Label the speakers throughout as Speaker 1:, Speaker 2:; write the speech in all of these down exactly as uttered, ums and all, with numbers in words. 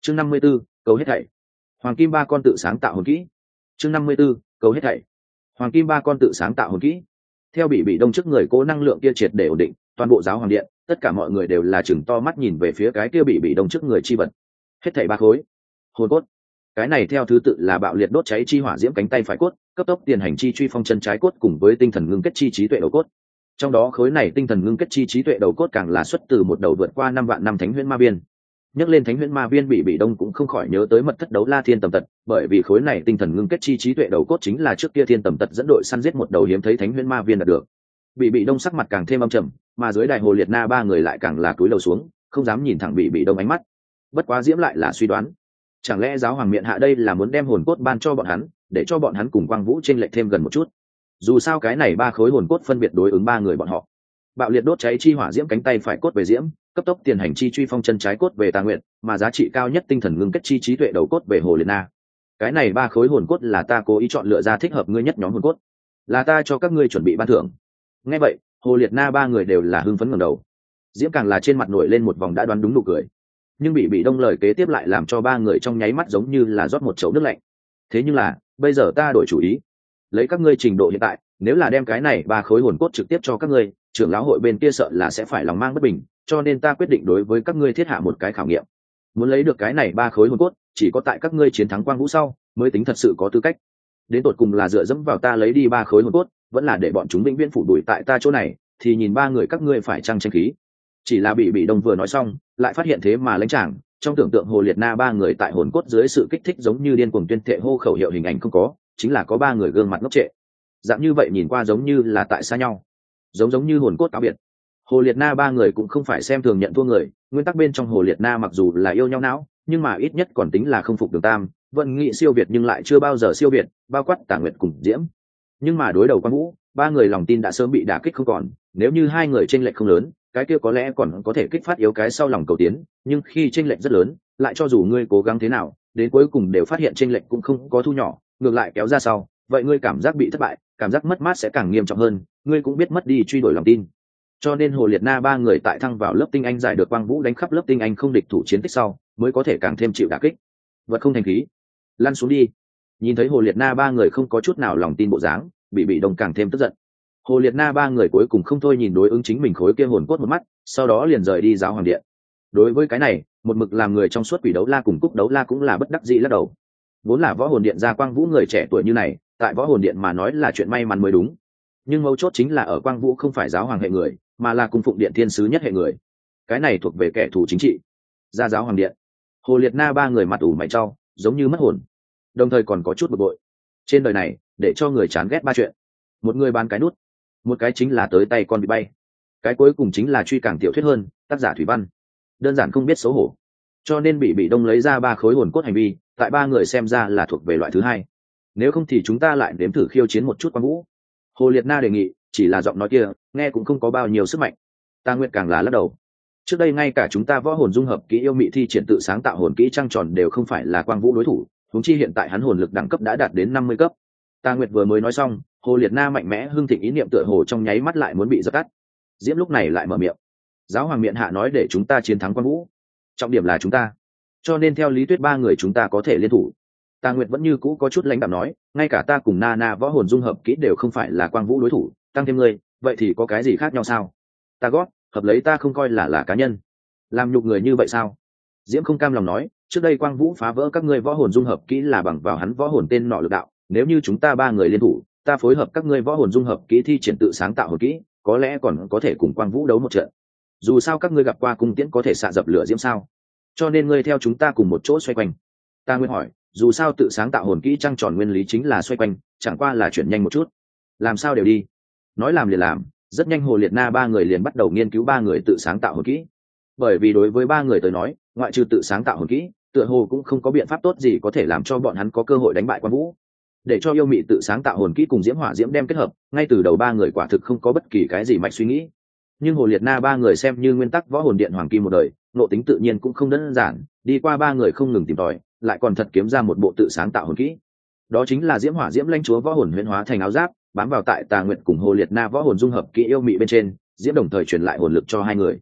Speaker 1: chương năm mươi b ố cầu hết thảy hoàng kim ba con tự sáng tạo hồn kỹ. chương năm mươi b ố cầu hết thảy hoàng kim ba con tự sáng tạo hồn kỹ. Theo bị bị đông trước người cố năng lượng kia triệt để ổn định, toàn bộ giáo hoàng điện tất cả mọi người đều là chừng to mắt nhìn về phía cái kia bị bị đông trước người chi vật. Hết thảy ba khối hồn cốt, cái này theo thứ tự là bạo liệt đốt cháy chi hỏa diễm cánh tay phải cốt, cấp tốc tiền hành chi truy phong chân trái cốt cùng với tinh thần ngưng kết chi trí tuệ đầu cốt. Trong đó khối này tinh thần ngưng kết chi trí tuệ đầu cốt càng là xuất từ một đầu vượt qua năm vạn năm thánh huyễn ma viên. Nhắc lên thánh huyễn ma viên, bị bị đông cũng không khỏi nhớ tới mật thất đấu la thiên tầm tật, bởi vì khối này tinh thần ngưng kết chi trí tuệ đầu cốt chính là trước kia thiên tầm tật dẫn đội săn giết một đầu hiếm thấy thánh huyễn ma viên đạt được. Bị bị đông sắc mặt càng thêm âm trầm, mà dưới đài hồ liệt na ba người lại càng là cúi đầu xuống, không dám nhìn thẳng bị bị đông ánh mắt. Bất quá diễm lại là suy đoán, chẳng lẽ giáo hoàng miệng hạ đây là muốn đem hồn cốt ban cho bọn hắn, để cho bọn hắn cùng quang vũ trên lệch thêm gần một chút. Dù sao cái này ba khối hồn cốt phân biệt đối ứng ba người bọn họ. Bạo liệt đốt cháy chi hỏa diễm cánh tay phải cốt về diễm, cấp tốc tiền hành chi truy phong chân trái cốt về tà nguyện, mà giá trị cao nhất tinh thần ngưng kết chi trí tuệ đầu cốt về hồ liệt na. Cái này ba khối hồn cốt là ta cố ý chọn lựa ra thích hợp ngươi nhất nhóm hồn cốt, là ta cho các ngươi chuẩn bị ban thưởng. Nghe vậy, hồ liệt na ba người đều là hưng phấn ngẩng đầu. Diễm càng là trên mặt nổi lên một vòng đã đoán đúng nụ cười, nhưng bị bị đông lời kế tiếp lại làm cho ba người trong nháy mắt giống như là rót một chậu nước lạnh. Thế nhưng là bây giờ ta đổi chủ ý, lấy các ngươi trình độ hiện tại, nếu là đem cái này ba khối hồn cốt trực tiếp cho các ngươi, trưởng lão hội bên kia sợ là sẽ phải lòng mang bất bình, cho nên ta quyết định đối với các ngươi thiết hạ một cái khảo nghiệm. Muốn lấy được cái này ba khối hồn cốt, chỉ có tại các ngươi chiến thắng quang vũ sau mới tính thật sự có tư cách. Đến tột cùng là dựa dẫm vào ta lấy đi ba khối hồn cốt, vẫn là để bọn chúng vĩnh viễn phủ đuổi tại ta chỗ này, thì nhìn ba người các ngươi phải chăng tranh khí. Chỉ là bị bị đông vừa nói xong, lại phát hiện thế mà lãnh chàng trong tưởng tượng hồ liệt na ba người tại hồn cốt dưới sự kích thích giống như điên cuồng tuyên thệ hô khẩu hiệu hình ảnh không có, chính là có ba người gương mặt ngốc trệ. Dạng như vậy nhìn qua giống như là tại xa nhau, giống giống như hồn cốt cáo biệt. Hồ liệt na ba người cũng không phải xem thường nhận thua người, nguyên tắc bên trong hồ liệt na mặc dù là yêu nhau não, nhưng mà ít nhất còn tính là không phục đường tam, vận nghị siêu việt nhưng lại chưa bao giờ siêu việt, bao quát Tả Nguyệt cùng Diễm. Nhưng mà đối đầu Quan Vũ, ba người lòng tin đã sớm bị đả kích không còn, nếu như hai người chênh lệch không lớn, cái kia có lẽ còn có thể kích phát yếu cái sau lòng cầu tiến, nhưng khi chênh lệch rất lớn, lại cho dù ngươi cố gắng thế nào, đến cuối cùng đều phát hiện chênh lệch cũng không có thu nhỏ, ngược lại kéo ra sau, vậy ngươi cảm giác bị thất bại, cảm giác mất mát sẽ càng nghiêm trọng hơn, ngươi cũng biết mất đi truy đuổi lòng tin. Cho nên hồ liệt na ba người tại thăng vào lớp tinh anh giải được Quang Vũ đánh khắp lớp tinh anh không địch thủ chiến tích sau, mới có thể càng thêm chịu đả kích. Vật không thành khí, lăn xuống đi. Nhìn thấy hồ liệt na ba người không có chút nào lòng tin bộ dáng, bị bị đông càng thêm tức giận. Hồ liệt na ba người cuối cùng không thôi nhìn đối ứng chính mình khối kia hồn cốt một mắt, sau đó liền rời đi giáo hoàng điện. Đối với cái này, một mực làm người trong suốt quỷ đấu la cùng cúc đấu la cũng là bất đắc dĩ lắc đầu. Vốn là võ hồn điện ra Quang Vũ người trẻ tuổi như này, tại võ hồn điện mà nói là chuyện may mắn mới đúng. Nhưng mấu chốt chính là ở Quang Vũ không phải giáo hoàng hệ người, mà là cung phụng điện thiên sứ nhất hệ người. Cái này thuộc về kẻ thù chính trị. Ra giáo hoàng điện, hồ liệt na ba người mặt ủ mày trao, giống như mất hồn, đồng thời còn có chút bực bội. Trên đời này, để cho người chán ghét ba chuyện: một người bán cái nút, một cái chính là tới tay con bị bay, cái cuối cùng chính là truy càng tiểu thuyết hơn, tác giả thủy văn. Đơn giản không biết xấu hổ. Cho nên bị bị đông lấy ra ba khối hồn cốt hành vi, tại ba người xem ra là thuộc về loại thứ hai. Nếu không thì chúng ta lại đếm thử khiêu chiến một chút Quang Vũ. Hồ liệt na đề nghị, chỉ là giọng nói kia nghe cũng không có bao nhiêu sức mạnh. Ta nguyện càng là lắc đầu. Trước đây ngay cả chúng ta võ hồn dung hợp kỹ yêu mị thi triển tự sáng tạo hồn kỹ trăng tròn đều không phải là Quang Vũ đối thủ, huống chi hiện tại hắn hồn lực đẳng cấp đã đạt đến năm mươi cấp. Ta nguyệt vừa mới nói xong, hồ liệt na mạnh mẽ hưng thịnh ý niệm tựa hồ trong nháy mắt lại muốn bị dập tắt. Diễm lúc này lại mở miệng: giáo hoàng miện hạ nói để chúng ta chiến thắng Quang Vũ, trọng điểm là chúng ta, cho nên theo lý thuyết ba người chúng ta có thể liên thủ. Ta nguyệt vẫn như cũ có chút lãnh đạm nói, ngay cả ta cùng na na võ hồn dung hợp kỹ đều không phải là Quang Vũ đối thủ, tăng thêm ngươi, vậy thì có cái gì khác nhau sao? Ta gót hợp lấy ta không coi là là cá nhân, làm nhục người như vậy sao? Diễm không cam lòng nói, trước đây Quang Vũ phá vỡ các ngươi võ hồn dung hợp kỹ là bằng vào hắn võ hồn tên nọ lực đạo, nếu như chúng ta ba người liên thủ, ta phối hợp các ngươi võ hồn dung hợp kỹ thi triển tự sáng tạo hồn kỹ, có lẽ còn có thể cùng Quang Vũ đấu một trận. Dù sao các ngươi gặp qua cung tiễn có thể xạ dập lửa diễm sao, cho nên ngươi theo chúng ta cùng một chỗ xoay quanh. Ta nguyên hỏi, dù sao tự sáng tạo hồn kỹ trăng tròn nguyên lý chính là xoay quanh, chẳng qua là chuyển nhanh một chút. Làm sao đều đi. Nói làm liền làm, rất nhanh hồ liệt na ba người liền bắt đầu nghiên cứu ba người tự sáng tạo hồn kỹ. Bởi vì đối với ba người tới nói, ngoại trừ tự sáng tạo hồn kỹ, tựa hồ cũng không có biện pháp tốt gì có thể làm cho bọn hắn có cơ hội đánh bại Quang Vũ. Để cho yêu mị tự sáng tạo hồn kỹ cùng diễm hỏa diễm đem kết hợp, ngay từ đầu ba người quả thực không có bất kỳ cái gì mạch suy nghĩ. Nhưng hồ liệt na ba người xem như nguyên tắc võ hồn điện hoàng kim một đời, nội tính tự nhiên cũng không đơn giản, đi qua ba người không ngừng tìm tòi, lại còn thật kiếm ra một bộ tự sáng tạo hồn kỹ. Đó chính là diễm hỏa diễm lãnh chúa võ hồn huyễn hóa thành áo giáp, bám vào tại Tà Nguyệt cùng hồ liệt na võ hồn dung hợp kỹ yêu mị bên trên, diễm đồng thời truyền lại hồn lực cho hai người.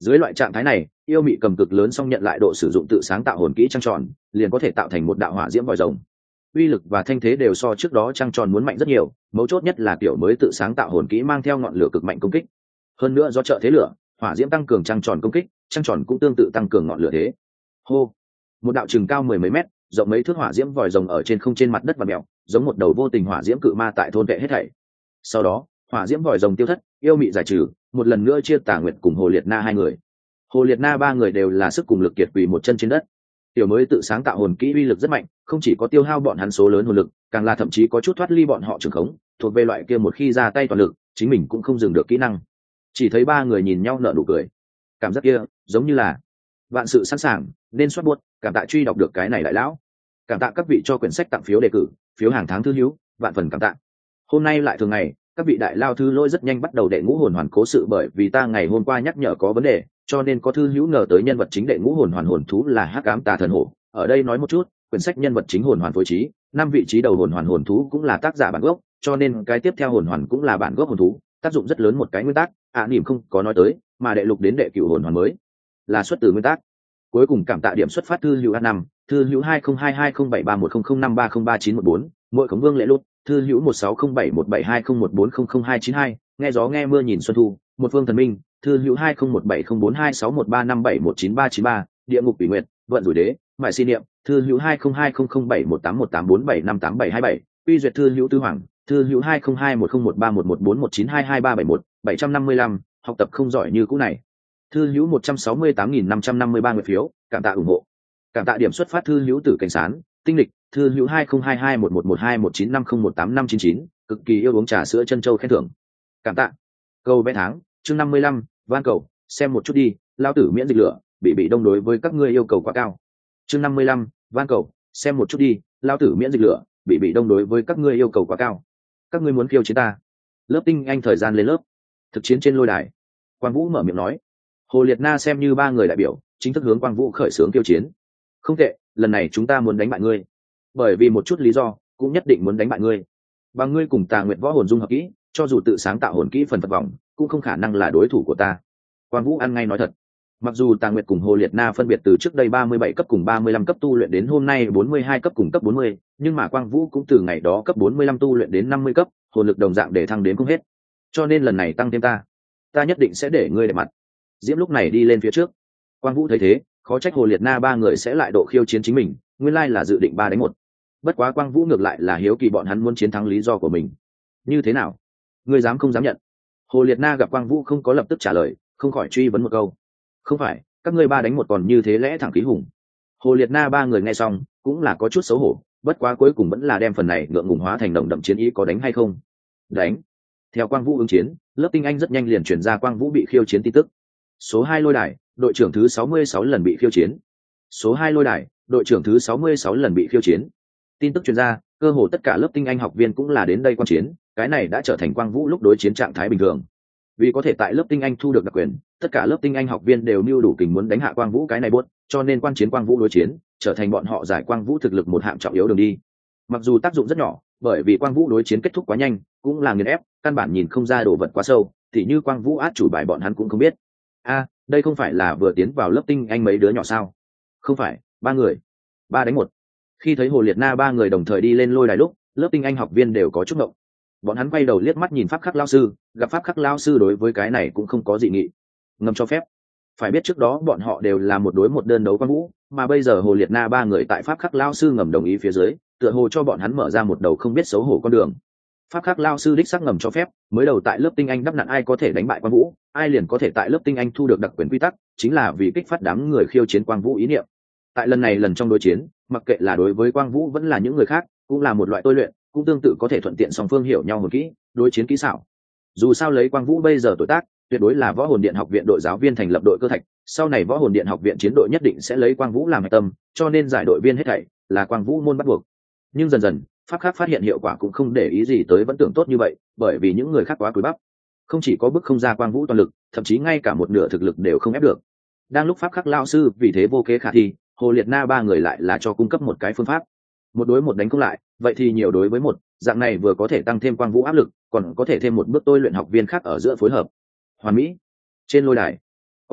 Speaker 1: Dưới loại trạng thái này, yêu mị cầm cực lớn xong nhận lại độ sử dụng tự sáng tạo hồn kỹ trăng tròn, liền có thể tạo thành một đạo hỏa diễm vòi rồng. Uy lực và thanh thế đều so trước đó trăng tròn muốn mạnh rất nhiều, mấu chốt nhất là kiểu mới tự sáng tạo hồn kỹ mang theo ngọn lửa cực mạnh công kích. Hơn nữa do trợ thế lửa, hỏa diễm tăng cường trăng tròn công kích, trăng tròn cũng tương tự tăng cường ngọn lửa thế. Hô! Một đạo chừng cao mười mấy mét, rộng mấy thước hỏa diễm vòi rồng ở trên không trên mặt đất và mèo, giống một đầu vô tình hỏa diễm cự ma tại thôn vệ hết thảy. Sau đó, hỏa diễm vòi rồng tiêu thất, yêu mị giải trừ, một lần nữa chia Tà Nguyệt cùng Hồ Liệt Na hai người. Hồ Liệt Na ba người đều là sức cùng lực kiệt quỳ một chân trên đất. Tiểu mới tự sáng tạo hồn kỹ uy lực rất mạnh, không chỉ có tiêu hao bọn hắn số lớn hồn lực, càng là thậm chí có chút thoát ly bọn họ trường khống, thuộc về loại kia một khi ra tay toàn lực, chính mình cũng không dừng được kỹ năng. Chỉ thấy ba người nhìn nhau nở nụ cười. Cảm giác kia, giống như là vạn sự sẵn sàng, nên xuất buốt, cảm tạ truy đọc được cái này đại lão. Cảm tạ các vị cho quyển sách tặng phiếu đề cử, phiếu hàng tháng thư hữu, vạn phần cảm tạ. Hôm nay lại thường ngày, các vị đại lao thư lỗi rất nhanh bắt đầu đệ ngũ hồn hoàn cố sự, bởi vì ta ngày hôm qua nhắc nhở có vấn đề, cho nên có thư hữu ngờ tới nhân vật chính đệ ngũ hồn hoàn hồn thú là hắc ám tà thần hổ. Ở đây nói một chút, quyển sách nhân vật chính hồn hoàn phối trí, năm vị trí đầu hồn hoàn hồn thú cũng là tác giả bản gốc, cho nên cái tiếp theo hồn hoàn cũng là bản gốc hồn thú, tác dụng rất lớn một cái nguyên tắc, ạ à, niềm không có nói tới, mà đệ lục đến đệ cửu hồn hoàn mới là xuất từ nguyên tắc. Cuối cùng cảm tạ điểm xuất phát thư hữu a năm, thư hữu hai không hai hai không bảy ba một không không năm ba không ba chín một bốn, mỗi khống vương lệ lút, thư hữu một sáu không bảy một bảy hai không một bốn không không hai chín hai, nghe gió nghe mưa nhìn xuân thu, một phương thần minh, thư hữu hai không một bảy không bốn hai sáu một ba năm bảy một chín ba chín ba, địa ngục ủy nguyệt, vận rủi đế, mại xin niệm, thư hữu hai không hai không không bảy một tám một tám bốn bảy năm tám bảy hai bảy, quy duyệt thư hữu tư hoàng, thư hữu hai không hai một không một ba một một bốn một chín hai hai ba bảy một, bảy trăm năm mươi lăm, học tập không giỏi như cũ này. Thư hữu một trăm sáu mươi tám nghìn năm trăm năm mươi ba nguyệt phiếu, cảm tạ ủng hộ. Cảm tạ điểm xuất phát thư hữu tử cảnh sán, tinh lịch, thư hữu hai không hai hai một một một hai một chín năm không một tám năm chín chín, cực kỳ yêu uống trà sữa chân châu khen thưởng. Cảm tạ. Câu vẽ tháng, chương năm mươi lăm, van cầu, xem một chút đi, lao tử miễn dịch lửa, bị bị đông đối với các ngươi yêu cầu quá cao. Chương năm mươi lăm, van cầu, xem một chút đi, lao tử miễn dịch lửa, bị bị đông đối với các ngươi yêu cầu quá cao. Các ngươi muốn khiêu chiến ta? Lớp tinh anh thời gian lên lớp. Thực chiến trên lôi đài. Quang Vũ mở miệng nói. Hồ Liệt Na xem như ba người đại biểu, chính thức hướng Quang Vũ khởi xướng khiêu chiến. Không tệ, lần này chúng ta muốn đánh bại ngươi. Bởi vì một chút lý do, cũng nhất định muốn đánh bại ngươi. Bằng ngươi cùng Tà Nguyệt võ hồn dung hợp kỹ, cho dù tự sáng tạo hồn kỹ phần phật vòng, cũng không khả năng là đối thủ của ta. Quang Vũ ăn ngay nói thật. Mặc dù Tà Nguyệt cùng Hồ Liệt Na phân biệt từ trước đây ba mươi bảy cấp cùng ba mươi lăm cấp tu luyện đến hôm nay bốn mươi hai cấp cùng cấp bốn mươi, nhưng mà Quang Vũ cũng từ ngày đó cấp bốn mươi lăm tu luyện đến năm mươi cấp, hồn lực đồng dạng để thăng đến không hết. Cho nên lần này tăng thêm ta, ta nhất định sẽ để ngươi để mặt. Diễm lúc này đi lên phía trước. Quang Vũ thấy thế, khó trách Hồ Liệt Na ba người sẽ lại độ khiêu chiến chính mình, nguyên lai là dự định ba đánh một. Bất quá Quang Vũ ngược lại là hiếu kỳ bọn hắn muốn chiến thắng lý do của mình. Như thế nào? Ngươi dám không dám nhận? Hồ Liệt Na gặp Quang Vũ không có lập tức trả lời, không khỏi truy vấn một câu. Không phải, các ngươi ba đánh một còn như thế lẽ thẳng khí hùng. Hồ Liệt Na ba người nghe xong, cũng là có chút xấu hổ, bất quá cuối cùng vẫn là đem phần này ngượng ngùng hóa thành động đậm chiến ý, có đánh hay không? Đánh. Theo Quang Vũ ứng chiến, lớp tinh anh rất nhanh liền chuyển ra Quang Vũ bị khiêu chiến tin tức. Số hai lôi đài, đội trưởng thứ sáu mươi sáu lần bị khiêu chiến. Số hai lôi đài, đội trưởng thứ sáu mươi sáu lần bị khiêu chiến. Tin tức truyền ra, cơ hồ tất cả lớp tinh anh học viên cũng là đến đây quan chiến, cái này đã trở thành Quang Vũ lúc đối chiến trạng thái bình thường. Vì có thể tại lớp tinh anh thu được đặc quyền, tất cả lớp tinh anh học viên đều mưu đủ kình muốn đánh hạ Quang Vũ cái này buốt, cho nên quan chiến Quang Vũ đối chiến trở thành bọn họ giải Quang Vũ thực lực một hạng trọng yếu đường đi. Mặc dù tác dụng rất nhỏ, bởi vì Quang Vũ đối chiến kết thúc quá nhanh, cũng là nghiền ép, căn bản nhìn không ra đồ vật quá sâu, thì như Quang Vũ át chủ bài bọn hắn cũng không biết. A, đây không phải là vừa tiến vào lớp tinh anh mấy đứa nhỏ sao? Không phải, ba người, ba đánh một. Khi thấy Hồ Liệt Na ba người đồng thời đi lên lôi đài lúc, lớp tinh anh học viên đều có chút ngộng. Bọn hắn quay đầu liếc mắt nhìn pháp khắc lao sư, gặp pháp khắc lao sư đối với cái này cũng không có dị nghị, ngầm cho phép. Phải biết trước đó bọn họ đều là một đối một đơn đấu Quang Vũ, mà bây giờ Hồ Liệt Na ba người tại pháp khắc lao sư ngầm đồng ý phía dưới, tựa hồ cho bọn hắn mở ra một đầu không biết xấu hổ con đường. Pháp khắc lao sư đích xác ngầm cho phép, mới đầu tại lớp tinh anh đắp nặn ai có thể đánh bại Quang Vũ, ai liền có thể tại lớp tinh anh thu được đặc quyền quy tắc, chính là vì kích phát đám người khiêu chiến Quang Vũ ý niệm. Tại lần này lần trong đối chiến, mặc kệ là đối với Quang Vũ vẫn là những người khác, cũng là một loại tôi luyện, cũng tương tự có thể thuận tiện song phương hiểu nhau một kỹ, đối chiến kỹ xảo. Dù sao lấy Quang Vũ bây giờ tuổi tác, tuyệt đối là võ hồn điện học viện đội giáo viên thành lập đội cơ thạch, sau này võ hồn điện học viện chiến đội nhất định sẽ lấy Quang Vũ làm hạch tâm, cho nên giải đội viên hết thảy là Quang Vũ môn bắt buộc. Nhưng dần dần, pháp khác phát hiện hiệu quả cũng không để ý gì tới vẫn tưởng tốt như vậy, bởi vì những người khác quá cúi bắp, không chỉ có bức không ra Quang Vũ toàn lực, thậm chí ngay cả một nửa thực lực đều không ép được. Đang lúc pháp khắc lao sư vì thế vô kế khả thi, Hồ Liệt Na ba người lại là cho cung cấp một cái phương pháp, một đối một đánh không lại, vậy thì nhiều đối với một, dạng này vừa có thể tăng thêm Quang Vũ áp lực, còn có thể thêm một bước tôi luyện học viên khác ở giữa phối hợp hoàn mỹ. Trên lôi đài, Quang Vũ,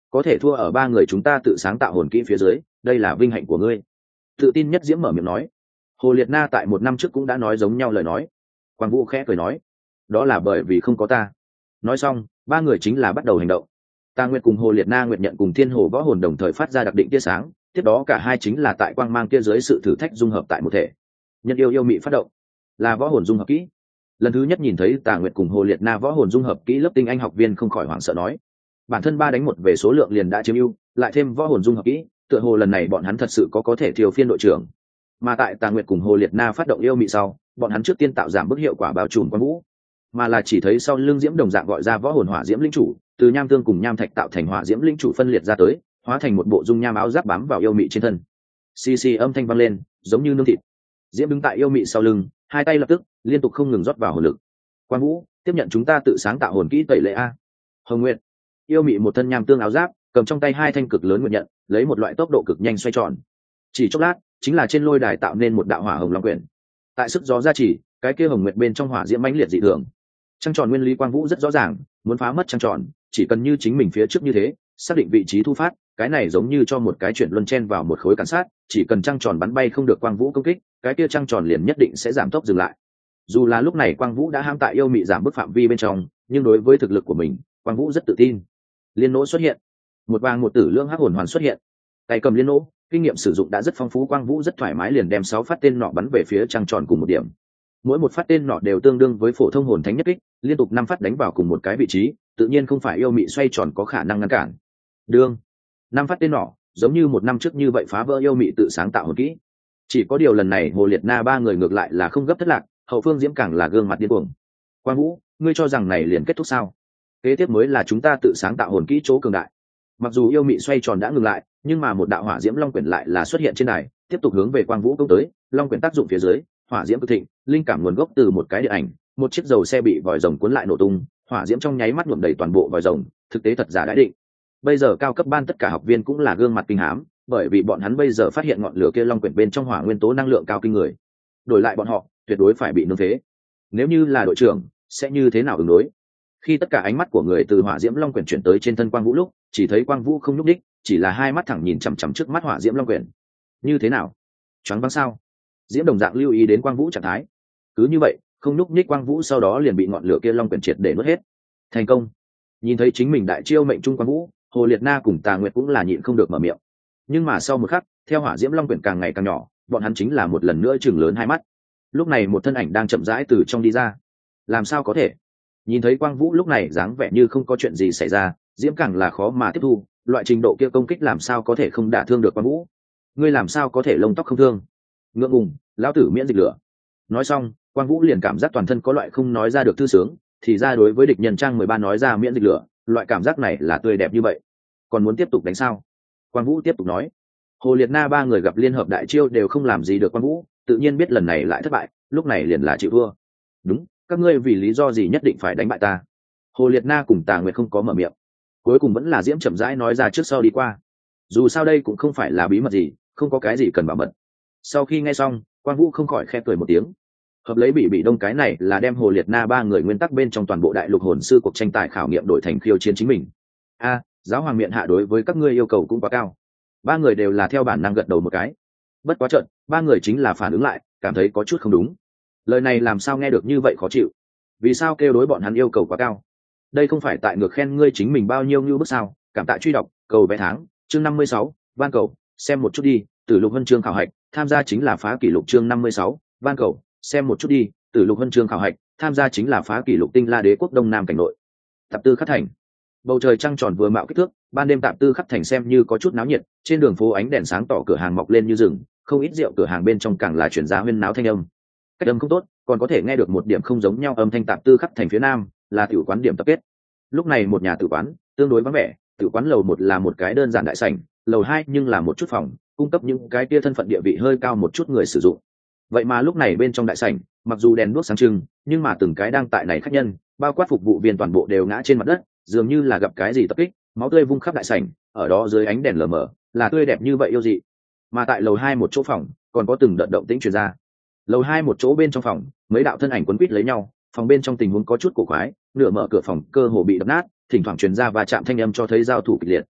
Speaker 1: có thể thua ở ba người chúng ta tự sáng tạo hồn kỹ phía dưới, đây là vinh hạnh của ngươi. Tự tin nhất Diễm mở miệng nói. Hồ Liệt Na tại một năm trước cũng đã nói giống nhau lời nói. Quang Vũ khẽ cười nói, đó là bởi vì không có ta. Nói xong, ba người chính là bắt đầu hành động. Tà Nguyệt cùng Hồ Liệt Na Nguyệt nhận cùng Thiên Hồ Võ Hồn đồng thời phát ra đặc định tia sáng, tiếp đó cả hai chính là tại quang mang kia dưới sự thử thách dung hợp tại một thể. Nhân yêu yêu mị phát động, là võ hồn dung hợp kỹ. Lần thứ nhất nhìn thấy Tà Nguyệt cùng Hồ Liệt Na võ hồn dung hợp kỹ, lớp tinh anh học viên không khỏi hoảng sợ nói, bản thân ba đánh một về số lượng liền đã chiếm ưu, lại thêm võ hồn dung hợp kỹ, tựa hồ lần này bọn hắn thật sự có có thể thiêu phiên đội trưởng. Mà tại Tà Nguyệt cùng Hồ Liệt Na phát động yêu mị sau, bọn hắn trước tiên tạo giảm bức hiệu quả bao trùm quang vũ, mà là chỉ thấy sau lưng diễm đồng dạng gọi ra võ hồn hỏa diễm linh chủ, từ nham tương cùng nham thạch tạo thành hỏa diễm linh chủ phân liệt ra tới, hóa thành một bộ dung nham áo giáp bám vào yêu mị trên thân. Xì xì âm thanh vang lên, giống như nương thịt. Diễm đứng tại yêu mị sau lưng, hai tay lập tức liên tục không ngừng rót vào hồn lực. Quang Vũ, tiếp nhận chúng ta tự sáng tạo hồn kỹ tẩy lệ a. Hồng Nguyệt, yêu mị một thân nham tương áo giáp, cầm trong tay hai thanh cực lớn nguyện nhận, lấy một loại tốc độ cực nhanh xoay tròn. Chỉ chốc lát, chính là trên lôi đài tạo nên một đạo hỏa hồng long quyển. Tại sức gió gia trì, cái kia hồng nguyệt bên trong hỏa diễm mãnh liệt dị thường. Trăng tròn nguyên lý Quang Vũ rất rõ ràng, muốn phá mất trăng tròn, chỉ cần như chính mình phía trước như thế, xác định vị trí thu phát, cái này giống như cho một cái chuyển luân chen vào một khối cản sát, chỉ cần trăng tròn bắn bay không được Quang Vũ công kích, cái kia trăng tròn liền nhất định sẽ giảm tốc dừng lại. Dù là lúc này Quang Vũ đã ham tại yêu mị giảm bức phạm vi bên trong, nhưng đối với thực lực của mình, Quang Vũ rất tự tin. Liên nỗ xuất hiện, một vàng một tử lương hắc hồn hoàn xuất hiện. Tay cầm liên nỗ, kinh nghiệm sử dụng đã rất phong phú, Quang Vũ rất thoải mái liền đem sáu phát tên nọ bắn về phía trăng tròn cùng một điểm. Mỗi một phát tên nọ đều tương đương với phổ thông hồn thánh nhất kích, liên tục năm phát đánh vào cùng một cái vị trí, tự nhiên không phải yêu mị xoay tròn có khả năng ngăn cản. Đương, năm phát tên nọ, giống như một năm trước như vậy phá vỡ yêu mị tự sáng tạo hồn kỹ. Chỉ có điều lần này Hồ Liệt Na ba người ngược lại là không gấp thất lạc, hậu phương diễm càng là gương mặt điên cuồng. Quang Vũ, ngươi cho rằng này liền kết thúc sao? Kế tiếp mới là chúng ta tự sáng tạo hồn kỹ chỗ cường đại. Mặc dù yêu mị xoay tròn đã ngừng lại, nhưng mà một đạo hỏa diễm long quyển lại là xuất hiện trên đài, tiếp tục hướng về Quang Vũ công tới. Long quyển tác dụng phía dưới, hỏa diễm cực thịnh, linh cảm nguồn gốc từ một cái địa ảnh, một chiếc dầu xe bị vòi rồng cuốn lại nổ tung, hỏa diễm trong nháy mắt nhuộm đầy toàn bộ vòi rồng, thực tế thật giả đã định. Bây giờ cao cấp ban tất cả học viên cũng là gương mặt kinh hãi, bởi vì bọn hắn bây giờ phát hiện ngọn lửa kia long quyển bên trong hỏa nguyên tố năng lượng cao kinh người. Đổi lại bọn họ, tuyệt đối phải bị nương thế. Nếu như là đội trưởng, sẽ như thế nào ứng đối? Khi tất cả ánh mắt của người từ hỏa diễm long quyển chuyển tới trên thân Quang Vũ lúc, chỉ thấy Quang Vũ không nhúc đích, chỉ là hai mắt thẳng nhìn chằm chằm trước mắt hỏa diễm long quyển. Như thế nào? Choáng váng sao? Diễm đồng dạng lưu ý đến Quang Vũ trạng thái. Cứ như vậy, không nhúc nhích Quang Vũ sau đó liền bị ngọn lửa kia long quyển triệt để nuốt hết. Thành công. Nhìn thấy chính mình đại chiêu mệnh trung Quang Vũ, Hồ Liệt Na cùng Tà Nguyệt cũng là nhịn không được mở miệng. Nhưng mà sau một khắc, theo hỏa diễm long quyển càng ngày càng nhỏ, bọn hắn chính là một lần nữa chừng lớn hai mắt. Lúc này một thân ảnh đang chậm rãi từ trong đi ra. Làm sao có thể? Nhìn thấy Quang Vũ lúc này dáng vẻ như không có chuyện gì xảy ra, diễm càng là khó mà tiếp thu, loại trình độ kia công kích làm sao có thể không đả thương được Quang Vũ? Ngươi làm sao có thể lông tóc không thương? Ngượng ngùng, lão tử miễn dịch lửa. Nói xong, Quang Vũ liền cảm giác toàn thân có loại không nói ra được thư sướng, thì ra đối với địch nhân trang mười ba nói ra miễn dịch lửa, loại cảm giác này là tươi đẹp như vậy. Còn muốn tiếp tục đánh sao? Quang Vũ tiếp tục nói. Hồ Liệt Na ba người gặp liên hợp đại chiêu đều không làm gì được Quang Vũ, tự nhiên biết lần này lại thất bại, lúc này liền là chịu thua. Đúng, các ngươi vì lý do gì nhất định phải đánh bại ta? Hồ Liệt Na cùng Tà Nguyệt không có mở miệng, cuối cùng vẫn là diễm chậm rãi nói ra trước sau đi qua. Dù sao đây cũng không phải là bí mật gì, không có cái gì cần bảo mật. Sau khi nghe xong, Quang Vũ không khỏi khẽ cười một tiếng. Hợp lấy bị bị đông cái này là đem Hồ Liệt Na ba người nguyên tắc bên trong toàn bộ đại lục hồn sư cuộc tranh tài khảo nghiệm đổi thành khiêu chiến chính mình. A, giáo hoàng miệng hạ đối với các ngươi yêu cầu cũng quá cao. Ba người đều là theo bản năng gật đầu một cái. Bất quá trận, ba người chính là phản ứng lại, cảm thấy có chút không đúng. Lời này làm sao nghe được như vậy khó chịu? Vì sao kêu đối bọn hắn yêu cầu quá cao? Đây không phải tại ngược khen ngươi chính mình bao nhiêu như bước sao? Cảm tạ truy đọc, cầu vé tháng, chương năm mươi sáu, van cầu, xem một chút đi, Tử Lục Huân chương khảo hạch, tham gia chính là phá kỷ lục chương năm mươi sáu, van cầu, xem một chút đi, Tử Lục Huân chương khảo hạch, tham gia chính là phá kỷ lục Tinh La Đế quốc Đông Nam cảnh nội. Tạp Tư Khắc Thành. Bầu trời trăng tròn vừa mạo kích thước, ban đêm Tạp Tư Khắc Thành xem như có chút náo nhiệt, trên đường phố ánh đèn sáng tỏ, cửa hàng mọc lên như rừng, không ít rượu cửa hàng bên trong càng là chuyển ra huyên náo thanh âm. Cách âm không tốt, còn có thể nghe được một điểm không giống nhau âm thanh. Tạp Tư Khắc Thành phía nam là tiểu quán điểm tập kết. Lúc này một nhà tử quán tương đối vắng vẻ, tử quán lầu một là một cái đơn giản đại sảnh, lầu hai nhưng là một chút phòng, cung cấp những cái kia thân phận địa vị hơi cao một chút người sử dụng. Vậy mà lúc này bên trong đại sảnh, mặc dù đèn đuốc sáng trưng, nhưng mà từng cái đang tại này khách nhân, bao quát phục vụ viên toàn bộ đều ngã trên mặt đất, dường như là gặp cái gì tập kích, máu tươi vung khắp đại sảnh, ở đó dưới ánh đèn lờ mờ, là tươi đẹp như vậy yêu dị. Mà tại lầu hai một chỗ phòng, còn có từng đợt động tĩnh truyền ra. Lầu hai một chỗ bên trong phòng, mấy đạo thân ảnh quấn quýt lấy nhau, phòng bên trong tình huống có chút cổ quái, nửa mở cửa phòng cơ hồ bị đập nát, thỉnh thoảng truyền ra và chạm thanh âm cho thấy giao thủ kịch liệt.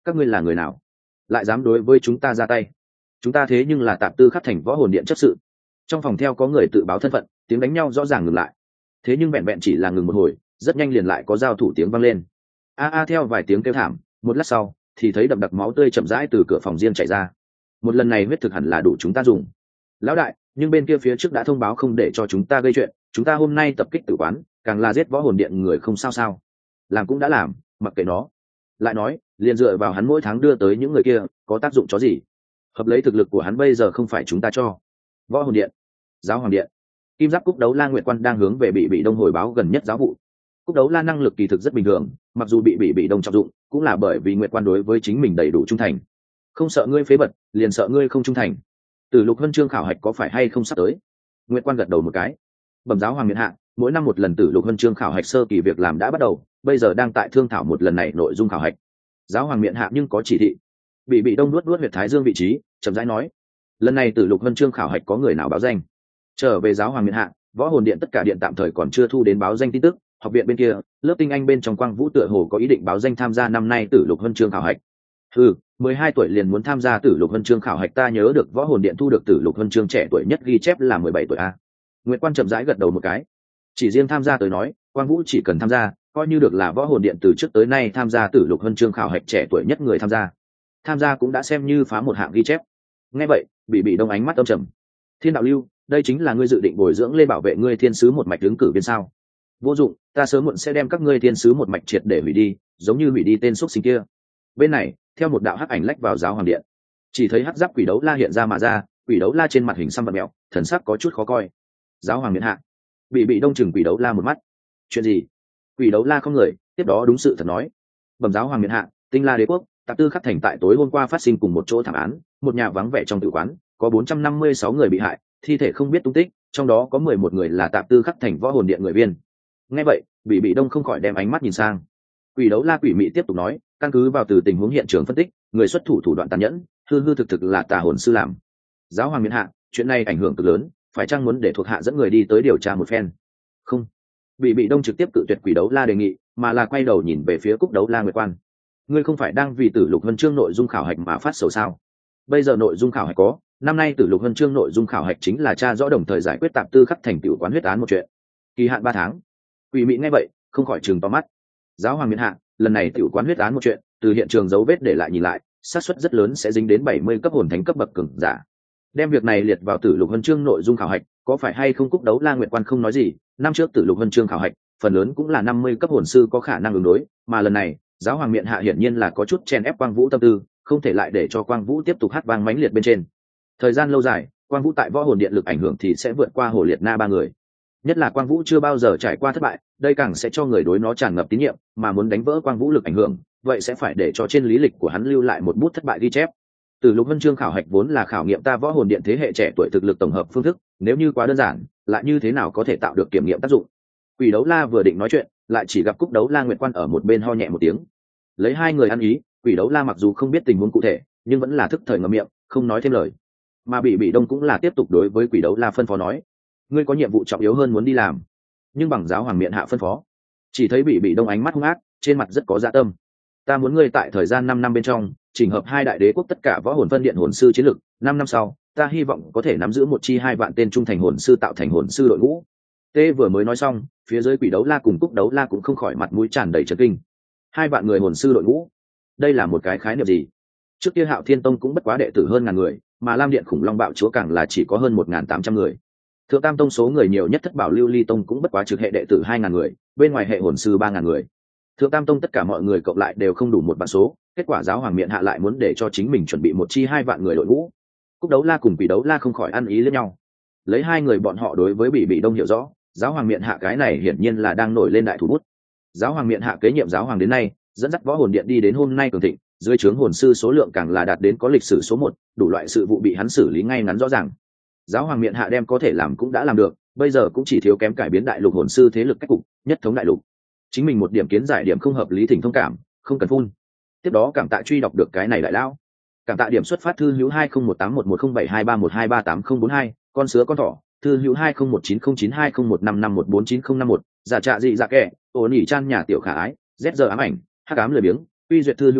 Speaker 1: các ngươi là người nào lại dám đối với chúng ta ra tay? Chúng ta thế nhưng là tạp tư khắc thành võ hồn điện chấp sự. Trong phòng theo có người tự báo thân phận, tiếng đánh nhau rõ ràng ngừng lại. Thế nhưng vẹn vẹn chỉ là ngừng một hồi, rất nhanh liền lại có giao thủ tiếng vang lên. A a theo vài tiếng kêu thảm, một lát sau thì thấy đậm đặc máu tươi chậm rãi từ cửa phòng riêng chảy ra. Một lần này huyết thực hẳn là đủ chúng ta dùng. Lão đại, nhưng bên kia phía trước đã thông báo không để cho chúng ta gây chuyện, chúng ta hôm nay tập kích tử quán, càng là giết võ hồn điện người không sao sao. Làm cũng đã làm, mặc kệ nó. Lại nói, liền dựa vào hắn mỗi tháng đưa tới những người kia, có tác dụng chó gì? Hợp lấy thực lực của hắn bây giờ không phải chúng ta cho. Võ hồn điện, giáo hoàng điện, kim giáp cúc đấu la nguyệt quan đang hướng về bị bị đông hồi báo gần nhất giáo vụ. Cúc đấu la năng lực kỳ thực rất bình thường, mặc dù bị bị bị đông trọng dụng, cũng là bởi vì nguyệt quan đối với chính mình đầy đủ trung thành. Không sợ ngươi phế bật, liền sợ ngươi không trung thành. Từ lục huân chương khảo hạch có phải hay không sắp tới? Nguyệt quan gật đầu một cái. Bẩm giáo hoàng miện hạ, mỗi năm một lần tử lục huân chương khảo hạch sơ kỳ việc làm đã bắt đầu, bây giờ đang tại thương thảo một lần này nội dung khảo hạch. Giáo hoàng miện hạ nhưng có chỉ thị. Bị bị đông nuốt nuốt huyệt thái dương vị trí, chậm rãi nói, lần này tử lục huân chương khảo hạch có người nào báo danh? Trở về giáo hoàng miện hạ, võ hồn điện tất cả điện tạm thời còn chưa thu đến báo danh tin tức. Học viện bên kia, lớp tinh anh bên trong quang vũ tựa hồ có ý định báo danh tham gia năm nay tử lục huân chương khảo hạch. Ừ, mười hai tuổi liền muốn tham gia tử lục huân chương khảo hạch, ta nhớ được võ hồn điện thu được tử lục huân chương trẻ tuổi nhất ghi chép là mười bảy tuổi a. Nguyệt quan chậm rãi gật đầu một cái. Chỉ riêng tham gia tới nói, quang vũ chỉ cần tham gia, coi như được là võ hồn điện từ trước tới nay tham gia tử lục huân chương khảo hạch trẻ tuổi nhất người tham gia. Tham gia cũng đã xem như phá một hạng ghi chép. Nghe vậy, bị bị đông ánh mắt âm trầm. Thiên đạo lưu, đây chính là ngươi dự định bồi dưỡng lên bảo vệ ngươi thiên sứ một mạch ứng cử viên sao? Vô dụng, ta sớm muộn sẽ đem các ngươi thiên sứ một mạch triệt để hủy đi, giống như hủy đi tên xúc sinh kia. Bên này, theo một đạo hắc ảnh lách vào giáo hoàng điện, chỉ thấy hắc giáp quỷ đấu la hiện ra mà ra, quỷ đấu la trên mặt hình xăm vật mèo, thần sắc có chút khó coi. Giáo hoàng miện hạ, bị bị đông chừng quỷ đấu la một mắt. Chuyện gì? Quỷ đấu la không người, tiếp đó đúng sự thật nói. Bẩm giáo hoàng miện hạ, tinh la đế quốc tạp tư khắc thành tại tối hôm qua phát sinh cùng một chỗ thảm án, một nhà vắng vẻ trong tử quán, có bốn trăm năm mươi sáu người bị hại, thi thể không biết tung tích, trong đó có mười một người là tạp tư khắc thành võ hồn điện người viên. Nghe vậy, bị bị đông không khỏi đem ánh mắt nhìn sang. Quỷ đấu la quỷ mị tiếp tục nói, căn cứ vào từ tình huống hiện trường phân tích, người xuất thủ thủ đoạn tàn nhẫn, hư hư thực thực là tà hồn sư làm. Giáo hoàng miện hạ, chuyện này ảnh hưởng cực lớn, phải chăng muốn để thuộc hạ dẫn người đi tới điều tra một phen? Không. Bị bị đông trực tiếp cự tuyệt quỷ đấu la đề nghị, mà là quay đầu nhìn về phía cúc đấu la nguyệt quan. Ngươi không phải đang vì tử lục huân chương nội dung khảo hạch mà phát sầu sao? Bây giờ nội dung khảo hạch có, năm nay tử lục huân chương nội dung khảo hạch chính là tra rõ đồng thời giải quyết tạp tư khắc thành tựu quán huyết án một chuyện. Kỳ hạn ba tháng. Quỷ mị nghe vậy, không khỏi trừng to mắt. Giáo hoàng miện hạ, lần này tựu quán huyết án một chuyện, từ hiện trường dấu vết để lại nhìn lại, xác suất rất lớn sẽ dính đến bảy mươi cấp hồn thánh cấp bậc cường giả. Đem việc này liệt vào tử lục huân chương nội dung khảo hạch, có phải hay không cúc đấu la nguyệt quan không nói gì, năm trước tử lục huân chương khảo hạch, phần lớn cũng là năm mươi cấp hồn sư có khả năng ứng đối, mà lần này, giáo hoàng miện hạ hiển nhiên là có chút chen ép quang vũ tâm tư, không thể lại để cho quang vũ tiếp tục hát vang mãnh liệt bên trên. Thời gian lâu dài, quang vũ tại võ hồn điện lực ảnh hưởng thì sẽ vượt qua hồ liệt na ba người. Nhất là quang vũ chưa bao giờ trải qua thất bại, đây càng sẽ cho người đối nó tràn ngập tín nhiệm, mà muốn đánh vỡ quang vũ lực ảnh hưởng, vậy sẽ phải để cho trên lý lịch của hắn lưu lại một bút thất bại ghi chép. Từ lục huân chương khảo hạch vốn là khảo nghiệm ta võ hồn điện thế hệ trẻ tuổi thực lực tổng hợp phương thức, nếu như quá đơn giản, lại như thế nào có thể tạo được kiểm nghiệm tác dụng? Quỷ đấu la vừa định nói chuyện, lại chỉ gặp cúc đấu la nguyệt quan ở một bên ho nhẹ một tiếng. Lấy hai người ăn ý, quỷ đấu la mặc dù không biết tình huống cụ thể, nhưng vẫn là thức thời ngậm miệng, không nói thêm lời. Mà bị bị đông cũng là tiếp tục đối với quỷ đấu la phân phó nói, ngươi có nhiệm vụ trọng yếu hơn muốn đi làm. Nhưng bằng giáo hoàng miện hạ phân phó, chỉ thấy bị bị đông ánh mắt hung ác, trên mặt rất có dạ tâm. Ta muốn ngươi tại thời gian năm năm bên trong chỉnh hợp hai đại đế quốc tất cả võ hồn phân điện hồn sư chiến lực, năm năm sau ta hy vọng có thể nắm giữ một chi hai vạn tên trung thành hồn sư tạo thành hồn sư đội ngũ. Tê vừa mới nói xong, phía dưới quỷ đấu la cùng cúc đấu la cũng không khỏi mặt mũi tràn đầy chấn kinh. Hai vạn người hồn sư đội ngũ, đây là một cái khái niệm gì? Trước kia Hạo Thiên Tông cũng bất quá đệ tử hơn ngàn người, mà Lam Điện Khủng Long Bạo Chúa càng là chỉ có hơn một ngàn tám trăm người. Thượng Tam Tông số người nhiều nhất Thất Bảo Lưu Ly Tông cũng bất quá trực hệ đệ tử hai ngàn người, bên ngoài hệ hồn sư ba ngàn người. Thượng Tam Tông tất cả mọi người cộng lại đều không đủ một vạn số, kết quả giáo hoàng miện hạ lại muốn để cho chính mình chuẩn bị một chi hai vạn người đội ngũ. Cúc đấu la cùng quỷ đấu la không khỏi ăn ý lẫn nhau. Lấy hai người bọn họ đối với bị bị đông hiểu rõ, giáo hoàng miện hạ cái này hiển nhiên là đang nổi lên đại thủ bút. Giáo hoàng miện hạ kế nhiệm giáo hoàng đến nay, dẫn dắt võ hồn điện đi đến hôm nay cường thịnh, dưới trướng hồn sư số lượng càng là đạt đến có lịch sử số một, đủ loại sự vụ bị hắn xử lý ngay ngắn rõ ràng. Giáo hoàng miện hạ đem có thể làm cũng đã làm được, bây giờ cũng chỉ thiếu kém cải biến đại lục hồn sư thế lực cách cục, nhất thống đại lục. Chính mình một điểm kiến giải điểm không hợp lý thỉnh thông cảm, không cần phun. Tiếp đó cảm tạ truy đọc được cái này đại lão. Cảm tạ điểm xuất phát thư hữu hai không một tám một một không bảy hai ba một hai ba tám không bốn hai, con sứa con thỏ, thư hữu hai không một chín không chín hai không một năm năm một bốn chín không năm một, giả trạ dị dạ kệ, ổn nhỉ chan nhà tiểu khả ái, z giờ ám ảnh, hắc ám lười biếng, uy duyệt thư hữu sát,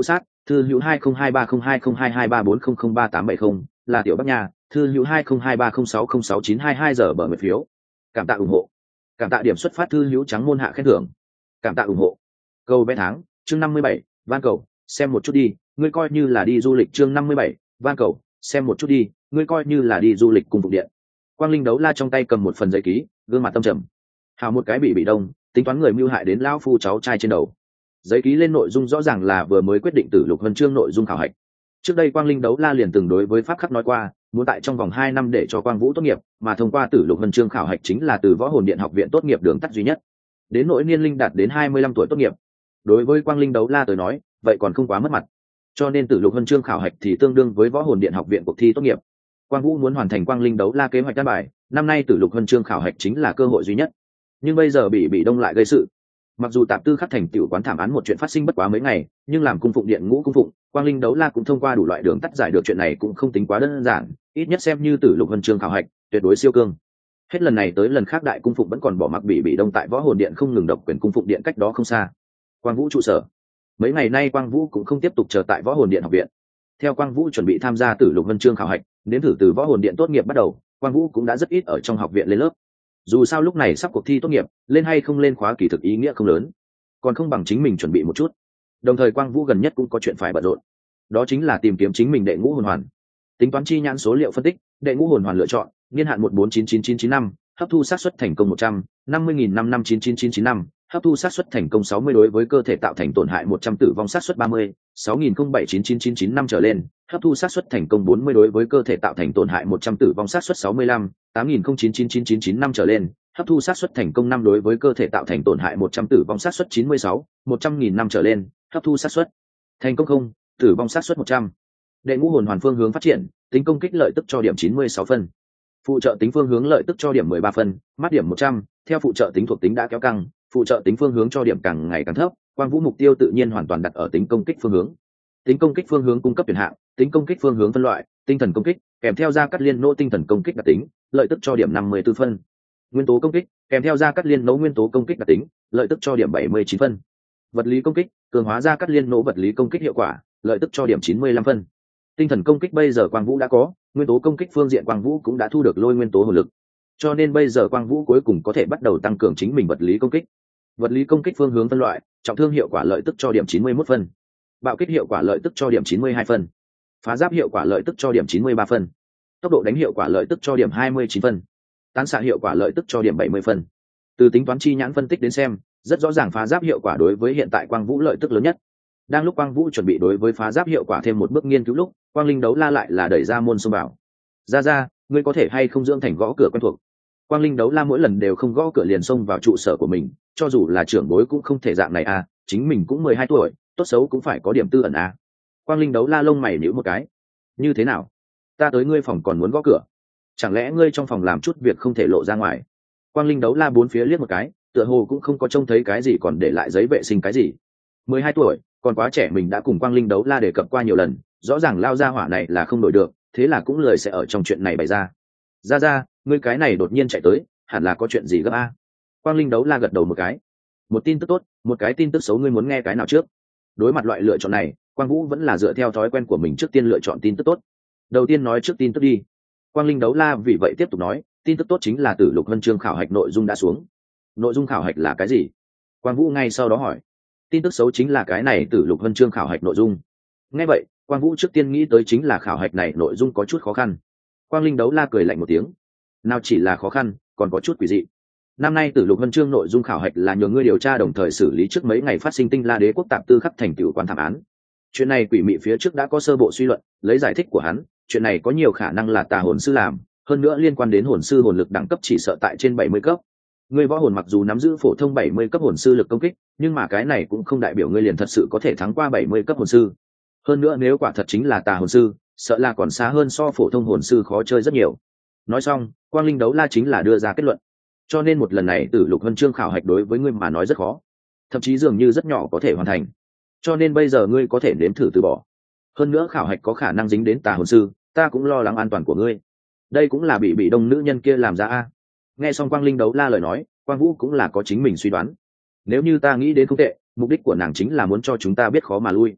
Speaker 1: thư hữu hai không hai ba không hai không hai hai ba bốn không không ba tám bảy không là tiểu bắc nha. Thư hữu hai không hai ba không sáu không sáu chín hai hai giờ bờ nguyệt phiếu. Cảm tạ ủng hộ. Cảm tạ điểm xuất phát thư hữu trắng môn hạ khen thưởng. Cảm tạ ủng hộ. Câu bé tháng chương năm mươi bảy, van cầu xem một chút đi, ngươi coi như là đi du lịch. Chương năm mươi bảy, van cầu xem một chút đi, ngươi coi như là đi du lịch cùng phục điện. Quang Linh Đấu La trong tay cầm một phần giấy ký, gương mặt tâm trầm. Hào một cái bị bị đông, tính toán người mưu hại đến lão phu cháu trai trên đầu. Giấy ký lên nội dung rõ ràng là vừa mới quyết định Tử Lục Huân Chương nội dung khảo hạch. Trước đây Quang Linh Đấu La liền từng đối với pháp khắc nói qua, muốn tại trong vòng hai năm để cho Quang Vũ tốt nghiệp, mà thông qua Tử Lục Huân Chương khảo hạch chính là từ Võ Hồn Điện học viện tốt nghiệp đường tắt duy nhất. Đến nỗi niên linh đạt đến hai mươi lăm tuổi tốt nghiệp. Đối với Quang Linh Đấu La tới nói, vậy còn không quá mất mặt. Cho nên Tử Lục Huân Chương khảo hạch thì tương đương với Võ Hồn Điện học viện cuộc thi tốt nghiệp. Quang Vũ muốn hoàn thành Quang Linh Đấu La kế hoạch đan bài, năm nay Tử Lục Huân Chương khảo hạch chính là cơ hội duy nhất. Nhưng bây giờ bị bị đông lại gây sự. Mặc dù tạp tư khắc thành tiểu quán thảm án một chuyện phát sinh bất quá mấy ngày, nhưng làm cung phụng điện ngũ cung phụng, Quang Linh Đấu La cũng thông qua đủ loại đường tắt giải được chuyện này cũng không tính quá đơn giản, ít nhất xem như Tử Lục Huân Chương khảo hạch, tuyệt đối siêu cương. Hết lần này tới lần khác đại cung phụng vẫn còn bỏ mặc bị bị đông tại Võ Hồn Điện không ngừng độc quyền cung phụng điện cách đó không xa. Quang Vũ trụ sở. Mấy ngày nay Quang Vũ cũng không tiếp tục chờ tại Võ Hồn Điện học viện. Theo Quang Vũ chuẩn bị tham gia Tử Lục Huân Chương khảo hạch, đến thử từ Võ Hồn Điện tốt nghiệp bắt đầu, Quang Vũ cũng đã rất ít ở trong học viện lên lớp. Dù sao lúc này sắp cuộc thi tốt nghiệp, lên hay không lên khóa kỳ thực ý nghĩa không lớn, còn không bằng chính mình chuẩn bị một chút. Đồng thời Quang Vũ gần nhất cũng có chuyện phải bận rộn, đó chính là tìm kiếm chính mình đệ ngũ hồn hoàn. Tính toán chi nhãn số liệu phân tích, đệ ngũ hồn hoàn lựa chọn, niên hạn một bốn chín chín chín chín năm, hấp thu xác suất thành công một trăm năm mươi nghìn năm năm chín chín chín chín năm, hấp thu xác suất thành công sáu mươi đối với cơ thể tạo thành tổn hại một trăm, tử vong xác suất ba mươi, sáu nghìn không bảy chín chín chín chín năm trở lên, hấp thu xác suất thành công bốn mươi đối với cơ thể tạo thành tổn hại một trăm, tử vong xác suất sáu mươi lăm, tám nghìn không chín chín chín chín chín năm trở lên, hấp thu xác suất thành công năm đối với cơ thể tạo thành tổn hại một trăm, tử vong xác suất chín mươi sáu, một trăm nghìn năm trở lên, hấp thu xác suất thành công không, tử vong xác suất một trăm. Đệ ngũ hồn hoàn phương hướng phát triển, tính công kích lợi tức cho điểm chín mươi sáu phân. Phụ trợ tính phương hướng lợi tức cho điểm mười ba phân, mắt điểm một trăm, theo phụ trợ tính thuộc tính đã kéo căng, phụ trợ tính phương hướng cho điểm càng ngày càng thấp, Quang Vũ mục tiêu tự nhiên hoàn toàn đặt ở tính công kích phương hướng. Tính công kích phương hướng cung cấp tuyển hạng, tính công kích phương hướng phân loại, tinh thần công kích, kèm theo ra cắt liên nỗ tinh thần công kích đặc tính, lợi tức cho điểm năm mươi tư phân. Nguyên tố công kích, kèm theo ra cắt liên nỗ nguyên tố công kích đặc tính, lợi tức cho điểm bảy mươi chín phân. Vật lý công kích, cường hóa ra cắt liên nỗ vật lý công kích hiệu quả, lợi tức cho điểm chín mươi lăm phân. Tinh thần công kích bây giờ Quang Vũ đã có, nguyên tố công kích phương diện Quang Vũ cũng đã thu được lôi nguyên tố hồn lực, cho nên bây giờ Quang Vũ cuối cùng có thể bắt đầu tăng cường chính mình vật lý công kích. Vật lý công kích phương hướng phân loại, trọng thương hiệu quả lợi tức cho điểm chín mươi mốt phân, bạo kích hiệu quả lợi tức cho điểm chín mươi hai phân, phá giáp hiệu quả lợi tức cho điểm chín mươi ba phân, tốc độ đánh hiệu quả lợi tức cho điểm hai mươi chín phân, tán xạ hiệu quả lợi tức cho điểm bảy mươi phân. Từ tính toán chi nhãn phân tích đến xem, rất rõ ràng phá giáp hiệu quả đối với hiện tại Quang Vũ lợi tức lớn nhất. Đang lúc Quang Vũ chuẩn bị đối với phá giáp hiệu quả thêm một bước nghiên cứu lúc, Quang Linh Đấu La lại là đẩy ra môn xông vào. Ra ra, ngươi có thể hay không dưỡng thành gõ cửa quen thuộc. Quang Linh Đấu La mỗi lần đều không gõ cửa liền xông vào trụ sở của mình, cho dù là trưởng bối cũng không thể dạng này à, chính mình cũng mười hai tuổi, tốt xấu cũng phải có điểm tư ẩn à. Quang Linh Đấu La lông mày nhíu một cái. Như thế nào? Ta tới ngươi phòng còn muốn gõ cửa? Chẳng lẽ ngươi trong phòng làm chút việc không thể lộ ra ngoài? Quang Linh Đấu La bốn phía liếc một cái, tựa hồ cũng không có trông thấy cái gì còn để lại giấy vệ sinh cái gì. mười hai tuổi, còn quá trẻ, mình đã cùng Quang Linh Đấu La đề cập qua nhiều lần, rõ ràng lao ra hỏa này là không đổi được, thế là cũng lời sẽ ở trong chuyện này bày ra. Ra ra, ngươi cái này đột nhiên chạy tới, hẳn là có chuyện gì gấp a? Quang Linh Đấu La gật đầu một cái. Một tin tức tốt, một cái tin tức xấu, ngươi muốn nghe cái nào trước? Đối mặt loại lựa chọn này, Quang Vũ vẫn là dựa theo thói quen của mình trước tiên lựa chọn tin tức tốt. Đầu tiên nói trước tin tức đi. Quang Linh Đấu La vì vậy tiếp tục nói, tin tức tốt chính là Tử Lục Huân Chương khảo hạch nội dung đã xuống. Nội dung khảo hạch là cái gì? Quang Vũ ngay sau đó hỏi. Tin tức xấu chính là cái này Tử Lục Huân Chương khảo hạch nội dung. Nghe vậy, Quang Vũ trước tiên nghĩ tới chính là khảo hạch này nội dung có chút khó khăn. Quang Linh Đấu La cười lạnh một tiếng. Nào chỉ là khó khăn, còn có chút quỷ dị. Năm nay Tử Lục Huân Chương nội dung khảo hạch là nhờ ngươi điều tra đồng thời xử lý trước mấy ngày phát sinh Tinh La Đế quốc tạp tư khắc thành tựu quan thảm án. Chuyện này quỷ mị phía trước đã có sơ bộ suy luận, lấy giải thích của hắn, chuyện này có nhiều khả năng là tà hồn sư làm, hơn nữa liên quan đến hồn sư hồn lực đẳng cấp chỉ sợ tại trên bảy mươi cấp. Ngươi võ hồn mặc dù nắm giữ phổ thông bảy mươi cấp hồn sư lực công kích, nhưng mà cái này cũng không đại biểu ngươi liền thật sự có thể thắng qua bảy mươi cấp hồn sư. Hơn nữa nếu quả thật chính là tà hồn sư, sợ là còn xa hơn so phổ thông hồn sư khó chơi rất nhiều. Nói xong, Quang Linh Đấu La chính là đưa ra kết luận. Cho nên một lần này Tử Lục Huân Chương khảo hạch đối với ngươi mà nói rất khó, thậm chí dường như rất nhỏ có thể hoàn thành. Cho nên bây giờ ngươi có thể nếm thử từ bỏ. Hơn nữa khảo hạch có khả năng dính đến tà hồn sư, ta cũng lo lắng an toàn của ngươi. Đây cũng là bị bị đông nữ nhân kia làm ra a. Nghe xong Quang Linh Đấu La lời nói, Quang Vũ cũng là có chính mình suy đoán. Nếu như ta nghĩ đến không tệ, mục đích của nàng chính là muốn cho chúng ta biết khó mà lui.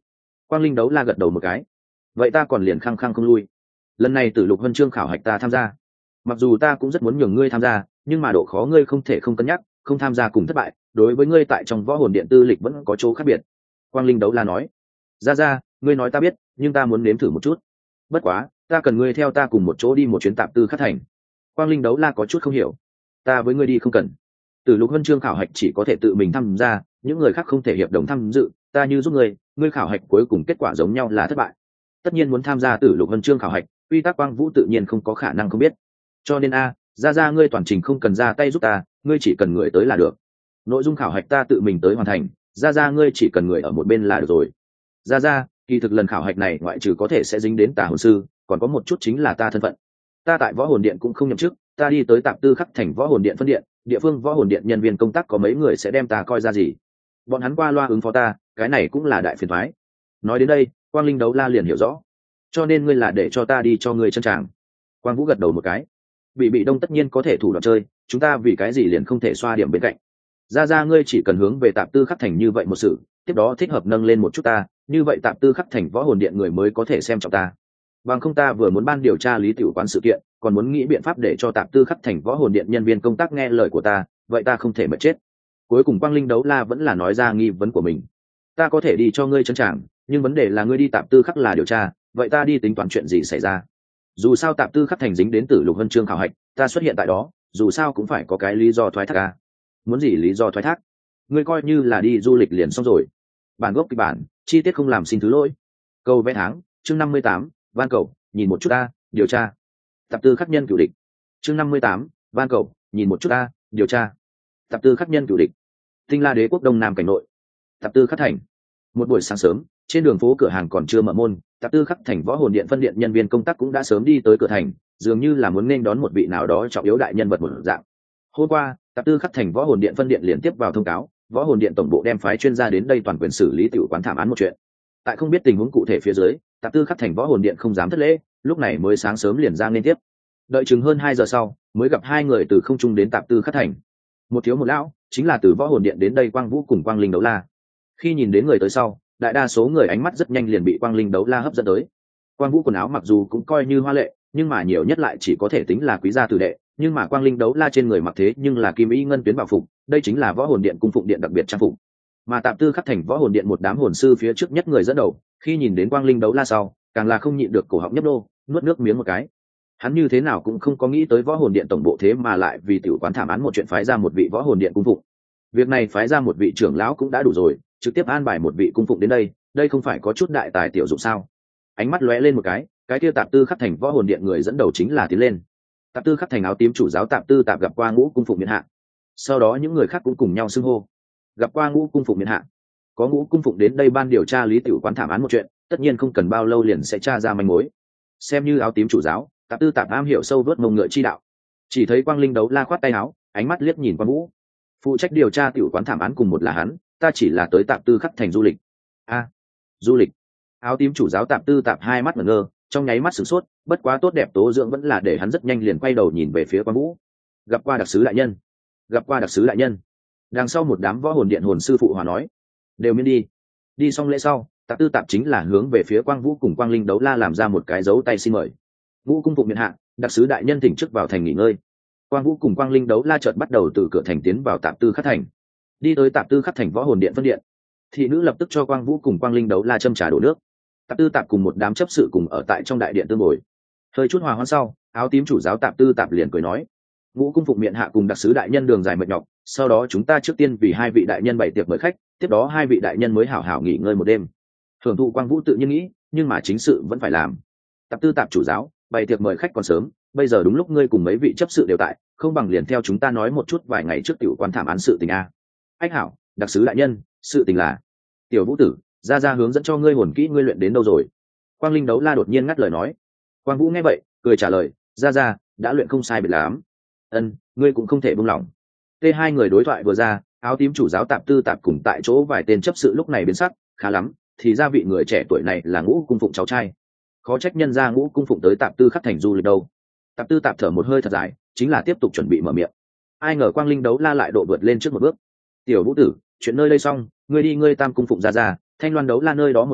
Speaker 1: Quang Linh Đấu La gật đầu một cái. Vậy ta còn liền khăng khăng không lui. Lần này Tử Lục Huân Chương khảo hạch ta tham gia. Mặc dù ta cũng rất muốn nhường ngươi tham gia, nhưng mà độ khó ngươi không thể không cân nhắc, không tham gia cùng thất bại, đối với ngươi tại trong võ hồn điện tư lịch vẫn có chỗ khác biệt. Quang Linh Đấu La nói. Ra ra, ngươi nói ta biết, nhưng ta muốn nếm thử một chút. Bất quá, ta cần ngươi theo ta cùng một chỗ đi một chuyến tạp tư khắc thành. Quang Linh Đấu La có chút không hiểu. Ta với ngươi đi không cần. Tử Lục Huân Chương khảo hạch chỉ có thể tự mình tham gia, những người khác không thể hiệp đồng tham dự. Ta như giúp ngươi, ngươi khảo hạch cuối cùng kết quả giống nhau là thất bại. Tất nhiên muốn tham gia Tử Lục Huân Chương khảo hạch, quy tắc Quang Vũ tự nhiên không có khả năng không biết. Cho nên a, ra ra ngươi toàn trình không cần ra tay giúp ta, ngươi chỉ cần người tới là được. Nội dung khảo hạch ta tự mình tới hoàn thành, ra ra ngươi chỉ cần người ở một bên là được rồi. Ra ra, kỳ thực lần khảo hạch này ngoại trừ có thể sẽ dính đến tà hồn sư, còn có một chút chính là ta thân phận. Ta tại võ hồn điện cũng không nhậm chức, ta đi tới tạp tư khắc thành võ hồn điện phân điện, địa phương võ hồn điện nhân viên công tác có mấy người sẽ đem ta coi ra gì. Bọn hắn qua loa ứng phó ta, cái này cũng là đại phiền toái. Nói đến đây, Quang Linh Đấu La liền hiểu rõ. Cho nên ngươi là để cho ta đi cho ngươi chân tràng. Quang Vũ gật đầu một cái. Bị bị đông tất nhiên có thể thủ đoạn chơi, chúng ta vì cái gì liền không thể xoa điểm bên cạnh. Ra ra ngươi chỉ cần hướng về tạp tư khắc thành như vậy một sự, tiếp đó thích hợp nâng lên một chút ta, như vậy tạp tư khắc thành võ hồn điện người mới có thể xem trọng ta. Bằng không ta vừa muốn ban điều tra lý tiểu quán sự kiện, còn muốn nghĩ biện pháp để cho tạp tư khắc thành võ hồn điện nhân viên công tác nghe lời của ta, vậy ta không thể mất chết. Cuối cùng Quang Linh Đấu La vẫn là nói ra nghi vấn của mình. Ta có thể đi cho ngươi chân tràng, nhưng vấn đề là ngươi đi tạp tư khắc là điều tra, vậy ta đi tính toán chuyện gì xảy ra. Dù sao tạp tư khắc thành dính đến Tử Lục Huân Chương khảo hạch, ta xuất hiện tại đó, dù sao cũng phải có cái lý do thoái thác à. Muốn gì lý do thoái thác? Ngươi coi như là đi du lịch liền xong rồi. Bản gốc kịch bản, chi tiết không làm xin thứ lỗi. Câu vẽ tháng, chương năm mươi tám, van cầu, nhìn một chút ta, điều tra. Tạp tư khắc nhân cửu địch. Chương năm mươi tám, van cầu, nhìn một chút ta, điều tra. Tạp tư khắc nhân cửu địch. Tinh La Đế quốc đông nam cảnh nội. Tạp tư khắc thành. Một buổi sáng sớm, trên đường phố cửa hàng còn chưa mở môn, tạp tư khắc thành võ hồn điện phân điện nhân viên công tác cũng đã sớm đi tới cửa thành, dường như là muốn nên đón một vị nào đó trọng yếu đại nhân vật một dạng. Hôm qua, tạp tư khắc thành võ hồn điện phân điện liên tiếp vào thông cáo, võ hồn điện tổng bộ đem phái chuyên gia đến đây toàn quyền xử lý tiểu quán thảm án một chuyện. Tại không biết tình huống cụ thể phía dưới, tạp tư khắc thành võ hồn điện không dám thất lễ, lúc này mới sáng sớm liền ra liên tiếp. Đợi chừng hơn hai giờ sau, mới gặp hai người từ không trung đến tạp tư khắc thành. Một thiếu một lão, chính là từ võ hồn điện đến đây Quang Vũ cùng Quang Linh Đấu La. Khi nhìn đến người tới sau, đại đa số người ánh mắt rất nhanh liền bị Quang Linh Đấu La hấp dẫn tới. Quang Vũ quần áo mặc dù cũng coi như hoa lệ, nhưng mà nhiều nhất lại chỉ có thể tính là quý gia tử đệ, nhưng mà Quang Linh Đấu La trên người mặc thế nhưng là kim y ngân tuyến bảo phục, đây chính là võ hồn điện cung phụng điện đặc biệt trang phục. Mà tạp tư khắc thành võ hồn điện một đám hồn sư phía trước nhất người dẫn đầu, khi nhìn đến Quang Linh Đấu La sau, càng là không nhịn được cổ họng nhấp nô, nuốt nước miếng một cái. Hắn như thế nào cũng không có nghĩ tới võ hồn điện tổng bộ thế mà lại vì tiểu quán thảm án một chuyện phái ra một vị võ hồn điện cung phụng. Việc này phái ra một vị trưởng lão cũng đã đủ rồi, trực tiếp an bài một vị cung phụng đến đây, đây không phải có chút đại tài tiểu dụng sao? Ánh mắt lóe lên một cái, cái kia tạp tư khắc thành võ hồn điện người dẫn đầu chính là tiến lên. Tạp tư khắc thành áo tím chủ giáo tạp tư tạp gặp qua Ngũ cung phụng miện hạ. Sau đó những người khác cũng cùng nhau xưng hô. Gặp qua Ngũ cung phụng miện hạ. Có Ngũ cung phụng đến đây ban điều tra lý tiểu quán thảm án một chuyện, tất nhiên không cần bao lâu liền sẽ tra ra manh mối. Xem như áo tím chủ giáo, tạp tư tạp am hiểu sâu vớt mông ngựa chi đạo. Chỉ thấy Quang Linh Đấu La khoát tay áo, ánh mắt liếc nhìn Quang Vũ. Phụ trách điều tra tiểu quán thảm án cùng một là hắn, ta chỉ là tới tạp tư khắc thành du lịch. A, du lịch. Áo tím chủ giáo tạp tư tạp hai mắt ngẩn ngơ, trong nháy mắt sửng sốt, bất quá tốt đẹp tố dưỡng vẫn là để hắn rất nhanh liền quay đầu nhìn về phía Quang Vũ. Gặp qua đặc sứ đại nhân. Gặp qua đặc sứ đại nhân. Đằng sau một đám võ hồn điện hồn sư phụ hòa nói, đều miễn đi. Đi xong lễ sau, tạp tư tạp chính là hướng về phía Quang Vũ cùng Quang Linh Đấu La làm ra một cái dấu tay xin mời. Vũ cung phụng miện hạ, đặc sứ đại nhân thỉnh trước vào thành nghỉ ngơi. Quang Vũ cùng Quang Linh Đấu La chợt bắt đầu từ cửa thành tiến vào tạp tư khắc thành, đi tới tạp tư khắc thành võ hồn điện phân điện. Thị nữ lập tức cho Quang Vũ cùng Quang Linh Đấu La châm trà đổ nước. Tạp tư tạp cùng một đám chấp sự cùng ở tại trong đại điện tương ngồi. Hơi chút hòa hoãn sau, áo tím chủ giáo tạp tư tạp liền cười nói, Ngũ cung phụng miện hạ cùng đặc sứ đại nhân đường dài mệt nhọc, sau đó chúng ta trước tiên vì hai vị đại nhân bày tiệc mời khách, tiếp đó hai vị đại nhân mới hảo hảo nghỉ ngơi một đêm. Hưởng thụ Quang Vũ tự nhiên nghĩ, nhưng mà chính sự vẫn phải làm. Tạp tư tạp chủ giáo, bày tiệc mời khách còn sớm, bây giờ đúng lúc ngươi cùng mấy vị chấp sự đều tại, không bằng liền theo chúng ta nói một chút vài ngày trước tiểu quan thảm án sự tình a. Ách hảo, đặc sứ đại nhân, sự tình là tiểu Vũ tử ra ra hướng dẫn cho ngươi hồn kỹ ngươi luyện đến đâu rồi? Quang Linh Đấu La đột nhiên ngắt lời nói. Quang Vũ nghe vậy cười trả lời, ra ra đã luyện không sai biệt lắm. Ân, ngươi cũng không thể buông lỏng. Tê hai người đối thoại vừa ra, áo tím chủ giáo tạp tư tạp cùng tại chỗ vài tên chấp sự lúc này biến sắc, khá lắm, thì ra vị người trẻ tuổi này là Ngũ cung phụng cháu trai. Khó trách nhân ra Ngũ cung phụng tới tạp tư khắc thành du lịch đâu. Tạp tư tạp thở một hơi thật dài, chính là tiếp tục chuẩn bị mở miệng. Ai ngờ Quang Linh Đấu La lại độ vượt lên trước một bước. Tiểu Vũ tử, chuyện nơi đây xong, ngươi đi ngươi Tam cung phụng ra ra, Thanh Loan Đấu La nơi đó một chuyến,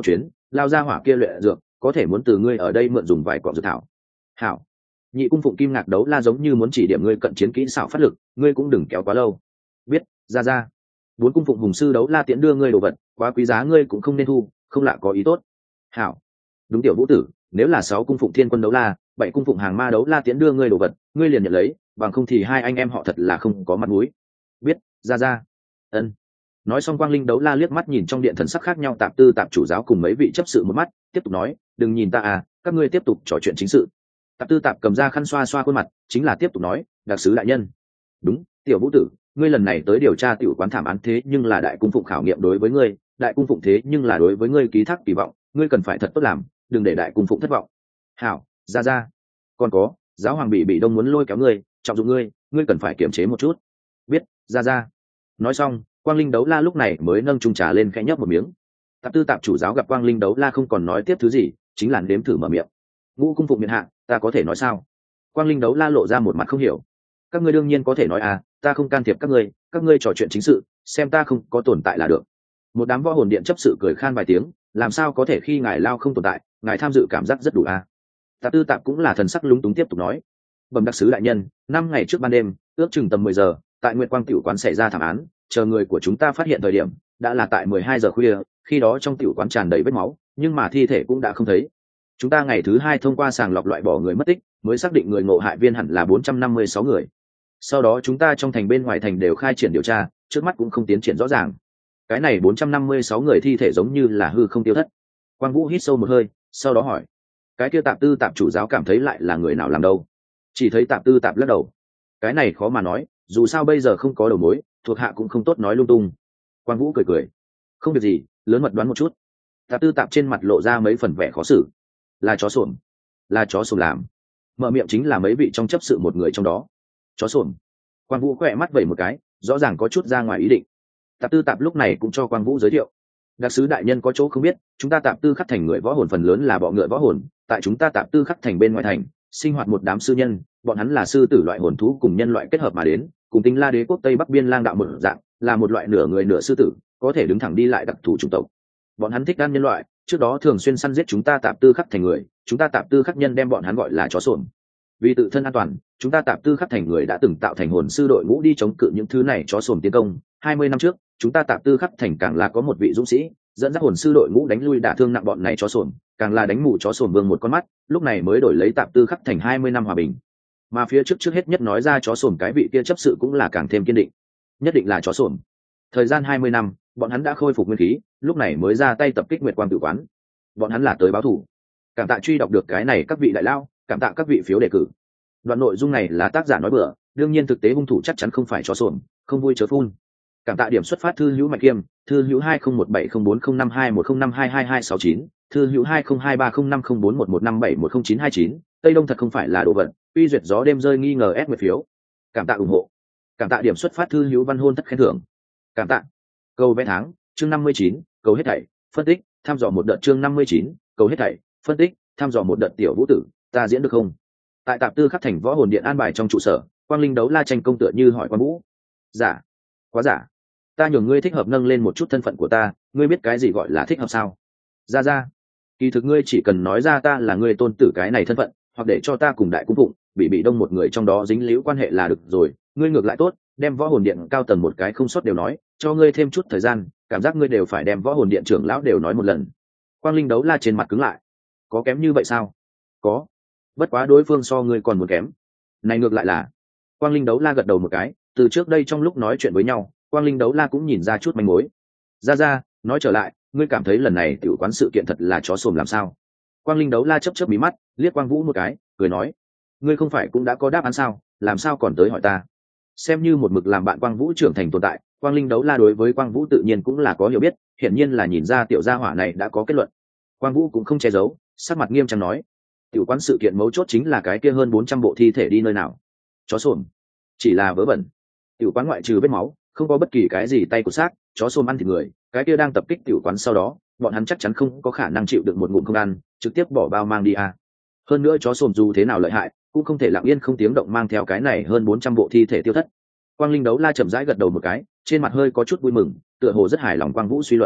Speaker 1: lao ra hỏa kia luyện dược có thể muốn từ ngươi ở đây mượn dùng vài cọng dược thảo. Hảo. Nhị cung phụng kim ngạc đấu la giống như muốn chỉ điểm ngươi cận chiến kỹ xảo phát lực, ngươi cũng đừng kéo quá lâu. Biết, ra ra. Bốn cung phụng hùng sư đấu la tiễn đưa ngươi đồ vật, quá quý giá ngươi cũng không nên thu, không lạ có ý tốt. Hảo. Đúng tiểu vũ tử, nếu là sáu cung phụng thiên quân đấu la, bảy cung phụng hàng ma đấu la tiễn đưa ngươi đồ vật, ngươi liền nhận lấy, bằng không thì hai anh em họ thật là không có mặt mũi. Biết, ra ra. Ân. Nói xong quang linh đấu la liếc mắt nhìn trong điện thần sắc khác nhau tạp tư tạp chủ giáo cùng mấy vị chấp sự một mắt, tiếp tục nói, đừng nhìn ta à, các ngươi tiếp tục trò chuyện chính sự. Tạp tư tạp cầm ra khăn xoa xoa khuôn mặt, chính là tiếp tục nói, đặc sứ đại nhân. Đúng, tiểu vũ tử, ngươi lần này tới điều tra tiểu quán thảm án thế nhưng là đại cung phụng khảo nghiệm đối với ngươi, đại cung phụng thế nhưng là đối với ngươi ký thác kỳ vọng, ngươi cần phải thật tốt làm, đừng để đại cung phụng thất vọng. Hảo, ra ra. Còn có, giáo hoàng bị bị đông muốn lôi kéo ngươi, trọng dụng ngươi, ngươi cần phải kiềm chế một chút. Biết, ra ra. Nói xong, quang linh đấu la lúc này mới nâng chung trà lên khẽ nhấp một miếng. Tạp tư tạp chủ giáo gặp quang linh đấu la không còn nói tiếp thứ gì, chính là nếm thử mở miệng. Ngũ cung phụng miện hạ, ta có thể nói sao? Quang linh đấu la lộ ra một mặt không hiểu. Các ngươi đương nhiên có thể nói à, ta không can thiệp các ngươi, các ngươi trò chuyện chính sự, xem ta không có tồn tại là được. Một đám võ hồn điện chấp sự cười khan vài tiếng, làm sao có thể khi ngài lao không tồn tại, ngài tham dự cảm giác rất đủ à. Tạp tư tạp cũng là thần sắc lúng túng tiếp tục nói. Bẩm đặc sứ đại nhân, năm ngày trước ban đêm, ước chừng tầm mười giờ, tại Nguyệt Quang tiểu quán xảy ra thảm án, chờ người của chúng ta phát hiện thời điểm đã là tại mười hai giờ khuya, khi đó trong tiểu quán tràn đầy vết máu, nhưng mà thi thể cũng đã không thấy. Chúng ta ngày thứ hai thông qua sàng lọc loại bỏ người mất tích, mới xác định người ngộ hại viên hẳn là bốn trăm năm mươi sáu người. Sau đó chúng ta trong thành bên ngoài thành đều khai triển điều tra, trước mắt cũng không tiến triển rõ ràng. Cái này bốn trăm năm mươi sáu người thi thể giống như là hư không tiêu thất. Quang Vũ hít sâu một hơi, sau đó hỏi: cái kia tạp tư tạp chủ giáo cảm thấy lại là người nào làm đâu? Chỉ thấy tạp tư tạp lắc đầu. Cái này khó mà nói, dù sao bây giờ không có đầu mối, thuộc hạ cũng không tốt nói lung tung. Quang Vũ cười cười: không việc gì, lớn mật đoán một chút. Tạp tư tạp trên mặt lộ ra mấy phần vẻ khó xử. Là chó sổm, là chó sổm làm. Mở miệng chính là mấy vị trong chấp sự một người trong đó. Chó sổm. Quang Vũ khỏe mắt vẩy một cái, rõ ràng có chút ra ngoài ý định. Tạp tư tạp lúc này cũng cho Quang Vũ giới thiệu: đặc sứ đại nhân có chỗ không biết, chúng ta tạp tư khắc thành người võ hồn phần lớn là bọ ngựa võ hồn, tại chúng ta tạp tư khắc thành bên ngoài thành sinh hoạt một đám sư nhân, bọn hắn là sư tử loại hồn thú cùng nhân loại kết hợp mà đến, cùng Tinh La Đế quốc Tây Bắc biên lang đạo một dạng, là một loại nửa người nửa sư tử, có thể đứng thẳng đi lại đặc thù chủng tộc. Bọn hắn thích ăn nhân loại, trước đó thường xuyên săn giết chúng ta tạp tư khắc thành người, chúng ta tạp tư khắc nhân đem bọn hắn gọi là chó sổm. Vì tự thân an toàn, chúng ta tạp tư khắc thành người đã từng tạo thành hồn sư đội ngũ đi chống cự những thứ này chó sổm tiến công. Hai mươi năm trước, chúng ta tạp tư khắc thành càng là có một vị dũng sĩ dẫn dắt hồn sư đội ngũ đánh lui đả thương nặng bọn này chó sổm, càng là đánh mù chó sổm vương một con mắt, lúc này mới đổi lấy tạp tư khắc thành hai mươi năm hòa bình. Mà phía trước trước hết nhất nói ra chó sổm cái vị kia chấp sự cũng là càng thêm kiên định, nhất định là chó sổm. Thời gian hai mươi năm, bọn hắn đã khôi phục nguyên khí, lúc này mới ra tay tập kích Nguyệt Quang Tử quán. Bọn hắn là tới báo thù. Cảm tạ truy đọc được cái này các vị đại lao, cảm tạ các vị phiếu đề cử. Đoạn nội dung này là tác giả nói bừa, đương nhiên thực tế hung thủ chắc chắn không phải chó sổm, không vui chớ phun. Cảm tạ điểm xuất phát thư hữu Mạnh Kiêm, thư hữu hai không một bảy không bốn không năm hai một không năm hai hai hai sáu chín, thư hữu hai không hai ba không năm không bốn một một năm bảy một không chín hai chín. Tây Đông thật không phải là đồ vật, uy duyệt gió đêm rơi nghi ngờ ép mười phiếu. Cảm tạ ủng hộ. Cảm tạ điểm xuất phát thư hữu văn hôn thất khen thưởng. Cảm tạ. Cầu vẽ tháng, chương năm mươi chín, cầu hết thảy, phân tích, tham dò một đợt chương năm mươi chín, cầu hết thảy, phân tích, tham dò một đợt tiểu vũ tử, ta diễn được không? Tại tạp tư khắc thành võ hồn điện an bài trong trụ sở, Quang Linh đấu la tranh công tựa như hỏi Quan Vũ. Giả, quá giả. Ta nhường ngươi thích hợp nâng lên một chút thân phận của ta, ngươi biết cái gì gọi là thích hợp sao? Ra ra, kỳ thực ngươi chỉ cần nói ra ta là ngươi tôn tử cái này thân phận, hoặc để cho ta cùng đại cung phụng bị bị đông một người trong đó dính líu quan hệ là được rồi. Ngươi ngược lại tốt, đem võ hồn điện cao tầng một cái không sót đều nói, cho ngươi thêm chút thời gian, cảm giác ngươi đều phải đem võ hồn điện trưởng lão đều nói một lần. Quang Linh đấu la trên mặt cứng lại. Có kém như vậy sao? Có. Bất quá đối phương so ngươi còn muốn kém. Này ngược lại là. Quang Linh đấu la gật đầu một cái, từ trước đây trong lúc nói chuyện với nhau, Quang Linh đấu la cũng nhìn ra chút manh mối. Ra ra, nói trở lại, ngươi cảm thấy lần này tiểu quán sự kiện thật là chó sồn làm sao? Quang Linh đấu la chớp chớp mí mắt, liếc Quang Vũ một cái, cười nói: ngươi không phải cũng đã có đáp án sao, làm sao còn tới hỏi ta? Xem như một mực làm bạn Quang Vũ trưởng thành tồn tại, Quang Linh đấu la đối với Quang Vũ tự nhiên cũng là có hiểu biết, hiển nhiên là nhìn ra tiểu gia hỏa này đã có kết luận. Quang Vũ cũng không che giấu, sắc mặt nghiêm trang nói: tiểu quán sự kiện mấu chốt chính là cái kia hơn bốn trăm bộ thi thể đi nơi nào? Chó sồn. Chỉ là vớ vẩn. Tiểu quán ngoại trừ vết máu, không có bất kỳ cái gì tay của xác, chó sồn ăn thịt người, cái kia đang tập kích tiểu quán sau đó, bọn hắn chắc chắn không có khả năng chịu được một ngụm không ăn, trực tiếp bỏ bao mang đi à. Hơn nữa chó sồn dù thế nào lợi hại, cũng không thể lặng yên không tiếng động mang theo cái này hơn bốn trăm bộ thi thể tiêu thất. Quang Linh đấu la chậm rãi gật đầu một cái, trên mặt hơi có chút vui mừng, tựa hồ rất hài lòng Quang Vũ suy luận.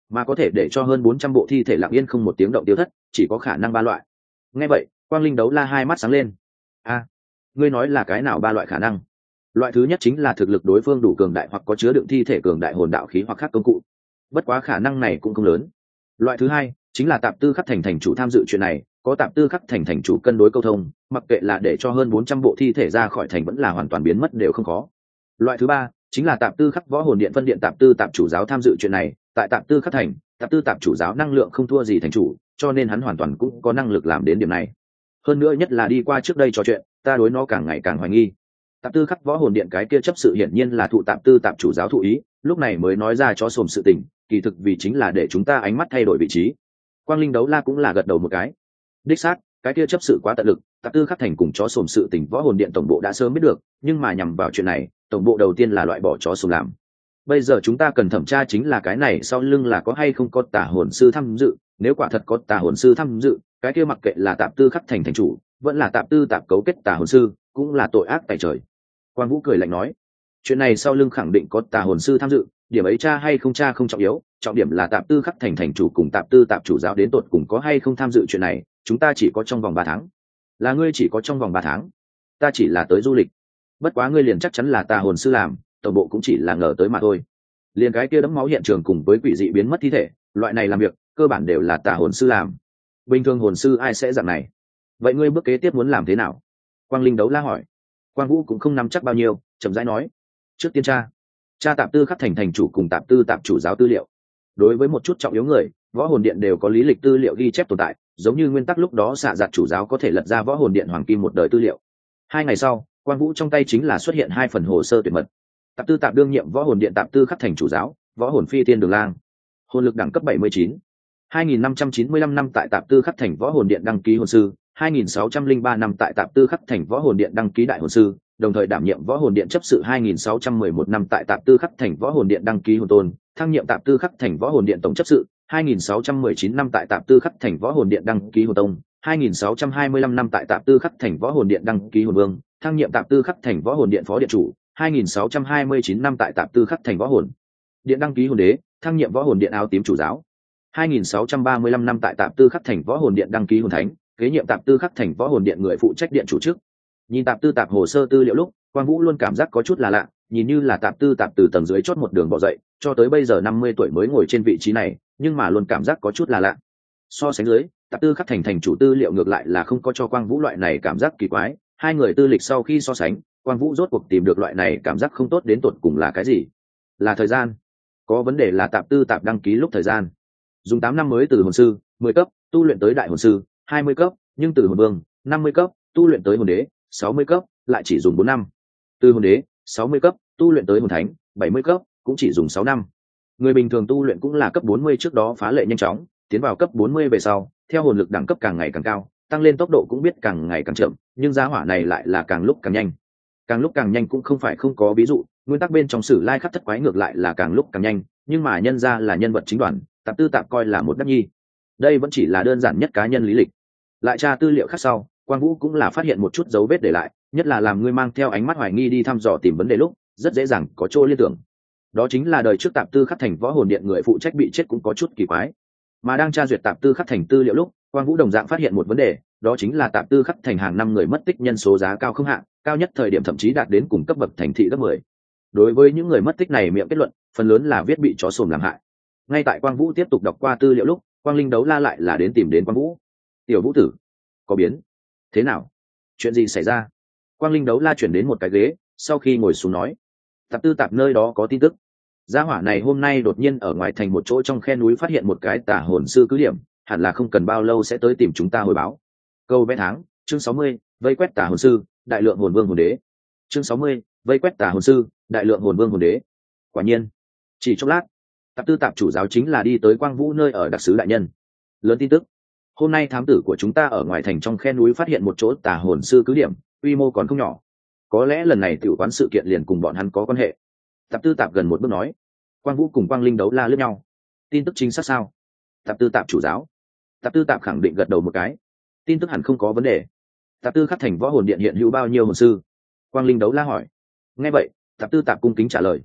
Speaker 1: mà có thể để cho hơn bốn trăm bộ thi thể lặng yên không một tiếng động tiêu thất chỉ có khả năng ba loại. Nghe vậy quang linh đấu la hai mắt sáng lên. A, ngươi nói là cái nào ba loại khả năng? Loại thứ nhất chính là thực lực đối phương đủ cường đại hoặc có chứa đựng thi thể cường đại hồn đạo khí hoặc khác công cụ, bất quá khả năng này cũng không lớn. Loại thứ hai chính là tạp tư khắc thành thành chủ tham dự chuyện này, có tạp tư khắc thành thành chủ cân đối câu thông, mặc kệ là để cho hơn bốn trăm bộ thi thể ra khỏi thành vẫn là hoàn toàn biến mất đều không khó. Loại thứ ba chính là tạp tư khắc võ hồn điện phân điện tạp tư tạp chủ giáo tham dự chuyện này, tại tạp tư khắc thành, tạp tư tạp chủ giáo năng lượng không thua gì thành chủ, cho nên hắn hoàn toàn cũng có năng lực làm đến điểm này. Hơn nữa nhất là đi qua trước đây trò chuyện, ta đối nó càng ngày càng hoài nghi. Tạp tư khắc võ hồn điện cái kia chấp sự hiển nhiên là thụ tạp tư tạp chủ giáo thụ ý, lúc này mới nói ra cho xồm sự tình, kỳ thực vì chính là để chúng ta ánh mắt thay đổi vị trí. Quang linh đấu la cũng là gật đầu một cái. Đích xác, cái kia chấp sự quá tận lực, tạp tư khắc thành cùng chó xồm sự tình võ hồn điện tổng bộ đã sớm biết được, nhưng mà nhằm vào chuyện này, tổng bộ đầu tiên là loại bỏ chó xồm làm. Bây giờ chúng ta cần thẩm tra chính là cái này sau lưng là có hay không có tà hồn sư tham dự, nếu quả thật có tà hồn sư tham dự, cái kia mặc kệ là tạp tư khắc thành thành chủ, vẫn là tạp tư tạp cấu kết tà hồn sư, cũng là tội ác tại trời. Quang Vũ cười lạnh nói, chuyện này sau lưng khẳng định có tà hồn sư tham dự, điểm ấy cha hay không cha không trọng yếu, trọng điểm là tạp tư khắc thành thành chủ cùng tạp tư tạp chủ giáo đến tột cùng có hay không tham dự chuyện này, chúng ta chỉ có trong vòng ba tháng. Là ngươi chỉ có trong vòng ba tháng, ta chỉ là tới du lịch. Bất quá ngươi liền chắc chắn là tà hồn sư làm, tổng bộ cũng chỉ là ngờ tới mà thôi. Liền cái kia đẫm máu hiện trường cùng với quỷ dị biến mất thi thể, loại này làm việc cơ bản đều là tà hồn sư làm. Bình thường hồn sư ai sẽ dạng này? Vậy ngươi bước kế tiếp muốn làm thế nào? Quang linh đấu la hỏi. Quang Vũ cũng không nắm chắc bao nhiêu, chậm rãi nói, trước tiên tra tra tạp tư khắc thành thành chủ cùng tạp tư tạp chủ giáo tư liệu. Đối với một chút trọng yếu người, võ hồn điện đều có lý lịch tư liệu ghi chép tồn tại, giống như nguyên tắc lúc đó xạ giặt chủ giáo có thể lật ra võ hồn điện hoàng kim một đời tư liệu. Hai ngày sau, Quang Vũ trong tay chính là xuất hiện hai phần hồ sơ tuyệt mật. Tạp tư tạp đương nhiệm võ hồn điện tạp tư khắc thành chủ giáo, võ hồn phi tiên đường lang, hồn lực đẳng cấp bảy mươi chín, hai nghìn năm trăm chín mươi lăm năm tại tạp tư khắc thành võ hồn điện đăng ký hồn sư, hai nghìn sáu trăm lẻ ba năm tại tạp tư khắc thành võ hồn điện đăng ký đại hồn sư, đồng thời đảm nhiệm võ hồn điện chấp sự hai nghìn sáu trăm mười một năm tại tạp tư khắc thành võ hồn điện đăng ký hồn tôn, thăng nhiệm tạp tư khắc thành võ hồn điện tổng chấp sự hai nghìn sáu trăm mười chín năm tại tạp tư khắc thành võ hồn điện đăng ký hồn tông, hai nghìn sáu trăm hai mươi lăm năm tại tạp tư khắc thành võ hồn điện đăng ký hồn vương, thăng nhiệm tạp tư khắc thành võ hồn điện phó điện chủ hai nghìn sáu trăm hai mươi chín năm tại tạp tư khắc thành võ hồn điện đăng ký hồn đế, thăng nhiệm võ hồn điện áo tím chủ giáo hai nghìn sáu trăm ba mươi lăm năm tại tạp tư khắc thành võ hồn điện đăng ký hồn thánh, kế nhiệm tạp tư khắc thành võ hồn điện người phụ trách điện chủ chức. Nhìn tạp tư tạp hồ sơ tư liệu lúc, Quang Vũ luôn cảm giác có chút là lạ, nhìn như là tạp tư tạp từ tầng dưới chót một đường bỏ dậy, cho tới bây giờ năm mươi tuổi mới ngồi trên vị trí này, nhưng mà luôn cảm giác có chút là lạ. So sánh dưới, tạp tư khắc thành thành chủ tư liệu ngược lại là không có cho Quang Vũ loại này cảm giác kỳ quái, hai người tư lịch sau khi so sánh, Quang Vũ rốt cuộc tìm được loại này cảm giác không tốt đến tột cùng là cái gì? Là thời gian. Có vấn đề là tạp tư tạp đăng ký lúc thời gian. Dùng tám năm mới từ hồn sư, mười cấp, tu luyện tới đại hồn sư, hai mươi cấp, nhưng từ hồn vương, năm mươi cấp, tu luyện tới hồn đế, sáu mươi cấp, lại chỉ dùng bốn năm. Từ hồn đế, sáu mươi cấp, tu luyện tới hồn thánh, bảy mươi cấp, cũng chỉ dùng sáu năm. Người bình thường tu luyện cũng là cấp bốn mươi trước đó phá lệ nhanh chóng, tiến vào cấp bốn mươi về sau, theo hồn lực đẳng cấp càng ngày càng cao, tăng lên tốc độ cũng biết càng ngày càng chậm, nhưng giá hỏa này lại là càng lúc càng nhanh. Càng lúc càng nhanh cũng không phải không có ví dụ, nguyên tắc bên trong sử lai khắc thất quái ngược lại là càng lúc càng nhanh, nhưng mà nhân ra là nhân vật chính đoàn, tạp tư tạp coi là một đắc nhi. Đây vẫn chỉ là đơn giản nhất cá nhân lý lịch. Lại tra tư liệu khác sau, Quang Vũ cũng là phát hiện một chút dấu vết để lại, nhất là làm người mang theo ánh mắt hoài nghi đi thăm dò tìm vấn đề lúc, rất dễ dàng có chỗ liên tưởng. Đó chính là đời trước tạp tư khắc thành võ hồn điện người phụ trách bị chết cũng có chút kỳ quái. Mà đang tra duyệt tạp tư khắc thành tư liệu lúc, Quang Vũ đồng dạng phát hiện một vấn đề, đó chính là tạp tư khắc thành hàng năm người mất tích nhân số giá cao không hạn, cao nhất thời điểm thậm chí đạt đến cùng cấp bậc thành thị gấp mười. Đối với những người mất tích này miệng kết luận, phần lớn là viết bị chó sồn làm hại. Ngay tại Quang Vũ tiếp tục đọc qua tư liệu lúc, Quang Linh đấu la lại là đến tìm đến Quang Vũ. Tiểu Vũ tử, có biến? Thế nào? Chuyện gì xảy ra? Quang Linh đấu la chuyển đến một cái ghế, sau khi ngồi xuống nói, tạp tư tạp nơi đó có tin tức. Gia hỏa này hôm nay đột nhiên ở ngoài thành một chỗ trong khe núi phát hiện một cái tà hồn sư cứ điểm, hẳn là không cần bao lâu sẽ tới tìm chúng ta hồi báo. Câu vẽ tháng, chương sáu mươi, vây quét tà hồn sư, đại lượng hồn vương hồn đế. Chương sáu mươi, vây quét tà hồn sư, đại lượng hồn vương hồn đế. Quả nhiên, chỉ chốc lát, tạp tư tạp chủ giáo chính là đi tới Quang Vũ nơi ở đặc sứ đại nhân. Lớn tin tức, hôm nay thám tử của chúng ta ở ngoài thành trong khe núi phát hiện một chỗ tà hồn sư cứ điểm, quy mô còn không nhỏ. Có lẽ lần này tiểu quán sự kiện liền cùng bọn hắn có quan hệ. Tạp tư tạp gần một bước nói. Quang Vũ cùng Quang Linh đấu la lướt nhau. Tin tức chính xác sao? Tạp tư tạp chủ giáo. Tạp tư tạp khẳng định gật đầu một cái. Tin tức hẳn không có vấn đề. Tạp tư khắc thành võ hồn điện hiện hữu bao nhiêu hồn sư? Quang Linh đấu la hỏi. Nghe vậy, tạp tư tạp cung kính trả lời.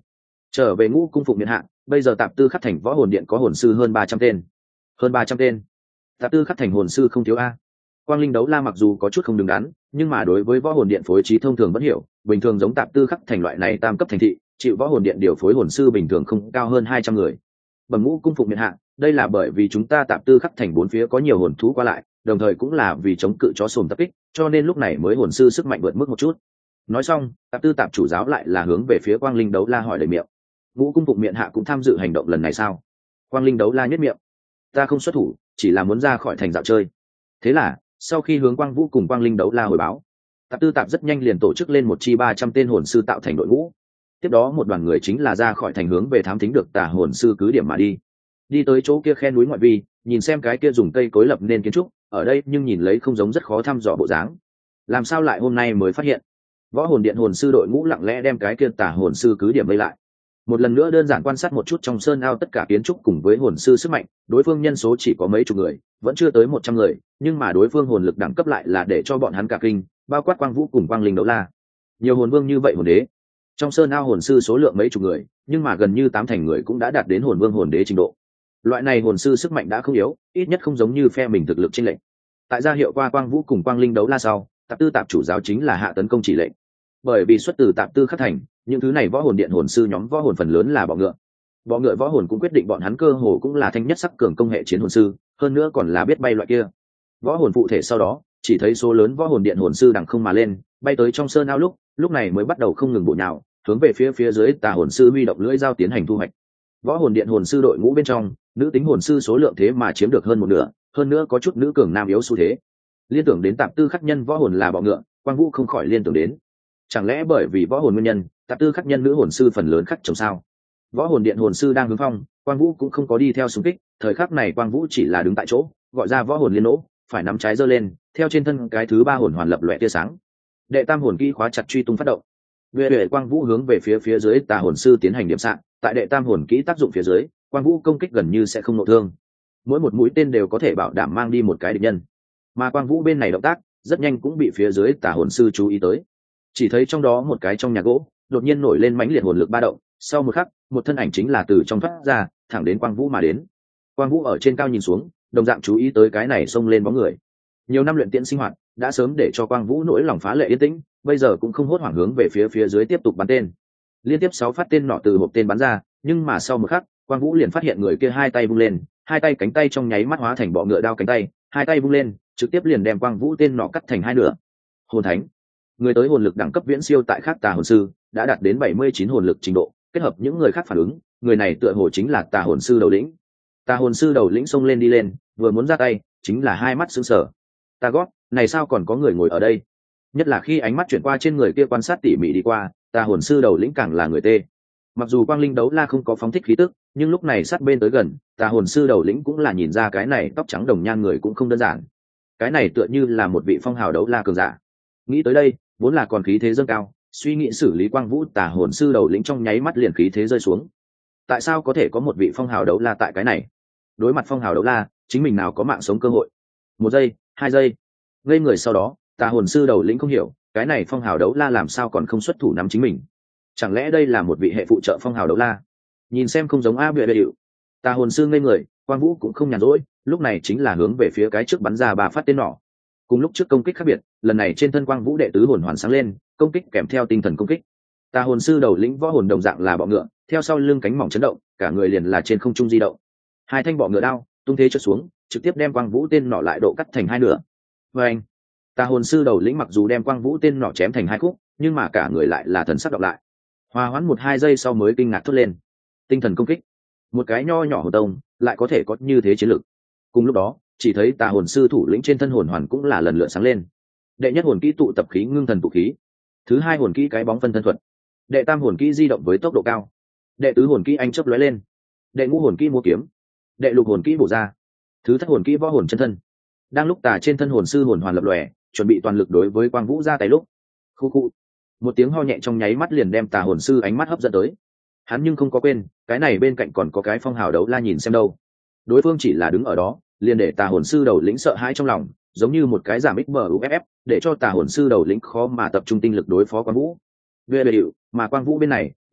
Speaker 1: Trở về ngũ cung phụng miện hạ, bây giờ tạp tư khắc thành võ hồn điện có hồn sư hơn ba trăm tên. Hơn ba trăm tên. Tạp tư khắc thành hồn sư không thiếu a. Quang Linh Đấu La mặc dù có chút không đứng đắn, nhưng mà đối với võ hồn điện phối trí thông thường vẫn hiểu, bình thường giống tạp tư khắc thành loại này tam cấp thành thị, chịu võ hồn điện điều phối hồn sư bình thường không cao hơn hai trăm người. Bẩm ngũ cung phụng miện hạ, đây là bởi vì chúng ta tạp tư khắc thành bốn phía có nhiều hồn thú qua lại, đồng thời cũng là vì chống cự chó sồn tập kích, cho nên lúc này mới hồn sư sức mạnh vượt mức một chút. Nói xong, tạp tư tạp chủ giáo lại là hướng về phía Quang Linh Đấu La hỏi đầy miệng. Ngũ cung phụng miện hạ cũng tham dự hành động lần này sao? Quang Linh Đấu La nhất miệng. Ta không xuất thủ, chỉ là muốn ra khỏi thành dạo chơi. Thế là, sau khi hướng Quang Vũ cùng Quang Linh Đấu La hồi báo, tạp tư tạp rất nhanh liền tổ chức lên một chi ba trăm tên hồn sư tạo thành đội ngũ. Tiếp đó một đoàn người chính là ra khỏi thành hướng về thám thính được tà hồn sư cứ điểm mà đi. Đi tới chỗ kia khe núi ngoại vi, nhìn xem cái kia dùng cây cối lập nên kiến trúc, ở đây nhưng nhìn lấy không giống rất khó thăm dò bộ dáng. Làm sao lại hôm nay mới phát hiện? Võ hồn điện hồn sư đội ngũ lặng lẽ đem cái kia tà hồn sư cứ điểm vây lại. Một lần nữa đơn giản quan sát một chút trong sơn ao tất cả kiến trúc cùng với hồn sư sức mạnh, đối phương nhân số chỉ có mấy chục người, vẫn chưa tới một trăm người, nhưng mà đối phương hồn lực đẳng cấp lại là để cho bọn hắn cả kinh, bao quát Quang Vũ cùng Quang Linh Đấu La. Nhiều hồn vương như vậy hồn đế. Trong sơn ao hồn sư số lượng mấy chục người, nhưng mà gần như tám thành người cũng đã đạt đến hồn vương hồn đế trình độ. Loại này hồn sư sức mạnh đã không yếu, ít nhất không giống như phe mình thực lực chênh lệch. Tại gia hiệu qua Quang Vũ cùng Quang Linh Đấu La sau, tạp tư tạp chủ giáo chính là hạ tấn công chỉ lệnh. Bởi vì xuất từ tạp tư khắc thành, những thứ này võ hồn điện hồn sư nhóm võ hồn phần lớn là bọ ngựa. Bọ ngựa võ hồn cũng quyết định bọn hắn cơ hồ cũng là thanh nhất sắc cường công hệ chiến hồn sư, hơn nữa còn là biết bay loại kia. Võ hồn phụ thể sau đó, chỉ thấy số lớn võ hồn điện hồn sư đằng không mà lên, bay tới trong sơn ao lúc, lúc này mới bắt đầu không ngừng bổ nhào, hướng về phía phía dưới tà hồn sư huy động lưỡi dao tiến hành thu hoạch. Võ hồn điện hồn sư đội ngũ bên trong, nữ tính hồn sư số lượng thế mà chiếm được hơn một nửa, hơn nữa có chút nữ cường nam yếu xu thế. Liên tưởng đến tạp tư khắc nhân võ hồn là bọ ngựa, Quang Vũ không khỏi liên tưởng đến. Chẳng lẽ bởi vì võ hồn nguyên nhân, tạp tư khắc nhân nữ hồn sư phần lớn khắc chồng sao? Võ hồn điện hồn sư đang hướng phong, Quang Vũ cũng không có đi theo xung kích, thời khắc này Quang Vũ chỉ là đứng tại chỗ, gọi ra võ hồn liên nỗ, phải nắm trái giơ lên, theo trên thân cái thứ ba hồn hoàn lập lòe tia sáng. Đệ tam hồn kỹ khóa chặt truy tung phát động. Vệ Vệ Quang Vũ hướng về phía phía dưới tà hồn sư tiến hành điểm xạ, tại đệ tam hồn kỹ tác dụng phía dưới, Quang Vũ công kích gần như sẽ không nội thương. Mỗi một mũi tên đều có thể bảo đảm mang đi một cái địch nhân. Mà Quang Vũ bên này động tác, rất nhanh cũng bị phía dưới tà hồn sư chú ý tới. Chỉ thấy trong đó một cái trong nhà gỗ, đột nhiên nổi lên mãnh liệt hồn lực ba động, sau một khắc, một thân ảnh chính là từ trong thoát ra, thẳng đến Quang Vũ mà đến. Quang Vũ ở trên cao nhìn xuống, đồng dạng chú ý tới cái này xông lên bóng người. Nhiều năm luyện tiễn sinh hoạt đã sớm để cho Quang Vũ nỗi lòng phá lệ yên tĩnh, bây giờ cũng không hốt hoảng hướng về phía phía dưới tiếp tục bắn tên. Liên tiếp sáu phát tên nọ từ hộp tên bắn ra, nhưng mà sau một khắc, Quang Vũ liền phát hiện người kia hai tay vung lên, hai tay cánh tay trong nháy mắt hóa thành bọ ngựa đao cánh tay, hai tay vung lên, trực tiếp liền đem Quang Vũ tên nọ cắt thành hai nửa. Hồn thánh, người tới hồn lực đẳng cấp viễn siêu tại khác tà hồn sư, đã đạt đến bảy mươi chín hồn lực trình độ, kết hợp những người khác phản ứng, người này tựa hồ chính là tà hồn sư đầu lĩnh. Tà hồn sư đầu lĩnh xông lên đi lên, vừa muốn ra tay, chính là hai mắt sững sờ. Ta gót, này sao còn có người ngồi ở đây? Nhất là khi ánh mắt chuyển qua trên người kia quan sát tỉ mỉ đi qua, tà hồn sư đầu lĩnh càng là người tê. Mặc dù Quang Linh Đấu La không có phóng thích khí tức, nhưng lúc này sát bên tới gần, tà hồn sư đầu lĩnh cũng là nhìn ra cái này tóc trắng đồng nhan người cũng không đơn giản. Cái này tựa như là một vị phong hào đấu la cường giả. Nghĩ tới đây, vốn là còn khí thế dâng cao, suy nghĩ xử lý Quang Vũ tà hồn sư đầu lĩnh trong nháy mắt liền khí thế rơi xuống. Tại sao có thể có một vị phong hào đấu la tại cái này? Đối mặt phong hào đấu la, chính mình nào có mạng sống cơ hội? Một giây, hai giây, ngây người sau đó, tà hồn sư đầu lĩnh không hiểu, cái này phong hào đấu la làm sao còn không xuất thủ nắm chính mình? Chẳng lẽ đây là một vị hệ phụ trợ phong hào đấu la? Nhìn xem không giống a bịa bịa điệu. Tà hồn sư ngây người, Quang Vũ cũng không nhàn rỗi, lúc này chính là hướng về phía cái trước bắn ra ba phát tên nỏ. Cùng lúc trước công kích khác biệt, lần này trên thân Quang Vũ đệ tứ hồn hoàn sáng lên, công kích kèm theo tinh thần công kích. Tà hồn sư đầu lĩnh võ hồn đồng dạng là bọ ngựa, theo sau lưng cánh mỏng chấn động, cả người liền là trên không trung di động. Hai thanh bọ ngựa đao tung thế chợt xuống, trực tiếp đem Quang Vũ tên nỏ lại độ cắt thành hai nửa. Và anh, tà hồn sư đầu lĩnh mặc dù đem Quang Vũ tên nỏ chém thành hai khúc, nhưng mà cả người lại là thần sắc đọc lại. Hòa hoãn một hai giây sau mới kinh ngạc thốt lên. Tinh thần công kích, một cái nho nhỏ hồn tông lại có thể có như thế chiến lực. Cùng lúc đó, chỉ thấy tà hồn sư thủ lĩnh trên thân hồn hoàn cũng là lần lượt sáng lên. Đệ nhất hồn kỹ tụ tập khí ngưng thần tụ khí, thứ hai hồn kỹ cái bóng phân thân thuật, đệ tam hồn kỹ di động với tốc độ cao, đệ tứ hồn kỹ anh chớp lóe lên, đệ ngũ hồn kỹ mua kiếm, đệ lục hồn kỹ bổ ra, thứ thất hồn kỹ võ hồn chân thân. Đang lúc tà trên thân hồn sư hồn hoàn lập lòe, chuẩn bị toàn lực đối với Quang Vũ ra tay lúc, khu khu, một tiếng ho nhẹ trong nháy mắt liền đem tà hồn sư ánh mắt hấp dẫn tới. Hắn nhưng không có quên, cái này bên cạnh còn có cái phong hào đấu la nhìn xem đâu. Đối phương chỉ là đứng ở đó, liền để tà hồn sư đầu lĩnh sợ hãi trong lòng, giống như một cái giảm ích bờ u ép ép, để cho tà hồn sư đầu lĩnh khó mà tập trung tinh lực đối phó Quang Vũ. Về bề điệu, mà Quang Vũ bên này,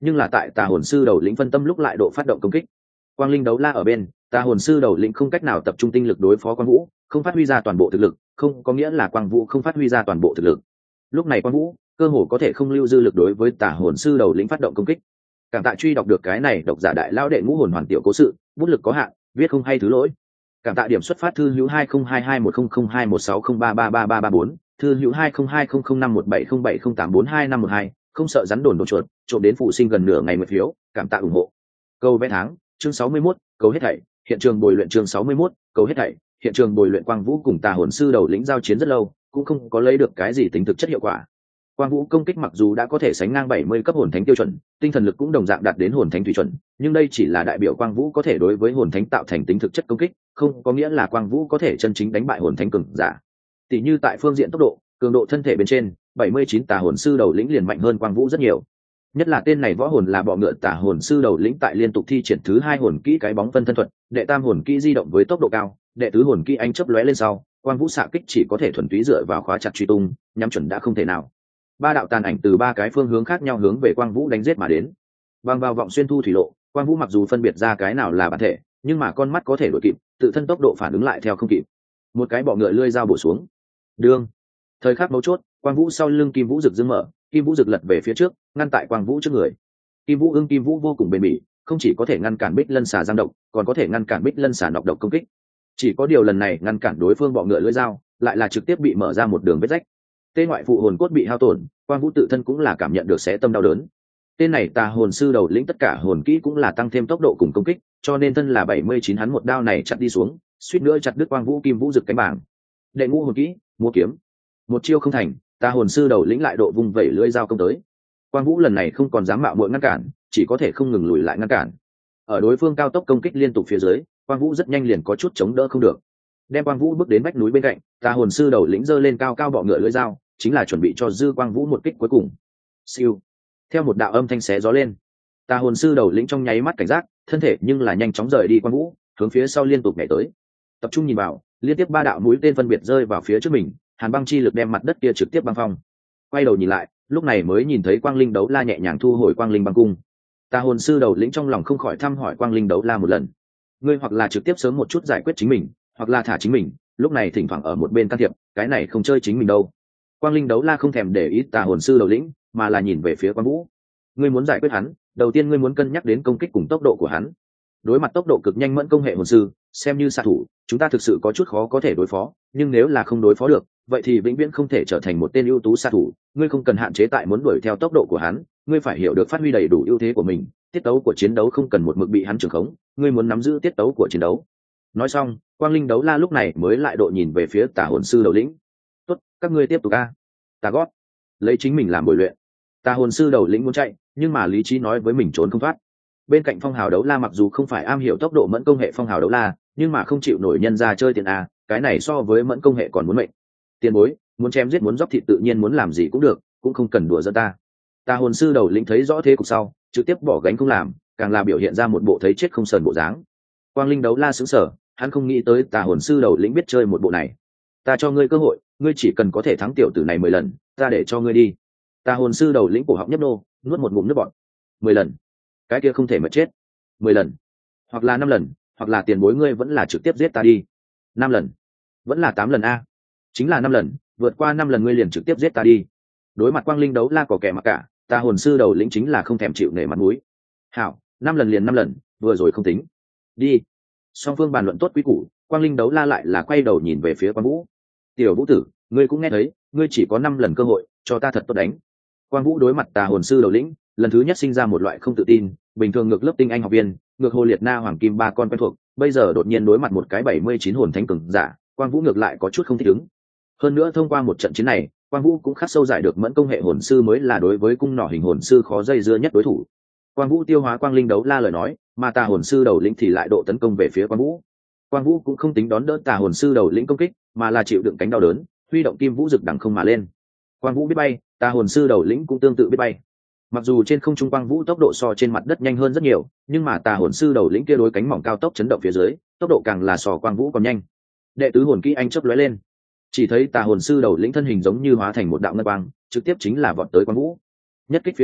Speaker 1: nhưng là tại tà hồn sư đầu lĩnh phân tâm lúc lại độ phát động công kích. Quang linh đấu la ở bên, tà hồn sư đầu lĩnh không cách nào tập trung tinh lực đối phó Quang Vũ, không phát huy ra toàn bộ thực lực, không có nghĩa là Quang Vũ không phát huy ra toàn bộ thực lực. Lúc này Quang Vũ cơ hồ có thể không lưu dư lực đối với tà hồn sư đầu lĩnh phát động công kích. Cảm tạ truy đọc được cái này độc giả đại lão đệ ngũ hồn hoàn tiểu cố sự, bút lực có hạn, viết không hay thứ lỗi. Cảm tạ điểm xuất phát thư hữu hai không hai hai một không không hai một sáu không ba ba ba ba ba bốn, thư hữu hai không hai không không năm một bảy không bảy không tám bốn hai năm một hai, không sợ rắn đồn đột chuột, trộm đến phụ sinh gần nửa ngày một phiếu, cảm tạ ủng hộ. Câu vẽ tháng, chương sáu mươi mốt, câu hết thảy, hiện trường bồi luyện chương sáu mươi mốt, câu hết thảy, hiện trường bồi luyện Quang Vũ cùng tà hồn sư đầu lĩnh giao chiến rất lâu, cũng không có lấy được cái gì tính thực chất hiệu quả. Quang Vũ công kích mặc dù đã có thể sánh ngang bảy mươi cấp hồn thánh tiêu chuẩn, tinh thần lực cũng đồng dạng đạt đến hồn thánh thủy chuẩn, nhưng đây chỉ là đại biểu Quang Vũ có thể đối với hồn thánh tạo thành tính thực chất công kích, không có nghĩa là Quang Vũ có thể chân chính đánh bại hồn thánh cường giả. Tỷ như tại phương diện tốc độ, cường độ thân thể bên trên, bảy mươi chín tà hồn sư đầu lĩnh liền mạnh hơn Quang Vũ rất nhiều. Nhất là tên này võ hồn là bọ ngựa tà hồn sư đầu lĩnh tại liên tục thi triển thứ hai hồn kỹ cái bóng phân thân thuật, đệ tam hồn kỹ di động với tốc độ cao, đệ tứ hồn kỹ ánh chớp lóe lên sau, Quang Vũ xạ kích chỉ có thể thuần túy dựa vào khóa chặt truy tung, nhắm chuẩn đã không thể nào. Ba đạo tàn ảnh từ ba cái phương hướng khác nhau hướng về Quang Vũ đánh giết mà đến. Bằng vào vọng xuyên thu thủy lộ, Quang Vũ mặc dù phân biệt ra cái nào là bản thể, nhưng mà con mắt có thể đuổi kịp, tự thân tốc độ phản ứng lại theo không kịp. Một cái bọ ngựa lưỡi dao bổ xuống. Đương. Thời khắc mấu chốt, Quang Vũ sau lưng Kim Vũ Dực dương mở, Kim Vũ Dực lật về phía trước, ngăn tại Quang Vũ trước người. Kim Vũ ưng Kim Vũ vô cùng bền bỉ, không chỉ có thể ngăn cản Bích Lân xà giang độc, còn có thể ngăn cản Bích Lân xà nọc độc công kích. Chỉ có điều lần này ngăn cản đối phương bọ ngựa lưỡi dao, lại là trực tiếp bị mở ra một đường vết rách. Tên ngoại phụ hồn cốt bị hao tổn, Quang Vũ tự thân cũng là cảm nhận được xé tâm đau đớn. Tên này tà hồn sư đầu lĩnh tất cả hồn kỹ cũng là tăng thêm tốc độ cùng công kích, cho nên thân là bảy mươi chín hắn một đao này chặt đi xuống, suýt nữa chặt đứt Quang Vũ Kim Vũ Dực cánh bảng. Đệ ngũ hồn kỹ, mua kiếm. Một chiêu không thành, tà hồn sư đầu lĩnh lại độ vung vẩy lưỡi dao công tới. Quang Vũ lần này không còn dám mạo muội ngăn cản, chỉ có thể không ngừng lùi lại ngăn cản. Ở đối phương cao tốc công kích liên tục phía dưới, Quang Vũ rất nhanh liền có chút chống đỡ không được. Đem Quang Vũ bước đến vách núi bên cạnh, tà hồn sư đầu lĩnh giơ lên cao cao bọ ngựa lưỡi dao, chính là chuẩn bị cho dư Quang Vũ một kích cuối cùng. Siêu. Theo một đạo âm thanh xé gió lên, tà hồn sư đầu lĩnh trong nháy mắt cảnh giác, thân thể nhưng là nhanh chóng rời đi Quang Vũ, hướng phía sau liên tục nhảy tới. Tập trung nhìn vào, liên tiếp ba đạo mũi tên phân biệt rơi vào phía trước mình, hàn băng chi lực đem mặt đất kia trực tiếp băng phong. Quay đầu nhìn lại, lúc này mới nhìn thấy Quang Linh Đấu La nhẹ nhàng thu hồi Quang Linh băng cung. Tà hồn sư đầu lĩnh trong lòng không khỏi thăm hỏi Quang Linh Đấu La một lần. Ngươi hoặc là trực tiếp sớm một chút giải quyết chính mình, hoặc là thả chính mình, lúc này thỉnh thoảng ở một bên can thiệp, cái này không chơi chính mình đâu. Quang Linh Đấu La không thèm để ý tà hồn sư đầu lĩnh, mà là nhìn về phía Quang Vũ. Ngươi muốn giải quyết hắn, đầu tiên ngươi muốn cân nhắc đến công kích cùng tốc độ của hắn. Đối mặt tốc độ cực nhanh mẫn công hệ hồn sư, xem như xạ thủ, chúng ta thực sự có chút khó có thể đối phó, nhưng nếu là không đối phó được, vậy thì vĩnh viễn không thể trở thành một tên ưu tú xạ thủ. Ngươi không cần hạn chế tại muốn đuổi theo tốc độ của hắn, ngươi phải hiểu được phát huy đầy đủ ưu thế của mình, tiết tấu của chiến đấu không cần một mực bị hắn trưởng khống, ngươi muốn nắm giữ tiết tấu của chiến đấu. Nói xong, Quang Linh Đấu La lúc này mới lại độ nhìn về phía tà hồn sư đầu lĩnh. Tốt, các ngươi tiếp tục a. Tà gót, lấy chính mình làm bồi luyện. Tà hồn sư đầu lĩnh muốn chạy, nhưng mà lý trí nói với mình trốn không thoát. Bên cạnh Phong Hào Đấu La mặc dù không phải am hiểu tốc độ mẫn công hệ Phong Hào Đấu La, nhưng mà không chịu nổi nhân ra chơi tiền a, cái này so với mẫn công hệ còn muốn mệnh. Tiền bối, muốn chém giết muốn dốc thịt tự nhiên muốn làm gì cũng được, cũng không cần đùa giỡn ta. Tà hồn sư đầu lĩnh thấy rõ thế cục sau, trực tiếp bỏ gánh không làm, càng là biểu hiện ra một bộ thấy chết không sờn bộ dáng. Quang Linh Đấu La sững sờ, hắn không nghĩ tới tà hồn sư đầu lĩnh biết chơi một bộ này. Ta cho ngươi cơ hội, ngươi chỉ cần có thể thắng tiểu tử này mười lần, ta để cho ngươi đi. Tà hồn sư đầu lĩnh cổ họng nhấp nô, nuốt một ngụm nước bọt. Mười lần, cái kia không thể mà chết. Mười lần, hoặc là năm lần, hoặc là tiền bối ngươi vẫn là trực tiếp giết ta đi. Năm lần, vẫn là tám lần a. Chính là năm lần, vượt qua năm lần ngươi liền trực tiếp giết ta đi. Đối mặt Quang Linh Đấu La có kẻ mặc cả, tà hồn sư đầu lĩnh chính là không thèm chịu nể mặt mũi. Hảo, năm lần liền năm lần, vừa rồi không tính. Đi. Song phương bàn luận tốt quý củ, Quang Linh Đấu La lại là quay đầu nhìn về phía Quang Vũ. Tiểu Vũ tử, ngươi cũng nghe thấy, ngươi chỉ có năm lần cơ hội, cho ta thật tốt đánh. Quang Vũ đối mặt tà hồn sư đầu lĩnh, lần thứ nhất sinh ra một loại không tự tin, bình thường ngược lớp tinh anh học viên, ngược Hồ Liệt Na Hoàng Kim ba con quen thuộc, bây giờ đột nhiên đối mặt một cái bảy mươi chín hồn thánh cường giả, Quang Vũ ngược lại có chút không thích ứng. Hơn nữa thông qua một trận chiến này, Quang Vũ cũng khắc sâu giải được mẫn công hệ hồn sư mới là đối với cung nỏ hình hồn sư khó dây dưa nhất đối thủ. Quang Vũ tiêu hóa Quang Linh Đấu La lời nói, mà tà hồn sư đầu lĩnh thì lại độ tấn công về phía Quang Vũ. Quang Vũ cũng không tính đón đỡ tà hồn sư đầu lĩnh công kích, mà là chịu đựng cánh đau đớn, huy động Kim Vũ Dực đằng không mà lên. Quang Vũ biết bay, tà hồn sư đầu lĩnh cũng tương tự biết bay. Mặc dù trên không trung Quang Vũ tốc độ so trên mặt đất nhanh hơn rất nhiều, nhưng mà tà hồn sư đầu lĩnh kia đối cánh mỏng cao tốc chấn động phía dưới, tốc độ càng là so Quang Vũ còn nhanh. Đệ tứ hồn kỹ anh chớp lóe lên, chỉ thấy tà hồn sư đầu lĩnh thân hình giống như hóa thành một đạo ngân quang, trực tiếp chính là vọt tới Quang Vũ. Nhất kích phía dưới,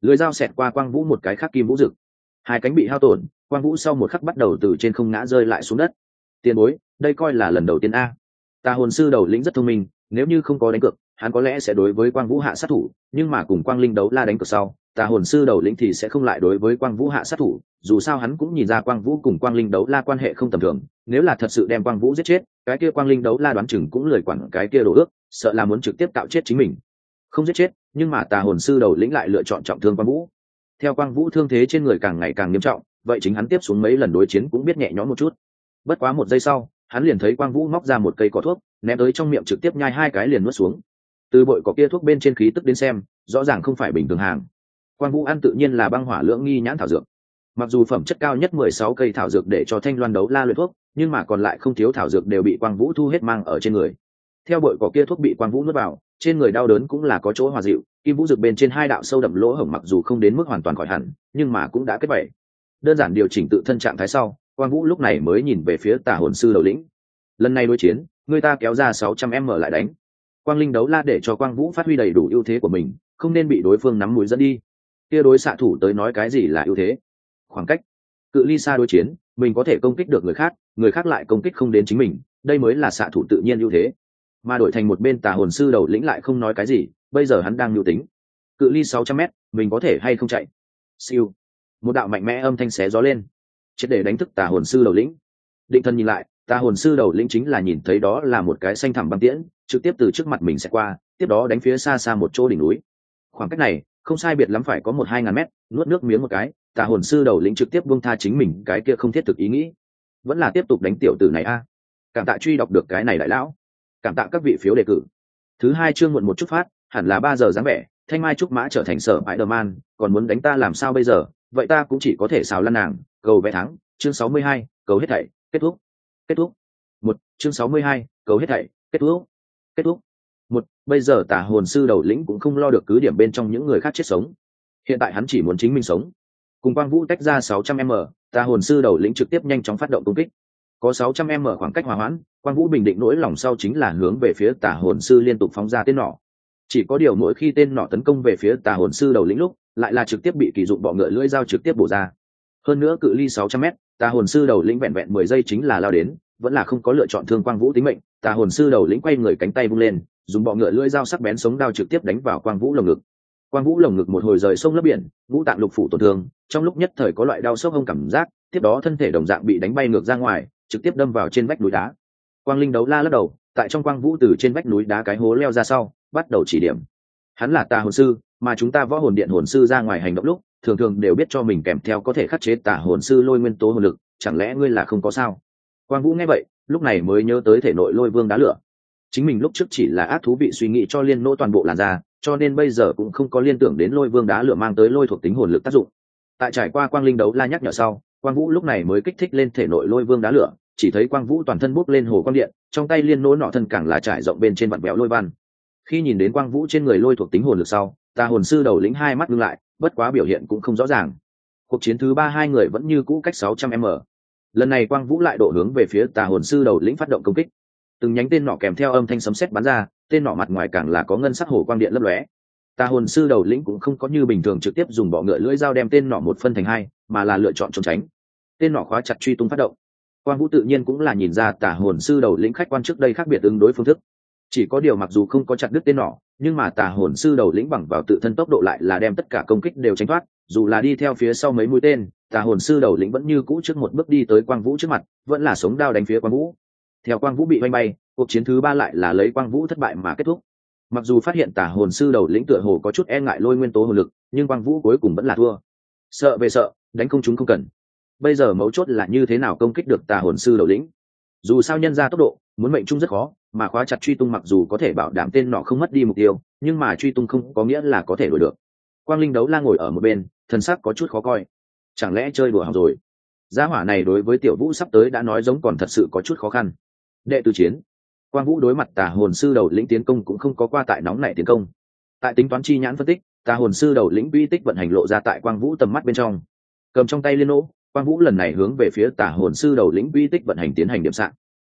Speaker 1: lưới dao xẹt qua quang vũ một cái khác kim vũ rực, hai cánh bị hao tổn, quang vũ sau một khắc bắt đầu từ trên không ngã rơi lại xuống đất. Tiền bối, đây coi là lần đầu tiên a. Tà hồn sư đầu lĩnh rất thông minh, nếu như không có đánh cược hắn có lẽ sẽ đối với quang vũ hạ sát thủ, nhưng mà cùng quang linh đấu la đánh cược sau, tà hồn sư đầu lĩnh thì sẽ không lại đối với quang vũ hạ sát thủ, dù sao hắn cũng nhìn ra quang vũ cùng quang linh đấu la quan hệ không tầm thường, nếu là thật sự đem quang vũ giết chết, cái kia quang linh đấu la đoán chừng cũng lười quản cái kia đồ ước, sợ là muốn trực tiếp tạo chết chính mình. Không giết chết, nhưng mà tà hồn sư đầu lĩnh lại lựa chọn trọng thương quang vũ. Theo quang vũ thương thế trên người càng ngày càng nghiêm trọng, vậy chính hắn tiếp xuống mấy lần đối chiến cũng biết nhẹ nhõm một chút. Bất quá một giây sau, hắn liền thấy quang vũ móc ra một cây cỏ thuốc, ném tới trong miệng trực tiếp nhai hai cái liền nuốt xuống. Từ bội cỏ kia thuốc bên trên khí tức đến xem, rõ ràng không phải bình thường hàng. Quang vũ ăn tự nhiên là băng hỏa lưỡng nghi nhãn thảo dược. Mặc dù phẩm chất cao nhất mười sáu cây thảo dược để cho Thanh Loan đấu la luyện thuốc, nhưng mà còn lại không thiếu thảo dược đều bị quang vũ thu hết mang ở trên người. Theo bội cỏ kia thuốc bị quang vũ nuốt vào, trên người đau đớn cũng là có chỗ hòa dịu, kim vũ dược bên trên hai đạo sâu đậm lỗ hổng mặc dù không đến mức hoàn toàn khỏi hẳn, nhưng mà cũng đã kết vảy. Đơn giản điều chỉnh tự thân trạng thái sau, quang vũ lúc này mới nhìn về phía tà hồn sư đầu lĩnh. Lần này đối chiến, người ta kéo ra sáu trăm m lại đánh. Quang linh đấu la để cho quang vũ phát huy đầy đủ ưu thế của mình, không nên bị đối phương nắm mũi dẫn đi. Kia đối xạ thủ tới nói cái gì là ưu thế? Khoảng cách, cự ly xa đối chiến, mình có thể công kích được người khác, người khác lại công kích không đến chính mình, đây mới là xạ thủ tự nhiên ưu thế. Mà đổi thành một bên tà hồn sư đầu lĩnh lại không nói cái gì, bây giờ hắn đang nhu tính. Cự ly sáu trăm mét, mình có thể hay không chạy? Siêu. Một đạo mạnh mẽ âm thanh xé gió lên, triệt để đánh thức tà hồn sư đầu lĩnh. Định thần nhìn lại, tà hồn sư đầu lĩnh chính là nhìn thấy đó là một cái xanh thẳm băng tiễn, trực tiếp từ trước mặt mình sẽ qua, tiếp đó đánh phía xa xa một chỗ đỉnh núi. Khoảng cách này, không sai biệt lắm phải có một hai ngàn mét, nuốt nước miếng một cái, tà hồn sư đầu lĩnh trực tiếp buông tha chính mình cái kia không thiết thực ý nghĩ, vẫn là tiếp tục đánh tiểu tử này a. À. Cảm tạ truy đọc được cái này đại lão, cảm tạ các vị phiếu đề cử. Thứ hai chương muộn một chút phát, hẳn là ba giờ dáng vẻ, thanh mai trúc mã trở thành sở Spider-Man, còn muốn đánh ta làm sao bây giờ, vậy ta cũng chỉ có thể xào lăn nàng, cầu vẽ thắng, chương sáu mươi hai, cầu hết thảy, kết thúc. Kết thúc. Một, chương sáu mươi hai, cầu hết thảy, kết thúc. Kết thúc. Một, bây giờ tà hồn sư đầu lĩnh cũng không lo được cứ điểm bên trong những người khác chết sống. Hiện tại hắn chỉ muốn chính mình sống. Cùng quang vũ tách ra sáu trăm m, tà hồn sư đầu lĩnh trực tiếp nhanh chóng phát động công kích. Có sáu trăm m khoảng cách hòa hoãn, quang vũ bình định nỗi lòng sau chính là hướng về phía tà hồn sư liên tục phóng ra tên nỏ. Chỉ có điều mỗi khi tên nỏ tấn công về phía tà hồn sư đầu lĩnh lúc, lại là trực tiếp bị kỳ dụng bọ ngựa lưỡi dao trực tiếp bổ ra. Hơn nữa cự ly sáu trăm m, tà hồn sư đầu lĩnh vẹn vẹn mười giây chính là lao đến, vẫn là không có lựa chọn thương quang vũ tính mệnh. Tà hồn sư đầu lĩnh quay người cánh tay vung lên, dùng bọ ngựa lưỡi dao sắc bén sống đao trực tiếp đánh vào quang vũ lồng ngực. Quang vũ lồng ngực một hồi rời sông lấp biển, ngũ tạng lục phủ tổn thương, trong lúc nhất thời có loại đau sốc hông cảm giác, tiếp đó thân thể đồng dạng bị đánh bay ngược ra ngoài, trực tiếp đâm vào trên vách núi đá. Quang linh đấu la lắc đầu, tại trong quang vũ từ trên vách núi đá cái hố leo ra sau, bắt đầu chỉ điểm. Hắn là tà hồn sư, mà chúng ta võ hồn điện hồn sư ra ngoài hành động lúc, thường thường đều biết cho mình kèm theo có thể khắc chế tà hồn sư lôi nguyên tố hồn lực, chẳng lẽ ngươi là không có sao? Quang vũ nghe vậy, lúc này mới nhớ tới thể nội lôi vương đá lửa. Chính mình lúc trước chỉ là ác thú vị suy nghĩ cho liên nỗ toàn bộ làn da, cho nên bây giờ cũng không có liên tưởng đến lôi vương đá lửa mang tới lôi thuộc tính hồn lực tác dụng. Tại trải qua quang linh đấu la nhắc nhở sau, quang vũ lúc này mới kích thích lên thể nội lôi vương đá lửa, chỉ thấy quang vũ toàn thân bốc lên hồ quang điện, trong tay liên nỗ nọ thân càng là trải rộng bên trên vặn vẹo lôi văn. Khi nhìn đến quang vũ trên người lôi thuộc tính hồn lực sau, tà hồn sư đầu lĩnh hai mắt ngưng lại, bất quá biểu hiện cũng không rõ ràng. Cuộc chiến thứ ba hai người vẫn như cũ cách sáu trăm m. Lần này quang vũ lại độ hướng về phía tà hồn sư đầu lĩnh phát động công kích. Từng nhánh tên nọ kèm theo âm thanh sấm sét bắn ra, tên nọ mặt ngoài càng là có ngân sắc hồ quang điện lấp lóe. Tà hồn sư đầu lĩnh cũng không có như bình thường trực tiếp dùng bọ ngựa lưỡi dao đem tên nọ một phân thành hai, mà là lựa chọn trốn tránh. Tên nọ khóa chặt truy tung phát động. Quang vũ tự nhiên cũng là nhìn ra tà hồn sư đầu lĩnh khách quan trước đây khác biệt ứng đối phương thức. Chỉ có điều mặc dù không có chặt đứt tên nọ, nhưng mà tà hồn sư đầu lĩnh bằng vào tự thân tốc độ lại là đem tất cả công kích đều tránh thoát, dù là đi theo phía sau mấy mũi tên, tà hồn sư đầu lĩnh vẫn như cũ trước một bước đi tới quang vũ trước mặt, vẫn là sống đao đánh phía quang vũ. Theo quang vũ bị vanh bay, cuộc chiến thứ ba lại là lấy quang vũ thất bại mà kết thúc. Mặc dù phát hiện tà hồn sư đầu lĩnh tựa hồ có chút e ngại lôi nguyên tố hồn lực, nhưng quang vũ cuối cùng vẫn là thua. Sợ về sợ, đánh không chúng không cần. Bây giờ mấu chốt là như thế nào công kích được tà hồn sư đầu lĩnh. Dù sao nhân ra tốc độ, muốn mệnh trung rất khó, mà khóa chặt truy tung mặc dù có thể bảo đảm tên nọ không mất đi mục tiêu, nhưng mà truy tung không có nghĩa là có thể đuổi được. Quang linh đấu la ngồi ở một bên, thân sắc có chút khó coi. Chẳng lẽ chơi đùa học rồi? Gia hỏa này đối với tiểu vũ sắp tới đã nói giống còn thật sự có chút khó khăn. Đệ tử chiến, quang vũ đối mặt tà hồn sư đầu lĩnh tiến công cũng không có qua tại nóng nảy tiến công. Tại tính toán chi nhãn phân tích, tà hồn sư đầu lĩnh uy tích vận hành lộ ra tại quang vũ tầm mắt bên trong. Cầm trong tay liên nỗ, quang vũ lần này hướng về phía tà hồn sư đầu lĩnh uy tích vận hành tiến hành điểm sạn.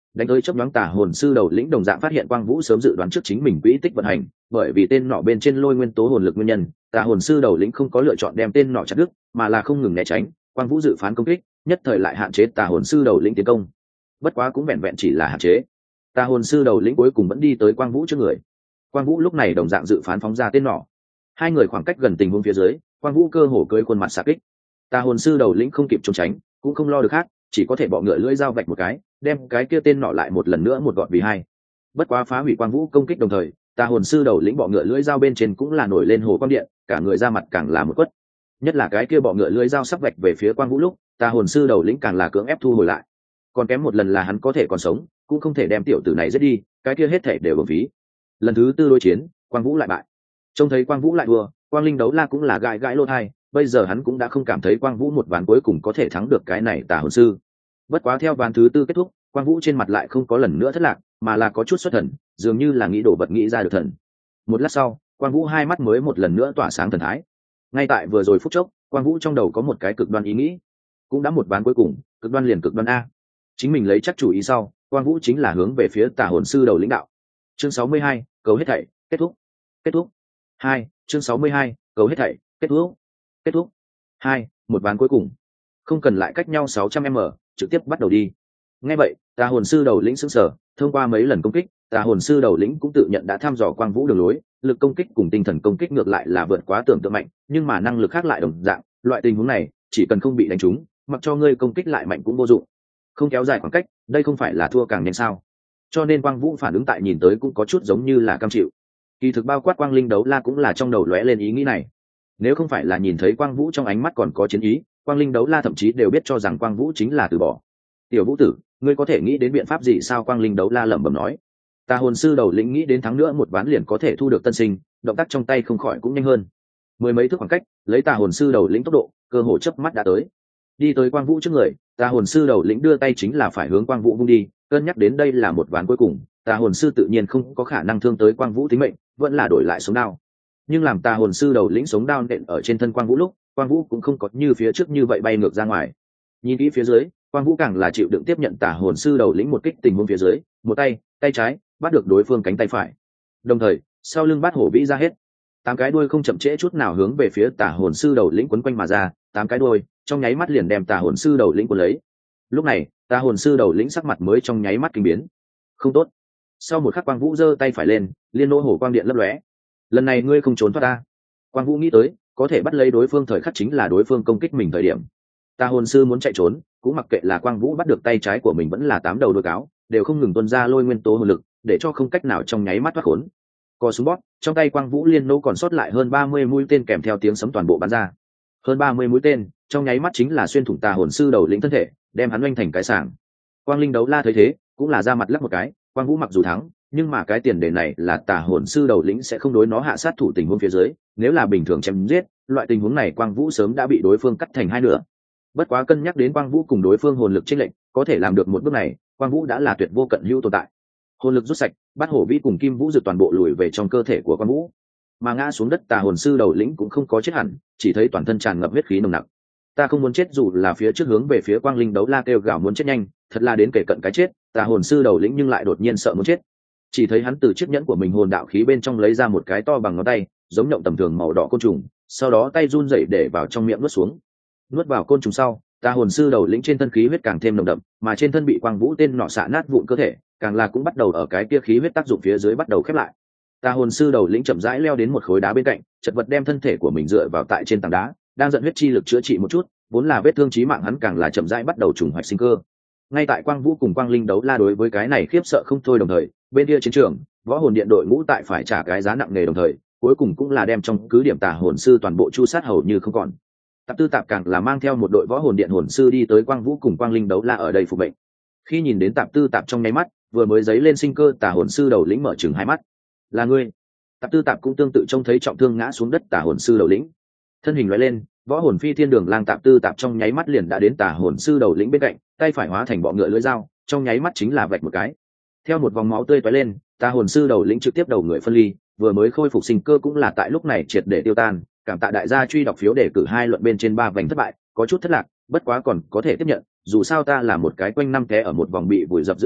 Speaker 1: đánh tới chốc nhoáng tà hồn sư đầu lĩnh đồng dạng phát hiện quang vũ sớm dự đoán trước chính mình quỹ tích vận hành, bởi vì tên nọ bên trên lôi nguyên tố hồn lực nguyên nhân, tà hồn sư đầu lĩnh không có lựa chọn đem tên nọ chặt đứt, mà là không ngừng né tránh. Quang vũ dự phán công kích, nhất thời lại hạn chế tà hồn sư đầu lĩnh tiến công. Bất quá cũng vẹn vẹn chỉ là hạn chế. Tà hồn sư đầu lĩnh cuối cùng vẫn đi tới quang vũ trước người. Quang vũ lúc này đồng dạng dự phán phóng ra tên nọ. Hai người khoảng cách gần tình huống phía dưới, quang vũ cơ hồ cưỡi khuôn mặt xạ kích. Tà hồn sư đầu lĩnh không kịp trốn tránh, cũng không lo được khác, chỉ có thể bọ ngựa lưỡi dao vạch một cái, đem cái kia tên nọ lại một lần nữa một gọn vì hai. Bất quá phá hủy quang vũ công kích đồng thời, tà hồn sư đầu lĩnh bọ ngựa lưỡi dao bên trên cũng là nổi lên hồ quang điện, cả người ra mặt càng là một quất. Nhất là cái kia bọ ngựa lưỡi dao sắc vạch về phía quang vũ lúc, tà hồn sư đầu lĩnh càng là cưỡng ép thu hồi lại. Còn kém một lần là hắn có thể còn sống, cũng không thể đem tiểu tử này giết đi, cái kia hết thể đều uổng phí. Lần thứ tư đối chiến, quang vũ lại bại. Trông thấy quang vũ lại thua, quang linh đấu la cũng là gãi gãi lỗ tai, bây giờ hắn cũng đã không cảm thấy quang vũ một ván cuối cùng có thể thắng được cái này tà hồn sư. Bất quá theo ván thứ tư kết thúc, quang vũ trên mặt lại không có lần nữa thất lạc, mà là có chút xuất thần, dường như là nghĩ đổ vật nghĩ ra được thần. Một lát sau, quang vũ hai mắt mới một lần nữa tỏa sáng thần thái. Ngay tại vừa rồi phút chốc, quang vũ trong đầu có một cái cực đoan ý nghĩ. Cũng đã một ván cuối cùng, cực đoan liền cực đoan a. Chính mình lấy chắc chủ ý sau, quang vũ chính là hướng về phía tà hồn sư đầu lĩnh đạo. Chương sáu mươi hai, cầu hết thảy, kết thúc. Kết thúc. Hai, chương sáu mươi hai, cầu hết thảy, kết thúc. Kết thúc. Hai, một ván cuối cùng. Không cần lại cách nhau sáu trăm m, trực tiếp bắt đầu đi. Nghe vậy, tà hồn sư đầu lĩnh sững sờ, thông qua mấy lần công kích, tà hồn sư đầu lĩnh cũng tự nhận đã thăm dò quang vũ đường lối, lực công kích cùng tinh thần công kích ngược lại là vượt quá tưởng tượng mạnh, nhưng mà năng lực khác lại đồng dạng, loại tình huống này, chỉ cần không bị đánh trúng, mặc cho ngươi công kích lại mạnh cũng vô dụng. Không kéo dài khoảng cách, đây không phải là thua càng nhanh sao? Cho nên quang vũ phản ứng tại nhìn tới cũng có chút giống như là cam chịu. Kỳ thực bao quát quang linh đấu la cũng là trong đầu lóe lên ý nghĩ này. Nếu không phải là nhìn thấy quang vũ trong ánh mắt còn có chiến ý, quang linh đấu la thậm chí đều biết cho rằng quang vũ chính là từ bỏ. Tiểu vũ tử, ngươi có thể nghĩ đến biện pháp gì sao? Quang linh đấu la lẩm bẩm nói. Tà hồn sư đầu lĩnh nghĩ đến thắng nữa một ván liền có thể thu được tân sinh, động tác trong tay không khỏi cũng nhanh hơn. Mười mấy thước khoảng cách, lấy tà hồn sư đầu lĩnh tốc độ, cơ hồ chớp mắt đã tới. Đi tới quang vũ trước người, tà hồn sư đầu lĩnh đưa tay chính là phải hướng quang vũ vung đi, cân nhắc đến đây là một ván cuối cùng, tà hồn sư tự nhiên không có khả năng thương tới quang vũ tính mệnh, vẫn là đổi lại sống đao. Nhưng làm tà hồn sư đầu lĩnh sống đao nện ở trên thân quang vũ lúc, quang vũ cũng không có như phía trước như vậy bay ngược ra ngoài. Nhìn kỹ phía dưới, quang vũ càng là chịu đựng tiếp nhận tà hồn sư đầu lĩnh một kích tình huống phía dưới, một tay, tay trái bắt được đối phương cánh tay phải, đồng thời sau lưng bát hổ vĩ ra hết, tám cái đuôi không chậm trễ chút nào hướng về phía tà hồn sư đầu lĩnh quấn quanh mà ra, tám cái đuôi trong nháy mắt liền đem tà hồn sư đầu lĩnh cuốn lấy. Lúc này tà hồn sư đầu lĩnh sắc mặt mới trong nháy mắt kinh biến. Không tốt! Sau một khắc quang vũ giơ tay phải lên, liên nỗ hổ quang điện lấp lóe. Lần này ngươi không trốn thoát ta. Quang vũ nghĩ tới, có thể bắt lấy đối phương thời khắc chính là đối phương công kích mình thời điểm. Tà hồn sư muốn chạy trốn, cũng mặc kệ là quang vũ bắt được tay trái của mình vẫn là tám đầu đuôi cáo, đều không ngừng tuôn ra lôi nguyên tố hồn lực, để cho không cách nào trong nháy mắt thoát khốn. Co súng bót, trong tay quang vũ liên nỗ còn sót lại hơn ba mươi mũi tên kèm theo tiếng sấm toàn bộ bắn ra. Hơn ba mươi mũi tên, trong nháy mắt chính là xuyên thủng tà hồn sư đầu lĩnh thân thể, đem hắn oanh thành cái sảng. Quang linh đấu la thấy thế, cũng là ra mặt lắc một cái, quang vũ mặc dù thắng, nhưng mà cái tiền đề này là tà hồn sư đầu lĩnh sẽ không đối nó hạ sát thủ tình huống phía dưới, nếu là bình thường chém giết, loại tình huống này quang vũ sớm đã bị đối phương cắt thành hai nửa. Bất quá cân nhắc đến quang vũ cùng đối phương hồn lực chênh lệch, có thể làm được một bước này, quang vũ đã là tuyệt vô cận hữu tồn tại. Hồn lực rút sạch, bát hổ vĩ cùng kim vũ dược toàn bộ lùi về trong cơ thể của quang vũ, mà ngã xuống đất tà hồn sư đầu lĩnh cũng không có chết hẳn, chỉ thấy toàn thân tràn ngập huyết khí nồng nặc. Ta không muốn chết, dù là phía trước hướng về phía quang linh đấu la kêu gào muốn chết nhanh, thật là đến kể cận cái chết, tà hồn sư đầu lĩnh nhưng lại đột nhiên sợ muốn chết. Chỉ thấy hắn từ chiếc nhẫn của mình hồn đạo khí bên trong lấy ra một cái to bằng ngón tay, giống nhộng tầm thường màu đỏ côn trùng, sau đó tay run rẩy để vào trong miệng nuốt xuống. Nuốt vào côn trùng sau, tà hồn sư đầu lĩnh trên thân khí huyết càng thêm nồng đậm, mà trên thân bị quang vũ tên nọ xạ nát vụn cơ thể, càng là cũng bắt đầu ở cái kia khí huyết tác dụng phía dưới bắt đầu khép lại. Tà hồn sư đầu lĩnh chậm rãi leo đến một khối đá bên cạnh, chật vật đem thân thể của mình dựa vào tại trên tảng đá, đang dẫn huyết chi lực chữa trị một chút, vốn là vết thương chí mạng hắn càng là chậm rãi bắt đầu trùng hoạch sinh cơ. Ngay tại quang vũ cùng quang linh đấu la đối với cái này khiếp sợ không thôi đồng thời, bên kia chiến trường, võ hồn điện đội ngũ tại phải trả cái giá nặng nề đồng thời, cuối cùng cũng là đem trong cứ điểm tà hồn sư toàn bộ chu sát hầu như không còn. Tạp tư tạp càng là mang theo một đội võ hồn điện hồn sư đi tới quang vũ cùng quang linh đấu la ở đây phục mệnh. Khi nhìn đến tạp tư tạp trong nháy mắt, vừa mới giấy lên sinh cơ tà hồn sư đầu lĩnh mở chừng hai mắt. Là ngươi? Tạp tư tạp cũng tương tự trông thấy trọng thương ngã xuống đất tà hồn sư đầu lĩnh, thân hình lóe lên, võ hồn phi thiên đường lang tạp tư tạp trong nháy mắt liền đã đến tà hồn sư đầu lĩnh bên cạnh, tay phải hóa thành bọ ngựa lưỡi dao, trong nháy mắt chính là vạch một cái, theo một vòng máu tươi tóe lên, tà hồn sư đầu lĩnh trực tiếp đầu người phân ly, vừa mới khôi phục sinh cơ cũng là tại lúc này triệt để tiêu tan. Cảm tạ đại gia truy đọc phiếu để cử hai luận bên trên ba vành thất bại, có chút thất lạc, bất quá còn có thể tiếp nhận, dù sao ta là một cái quanh năm té ở một vòng bị vùi dập giữa chợ,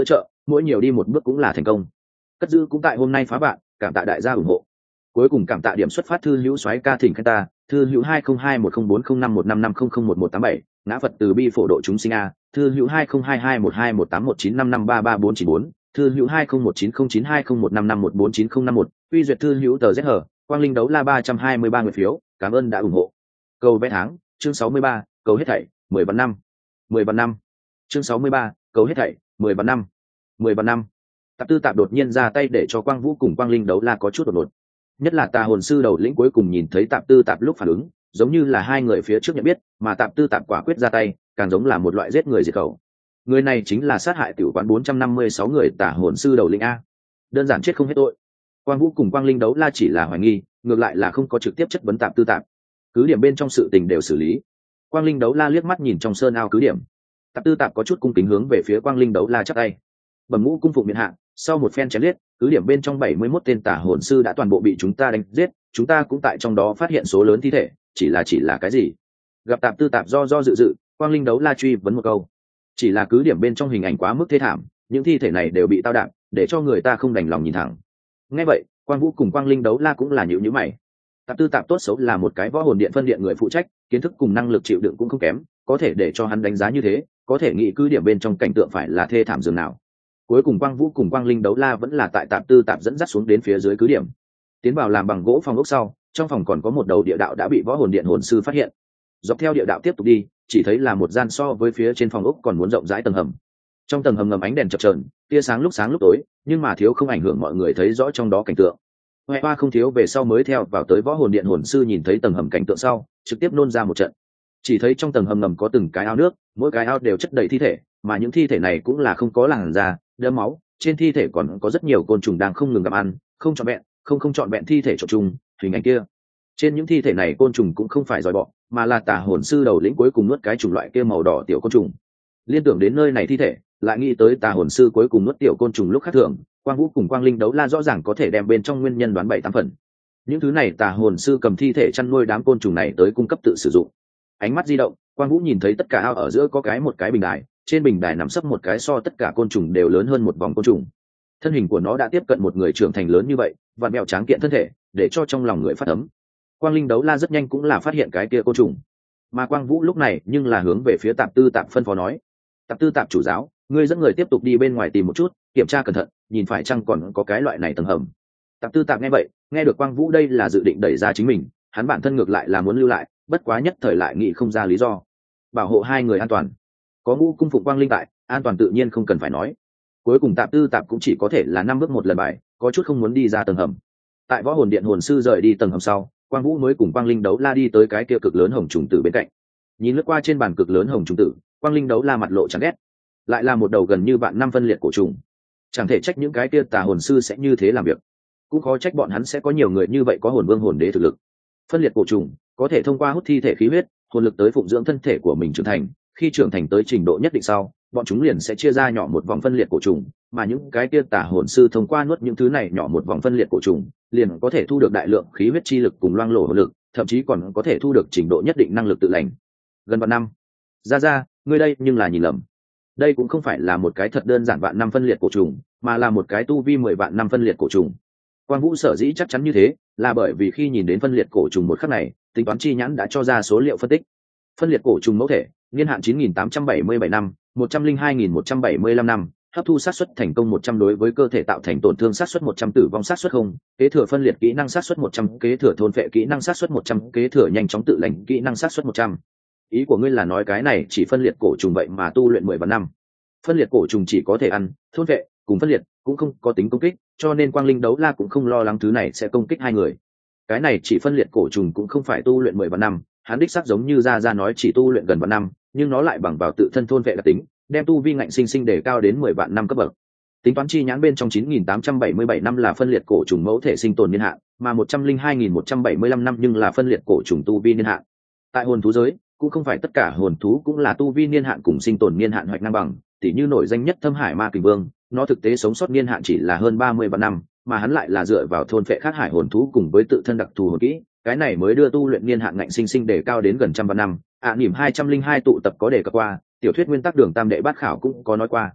Speaker 1: mỗi nhiều đi một bước cũng là thành công. Cất giữ cũng tại hôm nay phá bạn, cảm tạ đại gia ủng hộ. Cuối cùng cảm tạ điểm xuất phát thư hữu soái ca thỉnh khen ta, thư hữu hai không hai một không bốn không năm một năm năm không không một một tám bảy, ngã Phật từ bi phổ độ chúng sinh a, thư hữu hai không hai hai một hai một tám một chín năm năm ba ba bốn chín bốn, thư hữu hai không một chín không chín hai không một năm năm một bốn chín không năm một, quy duyệt thư hữu tờ Z hở, Quang Linh đấu la ba trăm hai mươi ba người phiếu, cảm ơn đã ủng hộ. Cầu vẽ tháng, chương sáu mươi ba, cầu hết thảy, mười vạn năm. mười vạn năm. Chương sáu mươi ba, cầu hết thảy, mười vạn năm. mười vạn năm. Tạp Tư Tạp đột nhiên ra tay để cho Quang Vũ cùng Quang Linh đấu la có chút đột ngột. Nhất là Tà Hồn sư đầu lĩnh cuối cùng nhìn thấy Tạp Tư Tạp lúc phản ứng, giống như là hai người phía trước nhận biết, mà Tạp Tư Tạp quả quyết ra tay, càng giống là một loại giết người diệt khẩu. Người này chính là sát hại tiểu quán bốn trăm năm mươi sáu người Tà Hồn sư đầu lĩnh a. Đơn giản chết không hết tội. Quang Vũ cùng Quang Linh đấu la chỉ là hoài nghi, ngược lại là không có trực tiếp chất vấn Tạp Tư Tạp. Cứ điểm bên trong sự tình đều xử lý. Quang Linh đấu la liếc mắt nhìn trong sơn ao cứ điểm. Tạp Tư Tạp có chút cung kính hướng về phía Quang Linh đấu la chắp tay. Bẩm ngũ cung phụng miện hạ, sau một phen chém giết, cứ điểm bên trong bảy mươi mốt tên Tà Hồn sư đã toàn bộ bị chúng ta đánh giết, chúng ta cũng tại trong đó phát hiện số lớn thi thể, chỉ là chỉ là cái gì? Gặp Tạp Tư Tạp do do dự dự, Quang Linh đấu la truy vấn một câu. Chỉ là cứ điểm bên trong hình ảnh quá mức thê thảm, những thi thể này đều bị tao đạp, để cho người ta không đành lòng nhìn thẳng. Nghe vậy, Quang Vũ cùng Quang Linh đấu la cũng là nhíu nhíu mày. Tạp Tư Tạp tốt xấu là một cái võ hồn điện phân điện người phụ trách, kiến thức cùng năng lực chịu đựng cũng không kém, có thể để cho hắn đánh giá như thế, có thể nghĩ cứ điểm bên trong cảnh tượng phải là thê thảm dường nào. Cuối cùng Quang Vũ cùng Quang Linh đấu la vẫn là tại Tạp Tư Tạp dẫn dắt xuống đến phía dưới cứ điểm, tiến vào làm bằng gỗ phòng ốc sau, trong phòng còn có một đầu địa đạo đã bị võ hồn điện hồn sư phát hiện. Dọc theo địa đạo tiếp tục đi, chỉ thấy là một gian so với phía trên phòng ốc còn muốn rộng rãi tầng hầm. Trong tầng hầm ngầm ánh đèn chập chờn, tia sáng lúc sáng lúc tối, nhưng mà thiếu không ảnh hưởng mọi người thấy rõ trong đó cảnh tượng. Hoè hoa không thiếu về sau mới theo vào tới võ hồn điện hồn sư nhìn thấy tầng hầm cảnh tượng sau, trực tiếp nôn ra một trận. Chỉ thấy trong tầng hầm ngầm có từng cái ao nước, mỗi cái ao đều chất đầy thi thể, mà những thi thể này cũng là không có làn da, đẫm máu, trên thi thể còn có rất nhiều côn trùng đang không ngừng gặm ăn, không trọn vẹn, không không trọn vẹn thi thể trộn chung, hình ảnh kia. Trên những thi thể này côn trùng cũng không phải dòi bọ, mà là Tà Hồn sư đầu lĩnh cuối cùng nuốt cái chủng loại kia màu đỏ tiểu côn trùng. Liên tưởng đến nơi này thi thể, lại nghĩ tới Tà Hồn sư cuối cùng nuốt tiểu côn trùng lúc khác thường, Quang Vũ cùng Quang Linh đấu la rõ ràng có thể đem bên trong nguyên nhân đoán bảy tám phần. Những thứ này Tà Hồn sư cầm thi thể chăn nuôi đám côn trùng này tới cung cấp tự sử dụng. Ánh mắt di động, Quang Vũ nhìn thấy tất cả ao ở giữa có cái một cái bình đài, trên bình đài nằm sấp một cái so tất cả côn trùng đều lớn hơn một vòng côn trùng. Thân hình của nó đã tiếp cận một người trưởng thành lớn như vậy, vặn vẹo tráng kiện thân thể, để cho trong lòng người phát ấm. Quang Linh đấu la rất nhanh cũng là phát hiện cái kia côn trùng, mà Quang Vũ lúc này nhưng là hướng về phía Tạp Tư Tạp phân phó nói: Tạp Tư Tạp chủ giáo, ngươi dẫn người tiếp tục đi bên ngoài tìm một chút, kiểm tra cẩn thận, nhìn phải chăng còn có cái loại này tầng hầm. Tạp Tư Tạp nghe vậy, nghe được Quang Vũ đây là dự định đẩy ra chính mình, hắn bản thân ngược lại là muốn lưu lại, bất quá nhất thời lại nghĩ không ra lý do. Bảo hộ hai người an toàn, có ngũ cung phụng Quang Linh tại, an toàn tự nhiên không cần phải nói. Cuối cùng Tạp Tư Tạp cũng chỉ có thể là năm bước một lần bài, có chút không muốn đi ra tầng hầm. Tại võ hồn điện hồn sư rời đi tầng hầm sau, Quang Vũ mới cùng Quang Linh đấu la đi tới cái kia cực lớn hồng trùng tử bên cạnh. Nhìn lướt qua trên bàn cực lớn hồng trùng tử, Quang Linh đấu la mặt lộ chán ghét. Lại là một đầu gần như vạn năm phân liệt cổ trùng. Chẳng thể trách những cái kia Tà Hồn sư sẽ như thế làm việc, cũng khó trách bọn hắn sẽ có nhiều người như vậy có hồn vương hồn đế thực lực. Phân liệt cổ trùng có thể thông qua hút thi thể khí huyết, hồn lực tới phụng dưỡng thân thể của mình trưởng thành, khi trưởng thành tới trình độ nhất định sau, bọn chúng liền sẽ chia ra nhỏ một vòng phân liệt cổ trùng, mà những cái kia Tà Hồn sư thông qua nuốt những thứ này nhỏ một vòng phân liệt cổ trùng, liền có thể thu được đại lượng khí huyết chi lực cùng loang lổ hồn lực, thậm chí còn có thể thu được trình độ nhất định năng lực tự lành. Gần vạn năm. Ra ra, ngươi đây nhưng là nhìn lầm. Đây cũng không phải là một cái thật đơn giản vạn năm phân liệt cổ trùng, mà là một cái tu vi mười vạn năm phân liệt cổ trùng. Quang Vũ sở dĩ chắc chắn như thế, là bởi vì khi nhìn đến phân liệt cổ trùng một khắc này, tính toán chi nhãn đã cho ra số liệu phân tích. Phân liệt cổ trùng mẫu thể, niên hạn chín nghìn tám trăm bảy mươi bảy năm, một trăm linh hai nghìn một trăm bảy mươi lăm năm, hấp thu sát suất thành công một trăm đối với cơ thể tạo thành tổn thương sát suất một trăm tử vong sát suất không, kế thừa phân liệt kỹ năng sát suất một trăm, kế thừa thôn phệ kỹ năng sát suất một trăm, kế thừa nhanh chóng tự lành kỹ năng sát suất một trăm. Ý của ngươi là nói cái này chỉ phân liệt cổ trùng vậy mà tu luyện mười vạn năm. Phân liệt cổ trùng chỉ có thể ăn, thôn phệ, cùng phân liệt, cũng không có tính công kích, cho nên Quang Linh đấu la cũng không lo lắng thứ này sẽ công kích hai người. Cái này chỉ phân liệt cổ trùng cũng không phải tu luyện mười vạn năm, hắn đích xác giống như ra ra nói chỉ tu luyện gần vạn năm, nhưng nó lại bằng vào tự thân thôn vệ đặc tính, đem tu vi ngạnh sinh sinh để cao đến mười vạn năm cấp bậc. Tính toán chi nhãn bên trong chín nghìn tám trăm bảy mươi bảy năm là phân liệt cổ trùng mẫu thể sinh tồn niên hạn, mà một trăm linh hai nghìn một trăm bảy mươi lăm năm nhưng là phân liệt cổ trùng tu vi niên hạn. Tại hồn thú giới, cũng không phải tất cả hồn thú cũng là tu vi niên hạn cùng sinh tồn niên hạn hoạch năng bằng, tỉ như nổi danh nhất Thâm Hải Ma Kình Vương, nó thực tế sống sót niên hạn chỉ là hơn ba mươi vạn năm, mà hắn lại là dựa vào thôn phệ khác hải hồn thú cùng với tự thân đặc thù hồn kỹ, cái này mới đưa tu luyện niên hạn ngạnh sinh sinh để cao đến gần trăm vạn năm. À, niệm hai trăm linh hai tụ tập có đề cập qua, tiểu thuyết nguyên tắc đường tam đệ bát khảo cũng có nói qua.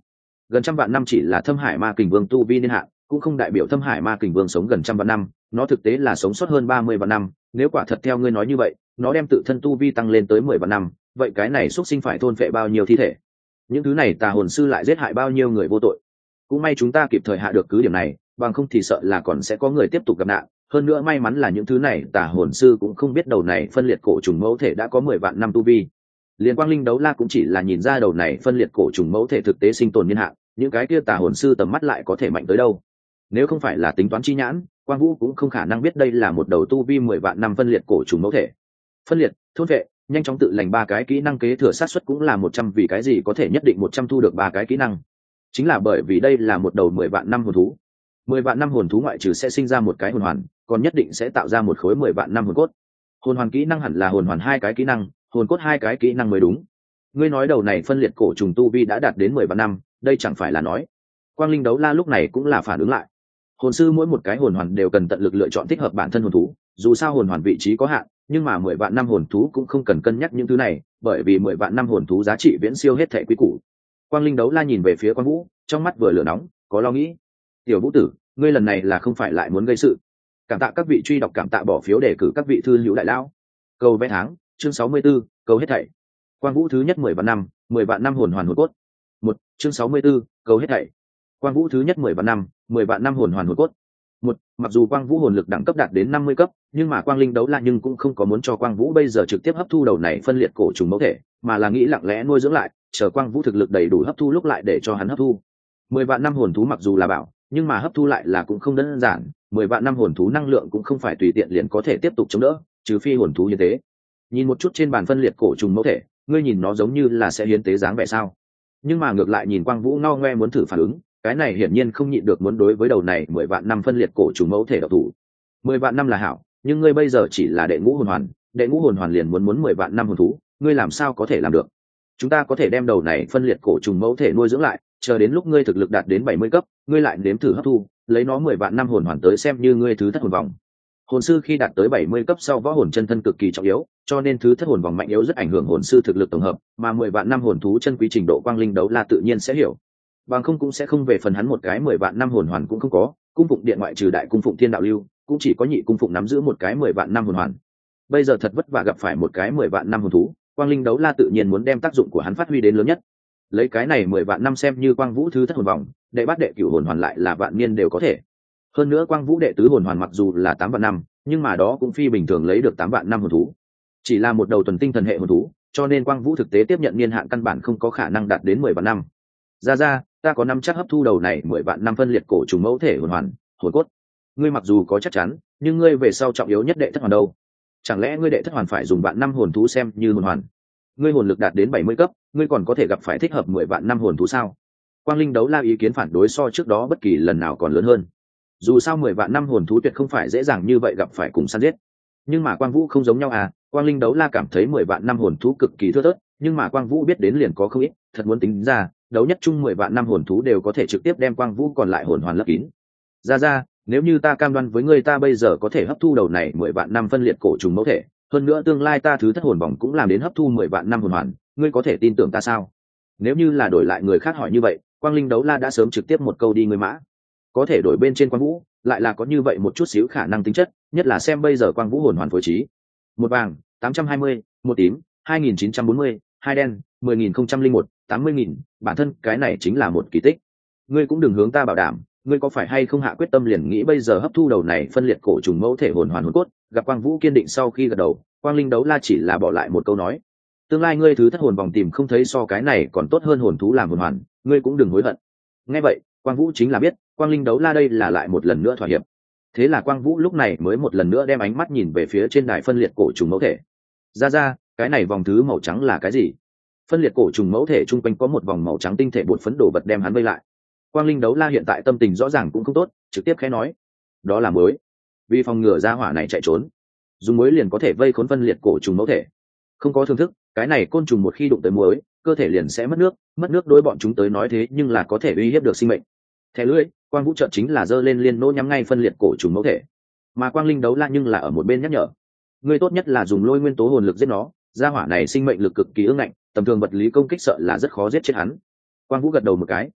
Speaker 1: gần trăm vạn năm chỉ là Thâm Hải Ma Kình Vương tu vi niên hạn, cũng không đại biểu Thâm Hải Ma Kình Vương sống gần trăm vạn năm, nó thực tế là sống sót hơn ba mươi vạn năm. Nếu quả thật theo ngươi nói như vậy, nó đem tự thân tu vi tăng lên tới mười vạn năm, vậy cái này xuất sinh phải thôn phệ bao nhiêu thi thể? Những thứ này tà hồn sư lại giết hại bao nhiêu người vô tội? Cũng may chúng ta kịp thời hạ được cứ điểm này, bằng không thì sợ là còn sẽ có người tiếp tục gặp nạn. Hơn nữa may mắn là những thứ này tà hồn sư cũng không biết đầu này phân liệt cổ trùng mẫu thể đã có mười vạn năm tu vi. Liên Quang Linh Đấu La cũng chỉ là nhìn ra đầu này phân liệt cổ trùng mẫu thể thực tế sinh tồn niên hạn, những cái kia tà hồn sư tầm mắt lại có thể mạnh tới đâu. Nếu không phải là tính toán chi nhãn, Quang Vũ cũng không khả năng biết đây là một đầu tu vi mười vạn năm phân liệt cổ trùng mẫu thể. Phân liệt, thôn vệ, nhanh chóng tự lành ba cái kỹ năng kế thừa sát suất cũng là một trăm, vì cái gì có thể nhất định một trăm thu được ba cái kỹ năng? Chính là bởi vì đây là một đầu mười vạn năm hồn thú. Mười vạn năm hồn thú ngoại trừ sẽ sinh ra một cái hồn hoàn, còn nhất định sẽ tạo ra một khối mười vạn năm hồn cốt. Hồn hoàn kỹ năng hẳn là hồn hoàn hai cái kỹ năng, hồn cốt hai cái kỹ năng mới đúng. Ngươi nói đầu này phân liệt cổ trùng tu vi đã đạt đến mười vạn năm, đây chẳng phải là nói. Quang Linh Đấu La lúc này cũng là phản ứng lại. Hồn sư mỗi một cái hồn hoàn đều cần tận lực lựa chọn thích hợp bản thân hồn thú, dù sao hồn hoàn vị trí có hạn, nhưng mà mười vạn năm hồn thú cũng không cần cân nhắc những thứ này, bởi vì mười vạn năm hồn thú giá trị viễn siêu hết thảy quý củ. Quang Linh Đấu La nhìn về phía Quang Vũ, trong mắt vừa lửa nóng, có lo nghĩ. Tiểu Vũ tử, ngươi lần này là không phải lại muốn gây sự? Cảm tạ các vị truy đọc, cảm tạ bỏ phiếu đề cử các vị thư hữu đại lão. Cầu vé tháng, chương sáu mươi 64, cầu hết thảy. Quang Vũ thứ nhất mười vạn năm, mười vạn năm hồn hoàn hồn cốt. Một, chương sáu mươi 64, cầu hết thảy. Quang Vũ thứ nhất mười vạn năm, mười vạn năm hồn hoàn hồn cốt. Một, mặc dù Quang Vũ hồn lực đẳng cấp đạt đến năm mươi cấp, nhưng mà Quang Linh Đấu La nhưng cũng không có muốn cho Quang Vũ bây giờ trực tiếp hấp thu đầu này phân liệt cổ trùng mẫu thể, mà là nghĩ lặng lẽ nuôi dưỡng lại, chờ Quang Vũ thực lực đầy đủ hấp thu lúc lại để cho hắn hấp thu. Mười vạn năm hồn thú mặc dù là bảo, nhưng mà hấp thu lại là cũng không đơn giản, mười vạn năm hồn thú năng lượng cũng không phải tùy tiện liền có thể tiếp tục chống đỡ, trừ phi hồn thú như thế. Nhìn một chút trên bàn phân liệt cổ trùng mẫu thể, ngươi nhìn nó giống như là sẽ hiến tế dáng vẻ sao? Nhưng mà ngược lại nhìn Quang Vũ ngao ngoe muốn thử phản ứng, cái này hiển nhiên không nhịn được muốn đối với đầu này mười vạn năm phân liệt cổ trùng mẫu thể độc thủ. Mười vạn năm là hảo, nhưng ngươi bây giờ chỉ là đệ ngũ hồn hoàn, đệ ngũ hồn hoàn liền muốn muốn mười vạn năm hồn thú, ngươi làm sao có thể làm được? Chúng ta có thể đem đầu này phân liệt cổ trùng mẫu thể nuôi dưỡng lại, chờ đến lúc ngươi thực lực đạt đến bảy mươi cấp, ngươi lại nếm thử hấp thu, lấy nó mười vạn năm hồn hoàn tới xem như ngươi thứ thất hồn vòng. Hồn sư khi đạt tới bảy mươi cấp sau võ hồn chân thân cực kỳ trọng yếu, cho nên thứ thất hồn vòng mạnh yếu rất ảnh hưởng hồn sư thực lực tổng hợp, mà mười vạn năm hồn thú chân quý trình độ Quang Linh Đấu La tự nhiên sẽ hiểu. Bằng không cũng sẽ không về phần hắn một cái mười vạn năm hồn hoàn cũng không có, cung phụng điện ngoại trừ đại cung phụng Thiên Đạo Lưu, cũng chỉ có nhị cung phụng nắm giữ một cái mười vạn năm hồn hoàn. Bây giờ thật vất vả gặp phải một cái mười vạn năm hồn thú, Quang Linh Đấu La tự nhiên muốn đem tác dụng của hắn phát huy đến lớn nhất. Lấy cái này mười vạn năm xem như Quang Vũ thứ thất hồn vòng, đệ bát đệ cửu hồn hoàn lại là vạn niên đều có thể. Hơn nữa Quang Vũ đệ tứ hồn hoàn mặc dù là tám vạn năm, nhưng mà đó cũng phi bình thường lấy được tám vạn năm hồn thú. Chỉ là một đầu tuần tinh thần hệ hồn thú, cho nên Quang Vũ thực tế tiếp nhận niên hạn căn bản không có khả năng đạt đến mười vạn năm. Ra ra, ta có năm chắc hấp thu đầu này mười vạn năm phân liệt cổ trùng mẫu thể hồn hoàn, hồn cốt. Ngươi mặc dù có chắc chắn, nhưng ngươi về sau trọng yếu nhất đệ thất hoàn đâu? Chẳng lẽ ngươi đệ thất hoàn phải dùng vạn năm hồn thú xem như hồn hoàn? Ngươi hồn lực đạt đến bảy mươi cấp, ngươi còn có thể gặp phải thích hợp mười vạn năm hồn thú sao? Quang Linh Đấu La ý kiến phản đối so trước đó bất kỳ lần nào còn lớn hơn. Dù sao mười vạn năm hồn thú tuyệt không phải dễ dàng như vậy gặp phải cùng săn giết. Nhưng mà Quang Vũ không giống nhau à, Quang Linh Đấu La cảm thấy mười vạn năm hồn thú cực kỳ thưa thớt, nhưng mà Quang Vũ biết đến liền có không ít, thật muốn tính ra, đấu nhất chung mười vạn năm hồn thú đều có thể trực tiếp đem Quang Vũ còn lại hồn hoàn lấp kín. Ra ra, nếu như ta cam đoan với ngươi ta bây giờ có thể hấp thu đầu này mười vạn năm phân liệt cổ trùng mẫu thể, hơn nữa tương lai ta thứ thất hồn vòng cũng làm đến hấp thu mười vạn năm hồn hoàn, ngươi có thể tin tưởng ta sao? Nếu như là đổi lại người khác hỏi như vậy, Quang Linh Đấu La đã sớm trực tiếp một câu đi người mã. Có thể đổi bên trên Quang Vũ, lại là có như vậy một chút xíu khả năng tính chất, nhất là xem bây giờ Quang Vũ hồn hoàn phối trí. Một vàng, tám trăm hai mươi, một tím, hai nghìn chín trăm bốn mươi, hai đen, mười nghìn không trăm linh một, tám mươi nghìn, bản thân cái này chính là một kỳ tích. Ngươi cũng đừng hướng ta bảo đảm, ngươi có phải hay không hạ quyết tâm liền nghĩ bây giờ hấp thu đầu này phân liệt cổ trùng mẫu thể hồn hoàn hồn cốt? Gặp Quang Vũ kiên định sau khi gật đầu, Quang Linh Đấu La chỉ là bỏ lại một câu nói: tương lai ngươi thứ thất hồn vòng tìm không thấy so cái này còn tốt hơn hồn thú làm hồn hoàn, ngươi cũng đừng hối hận. Nghe vậy, Quang Vũ chính là biết, Quang Linh Đấu La đây là lại một lần nữa thỏa hiệp. Thế là Quang Vũ lúc này mới một lần nữa đem ánh mắt nhìn về phía trên đài phân liệt cổ trùng mẫu thể. Ra ra, cái này vòng thứ màu trắng là cái gì? Phân liệt cổ trùng mẫu thể trung quanh có một vòng màu trắng tinh thể bột phấn đổ vật đem hắn vây lại. Quang Linh Đấu La hiện tại tâm tình rõ ràng cũng không tốt, trực tiếp khẽ nói: đó là muối. Vì phòng ngừa ra hỏa này chạy trốn, dùng muối liền có thể vây khốn phân liệt cổ trùng mẫu thể. Không có thương thức, cái này côn trùng một khi đụng tới muối, cơ thể liền sẽ mất nước, mất nước đối bọn chúng tới nói thế nhưng là có thể uy hiếp được sinh mệnh. Thẻ lưỡi, Quang Vũ chợt chính là giơ lên liên nỗ nhắm ngay phân liệt cổ trùng mẫu thể. Mà Quang Linh Đấu La nhưng là ở một bên nhắc nhở: ngươi tốt nhất là dùng lôi nguyên tố hồn lực giết nó, gia hỏa này sinh mệnh lực cực kỳ ương ngạnh, tầm thường vật lý công kích sợ là rất khó giết chết hắn. Quang Vũ gật đầu một cái,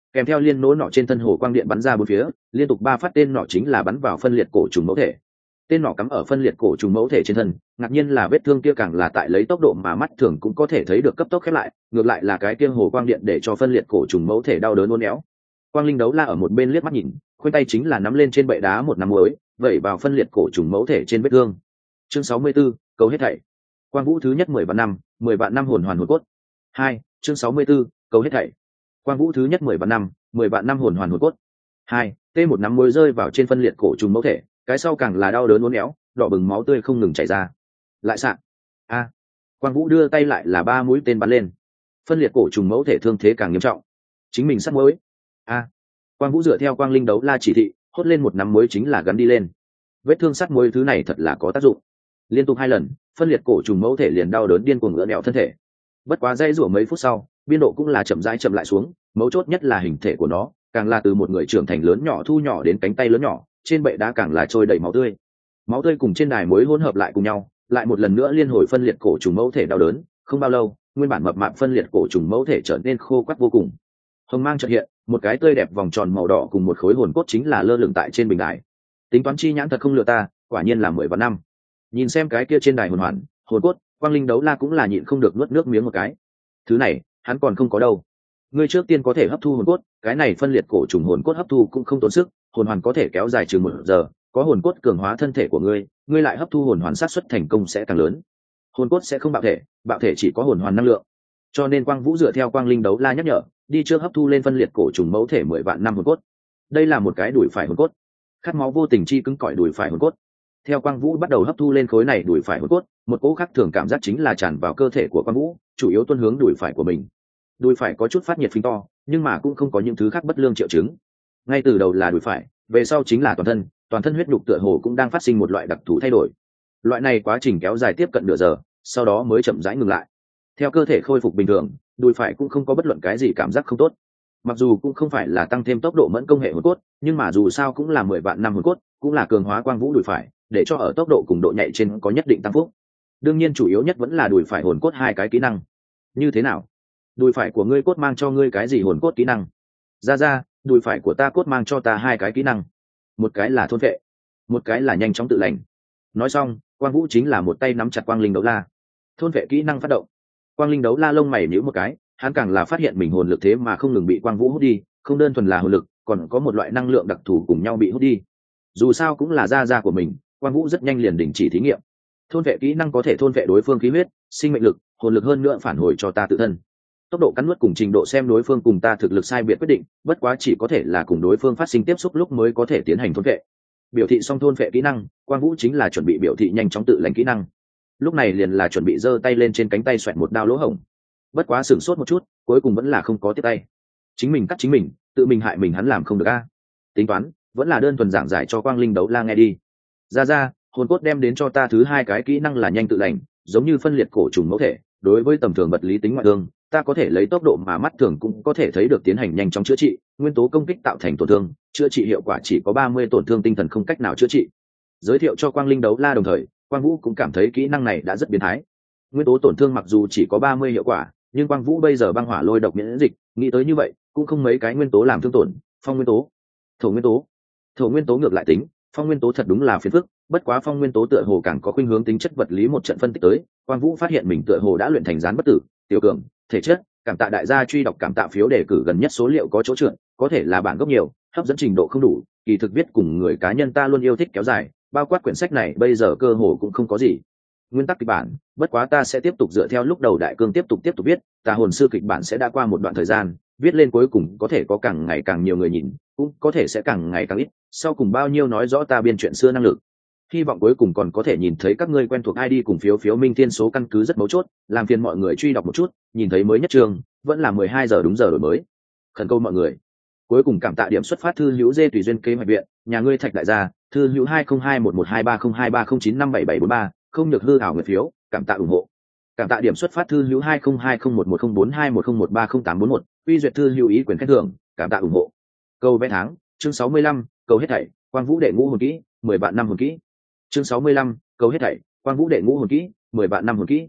Speaker 1: kèm theo liên nỗ nọ trên thân hồ quang điện bắn ra bốn phía, liên tục ba phát tên nọ chính là bắn vào phân liệt cổ trùng mẫu thể. Tên nọ cắm ở phân liệt cổ trùng mẫu thể trên thân, ngạc nhiên là vết thương kia càng là tại lấy tốc độ mà mắt thường cũng có thể thấy được cấp tốc khép lại, ngược lại là cái kia hồ quang điện để cho phân liệt cổ trùng mẫu thể đau đớn uốn éo. Quang Linh Đấu La ở một bên liếc mắt nhìn, khoanh tay chính là nắm lên trên bệ đá một nắm muối, vẩy vào phân liệt cổ trùng mẫu thể trên vết thương. Chương sáu mươi 64, cầu hết thảy. Quang Vũ thứ nhất mười vạn năm, mười vạn năm hồn hoàn hồn cốt. Hai, chương sáu mươi 64, cầu hết thảy. Quang Vũ thứ nhất mười vạn năm, mười vạn năm hồn hoàn hồn cốt. Hai, tê một nắm muối rơi vào trên phân liệt cổ trùng mẫu thể, cái sau càng là đau đớn uốn éo, đỏ bừng máu tươi không ngừng chảy ra. Lại sạn. A. Quang Vũ đưa tay lại là ba mũi tên bắn lên. Phân liệt cổ trùng mẫu thể thương thế càng nghiêm trọng. Chính mình sắt muối. A. Quang Vũ dựa theo Quang Linh Đấu La chỉ thị, hốt lên một nắm muối chính là gắn đi lên. Vết thương sắt muối thứ này thật là có tác dụng. Liên tục hai lần, phân liệt cổ trùng mẫu thể liền đau đớn điên cuồng ngửa nẹo thân thể. Bất quá dây rủa mấy phút sau, biên độ cũng là chậm rãi chậm lại xuống, mấu chốt nhất là hình thể của nó, càng là từ một người trưởng thành lớn nhỏ thu nhỏ đến cánh tay lớn nhỏ, trên bệ đá càng là trôi đầy máu tươi. Máu tươi cùng trên đài muối hỗn hợp lại cùng nhau, lại một lần nữa liên hồi phân liệt cổ trùng mẫu thể đau đớn, không bao lâu, nguyên bản mập mạp phân liệt cổ trùng mẫu thể trở nên khô quắt vô cùng. Hồng mang chợt hiện, một cái tươi đẹp vòng tròn màu đỏ cùng một khối hồn cốt chính là lơ lửng tại trên bình đài. Tính toán chi nhãn thật không lừa ta, quả nhiên là mười vạn năm. Nhìn xem cái kia trên đài hồn hoàn, hồn cốt, Quang Linh Đấu La cũng là nhịn không được nuốt nước miếng một cái. Thứ này, hắn còn không có đâu. Ngươi trước tiên có thể hấp thu hồn cốt, cái này phân liệt cổ trùng hồn cốt hấp thu cũng không tốn sức, hồn hoàn có thể kéo dài chừng một giờ, có hồn cốt cường hóa thân thể của ngươi, ngươi lại hấp thu hồn hoàn xác suất thành công sẽ càng lớn. Hồn cốt sẽ không bạo thể, bạo thể chỉ có hồn hoàn năng lượng. Cho nên Quang Vũ dựa theo Quang Linh Đấu La nhắc nhở, đi trước hấp thu lên phân liệt cổ trùng mẫu thể mười vạn năm hồn cốt. Đây là một cái đùi phải hồn cốt, khát máu vô tình chi cứng cỏi đùi phải hồn cốt. Theo Quang Vũ bắt đầu hấp thu lên khối này đùi phải hồn cốt, một cỗ khác thường cảm giác chính là tràn vào cơ thể của Quang Vũ, chủ yếu tuân hướng đùi phải của mình. Đùi phải có chút phát nhiệt phình to, nhưng mà cũng không có những thứ khác bất lương triệu chứng. Ngay từ đầu là đùi phải, về sau chính là toàn thân, toàn thân huyết nhục tựa hồ cũng đang phát sinh một loại đặc thù thay đổi. Loại này quá trình kéo dài tiếp cận nửa giờ, sau đó mới chậm rãi ngừng lại. Theo cơ thể khôi phục bình thường, đùi phải cũng không có bất luận cái gì cảm giác không tốt. Mặc dù cũng không phải là tăng thêm tốc độ mẫn công hệ hồn cốt, nhưng mà dù sao cũng là mười vạn năm hồn cốt, cũng là cường hóa Quang Vũ đùi phải, để cho ở tốc độ cùng độ nhạy trên có nhất định tăng phúc. Đương nhiên chủ yếu nhất vẫn là đùi phải hồn cốt hai cái kỹ năng. Như thế nào? Đùi phải của ngươi cốt mang cho ngươi cái gì hồn cốt kỹ năng? Ra ra, đùi phải của ta cốt mang cho ta hai cái kỹ năng. Một cái là thôn vệ, một cái là nhanh chóng tự lành. Nói xong, Quang Vũ chính là một tay nắm chặt Quang Linh Đấu La. Thôn vệ kỹ năng phát động. Quang Linh Đấu La lông mày nhíu một cái, hắn càng là phát hiện mình hồn lực thế mà không ngừng bị Quang Vũ hút đi, không đơn thuần là hồn lực, còn có một loại năng lượng đặc thù cùng nhau bị hút đi. Dù sao cũng là gia gia của mình, Quang Vũ rất nhanh liền đình chỉ thí nghiệm. Thôn vệ kỹ năng có thể thôn vệ đối phương khí huyết, sinh mệnh lực, hồn lực, hơn nữa phản hồi cho ta tự thân. Tốc độ cắn nuốt cùng trình độ xem đối phương cùng ta thực lực sai biệt quyết định, bất quá chỉ có thể là cùng đối phương phát sinh tiếp xúc lúc mới có thể tiến hành thôn vệ. Biểu thị xong thôn vệ kỹ năng, Quang Vũ chính là chuẩn bị biểu thị nhanh chóng tự lành kỹ năng. Lúc này liền là chuẩn bị giơ tay lên trên cánh tay xoẹt một đao lỗ hổng. Bất quá sửng sốt một chút, cuối cùng vẫn là không có tiếp tay. Chính mình cắt chính mình, tự mình hại mình hắn làm không được a. Tính toán, vẫn là đơn thuần giảng giải cho Quang Linh Đấu La nghe đi. Ra ra, hồn cốt đem đến cho ta thứ hai cái kỹ năng là nhanh tự lành, giống như phân liệt cổ trùng mẫu thể, đối với tầm thường vật lý tính ngoại thương, ta có thể lấy tốc độ mà mắt thường cũng có thể thấy được tiến hành nhanh chóng chữa trị, nguyên tố công kích tạo thành tổn thương, chữa trị hiệu quả chỉ có ba mươi tổn thương tinh thần không cách nào chữa trị. Giới thiệu cho Quang Linh Đấu La đồng thời, Quang Vũ cũng cảm thấy kỹ năng này đã rất biến thái. Nguyên tố tổn thương mặc dù chỉ có ba mươi hiệu quả, nhưng Quang Vũ bây giờ băng hỏa lôi độc miễn dịch, nghĩ tới như vậy, cũng không mấy cái nguyên tố làm thương tổn, phong nguyên tố, thổ nguyên tố. Thổ nguyên tố ngược lại tính, phong nguyên tố thật đúng là phiền phức, bất quá phong nguyên tố tựa hồ càng có khuynh hướng tính chất vật lý một trận phân tích tới, Quang Vũ phát hiện mình tựa hồ đã luyện thành gián bất tử, tiểu cường, thể chất, cảm tạ đại gia truy đọc cảm tạ phiếu đề cử gần nhất số liệu có chỗ trượt, có thể là bản gốc nhiều, hấp dẫn trình độ không đủ, kỳ thực viết cùng người cá nhân ta luôn yêu thích kéo dài, bao quát quyển sách này bây giờ cơ hồ cũng không có gì. Nguyên tắc kịch bản, bất quá ta sẽ tiếp tục dựa theo lúc đầu đại cương tiếp tục tiếp tục viết, Tà hồn sư kịch bản sẽ đã qua một đoạn thời gian, viết lên cuối cùng có thể có càng ngày càng nhiều người nhìn, cũng có thể sẽ càng ngày càng ít, sau cùng bao nhiêu nói rõ ta biên chuyện xưa năng lực. Hy vọng cuối cùng còn có thể nhìn thấy các ngươi quen thuộc i đê cùng phiếu phiếu minh thiên số căn cứ rất mấu chốt, làm phiền mọi người truy đọc một chút, nhìn thấy mới nhất trường, vẫn là mười hai giờ đúng giờ đổi mới. Khẩn cầu mọi người. Cuối cùng cảm tạ điểm xuất phát thư hữu dê tùy duyên kế hoạch viện, nhà ngươi Thạch đại gia, thư hữu hai không hai một một hai ba không hai ba không chín năm bảy bảy bốn ba, không nhược hư ảo người phiếu, cảm tạ ủng hộ. Cảm tạ điểm xuất phát thư hữu hai không hai không một một không bốn hai một không một ba không tám bốn một, quy duyệt thư hữu ý quyền khen thưởng, cảm tạ ủng hộ. Câu vẽ tháng, chương sáu mươi lăm, cầu hết thảy, Quang Vũ đệ ngũ hồn kỹ, mười bạn năm hồn kỹ. Chương sáu mươi lăm, cầu hết thảy, Quang Vũ đệ ngũ hồn kỹ, mười bạn năm hồn kỹ.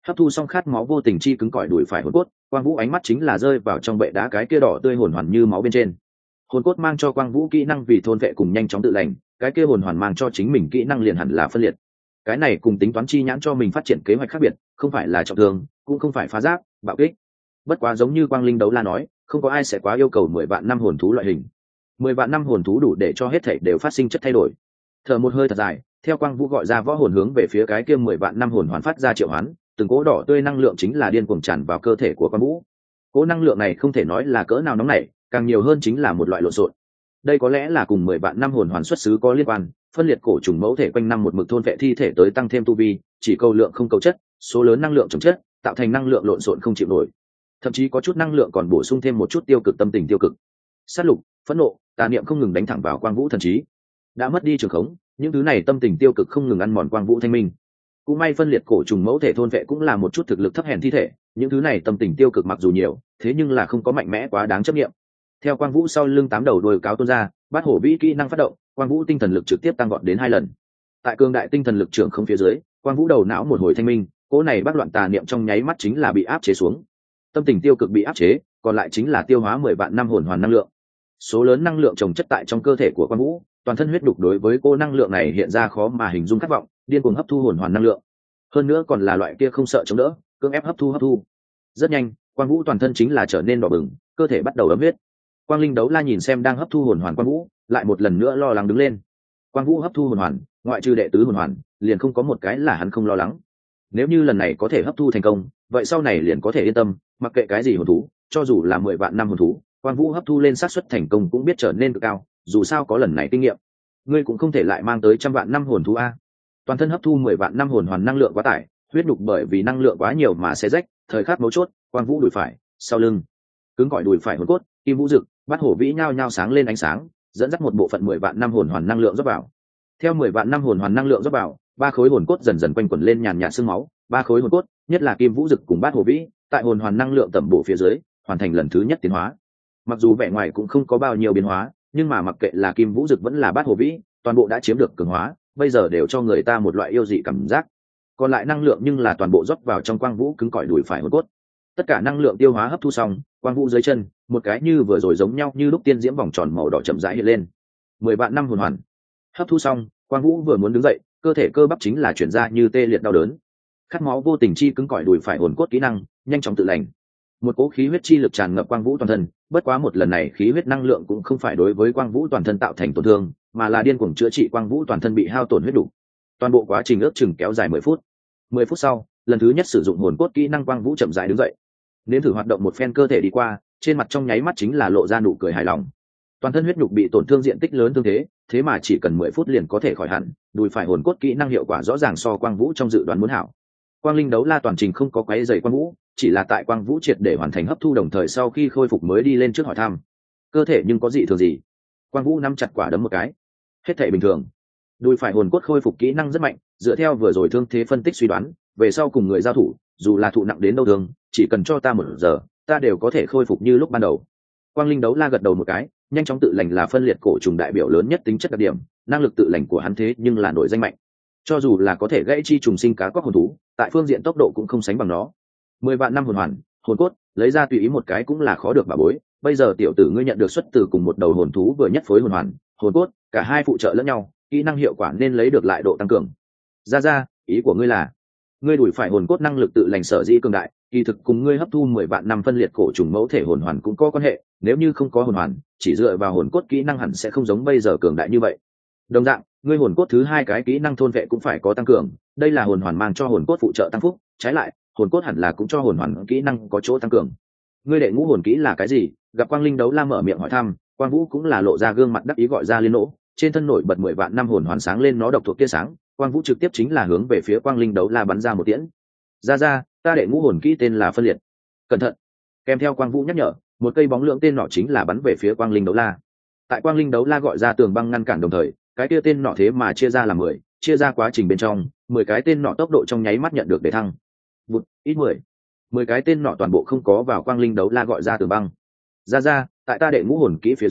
Speaker 1: Hấp thu xong khát máu vô tình chi cứng cỏi đùi phải hồn cốt, quang vũ ánh mắt chính là rơi vào trong bệ đá cái kia đỏ tươi hồn hoàn như máu bên trên. Hồn cốt mang cho quang vũ kỹ năng vì thôn vệ cùng nhanh chóng tự lành, cái kia hồn hoàn mang cho chính mình kỹ năng liền hẳn là phân liệt. Cái này cùng tính toán chi nhãn cho mình phát triển kế hoạch khác biệt, không phải là trọng thương, cũng không phải phá giáp bạo kích. Bất quá giống như Quang Linh Đấu La nói, không có ai sẽ quá yêu cầu mười vạn năm hồn thú loại hình. Mười vạn năm hồn thú đủ để cho hết thảy đều phát sinh chất thay đổi. Thở một hơi thật dài, theo Quang Vũ gọi ra võ hồn hướng về phía cái kia mười vạn năm hồn hoàn phát ra triệu hoán, từng cỗ đỏ tươi năng lượng chính là điên cuồng tràn vào cơ thể của Quang Vũ. Cỗ năng lượng này không thể nói là cỡ nào nóng nảy, càng nhiều hơn chính là một loại lộn xộn. Đây có lẽ là cùng mười vạn năm hồn hoàn xuất xứ có liên quan, phân liệt cổ trùng mẫu thể quanh năm một mực thôn vệ thi thể tới tăng thêm tu vi, chỉ cầu lượng không cầu chất, số lớn năng lượng chồng chất, tạo thành năng lượng lộn xộn không chịu nổi. Thậm chí có chút năng lượng còn bổ sung thêm một chút tiêu cực tâm tình tiêu cực. Sát lục, phẫn nộ, tà niệm không ngừng đánh thẳng vào Quang Vũ thần trí. Đã mất đi trường khống, những thứ này tâm tình tiêu cực không ngừng ăn mòn Quang Vũ thanh minh. Cũng may phân liệt cổ trùng mẫu thể thôn vệ cũng là một chút thực lực thấp hèn thi thể, những thứ này tâm tình tiêu cực mặc dù nhiều, thế nhưng là không có mạnh mẽ quá đáng chấp nghiệm. Theo Quang Vũ sau lưng tám đầu đuôi cáo tuôn ra, bát hổ vĩ kỹ năng phát động, Quang Vũ tinh thần lực trực tiếp tăng vọt đến hai lần. Tại cương đại tinh thần lực trưởng không phía dưới, Quang Vũ đầu não một hồi thanh minh, cỗ này bác loạn tà niệm trong nháy mắt chính là bị áp chế xuống. Tâm tình tiêu cực bị áp chế, còn lại chính là tiêu hóa mười vạn năm hồn hoàn năng lượng. Số lớn năng lượng chồng chất tại trong cơ thể của Quang Vũ, toàn thân huyết đục đối với cô năng lượng này hiện ra khó mà hình dung khát vọng, điên cuồng hấp thu hồn hoàn năng lượng. Hơn nữa còn là loại kia không sợ chống đỡ, cưỡng ép hấp thu hấp thu. Rất nhanh, Quang Vũ toàn thân chính là trở nên đỏ bừng, cơ thể bắt đầu ấm huyết. Quang Linh Đấu La nhìn xem đang hấp thu hồn hoàn Quang Vũ, lại một lần nữa lo lắng đứng lên. Quang Vũ hấp thu hồn hoàn, ngoại trừ đệ tứ hồn hoàn, liền không có một cái là hắn không lo lắng. Nếu như lần này có thể hấp thu thành công, vậy sau này liền có thể yên tâm, mặc kệ cái gì hồn thú, cho dù là mười vạn năm hồn thú, Quang Vũ hấp thu lên xác suất thành công cũng biết trở nên cực cao, dù sao có lần này kinh nghiệm. Ngươi cũng không thể lại mang tới trăm vạn năm hồn thú a. Toàn thân hấp thu mười vạn năm hồn hoàn năng lượng quá tải, huyết nhục bởi vì năng lượng quá nhiều mà xé rách, thời khắc mấu chốt, Quang Vũ đùi phải, sau lưng, cứng cỏi đùi phải hồn cốt, kim vũ dực, bát hổ vĩ nhao nhao sáng lên ánh sáng, dẫn dắt một bộ phận mười vạn năm hồn hoàn năng lượng rót vào. Theo mười vạn năm hồn hoàn năng lượng rót vào, ba khối hồn cốt dần dần quanh quẩn lên nhàn nhạt sương máu, ba khối hồn cốt, nhất là kim vũ dực cùng bát hổ vĩ, tại hồn hoàn năng lượng tẩm bổ phía dưới, hoàn thành lần thứ nhất tiến hóa. Mặc dù vẻ ngoài cũng không có bao nhiêu biến hóa, nhưng mà mặc kệ là kim vũ dực vẫn là bát hổ vĩ, toàn bộ đã chiếm được cường hóa, bây giờ đều cho người ta một loại yêu dị cảm giác. Còn lại năng lượng nhưng là toàn bộ rót vào trong Quang Vũ cứng cỏi đùi phải hồn cốt. Tất cả năng lượng tiêu hóa hấp thu xong, Quang Vũ dưới chân, một cái như vừa rồi giống nhau như lúc tiên diễm vòng tròn màu đỏ chậm rãi hiện lên. Mười vạn năm hồn hoàn hấp thu xong, Quang Vũ vừa muốn đứng dậy, cơ thể cơ bắp chính là chuyển ra như tê liệt đau đớn. Khát máu vô tình chi cứng cỏi đùi phải hồn cốt kỹ năng, nhanh chóng tự lành. Một cỗ khí huyết chi lực tràn ngập Quang Vũ toàn thân, bất quá một lần này khí huyết năng lượng cũng không phải đối với Quang Vũ toàn thân tạo thành tổn thương, mà là điên cuồng chữa trị Quang Vũ toàn thân bị hao tổn huyết đủ. Toàn bộ quá trình ước chừng kéo dài mười phút. Mười phút sau, lần thứ nhất sử dụng hồn cốt kỹ năng Quang Vũ chậm rãi đứng dậy. Nếm thử hoạt động một phen cơ thể đi qua, trên mặt trong nháy mắt chính là lộ ra nụ cười hài lòng. Toàn thân huyết nhục bị tổn thương diện tích lớn thương thế, thế mà chỉ cần mười phút liền có thể khỏi hẳn, đùi phải hồn cốt kỹ năng hiệu quả rõ ràng so Quang Vũ trong dự đoán muốn hảo. Quang Linh Đấu La toàn trình không có quấy rầy Quang Vũ, chỉ là tại Quang Vũ triệt để hoàn thành hấp thu đồng thời sau khi khôi phục mới đi lên trước hỏi thăm. Cơ thể nhưng có dị thường gì? Quang Vũ nắm chặt quả đấm một cái. Hết thảy bình thường. Đùi phải hồn cốt khôi phục kỹ năng rất mạnh, dựa theo vừa rồi thương thế phân tích suy đoán, về sau cùng người giao thủ, dù là thụ nặng đến đâu thương, chỉ cần cho ta một giờ, ta đều có thể khôi phục như lúc ban đầu. Quang Linh Đấu La gật đầu một cái, nhanh chóng tự lành là phân liệt cổ trùng đại biểu lớn nhất tính chất đặc điểm, năng lực tự lành của hắn thế nhưng là nổi danh mạnh. Cho dù là có thể gãy chi trùng sinh cá quắc hồn thú, tại phương diện tốc độ cũng không sánh bằng nó. Mười vạn năm hồn hoàn, hồn cốt, lấy ra tùy ý một cái cũng là khó được bà bối. Bây giờ tiểu tử ngươi nhận được xuất từ cùng một đầu hồn thú vừa nhất phối hồn hoàn, hồn cốt, cả hai phụ trợ lẫn nhau, kỹ năng hiệu quả nên lấy được lại độ tăng cường. Ra ra, ý của ngươi là, ngươi đuổi phải hồn cốt năng lực tự lành sở dĩ cường đại, kỳ thực cùng ngươi hấp thu mười vạn năm phân liệt cổ trùng mẫu thể hồn hoàn cũng có quan hệ, nếu như không có hồn hoàn, chỉ dựa vào hồn cốt kỹ năng hẳn sẽ không giống bây giờ cường đại như vậy. Đồng dạng, ngươi hồn cốt thứ hai cái kỹ năng thôn vệ cũng phải có tăng cường, đây là hồn hoàn mang cho hồn cốt phụ trợ tăng phúc, trái lại, hồn cốt hẳn là cũng cho hồn hoàn kỹ năng có chỗ tăng cường. Ngươi đệ ngũ hồn kỹ là cái gì? Gặp Quang Linh Đấu La mở miệng hỏi thăm, Quang Vũ cũng là lộ ra gương mặt đắc ý gọi ra liên nỗ, trên thân nổi bật mười vạn năm hồn hoàn sáng lên nó độc thuộc tia sáng, Quang Vũ trực tiếp chính là hướng về phía Quang Linh Đấu La bắn ra một tiễn. Ra ra, ta đệ ngũ hồn kỹ tên là phân liệt. Cẩn thận. Kèm theo Quang Vũ nhắc nhở, một cây bóng lượng tên nọ chính là bắn về phía Quang Linh Đấu La. Tại Quang Linh Đấu La gọi ra tường băng ngăn cản đồng thời, cái kia tên nọ thế mà chia ra làm mười, chia ra quá trình bên trong, mười cái tên nọ tốc độ trong nháy mắt nhận được để thăng. Vụt, ít mười. mười cái tên nọ toàn bộ không có vào Quang Linh Đấu La gọi ra tường băng. Ra ra, tại ta đệ ngũ hồn kỹ phía dưới,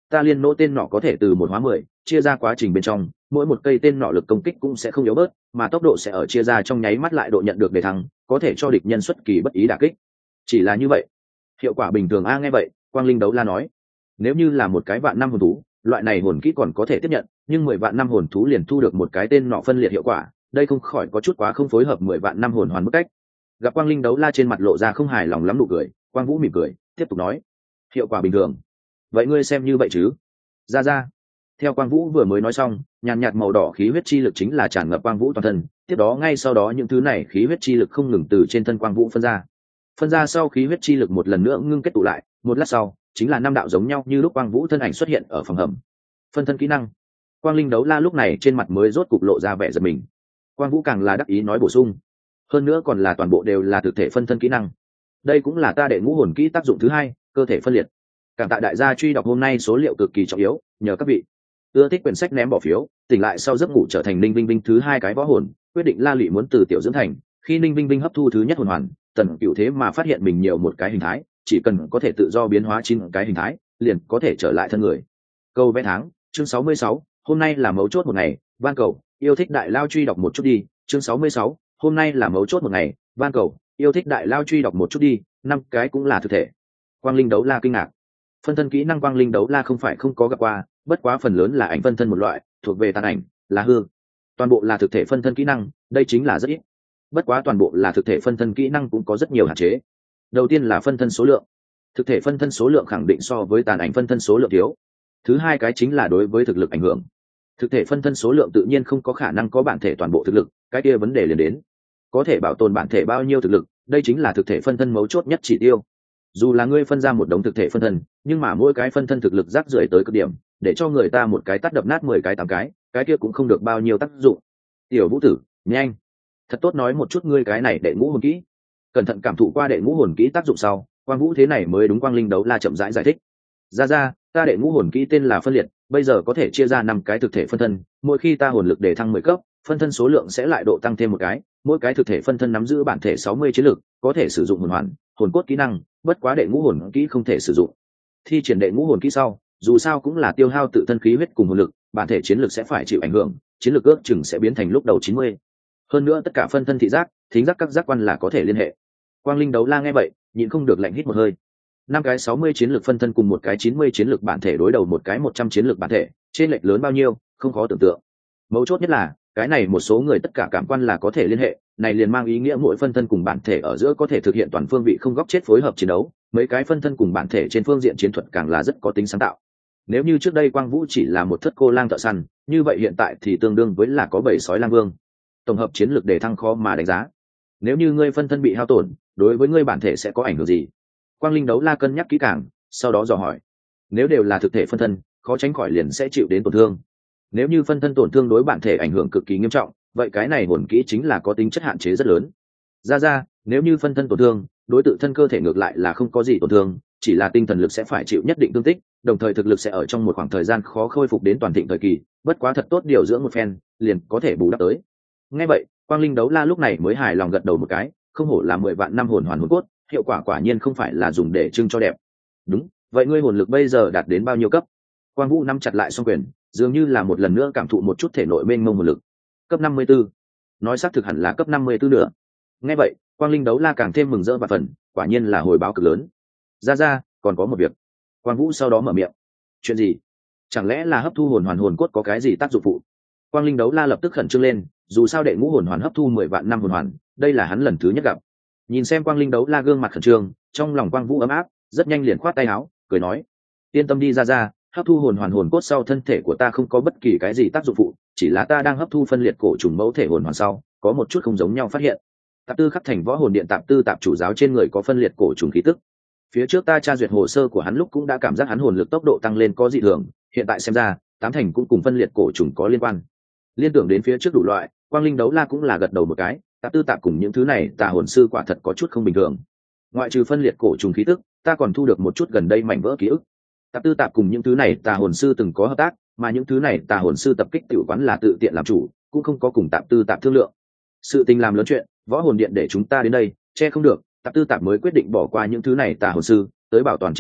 Speaker 1: ta liên nỗ tên nọ có thể từ một hóa mười, chia ra quá trình bên trong mỗi một cây tên nọ lực công kích cũng sẽ không yếu bớt, mà tốc độ sẽ ở chia ra trong nháy mắt lại độ nhận được đề thăng, có thể cho địch nhân xuất kỳ bất ý đả kích. Chỉ là như vậy, hiệu quả bình thường a. Nghe vậy, Quang Linh Đấu La nói, nếu như là một cái vạn năm hồn thú, loại này hồn kỹ còn có thể tiếp nhận, nhưng mười vạn năm hồn thú liền thu được một cái tên nọ phân liệt hiệu quả, đây không khỏi có chút quá không phối hợp mười vạn năm hồn hoàn mức cách. Gặp Quang Linh Đấu La trên mặt lộ ra không hài lòng lắm nụ cười, Quang Vũ mỉm cười, tiếp tục nói, hiệu quả bình thường, vậy ngươi xem như vậy chứ? Ra ra. Theo Quang Vũ vừa mới nói xong, nhàn nhạt màu đỏ khí huyết chi lực chính là tràn ngập Quang Vũ toàn thân, tiếp đó ngay sau đó những thứ này khí huyết chi lực không ngừng từ trên thân Quang Vũ phân ra. Phân ra sau khí huyết chi lực một lần nữa ngưng kết tụ lại, một lát sau, chính là năm đạo giống nhau như lúc Quang Vũ thân ảnh xuất hiện ở phòng hầm. Phân thân kỹ năng. Quang Linh Đấu La lúc này trên mặt mới rốt cục lộ ra vẻ giật mình. Quang Vũ càng là đắc ý nói bổ sung, hơn nữa còn là toàn bộ đều là thực thể phân thân kỹ năng. Đây cũng là ta đệ ngũ hồn kỹ tác dụng thứ hai, cơ thể phân liệt. Cảm tạ đại gia truy đọc hôm nay số liệu cực kỳ trọng yếu, nhờ các vị ưa thích quyển sách ném bỏ phiếu, tỉnh lại sau giấc ngủ trở thành Ninh Vinh Vinh thứ hai cái võ hồn, quyết định La Lụy muốn từ tiểu dưỡng thành. Khi Ninh Vinh Vinh hấp thu thứ nhất hồn hoàn, Tần Cựu thế mà phát hiện mình nhiều một cái hình thái, chỉ cần có thể tự do biến hóa chín cái hình thái, liền có thể trở lại thân người. Câu vẽ tháng, chương sáu mươi sáu, hôm nay là mấu chốt một ngày, van cầu, yêu thích đại lao truy đọc một chút đi, chương sáu mươi sáu, hôm nay là mấu chốt một ngày, van cầu, yêu thích đại lao truy đọc một chút đi, năm cái cũng là thực thể. Quang Linh Đấu La kinh ngạc. Phân thân kỹ năng Quang Linh Đấu La không phải không có gặp qua, bất quá phần lớn là ảnh phân thân một loại, thuộc về tàn ảnh, là hư. Toàn bộ là thực thể phân thân kỹ năng, đây chính là rất ít. Bất quá toàn bộ là thực thể phân thân kỹ năng cũng có rất nhiều hạn chế. Đầu tiên là phân thân số lượng. Thực thể phân thân số lượng khẳng định so với tàn ảnh phân thân số lượng thiếu. Thứ hai cái chính là đối với thực lực ảnh hưởng. Thực thể phân thân số lượng tự nhiên không có khả năng có bản thể toàn bộ thực lực, cái kia vấn đề liền đến. Có thể bảo tồn bản thể bao nhiêu thực lực, đây chính là thực thể phân thân mấu chốt nhất chỉ tiêu. Dù là ngươi phân ra một đống thực thể phân thân, nhưng mà mỗi cái phân thân thực lực rác rưởi tới cực điểm, để cho người ta một cái tát đập nát mười cái tám cái, cái kia cũng không được bao nhiêu tác dụng. Tiểu Vũ Tử, nhanh, thật tốt nói một chút ngươi cái này đệ ngũ hồn kỹ. Cẩn thận cảm thụ qua đệ ngũ hồn kỹ tác dụng sau, Quang Vũ thế này mới đúng Quang Linh Đấu La chậm rãi giải, giải thích. Ra ra, ta đệ ngũ hồn kỹ tên là phân liệt, bây giờ có thể chia ra năm cái thực thể phân thân, mỗi khi ta hồn lực để thăng mười cấp, phân thân số lượng sẽ lại độ tăng thêm một cái, mỗi cái thực thể phân thân nắm giữ bản thể sáu mươi chiến lực, có thể sử dụng hồn hoàn, hồn cốt kỹ năng, bất quá đệ ngũ hồn kỹ không thể sử dụng. Thi triển đệ ngũ hồn kỹ sau, dù sao cũng là tiêu hao tự thân khí huyết cùng hồn lực, bản thể chiến lực sẽ phải chịu ảnh hưởng, chiến lực ước chừng sẽ biến thành lúc đầu chín mươi. Hơn nữa tất cả phân thân thị giác, thính giác các giác quan là có thể liên hệ. Quang Linh Đấu La nghe vậy, nhịn không được lạnh hít một hơi. Năm cái sáu mươi chiến lực phân thân cùng một cái chín mươi chiến lực bản thể đối đầu một cái một trăm chiến lực bản thể, trên lệch lớn bao nhiêu, không khó tưởng tượng. Mấu chốt nhất là, cái này một số người tất cả cảm quan là có thể liên hệ, này liền mang ý nghĩa mỗi phân thân cùng bản thể ở giữa có thể thực hiện toàn phương vị không góc chết phối hợp chiến đấu, mấy cái phân thân cùng bản thể trên phương diện chiến thuật càng là rất có tính sáng tạo. Nếu như trước đây Quang Vũ chỉ là một thất cô lang thợ săn, như vậy hiện tại thì tương đương với là có bảy sói lang vương. Tổng hợp chiến lược để thăng khó mà đánh giá. Nếu như ngươi phân thân bị hao tổn, đối với ngươi bản thể sẽ có ảnh hưởng gì? Quang Linh Đấu La cân nhắc kỹ càng, sau đó dò hỏi. Nếu đều là thực thể phân thân, khó tránh khỏi liền sẽ chịu đến tổn thương. Nếu như phân thân tổn thương đối bản thể ảnh hưởng cực kỳ nghiêm trọng, vậy cái này hồn kỹ chính là có tính chất hạn chế rất lớn. Ra ra, nếu như phân thân tổn thương, đối tự thân cơ thể ngược lại là không có gì tổn thương, chỉ là tinh thần lực sẽ phải chịu nhất định thương tích, đồng thời thực lực sẽ ở trong một khoảng thời gian khó khôi phục đến toàn thịnh thời kỳ, bất quá thật tốt điều dưỡng một phen, liền có thể bù đắp tới. Nghe vậy, Quang Linh Đấu La lúc này mới hài lòng gật đầu một cái, không hổ là mười vạn năm hồn hoàn hồn cốt, hiệu quả quả nhiên không phải là dùng để trưng cho đẹp. Đúng, vậy ngươi hồn lực bây giờ đạt đến bao nhiêu cấp? Quang Vũ nắm chặt lại song quyền, dường như là một lần nữa cảm thụ một chút thể nội mênh mông hồn lực. Cấp năm mươi tư. Nói xác thực hẳn là cấp năm mươi tư nữa. Nghe vậy, Quang Linh Đấu La càng thêm mừng rỡ và phần, quả nhiên là hồi báo cực lớn. Ra ra, còn có một việc. Quang Vũ sau đó mở miệng. Chuyện gì? Chẳng lẽ là hấp thu hồn hoàn hồn cốt có cái gì tác dụng phụ? Quang Linh Đấu La lập tức khẩn trương lên, dù sao đệ ngũ hồn hoàn hấp thu mười vạn năm hồn hoàn, đây là hắn lần thứ nhất gặp. Nhìn xem Quang Linh Đấu La gương mặt khẩn trương, trong lòng Quang Vũ ấm áp, rất nhanh liền khoát tay áo, cười nói: yên tâm đi ra ra, hấp thu hồn hoàn hồn cốt sau thân thể của ta không có bất kỳ cái gì tác dụng phụ, chỉ là ta đang hấp thu phân liệt cổ trùng mẫu thể hồn hoàn sau, có một chút không giống nhau phát hiện. Tạp tư khắc thành võ hồn điện tạp tư tạp chủ giáo trên người có phân liệt cổ trùng khí tức. Phía trước ta tra duyệt hồ sơ của hắn lúc cũng đã cảm giác hắn hồn lực tốc độ tăng lên có dị thường, hiện tại xem ra, tám thành cũng cùng phân liệt cổ trùng có liên quan. Liên tưởng đến phía trước đủ loại, Quang Linh Đấu La cũng là gật đầu một cái, tạp tư tạp cùng những thứ này tà hồn sư quả thật có chút không bình thường. Ngoại trừ phân liệt cổ trùng khí tức, ta còn thu được một chút gần đây mảnh vỡ ký ức. Tạp tư tạp cùng những thứ này tà hồn sư từng có hợp tác, mà những thứ này tà hồn sư tập kích tiểu quán là tự tiện làm chủ, cũng không có cùng tạp tư tạp thương lượng. Sự tình làm lớn chuyện, võ hồn điện để chúng ta đến đây, che không được, tạp tư tạp mới quyết định bỏ qua những thứ này tà hồn sư, tới bảo toàn chính mình,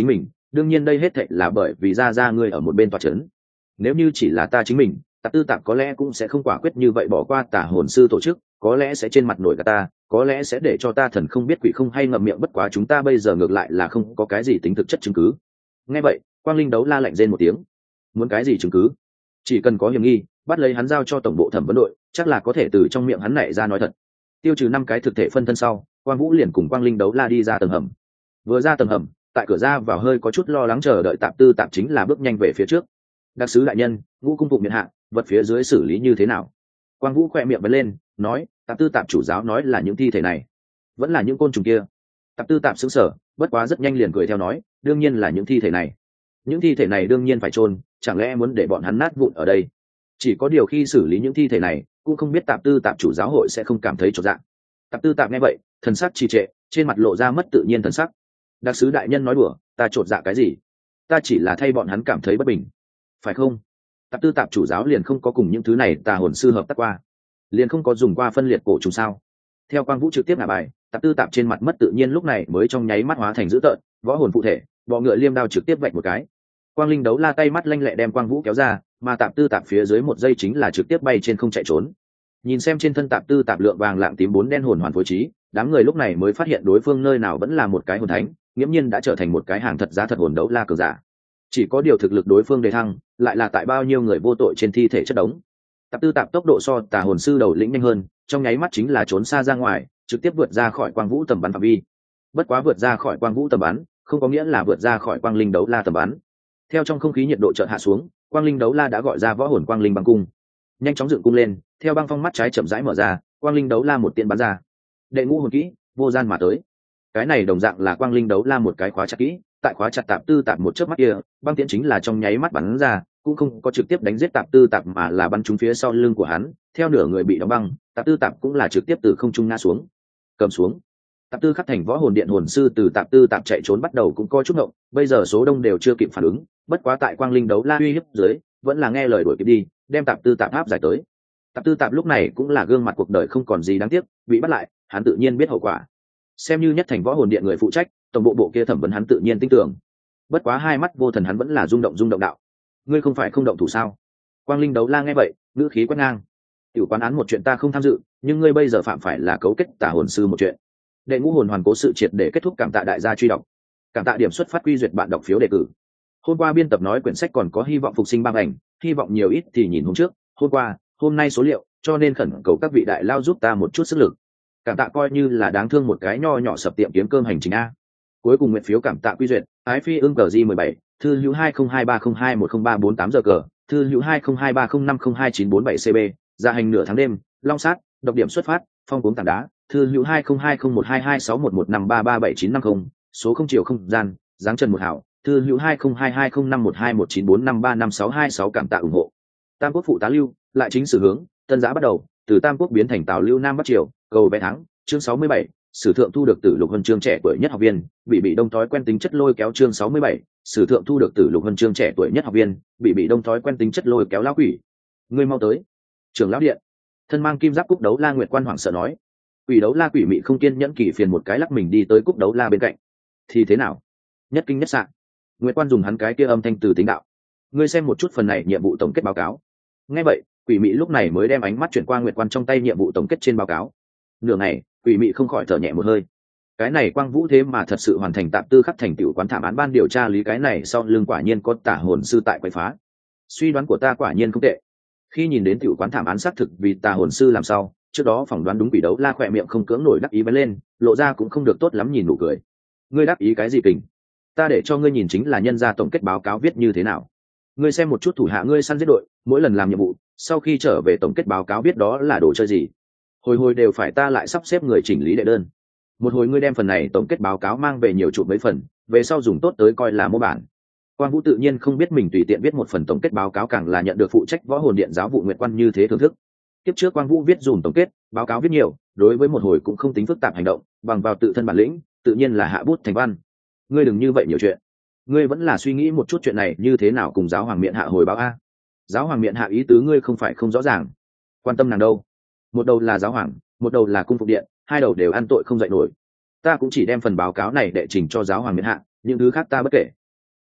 Speaker 1: đương nhiên đây hết thệ là bởi vì ra ra ngươi ở một bên tòa c h ấ n nếu như chỉ là ta chính mình, tạp tư tạp có lẽ cũng sẽ không quả quyết như vậy bỏ qua tả hồn sư tổ chức, có lẽ sẽ trên mặt nổi cả ta, có lẽ sẽ để cho ta thần không biết quỷ không hay ngậm miệng, bất quá chúng ta bây giờ ngược lại là không có cái gì tính thực chất chứng cứ. Nghe vậy Quang Linh Đấu La lạnh rên một tiếng. Muốn cái gì chứng cứ? Chỉ cần có hiểm nghi, bắt lấy hắn giao cho tổng bộ thẩm vấn đội, chắc là có thể từ trong miệng hắn nảy ra nói thật. Tiêu trừ năm cái thực thể phân thân sau, Quang Vũ liền cùng Quang Linh Đấu La đi ra tầng hầm. Vừa ra tầng hầm, tại cửa ra vào hơi có chút lo lắng chờ đợi tạp tư tạp chính là bước nhanh về phía trước. Đặc sứ đại nhân, Ngũ cung phụng miện hạ, vật phía dưới xử lý như thế nào? Quang Vũ khoe miệng bật lên, nói, tạp tư tạp chủ giáo nói là những thi thể này vẫn là những côn trùng kia. Tạp tư tạp xứng sở, bất quá rất nhanh liền cười theo nói, đương nhiên là những thi thể này. Những thi thể này đương nhiên phải chôn, chẳng lẽ muốn để bọn hắn nát vụn ở đây? Chỉ có điều khi xử lý những thi thể này, cũng không biết tạp tư tạp chủ giáo hội sẽ không cảm thấy chột dạ. Tạp tư tạp nghe vậy, thần sắc trì trệ, trên mặt lộ ra mất tự nhiên thần sắc. Đặc sứ đại nhân nói đùa, ta chột dạ cái gì? Ta chỉ là thay bọn hắn cảm thấy bất bình, phải không? Tạp tư tạp chủ giáo liền không có cùng những thứ này tà hồn sư hợp tác qua, liền không có dùng qua phân liệt cổ trùng sao? Theo Quang Vũ trực tiếp ngả bài, tạp tư tạp trên mặt mất tự nhiên lúc này mới trong nháy mắt hóa thành dữ tợn, võ hồn phụ thể, bọ ngựa liêm đao trực tiếp vạch một cái. Quang Linh Đấu La tay mắt lanh lẹ đem Quang Vũ kéo ra, mà tạp tư tạp phía dưới một giây chính là trực tiếp bay trên không chạy trốn. Nhìn xem trên thân tạp tư tạp lượng vàng lạng tím bốn đen hồn hoàn phối trí, đám người lúc này mới phát hiện đối phương nơi nào vẫn là một cái hồn thánh, nghiễm nhiên đã trở thành một cái hàng thật giá thật hồn đấu la cường giả. Chỉ có điều thực lực đối phương đề thăng, lại là tại bao nhiêu người vô tội trên thi thể chất đống. Tạp tư tạp tốc độ so tà hồn sư đầu lĩnh nhanh hơn, trong nháy mắt chính là trốn xa ra ngoài, trực tiếp vượt ra khỏi Quang Vũ tầm bắn phạm vi. Bất quá vượt ra khỏi Quang Vũ tầm bắn, không có nghĩa là vượt ra khỏi Quang Linh Đấu La tầm bắn. Theo trong không khí nhiệt độ chợt hạ xuống, Quang Linh Đấu La đã gọi ra võ hồn Quang Linh băng cung, nhanh chóng dựng cung lên, theo băng phong mắt trái chậm rãi mở ra, Quang Linh Đấu La một tiên bắn ra. Đệ ngũ hồn kỹ, vô gian mà tới. Cái này đồng dạng là Quang Linh Đấu La một cái khóa chặt kỹ, tại khóa chặt tạp tư tạp một chớp mắt kia, băng tiễn chính là trong nháy mắt bắn ra, cũng không có trực tiếp đánh giết tạp tư tạp mà là bắn trúng phía sau lưng của hắn, theo nửa người bị đóng băng, tạp tư tạp cũng là trực tiếp từ không trung ngã xuống. Cầm xuống. Tạp tư khắc thành võ hồn điện hồn sư từ tạp tư tạp chạy trốn bắt đầu cũng coi chút ngộng, bây giờ số đông đều chưa kịp phản ứng, bất quá tại Quang Linh Đấu La uy hiếp dưới, vẫn là nghe lời đuổi kịp đi, đem tạp tư tạp áp giải tới. Tạp tư tạp lúc này cũng là gương mặt cuộc đời không còn gì đáng tiếc, bị bắt lại, hắn tự nhiên biết hậu quả. Xem như nhất thành võ hồn điện người phụ trách, tổng bộ bộ kia thẩm vấn hắn tự nhiên tin tưởng. Bất quá hai mắt vô thần hắn vẫn là rung động rung động đạo. Ngươi không phải không động thủ sao? Quang Linh Đấu La nghe vậy, ngữ khí quét ngang. Tiểu quán án một chuyện ta không tham dự, nhưng ngươi bây giờ phạm phải là cấu kết tà hồn sư một chuyện. Đệ ngũ hồn hoàn cố sự triệt để kết thúc, cảm tạ đại gia truy đọc. Cảm tạ điểm xuất phát quy duyệt bạn đọc phiếu đề cử. Hôm qua biên tập nói quyển sách còn có hy vọng phục sinh băng ảnh, hy vọng nhiều ít thì nhìn hôm trước, hôm qua, hôm nay số liệu, cho nên khẩn cầu các vị đại lao giúp ta một chút sức lực. Cảm tạ coi như là đáng thương một cái nho nhỏ sập tiệm kiếm cơm hành trình a. Cuối cùng nguyện phiếu cảm tạ quy duyệt, ái phi ưng cờ G mười bảy, thư hữu hai không hai ba không hai một không ba bốn tám giờ cờ, thư hữu hai không hai ba không năm không hai chín bốn bảy cb, gia hành nửa tháng đêm, long sát, độc điểm xuất phát, phong cuống tảng đá, thư hữu hai không hai không một hai hai sáu một một năm ba ba bảy chín năm không, số không chiều không gian, giáng trần một hảo, thư hữu hai không hai hai không năm một hai một chín bốn năm ba năm sáu hai sáu cảm tạ ủng hộ. Tam quốc phụ tá lưu, lại chính sử hướng, tân giã bắt đầu, từ Tam quốc biến thành Tào Lưu Nam Bắc Triều, cầu vé thắng, chương sáu mươi bảy, sử thượng thu được tử lục huân chương trẻ tuổi nhất học viên, bị bị đông thói quen tính chất lôi kéo, chương sáu mươi bảy, sử thượng thu được tử lục huân chương trẻ tuổi nhất học viên, bị bị đông thói quen tính chất lôi kéo lão quỷ. Ngươi mau tới. Trưởng lão điện. Thân mang kim giáp Cúc Đấu La Nguyệt Quan hoảng sợ nói. Quỷ Đấu La quỷ mị không kiên nhẫn kỳ phiền một cái lắc mình đi tới Cúc Đấu La bên cạnh. Thì thế nào? Nhất kinh nhất sạn. Nguyệt Quan dùng hắn cái kia âm thanh từ tính đạo. Ngươi xem một chút phần này nhiệm vụ tổng kết báo cáo. Nghe vậy, quỷ mị lúc này mới đem ánh mắt chuyển qua Nguyệt Quan trong tay nhiệm vụ tổng kết trên báo cáo. Nửa ngày, quỷ mị không khỏi thở nhẹ một hơi. Cái này Quang Vũ thế mà thật sự hoàn thành tạp tư khắc thành tựu quán thảm án ban điều tra lý, cái này sau lưng quả nhiên có tả hồn sư tại quậy phá. Suy đoán của ta quả nhiên không tệ. Khi nhìn đến tiểu quán thảm án xác thực vì tà hồn sư làm sao, trước đó phỏng đoán đúng. Quỷ Đấu La khỏe miệng không cưỡng nổi đắc ý bén lên, lộ ra cũng không được tốt lắm nhìn nụ cười. Ngươi đắc ý cái gì kình? Ta để cho ngươi nhìn chính là nhân gia tổng kết báo cáo viết như thế nào. Ngươi xem một chút thủ hạ ngươi săn giết đội, mỗi lần làm nhiệm vụ, sau khi trở về tổng kết báo cáo viết đó là đồ chơi gì? Hồi hồi đều phải ta lại sắp xếp người chỉnh lý đệ đơn. Một hồi ngươi đem phần này tổng kết báo cáo mang về nhiều chụp mấy phần, về sau dùng tốt tới coi là mô bản. Quang Vũ tự nhiên không biết mình tùy tiện viết một phần tổng kết báo cáo càng là nhận được phụ trách võ hồn điện giáo vụ Nguyệt Quan như thế thưởng thức. Tiếp trước Quang Vũ viết dùm tổng kết báo cáo viết nhiều, đối với một hồi cũng không tính phức tạp hành động, bằng vào tự thân bản lĩnh, tự nhiên là hạ bút thành văn. Ngươi đừng như vậy nhiều chuyện, ngươi vẫn là suy nghĩ một chút chuyện này như thế nào cùng giáo hoàng miện hạ hồi báo a. Giáo hoàng miện hạ ý tứ ngươi không phải không rõ ràng, quan tâm nàng đâu. Một đầu là giáo hoàng, một đầu là cung phục điện, hai đầu đều ăn tội không dậy nổi. Ta cũng chỉ đem phần báo cáo này đệ trình cho giáo hoàng miện hạ, những thứ khác ta bất kể.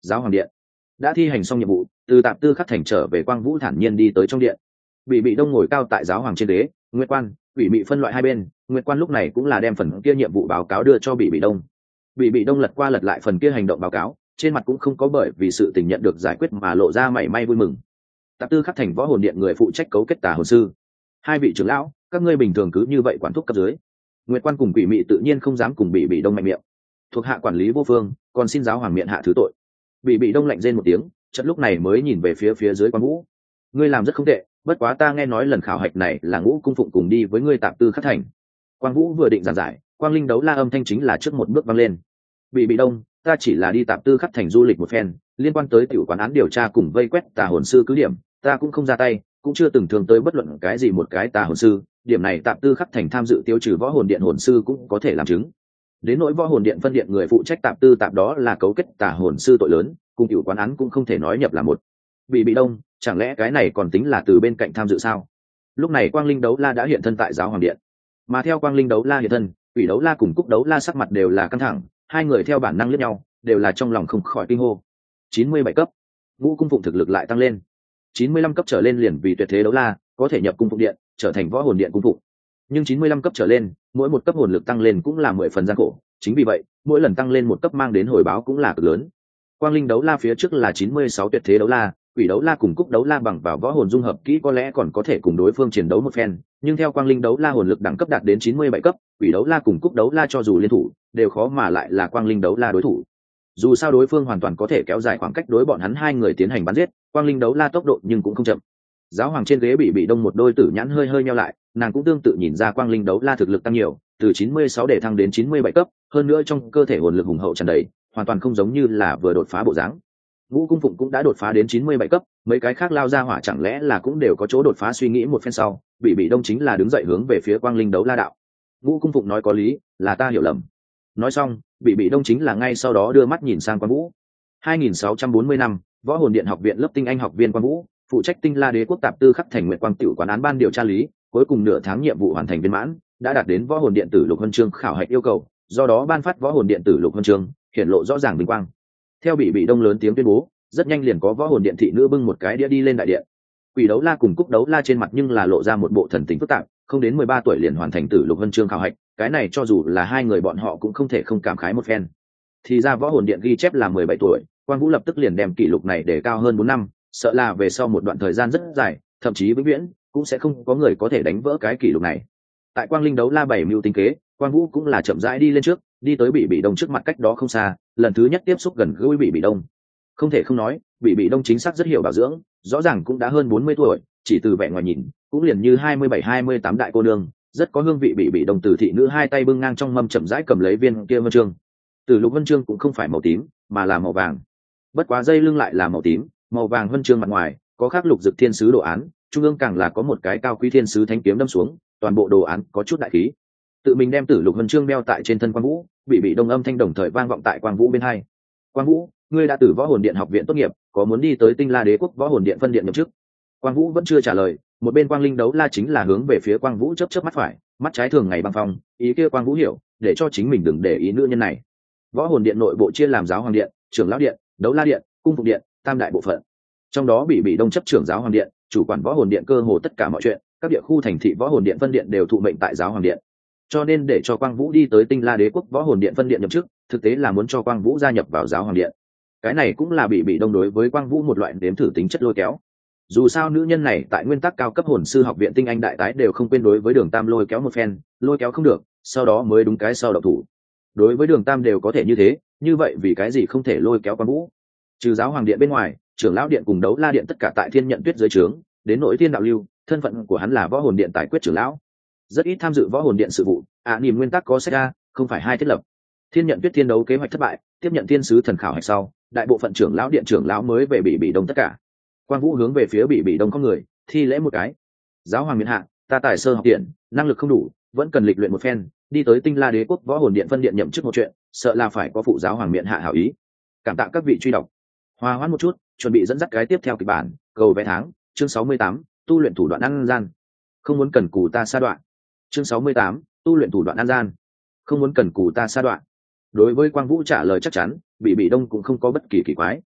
Speaker 1: Giáo hoàng điện đã thi hành xong nhiệm vụ, từ tạp tư khắc thành trở về quang vũ thản nhiên đi tới trong điện. Bị bị đông ngồi cao tại giáo hoàng trên đế, nguyệt quan bị bị phân loại hai bên, nguyệt quan lúc này cũng là đem phần kia nhiệm vụ báo cáo đưa cho bị bị đông. Bị bị đông lật qua lật lại phần kia hành động báo cáo, trên mặt cũng không có bởi vì sự tình nhận được giải quyết mà lộ ra mảy may vui mừng. Tạp tư khắc thành võ hồn điện người phụ trách cấu kết tà hồn sư, hai vị trưởng lão, các ngươi bình thường cứ như vậy quản thúc cấp dưới. Nguyệt quan cùng quỷ mị tự nhiên không dám cùng bị bị đông mạnh miệng, thuộc hạ quản lý vô phương, còn xin giáo hoàng miệng hạ thứ tội. Bị bị đông lạnh rên một tiếng, chợt lúc này mới nhìn về phía phía dưới quan vũ. Ngươi làm rất không tệ, bất quá ta nghe nói lần khảo hạch này là Ngũ cung phụng cùng đi với ngươi tạp tư khắc thành. Quang vũ vừa định giảng giải, quang linh đấu la âm thanh chính là trước một bước vang lên. Bị bị đông, ta chỉ là đi tạp tư khắc thành du lịch một phen, liên quan tới tiểu quán án điều tra cùng vây quét tà hồn sư cứ điểm, ta cũng không ra tay, cũng chưa từng thường tới bất luận cái gì một cái tà hồn sư, điểm này tạp tư khắc thành tham dự tiêu trừ võ hồn điện hồn sư cũng có thể làm chứng. Đến nỗi võ hồn điện phân điện người phụ trách tạp tư tạp đó là cấu kết tà hồn sư tội lớn, cùng tiểu quán án cũng không thể nói nhập là một. Bị bị đông, chẳng lẽ cái này còn tính là từ bên cạnh tham dự sao? Lúc này quang linh đấu la đã hiện thân tại giáo hoàng điện, mà theo quang linh đấu la hiện thân, quỷ đấu la cùng cúc đấu la sắc mặt đều là căng thẳng, hai người theo bản năng liếc nhau, đều là trong lòng không khỏi kinh hô. chín mươi bảy cấp, Ngũ cung phụng thực lực lại tăng lên. chín mươi lăm cấp trở lên liền vì tuyệt thế đấu la, có thể nhập cung phụng điện, trở thành võ hồn điện cung phụng. Nhưng chín mươi lăm cấp trở lên, mỗi một cấp hồn lực tăng lên cũng là mười phần gian khổ, chính vì vậy, mỗi lần tăng lên một cấp mang đến hồi báo cũng là cực lớn. Quang linh đấu la phía trước là chín mươi sáu tuyệt thế đấu la, quỷ đấu la cùng cúc đấu la bằng vào võ hồn dung hợp kỹ có lẽ còn có thể cùng đối phương chiến đấu một phen, nhưng theo quang linh đấu la hồn lực đẳng cấp đạt đến chín mươi bảy cấp, quỷ đấu la cùng cúc đấu la cho dù liên thủ, đều khó mà lại là quang linh đấu la đối thủ. Dù sao đối phương hoàn toàn có thể kéo dài khoảng cách đối bọn hắn hai người tiến hành bắn giết, quang linh đấu la tốc độ nhưng cũng không chậm. Giáo hoàng trên ghế bị bị đông một đôi tử nhãn hơi hơi nheo lại, nàng cũng tương tự nhìn ra quang linh đấu la thực lực tăng nhiều, từ chín mươi sáu để thăng đến chín mươi bảy cấp, hơn nữa trong cơ thể hồn lực hùng hậu tràn đầy, hoàn toàn không giống như là vừa đột phá bộ dáng. Ngũ cung phụng cũng đã đột phá đến chín mươi bảy cấp, mấy cái khác lao ra hỏa chẳng lẽ là cũng đều có chỗ đột phá suy nghĩ một phen sau, bị bị đông chính là đứng dậy hướng về phía quang linh đấu la đạo. Ngũ cung phụng nói có lý, là ta hiểu lầm. Nói xong, bị bị đông chính là ngay sau đó đưa mắt nhìn sang Quan Vũ. hai nghìn sáu trăm bốn mươi năm, Võ Hồn Điện học viện lớp tinh anh học viên Quan Vũ, phụ trách Tinh La Đế quốc tạp tư khắc thành nguyện quang tiểu quán án ban điều tra lý, cuối cùng nửa tháng nhiệm vụ hoàn thành viên mãn, đã đạt đến Võ Hồn Điện tử lục huân chương khảo hạch yêu cầu, do đó ban phát Võ Hồn Điện tử lục huân chương, hiển lộ rõ ràng vinh quang. Theo bị bị đông lớn tiếng tuyên bố, rất nhanh liền có Võ Hồn Điện thị nữ bưng một cái đĩa đi lên đại điện. Quỷ đấu la cùng cúc đấu la trên mặt nhưng là lộ ra một bộ thần tình phức tạp, không đến mười ba tuổi liền hoàn thành tử lục huân chương khảo hạch, cái này cho dù là hai người bọn họ cũng không thể không cảm khái một phen. Thì ra Võ Hồn Điện ghi chép là mười bảy tuổi, Quang Vũ lập tức liền đem kỷ lục này để cao hơn bốn năm, sợ là về sau một đoạn thời gian rất dài, thậm chí vĩnh viễn cũng sẽ không có người có thể đánh vỡ cái kỷ lục này. Tại Quang Linh đấu la bảy mưu tính kế, Quang Vũ cũng là chậm rãi đi lên trước, đi tới bị bị đông trước mặt cách đó không xa, lần thứ nhất tiếp xúc gần gũi bị bị đông. Không thể không nói, bị bị đông chính xác rất hiểu bảo dưỡng, rõ ràng cũng đã hơn bốn mươi tuổi, chỉ từ vẻ ngoài nhìn, cũng liền như hai mươi bảy hai mươi tám đại cô nương, rất có hương vị. Bị bị đông từ thị nữ hai tay bưng ngang trong mâm chậm rãi cầm lấy viên kia huân chương. Từ lục huân chương cũng không phải màu tím, mà là màu vàng. Bất quá dây lưng lại là màu tím, màu vàng huân chương mặt ngoài có khắc lục dực thiên sứ đồ án, trung ương càng là có một cái cao quý thiên sứ thánh kiếm đâm xuống, toàn bộ đồ án có chút đại khí. Tự mình đem tử lục huân chương đeo tại trên thân Quang Vũ, bị bị đông âm thanh đồng thời vang vọng tại Quang Vũ bên hai. Quang Vũ, ngươi đã từ Võ Hồn Điện học viện tốt nghiệp, có muốn đi tới Tinh La Đế quốc Võ Hồn Điện phân điện nhậm chức? Quang Vũ vẫn chưa trả lời, một bên Quang Linh đấu la chính là hướng về phía Quang Vũ chớp chớp mắt phải, mắt trái thường ngày băng phong, ý kia Quang Vũ hiểu, để cho chính mình đừng để ý nữ nhân này. Võ Hồn Điện nội bộ chia làm giáo hoàng điện, trưởng lão điện, đấu la điện, cung phục điện, tam đại bộ phận. Trong đó bị bị đông chấp trưởng giáo hoàng điện, chủ quản Võ Hồn Điện cơ hồ tất cả mọi chuyện, các địa khu thành thị Võ Hồn Điện phân điện đều thụ mệnh tại giáo hoàng điện. Cho nên để cho Quang Vũ đi tới Tinh La Đế quốc Võ Hồn Điện phân điện nhậm chức, thực tế là muốn cho Quang Vũ gia nhập vào giáo hoàng điện. Cái này cũng là bị bị đông đối với Quang Vũ một loại nếm thử tính chất lôi kéo. Dù sao nữ nhân này tại nguyên tắc cao cấp hồn sư học viện tinh anh đại tái đều không quên đối với Đường Tam lôi kéo một phen, lôi kéo không được, sau đó mới đúng cái sau độc thủ. Đối với Đường Tam đều có thể như thế, như vậy vì cái gì không thể lôi kéo Quang Vũ? Trừ giáo hoàng điện bên ngoài, trưởng lão điện cùng đấu la điện tất cả tại Thiên Nhận Tuyết dưới trướng, đến nội Thiên Đạo Lưu, thân phận của hắn là Võ Hồn Điện tài quyết trưởng lão, rất ít tham dự Võ Hồn Điện sự vụ. À, niềm nguyên tắc có sách ra, không phải hai thiết lập. Thiên Nhận Tuyết thiên đấu kế hoạch thất bại, tiếp nhận thiên sứ thần khảo hạch sau, đại bộ phận trưởng lão điện trưởng lão mới về bị bị đông tất cả. Quang Vũ hướng về phía bị bị đông có người thi lễ một cái. Giáo hoàng miện hạ, ta tài sơ học điện, năng lực không đủ, vẫn cần lịch luyện một phen, đi tới Tinh La Đế quốc Võ Hồn Điện phân điện nhậm chức một chuyện, sợ là phải có phụ giáo hoàng miện hạ hảo ý. Cảm tạ các vị truy đọc. Hòa hoãn một chút, chuẩn bị dẫn dắt cái tiếp theo kịch bản, cầu vé tháng, chương sáu mươi tám, tu luyện thủ đoạn ăn gian. Không muốn cần cù ta sa đoạn. Chương sáu mươi tám, tu luyện thủ đoạn ăn gian. Không muốn cần cù ta sa đoạn. Đối với Quang Vũ trả lời chắc chắn, bị bị đông cũng không có bất kỳ kỳ quái.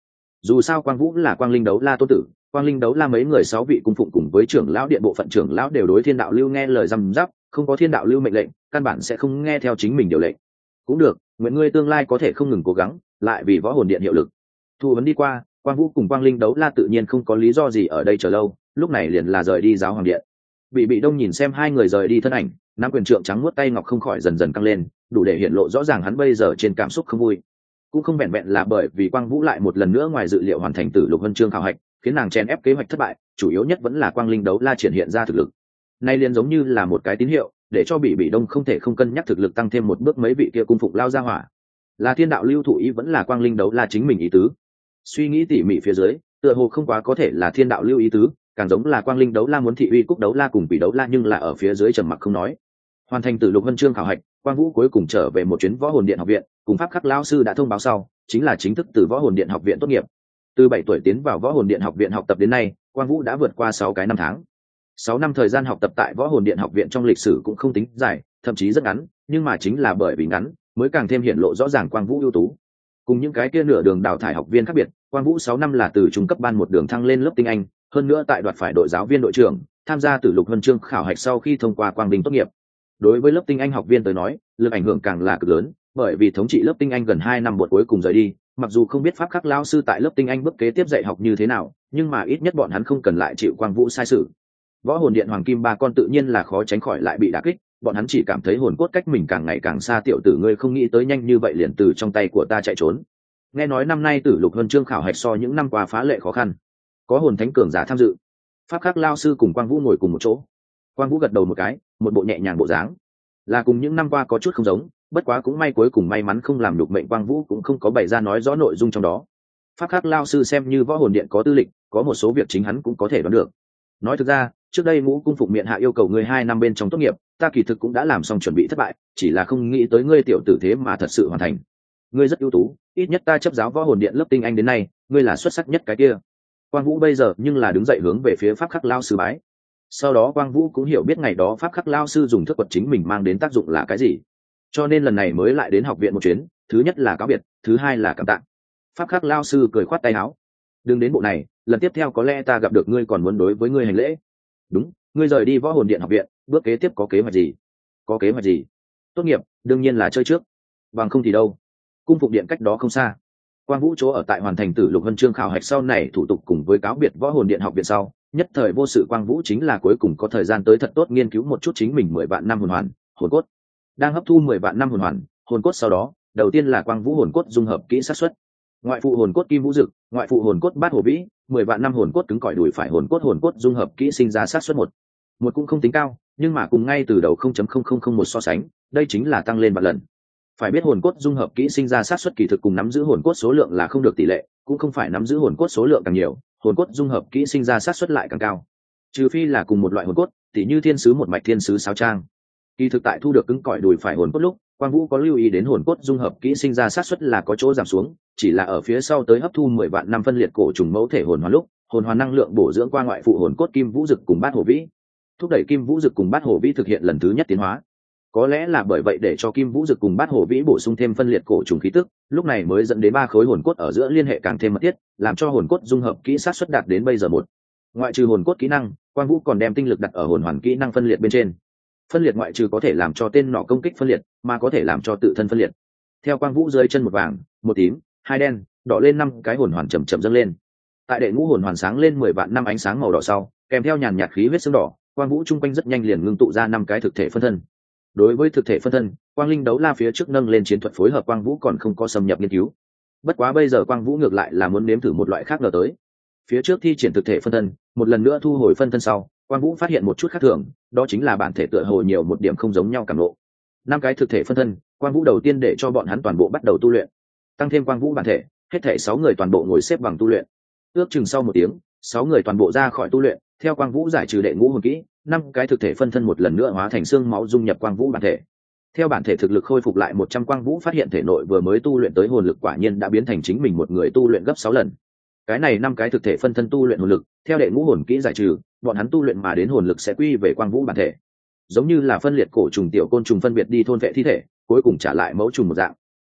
Speaker 1: Dù sao Quang Vũ là Quang Linh Đấu La tôn tử, Quang Linh Đấu La mấy người sáu vị cung phụng cùng với trưởng lão điện bộ phận trưởng lão đều đối Thiên Đạo Lưu nghe lời răm rắp, không có Thiên Đạo Lưu mệnh lệnh, căn bản sẽ không nghe theo chính mình điều lệnh. Cũng được, nguyện ngươi tương lai có thể không ngừng cố gắng, lại vì võ hồn điện hiệu lực. Thu vấn đi qua, Quang Vũ cùng Quang Linh Đấu La tự nhiên không có lý do gì ở đây chờ lâu, lúc này liền là rời đi giáo hoàng điện. Bị Bị Đông nhìn xem hai người rời đi thân ảnh, nắm quyền trượng trắng muốt tay ngọc không khỏi dần dần căng lên, đủ để hiện lộ rõ ràng hắn bây giờ trên cảm xúc không vui. Cũng không vẹn vẹn là bởi vì Quang Vũ lại một lần nữa ngoài dự liệu hoàn thành Tử Lục Huân Chương khảo hạch, khiến nàng chen ép kế hoạch thất bại, chủ yếu nhất vẫn là Quang Linh Đấu La triển hiện ra thực lực. Nay liền giống như là một cái tín hiệu, để cho Bị Bị Đông không thể không cân nhắc thực lực tăng thêm một bước mấy vị kia cung phụng lao ra hỏa. Là Thiên Đạo Lưu thủ ý vẫn là Quang Linh Đấu La chính mình ý tứ. Suy nghĩ tỉ mỉ phía dưới, tựa hồ không quá có thể là Thiên Đạo Lưu ý tứ, càng giống là Quang Linh Đấu La muốn thị uy Cúc Đấu La cùng Bị Đấu La nhưng là ở phía dưới trầm mặc không nói. Hoàn thành Tử Lục Huân Chương khảo hạch, Quang Vũ cuối cùng trở về một chuyến Võ Hồn Điện học viện, cùng pháp khắc lão sư đã thông báo sau, chính là chính thức từ Võ Hồn Điện học viện tốt nghiệp. Từ bảy tuổi tiến vào Võ Hồn Điện học viện học tập đến nay, Quang Vũ đã vượt qua sáu cái năm tháng. Sáu năm thời gian học tập tại Võ Hồn Điện học viện trong lịch sử cũng không tính dài, thậm chí rất ngắn, nhưng mà chính là bởi vì ngắn, mới càng thêm hiện lộ rõ ràng Quang Vũ ưu tú. Cùng những cái kia nửa đường đào thải học viên khác biệt, Quang Vũ sáu năm là từ trung cấp ban một đường thăng lên lớp tinh anh, hơn nữa tại đoạt phải đội giáo viên đội trưởng, tham gia Tử Lục Huân Chương khảo hạch sau khi thông qua quang vinh tốt nghiệp. Đối với lớp tinh anh học viên tới nói, lực ảnh hưởng càng là cực lớn, bởi vì thống trị lớp tinh anh gần hai năm buổi cuối cùng rời đi, mặc dù không biết pháp khắc lão sư tại lớp tinh anh bước kế tiếp dạy học như thế nào, nhưng mà ít nhất bọn hắn không cần lại chịu Quang Vũ sai sự. Võ Hồn Điện Hoàng Kim ba con tự nhiên là khó tránh khỏi lại bị đả kích, bọn hắn chỉ cảm thấy hồn cốt cách mình càng ngày càng xa, tiểu tử ngươi không nghĩ tới nhanh như vậy liền từ trong tay của ta chạy trốn. Nghe nói năm nay Tử Lục Huân Chương khảo hạch so những năm qua phá lệ khó khăn, có hồn thánh cường giả tham dự. Pháp khắc lão sư cùng Quang Vũ ngồi cùng một chỗ. Quang Vũ gật đầu một cái, một bộ nhẹ nhàng bộ dáng, là cùng những năm qua có chút không giống, bất quá cũng may cuối cùng may mắn không làm nhục mệnh. Quang Vũ cũng không có bày ra nói rõ nội dung trong đó. Pháp khắc lão sư xem như Võ Hồn Điện có tư lịch, có một số việc chính hắn cũng có thể đoán được. Nói thực ra, trước đây Ngũ cung Phụng Miện hạ yêu cầu ngươi hai năm bên trong tốt nghiệp, ta kỳ thực cũng đã làm xong chuẩn bị thất bại, chỉ là không nghĩ tới ngươi tiểu tử thế mà thật sự hoàn thành. Ngươi rất ưu tú, ít nhất ta chấp giáo Võ Hồn Điện lớp tinh anh đến nay, ngươi là xuất sắc nhất cái kia. Quang Vũ bây giờ nhưng là đứng dậy hướng về phía pháp khắc lão sư bái. Sau đó Quang Vũ cũng hiểu biết ngày đó pháp khắc lão sư dùng thức quật chính mình mang đến tác dụng là cái gì, cho nên lần này mới lại đến học viện một chuyến, thứ nhất là cáo biệt, thứ hai là cảm tạ. Pháp khắc lão sư cười khoát tay áo, đừng đến bộ này, lần tiếp theo có lẽ ta gặp được ngươi còn muốn đối với ngươi hành lễ. Đúng, ngươi rời đi Võ Hồn Điện học viện, bước kế tiếp có kế hoạch gì? Có kế hoạch gì? Tốt nghiệp, đương nhiên là chơi trước, bằng không thì đâu. Cung Phụng Điện cách đó không xa. Quang Vũ chỗ ở tại hoàn thành Tử Lục Huân Chương khảo hạch sau này thủ tục cùng với cáo biệt Võ Hồn Điện học viện sau, nhất thời vô sự Quang Vũ chính là cuối cùng có thời gian tới thật tốt nghiên cứu một chút chính mình mười vạn năm hồn hoàn, hồn cốt. Đang hấp thu mười vạn năm hồn hoàn, hồn cốt sau đó, đầu tiên là Quang Vũ hồn cốt dung hợp kỹ sát xuất. Ngoại phụ hồn cốt Kim Vũ Dực, ngoại phụ hồn cốt Bát Hổ Vĩ, mười vạn năm hồn cốt cứng cỏi đùi phải hồn cốt hồn cốt dung hợp kỹ sinh ra sát xuất một. Một cũng không tính cao, nhưng mà cùng ngay từ đầu không chấm không không không một so sánh, đây chính là tăng lên vạn lần. Phải biết hồn cốt dung hợp kỹ sinh ra sát xuất kỳ thực cùng nắm giữ hồn cốt số lượng là không được tỷ lệ, cũng không phải nắm giữ hồn cốt số lượng càng nhiều, hồn cốt dung hợp kỹ sinh ra sát xuất lại càng cao. Trừ phi là cùng một loại hồn cốt, tỉ như thiên sứ một mạch thiên sứ sáo trang. Kỳ thực tại thu được cứng cỏi đùi phải hồn cốt lúc, Quang Vũ có lưu ý đến hồn cốt dung hợp kỹ sinh ra sát xuất là có chỗ giảm xuống, chỉ là ở phía sau tới hấp thu mười vạn năm phân liệt cổ trùng mẫu thể hồn hoàn lúc, hồn hoàn năng lượng bổ dưỡng qua ngoại phụ hồn cốt Kim Vũ Dực cùng Bát Hổ Vĩ, thúc đẩy Kim Vũ Dực cùng Bát Hổ Vĩ thực hiện lần thứ nhất tiến hóa. Có lẽ là bởi vậy để cho Kim Vũ Dực cùng Bát Hổ Vĩ bổ sung thêm phân liệt cổ trùng khí tức, lúc này mới dẫn đến ba khối hồn cốt ở giữa liên hệ càng thêm mật thiết, làm cho hồn cốt dung hợp kỹ sát xuất đạt đến bây giờ một. Ngoại trừ hồn cốt kỹ năng, Quang Vũ còn đem tinh lực đặt ở hồn hoàn kỹ năng phân liệt bên trên. Phân liệt ngoại trừ có thể làm cho tên nọ công kích phân liệt, mà có thể làm cho tự thân phân liệt. Theo Quang Vũ dưới chân một vàng, một tím, hai đen, đỏ lên năm cái hồn hoàn chậm chậm dâng lên. Tại đệ ngũ hồn hoàn sáng lên mười vạn năm ánh sáng màu đỏ sau, kèm theo nhàn nhạt khí huyết xương đỏ, Quang Vũ trung quanh rất nhanh liền ngưng tụ ra năm cái thực thể phân thân. Đối với thực thể phân thân, Quang Linh Đấu La phía trước nâng lên chiến thuật phối hợp Quang Vũ còn không có xâm nhập nghiên cứu. Bất quá bây giờ Quang Vũ ngược lại là muốn nếm thử một loại khác ngờ tới. Phía trước thi triển thực thể phân thân, một lần nữa thu hồi phân thân sau, Quang Vũ phát hiện một chút khác thường, đó chính là bản thể tựa hồ nhiều một điểm không giống nhau cảm lộ. Năm cái thực thể phân thân, Quang Vũ đầu tiên để cho bọn hắn toàn bộ bắt đầu tu luyện. Tăng thêm Quang Vũ bản thể, hết thể sáu người toàn bộ ngồi xếp bằng tu luyện. Ước chừng sau một tiếng, sáu người toàn bộ ra khỏi tu luyện, theo Quang Vũ giải trừ đệ ngũ hồn kỹ, năm cái thực thể phân thân một lần nữa hóa thành xương máu dung nhập Quang Vũ bản thể. Theo bản thể thực lực khôi phục lại một trăm, Quang Vũ phát hiện thể nội vừa mới tu luyện tới hồn lực quả nhiên đã biến thành chính mình một người tu luyện gấp sáu lần. Cái này năm cái thực thể phân thân tu luyện hồn lực, theo đệ ngũ hồn kỹ giải trừ, bọn hắn tu luyện mà đến hồn lực sẽ quy về Quang Vũ bản thể. Giống như là phân liệt cổ trùng tiểu côn trùng phân biệt đi thôn vệ thi thể, cuối cùng trả lại mẫu trùng một dạng.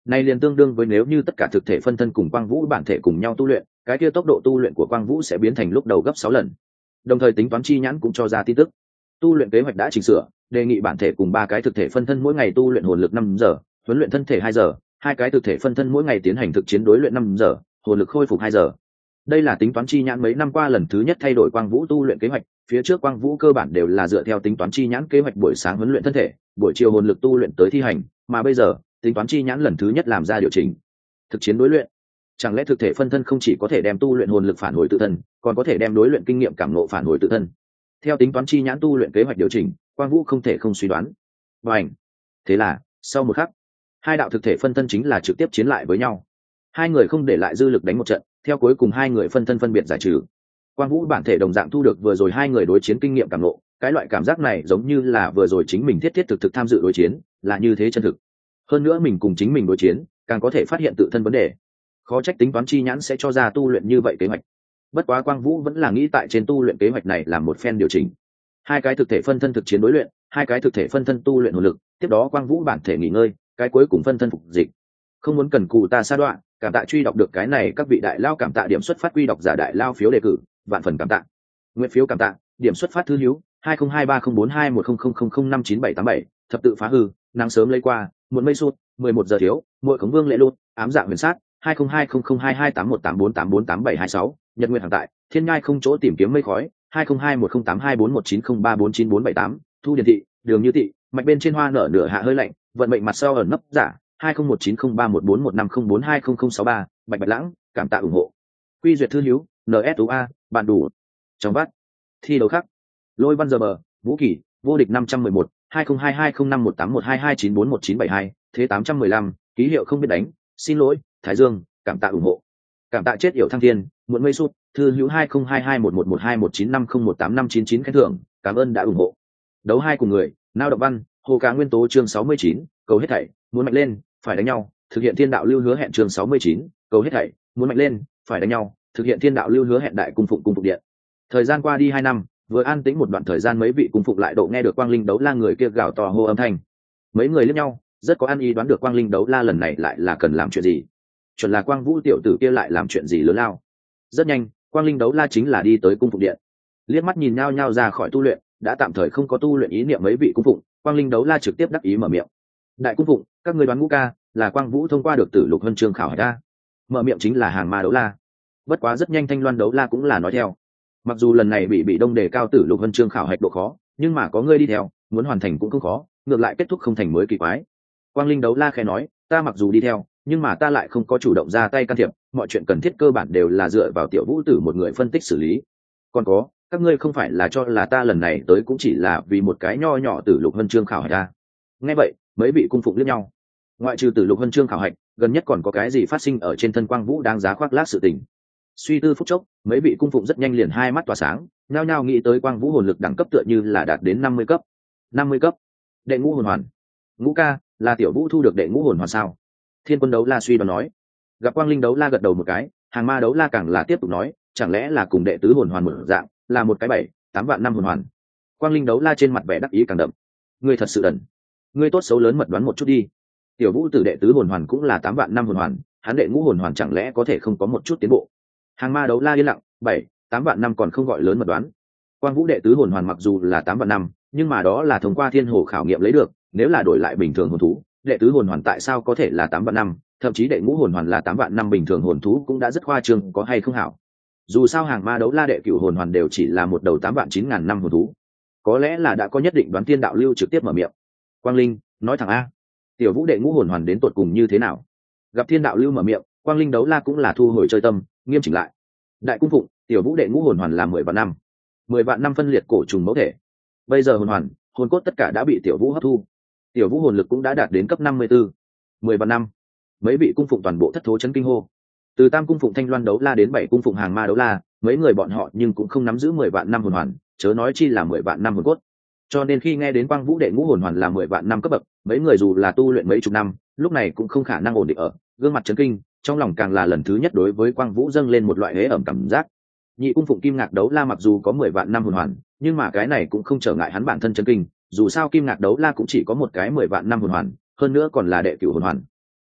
Speaker 1: Này liền tương đương với nếu như tất cả thực thể phân thân cùng quang vũ bản thể cùng nhau tu luyện, cái kia tốc độ tu luyện của quang vũ sẽ biến thành lúc đầu gấp sáu lần. Đồng thời tính toán chi nhãn cũng cho ra tin tức, tu luyện kế hoạch đã chỉnh sửa, đề nghị bản thể cùng ba cái thực thể phân thân mỗi ngày tu luyện hồn lực năm giờ, huấn luyện thân thể hai giờ, hai cái thực thể phân thân mỗi ngày tiến hành thực chiến đối luyện năm giờ, hồn lực khôi phục hai giờ. Đây là tính toán chi nhãn mấy năm qua lần thứ nhất thay đổi quang vũ tu luyện kế hoạch, phía trước quang vũ cơ bản đều là dựa theo tính toán chi nhãn kế hoạch buổi sáng huấn luyện thân thể, buổi chiều hồn lực tu luyện tới thi hành, mà bây giờ tính toán chi nhãn lần thứ nhất làm ra điều chỉnh, thực chiến đối luyện. Chẳng lẽ thực thể phân thân không chỉ có thể đem tu luyện hồn lực phản hồi tự thân, còn có thể đem đối luyện kinh nghiệm cảm ngộ phản hồi tự thân? Theo tính toán chi nhãn tu luyện kế hoạch điều chỉnh, quang vũ không thể không suy đoán. Bành. Thế là sau một khắc, hai đạo thực thể phân thân chính là trực tiếp chiến lại với nhau. Hai người không để lại dư lực đánh một trận, theo cuối cùng hai người phân thân phân biệt giải trừ. Quang vũ bản thể đồng dạng thu được vừa rồi hai người đối chiến kinh nghiệm cảm ngộ, cái loại cảm giác này giống như là vừa rồi chính mình thiết thiết thực thực tham dự đối chiến, là như thế chân thực. Hơn nữa mình cùng chính mình đối chiến, càng có thể phát hiện tự thân vấn đề. Khó trách tính toán chi nhãn sẽ cho ra tu luyện như vậy kế hoạch. Bất quá quang vũ vẫn là nghĩ tại trên tu luyện kế hoạch này làm một phen điều chỉnh. Hai cái thực thể phân thân thực chiến đối luyện, hai cái thực thể phân thân tu luyện hồn lực, tiếp đó quang vũ bản thể nghỉ ngơi, cái cuối cùng phân thân phục dịch. Không muốn cần cù ta sa đoạn, cảm tạ truy đọc được cái này các vị đại lao, cảm tạ điểm xuất phát quy đọc giả đại lao phiếu đề cử, vạn phần cảm tạ. Nguyện phiếu cảm tạ, điểm xuất phát thư hữu hai không hai ba không bốn hai một không không không không năm chín bảy tám bảy, thập tự phá hư, nắng sớm lấy qua, muộn mây sụt, mười một giờ thiếu, muội khống vương lệ lụt, ám dạ huyền sát, hai không hai không không hai hai tám một tám bốn tám bốn tám bảy hai sáu, nhật nguyện hàng tại, thiên ngai không chỗ tìm kiếm mây khói, hai không hai một không tám hai bốn một chín không ba bốn chín bốn bảy tám, thu điển thị, đường như thị, mạch bên trên hoa nở nửa hạ hơi lạnh, vận mệnh mặt sau ẩn nấp giả, hai không một chín không ba một bốn một năm không bốn hai không không sáu ba, bạch bạch lãng, cảm tạ ủng hộ. Quy duyệt thư hữu, nsuA, bạn đủ. Trong vắt. Thi đấu khác. Lôi văn giờ bờ, Vũ Kỳ, vô địch năm trăm mười một, hai không hai hai không năm một tám một hai hai chín bốn một chín bảy hai, thế tám trăm mười lăm, ký hiệu không biết đánh, xin lỗi, Thái Dương, cảm tạ ủng hộ. Cảm tạ chết yểu thăng thiên, muộn mây sút, thư hữu hai không hai hai một một một hai một chín năm không một tám năm chín chín khen thưởng, cảm ơn đã ủng hộ. Đấu hai cùng người, Nao Động Văn, Hồ Cá Nguyên Tố chương sáu mươi chín, cầu hết thảy, muốn mạnh lên, phải đánh nhau, thực hiện thiên đạo lưu hứa hẹn chương sáu mươi chín, cầu hết thảy, muốn mạnh lên, phải đánh nhau, thực hiện thiên đạo lưu hứa hẹn đại cung phụng cung phụng điện. Thời gian qua đi hai năm, vừa an tĩnh một đoạn thời gian, mấy vị cung phụng lại độ nghe được Quang Linh Đấu La người kia gào to hô âm thanh. Mấy người liếc nhau, rất có ăn ý đoán được Quang Linh Đấu La lần này lại là cần làm chuyện gì. Chuẩn là Quang Vũ tiểu tử kia lại làm chuyện gì lớn lao. Rất nhanh, Quang Linh Đấu La chính là đi tới cung phụng điện. Liếc mắt nhìn nhau nhau ra khỏi tu luyện, đã tạm thời không có tu luyện ý niệm mấy vị cung phụng, Quang Linh Đấu La trực tiếp đắc ý mở miệng. Đại cung phụng, các người đoán ngũ ca là Quang Vũ thông qua được Tử Lục Huân Chương khảo hạch ta. Mở miệng chính là Hàng Ma Đấu La. Bất quá rất nhanh Thanh Loan Đấu La cũng là nói theo. Mặc dù lần này bị bị đông đề cao Tử Lục Huân Chương khảo hạch độ khó, nhưng mà có ngươi đi theo, muốn hoàn thành cũng không khó, ngược lại kết thúc không thành mới kỳ quái. Quang Linh Đấu La khẽ nói, ta mặc dù đi theo, nhưng mà ta lại không có chủ động ra tay can thiệp, mọi chuyện cần thiết cơ bản đều là dựa vào Tiểu Vũ Tử một người phân tích xử lý. Còn có, các ngươi không phải là cho là ta lần này tới cũng chỉ là vì một cái nho nhỏ Tử Lục Huân Chương khảo hạch ta? Nghe vậy, mấy vị cung phụng liếc nhau. Ngoại trừ Tử Lục Huân Chương khảo hạch, gần nhất còn có cái gì phát sinh ở trên thân Quang Vũ đáng giá khoác lác sự tình? Suy tư phút chốc, mấy vị cung phụng rất nhanh liền hai mắt tỏa sáng, nhao nhao nghĩ tới Quang Vũ hồn lực đẳng cấp tựa như là đạt đến năm mươi cấp. năm mươi cấp. Đệ ngũ hồn hoàn. Ngũ ca, là Tiểu Vũ thu được đệ ngũ hồn hoàn sao? Thiên Quân Đấu La suy đoán nói. Gặp Quang Linh Đấu La gật đầu một cái, Hàng Ma Đấu La càng là tiếp tục nói, chẳng lẽ là cùng đệ tứ hồn hoàn một dạng, là một cái bảy, tám vạn năm hồn hoàn. Quang Linh Đấu La trên mặt vẻ đắc ý càng đậm. Ngươi thật sự đần. Ngươi tốt xấu lớn mật đoán một chút đi. Tiểu Vũ Tử đệ tứ hồn hoàn cũng là tám vạn năm hồn hoàn, hắn đệ ngũ hồn hoàn chẳng lẽ có thể không có một chút tiến bộ? Hàng Ma Đấu La yên lặng, bảy, tám vạn năm còn không gọi lớn mật đoán. Quang Vũ đệ tứ hồn hoàn mặc dù là tám vạn năm, nhưng mà đó là thông qua thiên hồ khảo nghiệm lấy được, nếu là đổi lại bình thường hồn thú, đệ tứ hồn hoàn tại sao có thể là tám vạn năm, thậm chí đệ ngũ hồn hoàn là tám vạn năm bình thường hồn thú cũng đã rất khoa trương, có hay không hảo. Dù sao Hàng Ma Đấu La đệ cửu hồn hoàn đều chỉ là một đầu tám vạn chín ngàn năm hồn thú. Có lẽ là đã có nhất định đoán tiên đạo lưu trực tiếp mở miệng. Quang Linh, nói thẳng a, Tiểu Vũ đệ ngũ hồn hoàn đến tột cùng như thế nào? Gặp thiên đạo lưu mở miệng, Quang Linh Đấu La cũng là thu hồi chơi tâm, nghiêm chỉnh lại. Đại cung phụng, Tiểu Vũ đệ ngũ hồn hoàn là mười vạn năm. mười vạn năm phân liệt cổ trùng mẫu thể. Bây giờ hồn hoàn, hồn cốt tất cả đã bị Tiểu Vũ hấp thu. Tiểu Vũ hồn lực cũng đã đạt đến cấp năm mươi tư. mười vạn năm. Mấy vị cung phụng toàn bộ thất thố chấn kinh hô. Từ Tam cung phụng Thanh Loan Đấu La đến bảy cung phụng Hàng Ma Đấu La, mấy người bọn họ nhưng cũng không nắm giữ mười vạn năm hồn hoàn, chớ nói chi là mười vạn năm hồn cốt. Cho nên khi nghe đến Quang Vũ đệ ngũ hồn hoàn là mười vạn năm cấp bậc, mấy người dù là tu luyện mấy chục năm, lúc này cũng không khả năng ổn định ở, gương mặt chấn kinh, trong lòng càng là lần thứ nhất đối với Quang Vũ dâng lên một loại hế ẩm cảm giác. Nhị cung phụng Kim Ngạc Đấu La mặc dù có mười vạn năm hồn hoàn, nhưng mà cái này cũng không trở ngại hắn bản thân chấn kinh, dù sao Kim Ngạc Đấu La cũng chỉ có một cái mười vạn năm hồn hoàn, hơn nữa còn là đệ cửu hồn hoàn.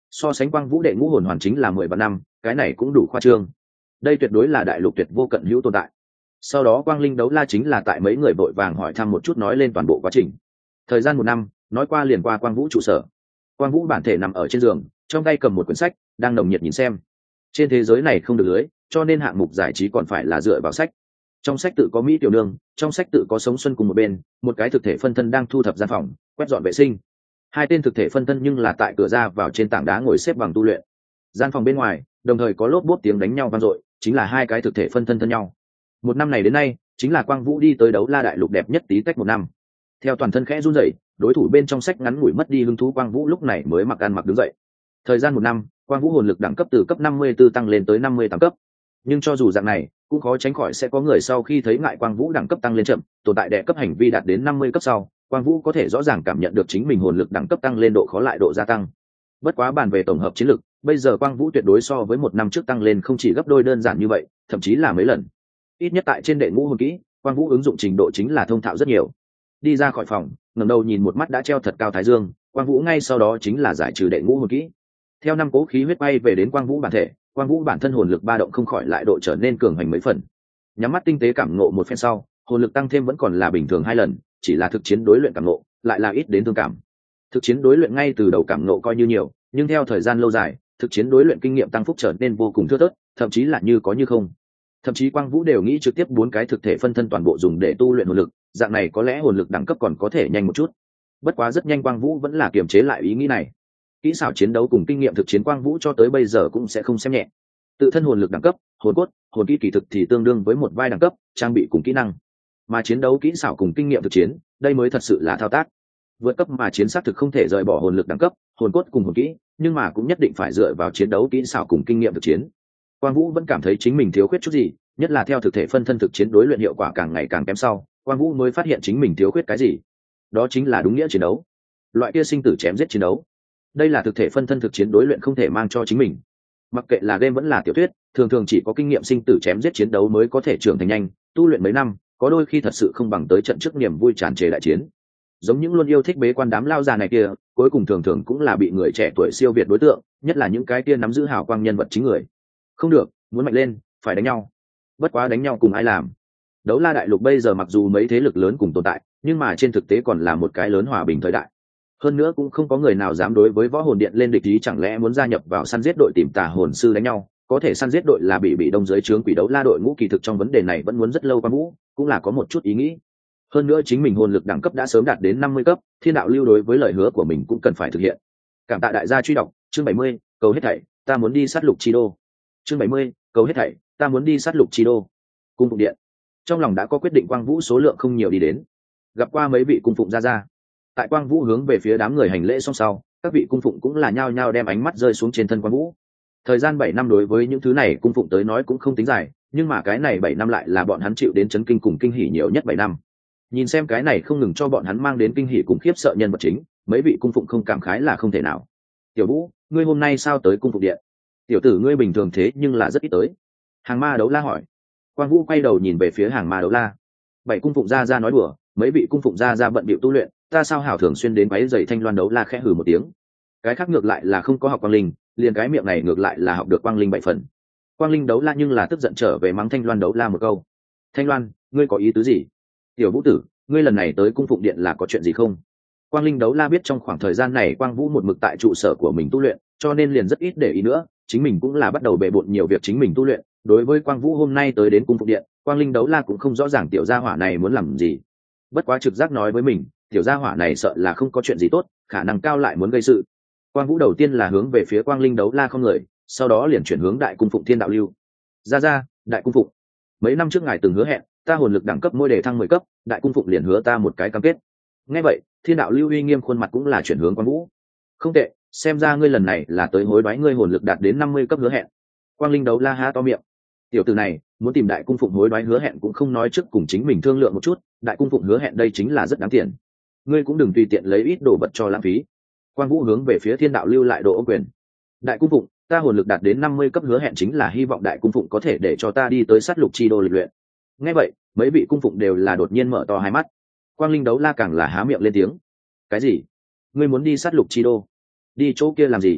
Speaker 1: So sánh Quang Vũ đệ ngũ hồn hoàn chính là mười vạn năm, cái này cũng đủ khoa trương. Đây tuyệt đối là đại lục tuyệt vô cận hữu tồn tại. Sau đó Quang Linh đấu la chính là tại mấy người vội vàng hỏi thăm một chút nói lên toàn bộ quá trình. Thời gian một năm nói qua liền qua. Quang Vũ trụ sở, Quang Vũ bản thể nằm ở trên giường, trong tay cầm một quyển sách, đang nồng nhiệt nhìn xem. Trên thế giới này không được lưới, cho nên hạng mục giải trí còn phải là dựa vào sách. Trong sách tự có Mỹ tiểu nương, trong sách tự có Sống Xuân cùng một bên, một cái thực thể phân thân đang thu thập gian phòng, quét dọn vệ sinh. Hai tên thực thể phân thân nhưng là tại cửa ra vào trên tảng đá ngồi xếp bằng tu luyện. Gian phòng bên ngoài, đồng thời có lốp bốp tiếng đánh nhau vang dội, chính là hai cái thực thể phân thân thân nhau. Một năm này đến nay, chính là Quang Vũ đi tới Đấu La đại lục đẹp nhất tí tách một năm. Theo toàn thân khẽ run rẩy, đối thủ bên trong sách ngắn ngủi mất đi hứng thú, Quang Vũ lúc này mới mặc ăn mặc đứng dậy. Thời gian một năm, Quang Vũ hồn lực đẳng cấp từ cấp năm mươi tư tăng lên tới năm mươi tám cấp. Nhưng cho dù dạng này, cũng khó tránh khỏi sẽ có người sau khi thấy ngại Quang Vũ đẳng cấp tăng lên chậm, tồn tại đệ cấp hành vi đạt đến năm mươi cấp sau, Quang Vũ có thể rõ ràng cảm nhận được chính mình hồn lực đẳng cấp tăng lên độ khó lại độ gia tăng. Bất quá bàn về tổng hợp chiến lực, bây giờ Quang Vũ tuyệt đối so với một năm trước tăng lên không chỉ gấp đôi đơn giản như vậy, thậm chí là mấy lần. Ít nhất tại trên đệ ngũ hồn kỹ, Quang Vũ ứng dụng trình độ chính là thông thạo rất nhiều. Đi ra khỏi phòng, ngẩng đầu nhìn một mắt đã treo thật cao thái dương, Quang Vũ ngay sau đó chính là giải trừ đệ ngũ hồn kỹ. Theo năm cố khí huyết bay về đến Quang Vũ bản thể, Quang Vũ bản thân hồn lực ba động không khỏi lại độ trở nên cường hành mấy phần. Nhắm mắt tinh tế cảm ngộ một phen sau, hồn lực tăng thêm vẫn còn là bình thường hai lần, chỉ là thực chiến đối luyện cảm ngộ lại là ít đến thương cảm. Thực chiến đối luyện ngay từ đầu cảm ngộ coi như nhiều, nhưng theo thời gian lâu dài, thực chiến đối luyện kinh nghiệm tăng phúc trở nên vô cùng thưa thớt, thậm chí là như có như không. Thậm chí Quang Vũ đều nghĩ trực tiếp bốn cái thực thể phân thân toàn bộ dùng để tu luyện hồn lực, dạng này có lẽ hồn lực đẳng cấp còn có thể nhanh một chút. Bất quá rất nhanh Quang Vũ vẫn là kiềm chế lại ý nghĩ này. Kỹ xảo chiến đấu cùng kinh nghiệm thực chiến Quang Vũ cho tới bây giờ cũng sẽ không xem nhẹ. Tự thân hồn lực đẳng cấp, hồn cốt, hồn kỹ kỳ thực thì tương đương với một vai đẳng cấp, trang bị cùng kỹ năng. Mà chiến đấu kỹ xảo cùng kinh nghiệm thực chiến, đây mới thật sự là thao tác. Vượt cấp mà chiến xác thực không thể rời bỏ hồn lực đẳng cấp, hồn cốt cùng hồn kỹ, nhưng mà cũng nhất định phải dựa vào chiến đấu kỹ xảo cùng kinh nghiệm thực chiến. Quang Vũ vẫn cảm thấy chính mình thiếu khuyết chút gì, nhất là theo thực thể phân thân thực chiến đối luyện hiệu quả càng ngày càng kém sau, Quang Vũ mới phát hiện chính mình thiếu khuyết cái gì. Đó chính là đúng nghĩa chiến đấu. Loại kia sinh tử chém giết chiến đấu. Đây là thực thể phân thân thực chiến đối luyện không thể mang cho chính mình. Mặc kệ là game vẫn là tiểu thuyết, thường thường chỉ có kinh nghiệm sinh tử chém giết chiến đấu mới có thể trưởng thành nhanh, tu luyện mấy năm, có đôi khi thật sự không bằng tới trận trước niềm vui tràn trề đại chiến. Giống những luôn yêu thích bế quan đám lao già này kia, cuối cùng thường thường cũng là bị người trẻ tuổi siêu việt đối tượng, nhất là những cái kia nắm giữ hào quang nhân vật chính người. Không được, muốn mạnh lên, phải đánh nhau. Bất quá đánh nhau cùng ai làm? Đấu La đại lục bây giờ mặc dù mấy thế lực lớn cùng tồn tại, nhưng mà trên thực tế còn là một cái lớn hòa bình thời đại. Hơn nữa cũng không có người nào dám đối với võ hồn điện lên địch ý, chẳng lẽ muốn gia nhập vào săn giết đội tìm tà hồn sư đánh nhau? Có thể săn giết đội là bị bị đông dưới trướng quỷ đấu la đội ngũ, kỳ thực trong vấn đề này vẫn muốn rất lâu. Quang Vũ cũng là có một chút ý nghĩ. Hơn nữa chính mình hồn lực đẳng cấp đã sớm đạt đến năm mươi cấp, thiên đạo lưu đối với lời hứa của mình cũng cần phải thực hiện. Cảm tạ đại gia truy đọc, chương bảy mươi, cầu hết thảy, ta muốn đi sát lục chi đô. Chương bảy mươi, cầu hết thảy, ta muốn đi sát lục chi đô. Cung phụng điện. Trong lòng đã có quyết định, Quang Vũ số lượng không nhiều đi đến. Gặp qua mấy vị cung phụng ra ra. Tại Quang Vũ hướng về phía đám người hành lễ xong sau, các vị cung phụng cũng là nhao nhao đem ánh mắt rơi xuống trên thân Quang Vũ. Thời gian bảy năm đối với những thứ này cung phụng tới nói cũng không tính dài, nhưng mà cái này bảy năm lại là bọn hắn chịu đến chấn kinh cùng kinh hỉ nhiều nhất bảy năm. Nhìn xem cái này không ngừng cho bọn hắn mang đến kinh hỉ cùng khiếp sợ nhân vật chính, mấy vị cung phụng không cảm khái là không thể nào. Tiểu Vũ, ngươi hôm nay sao tới cung phụng điện? Tiểu tử ngươi bình thường thế nhưng là rất ít tới. Hàng Ma Đấu La hỏi. Quang Vũ quay đầu nhìn về phía Hàng Ma Đấu La. Bảy cung phụng ra ra nói đùa, mấy vị cung phụng ra ra bận bịu tu luyện, ta sao hảo thường xuyên đến váy giày Thanh Loan Đấu La khẽ hừ một tiếng. Cái khác ngược lại là không có học Quang Linh, liền cái miệng này ngược lại là học được Quang Linh bảy phần. Quang Linh Đấu La nhưng là tức giận trở về mắng Thanh Loan Đấu La một câu. Thanh Loan, ngươi có ý tứ gì? Tiểu Vũ tử, ngươi lần này tới cung phụng điện là có chuyện gì không? Quang Linh Đấu La biết trong khoảng thời gian này Quang Vũ một mực tại trụ sở của mình tu luyện, cho nên liền rất ít để ý nữa, chính mình cũng là bắt đầu bề bộn nhiều việc chính mình tu luyện. Đối với Quang Vũ hôm nay tới đến cung phụng điện, Quang Linh Đấu La cũng không rõ ràng tiểu gia hỏa này muốn làm gì. Bất quá trực giác nói với mình, tiểu gia hỏa này sợ là không có chuyện gì tốt, khả năng cao lại muốn gây sự. Quang Vũ đầu tiên là hướng về phía Quang Linh Đấu La không người, sau đó liền chuyển hướng Đại cung phụng Thiên Đạo Lưu. Ra ra, Đại cung phụng, mấy năm trước ngài từng hứa hẹn, ta hồn lực đẳng cấp mỗi đề thăng mười cấp, Đại cung phụng liền hứa ta một cái cam kết. Nghe vậy, Thiên Đạo Lưu uy nghiêm khuôn mặt cũng là chuyển hướng Quang Vũ. Không tệ, xem ra ngươi lần này là tới hối đoái ngươi hồn lực đạt đến năm mươi cấp hứa hẹn. Quang Linh Đấu La há to miệng. Tiểu tử này muốn tìm Đại cung phụng hối đoái hứa hẹn cũng không nói trước cùng chính mình thương lượng một chút, Đại cung phụng hứa hẹn đây chính là rất đáng tiền. Ngươi cũng đừng tùy tiện lấy ít đồ vật cho lãng phí. Quang Vũ hướng về phía Thiên Đạo Lưu lại độ ô quyền. Đại cung phụng, ta hồn lực đạt đến năm mươi cấp hứa hẹn chính là hy vọng Đại cung phụng có thể để cho ta đi tới sát lục chi đô lịch luyện. Nghe vậy, mấy vị cung phụng đều là đột nhiên mở to hai mắt. Quang Linh Đấu La càng là há miệng lên tiếng. Cái gì? Ngươi muốn đi sát lục chi đô? Đi chỗ kia làm gì?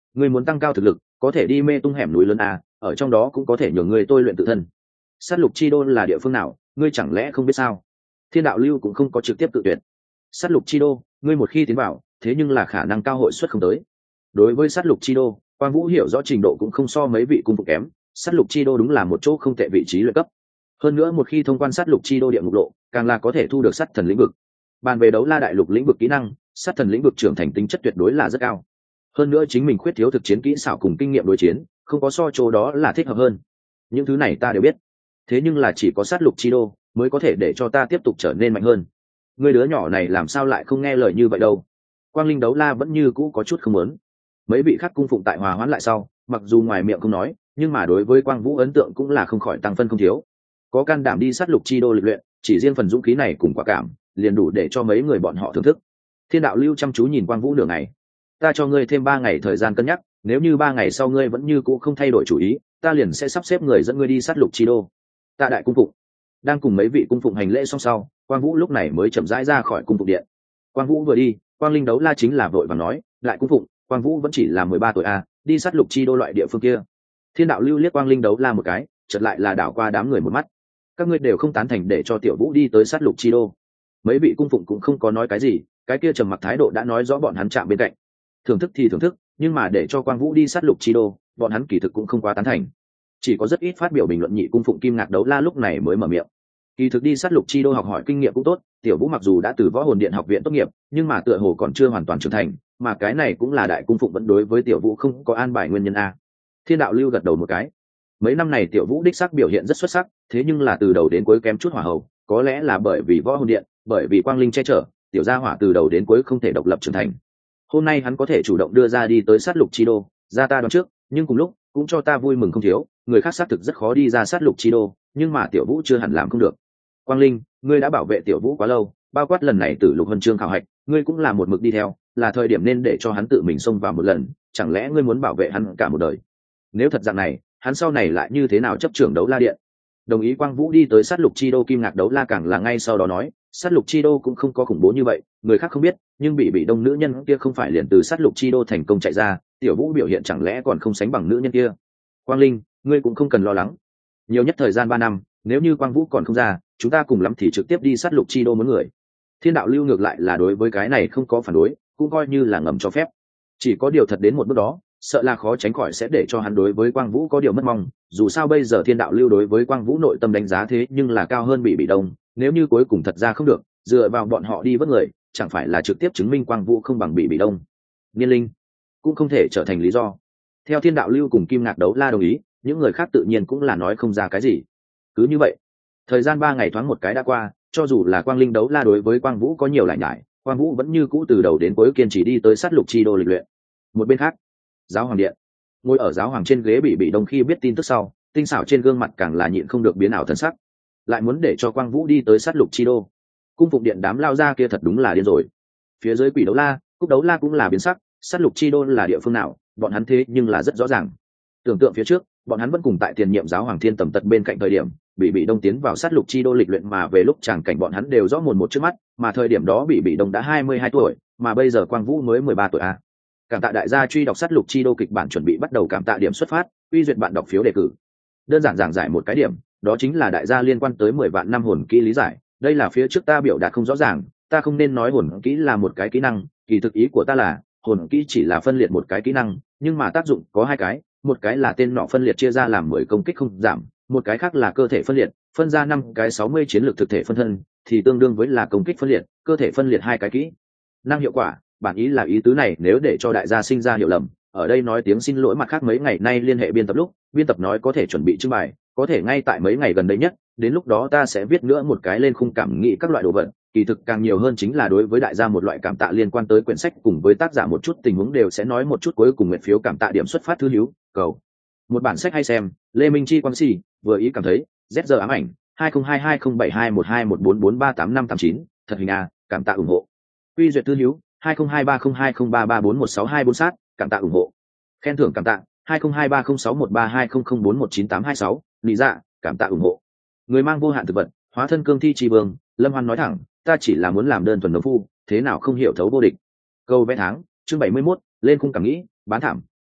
Speaker 1: Ngươi muốn tăng cao thực lực, có thể đi mê tung hẻm núi lớn a, ở trong đó cũng có thể nhờ ngươi tôi luyện tự thân. Sát lục chi đô là địa phương nào, ngươi chẳng lẽ không biết sao? Thiên đạo lưu cũng không có trực tiếp tự tuyệt. Sát lục chi đô, ngươi một khi tiến vào, thế nhưng là khả năng cao hội suất không tới. Đối với sát lục chi đô, Quang Vũ hiểu rõ trình độ cũng không so mấy vị cung phục kém. Sát lục chi đô đúng là một chỗ không tệ vị trí luyện cấp. Hơn nữa một khi thông quan sát lục chi đô địa ngục lộ, càng là có thể thu được sát thần lĩnh vực. Bàn về đấu la đại lục lĩnh vực kỹ năng, sát thần lĩnh vực trưởng thành tính chất tuyệt đối là rất cao. Hơn nữa chính mình khuyết thiếu thực chiến kỹ xảo cùng kinh nghiệm đối chiến, không có so chỗ đó là thích hợp hơn. Những thứ này ta đều biết. Thế nhưng là chỉ có sát lục chi đô mới có thể để cho ta tiếp tục trở nên mạnh hơn. Người đứa nhỏ này làm sao lại không nghe lời như vậy đâu? Quang Linh đấu la vẫn như cũ có chút không muốn. Mấy vị khác cung phụng tại hòa hoãn lại sau, mặc dù ngoài miệng không nói, nhưng mà đối với Quang Vũ ấn tượng cũng là không khỏi tăng phân không thiếu. Có can đảm đi sát lục chi đô lịch luyện, chỉ riêng phần dũng khí này cùng quả cảm, liền đủ để cho mấy người bọn họ thưởng thức. Thiên đạo lưu chăm chú nhìn Quang Vũ nửa ngày. Ta cho ngươi thêm ba ngày thời gian cân nhắc, nếu như ba ngày sau ngươi vẫn như cũ không thay đổi chủ ý, ta liền sẽ sắp xếp người dẫn ngươi đi sát lục chi đô. Tạ đại cung phụng. Đang cùng mấy vị cung phụng hành lễ xong sau, Quang Vũ lúc này mới chậm rãi ra khỏi cung phụng điện. Quang Vũ vừa đi, Quang Linh đấu la chính là vội vàng nói, lại cung phụng, Quang Vũ vẫn chỉ là mười ba tuổi a, đi sát lục chi đô loại địa phương kia. Thiên đạo lưu liếc Quang Linh đấu la một cái, chợt lại là đảo qua đám người một mắt. Các ngươi đều không tán thành để cho tiểu Vũ đi tới sát lục chi đô. Mấy vị cung phụng cũng không có nói cái gì, cái kia trầm mặc thái độ đã nói rõ bọn hắn chạm bên cạnh. Thưởng thức thì thưởng thức, nhưng mà để cho Quang Vũ đi sát lục chi đô, bọn hắn kỳ thực cũng không quá tán thành. Chỉ có rất ít phát biểu bình luận nhị cung phụng Kim Ngạc đấu la lúc này mới mở miệng. Kỳ thực đi sát lục chi đô học hỏi kinh nghiệm cũng tốt, tiểu Vũ mặc dù đã từ võ hồn điện học viện tốt nghiệp, nhưng mà tựa hồ còn chưa hoàn toàn trưởng thành, mà cái này cũng là đại cung phụng vẫn đối với tiểu Vũ không có an bài nguyên nhân a. Thiên đạo lưu gật đầu một cái. Mấy năm này tiểu Vũ đích xác biểu hiện rất xuất sắc, thế nhưng là từ đầu đến cuối kém chút hỏa hầu, có lẽ là bởi vì võ hồn điện, bởi vì quang linh che chở, tiểu gia hỏa từ đầu đến cuối không thể độc lập trưởng thành. Hôm nay hắn có thể chủ động đưa ra đi tới sát lục chi đô, ra ta đoán trước, nhưng cùng lúc cũng cho ta vui mừng không thiếu, người khác xác thực rất khó đi ra sát lục chi đô, nhưng mà tiểu Vũ chưa hẳn làm không được. Quang Linh, ngươi đã bảo vệ tiểu Vũ quá lâu, bao quát lần này từ lục huân chương khảo hạch, ngươi cũng là một mực đi theo, là thời điểm nên để cho hắn tự mình xông vào một lần, chẳng lẽ ngươi muốn bảo vệ hắn cả một đời? Nếu thật dạng này, hắn sau này lại như thế nào chấp trưởng đấu la điện? Đồng ý Quang Vũ đi tới sát lục chi đô. Kim Ngạc đấu la càng là ngay sau đó nói, sát lục chi đô cũng không có khủng bố như vậy, người khác không biết, nhưng bị bị đông nữ nhân kia không phải liền từ sát lục chi đô thành công chạy ra, tiểu Vũ biểu hiện chẳng lẽ còn không sánh bằng nữ nhân kia? Quang Linh, ngươi cũng không cần lo lắng, nhiều nhất thời gian ba năm, nếu như Quang Vũ còn không ra, chúng ta cùng lắm thì trực tiếp đi sát lục chi đô muốn người. Thiên đạo lưu ngược lại là đối với cái này không có phản đối, cũng coi như là ngầm cho phép. Chỉ có điều thật đến một bước đó, sợ là khó tránh khỏi sẽ để cho hắn đối với Quang Vũ có điều mất mong, dù sao bây giờ Thiên đạo lưu đối với Quang Vũ nội tâm đánh giá thế nhưng là cao hơn bị bị đông, nếu như cuối cùng thật ra không được, dựa vào bọn họ đi vớt người, chẳng phải là trực tiếp chứng minh Quang Vũ không bằng bị bị đông. Niên linh cũng không thể trở thành lý do. Theo Thiên đạo lưu cùng Kim Ngạc đấu la đồng ý, những người khác tự nhiên cũng là nói không ra cái gì. Cứ như vậy, thời gian ba ngày thoáng một cái đã qua, cho dù là Quang Linh đấu la đối với Quang Vũ có nhiều lại nhải, Quang Vũ vẫn như cũ từ đầu đến cuối kiên trì đi tới sát lục chi đô lịch luyện. Một bên khác, giáo hoàng điện, ngồi ở giáo hoàng trên ghế bị bị đông khi biết tin tức sau, tinh xảo trên gương mặt càng là nhịn không được biến ảo thần sắc, lại muốn để cho Quang Vũ đi tới sát lục chi đô. Cung phục điện đám lao ra kia thật đúng là điên rồi. Phía dưới quỷ đấu la, cúc đấu la cũng là biến sắc, sát lục chi đô là địa phương nào, bọn hắn thế nhưng là rất rõ ràng. Tưởng tượng phía trước, bọn hắn vẫn cùng tại tiền nhiệm giáo hoàng Thiên Tầm Tật bên cạnh thời điểm, bị bị đông tiến vào sát lục chi đô lịch luyện, mà về lúc tràng cảnh bọn hắn đều rõ mồn một trước mắt, mà thời điểm đó bị bị đông đã hai mươi hai tuổi, mà bây giờ Quang Vũ mới mười ba tuổi a. Cảm tạ đại gia truy đọc sát lục chi đô kịch bản chuẩn bị bắt đầu. Cảm tạ điểm xuất phát, quy duyệt bạn đọc phiếu đề cử. Đơn giản giảng giải một cái điểm, đó chính là đại gia liên quan tới mười vạn năm hồn kỹ lý giải, đây là phía trước ta biểu đạt không rõ ràng, ta không nên nói hồn kỹ là một cái kỹ năng, kỳ thực ý của ta là hồn kỹ chỉ là phân liệt một cái kỹ năng, nhưng mà tác dụng có hai cái, một cái là tên nọ phân liệt chia ra làm mười công kích không giảm, một cái khác là cơ thể phân liệt, phân ra năm cái sáu mươi chiến lược thực thể phân thân, thì tương đương với là công kích phân liệt, cơ thể phân liệt hai cái kỹ năng hiệu quả. Bản ý là ý tứ này, nếu để cho đại gia sinh ra hiểu lầm, ở đây nói tiếng xin lỗi. Mặt khác mấy ngày nay liên hệ biên tập lúc, biên tập nói có thể chuẩn bị trưng bày, có thể ngay tại mấy ngày gần đây nhất, đến lúc đó ta sẽ viết nữa một cái lên khung cảm nghĩ các loại đồ vật, kỳ thực càng nhiều hơn chính là đối với đại gia một loại cảm tạ liên quan tới quyển sách, cùng với tác giả một chút tình huống đều sẽ nói một chút. Cuối cùng nguyện phiếu cảm tạ điểm xuất phát thứ hiếu cầu một bản sách hay xem, Lê Minh Chi Quang Si vừa ý cảm thấy z giờ ám ảnh hai không hai hai không bảy hai một hai một bốn bốn ba tám năm tám chín thật hình a, cảm tạ ủng hộ. Quy duyệt thư hiếu hai không hai ba không hai không ba ba bốn một sáu hai bốn sát, cảm tạ ủng hộ. Khen thưởng cảm tạ hai không hai ba không sáu một ba hai không không bốn một chín tám hai sáu, lý dạ, cảm tạ ủng hộ. Người mang vô hạn thực vật, hóa thân cương thi tri vương, Lâm Hoan nói thẳng, ta chỉ là muốn làm đơn thuần nông phu, thế nào không hiểu thấu vô địch. Câu vẽ tháng, chương bảy mươi mốt, lên khung cảm nghĩ, bán thảm,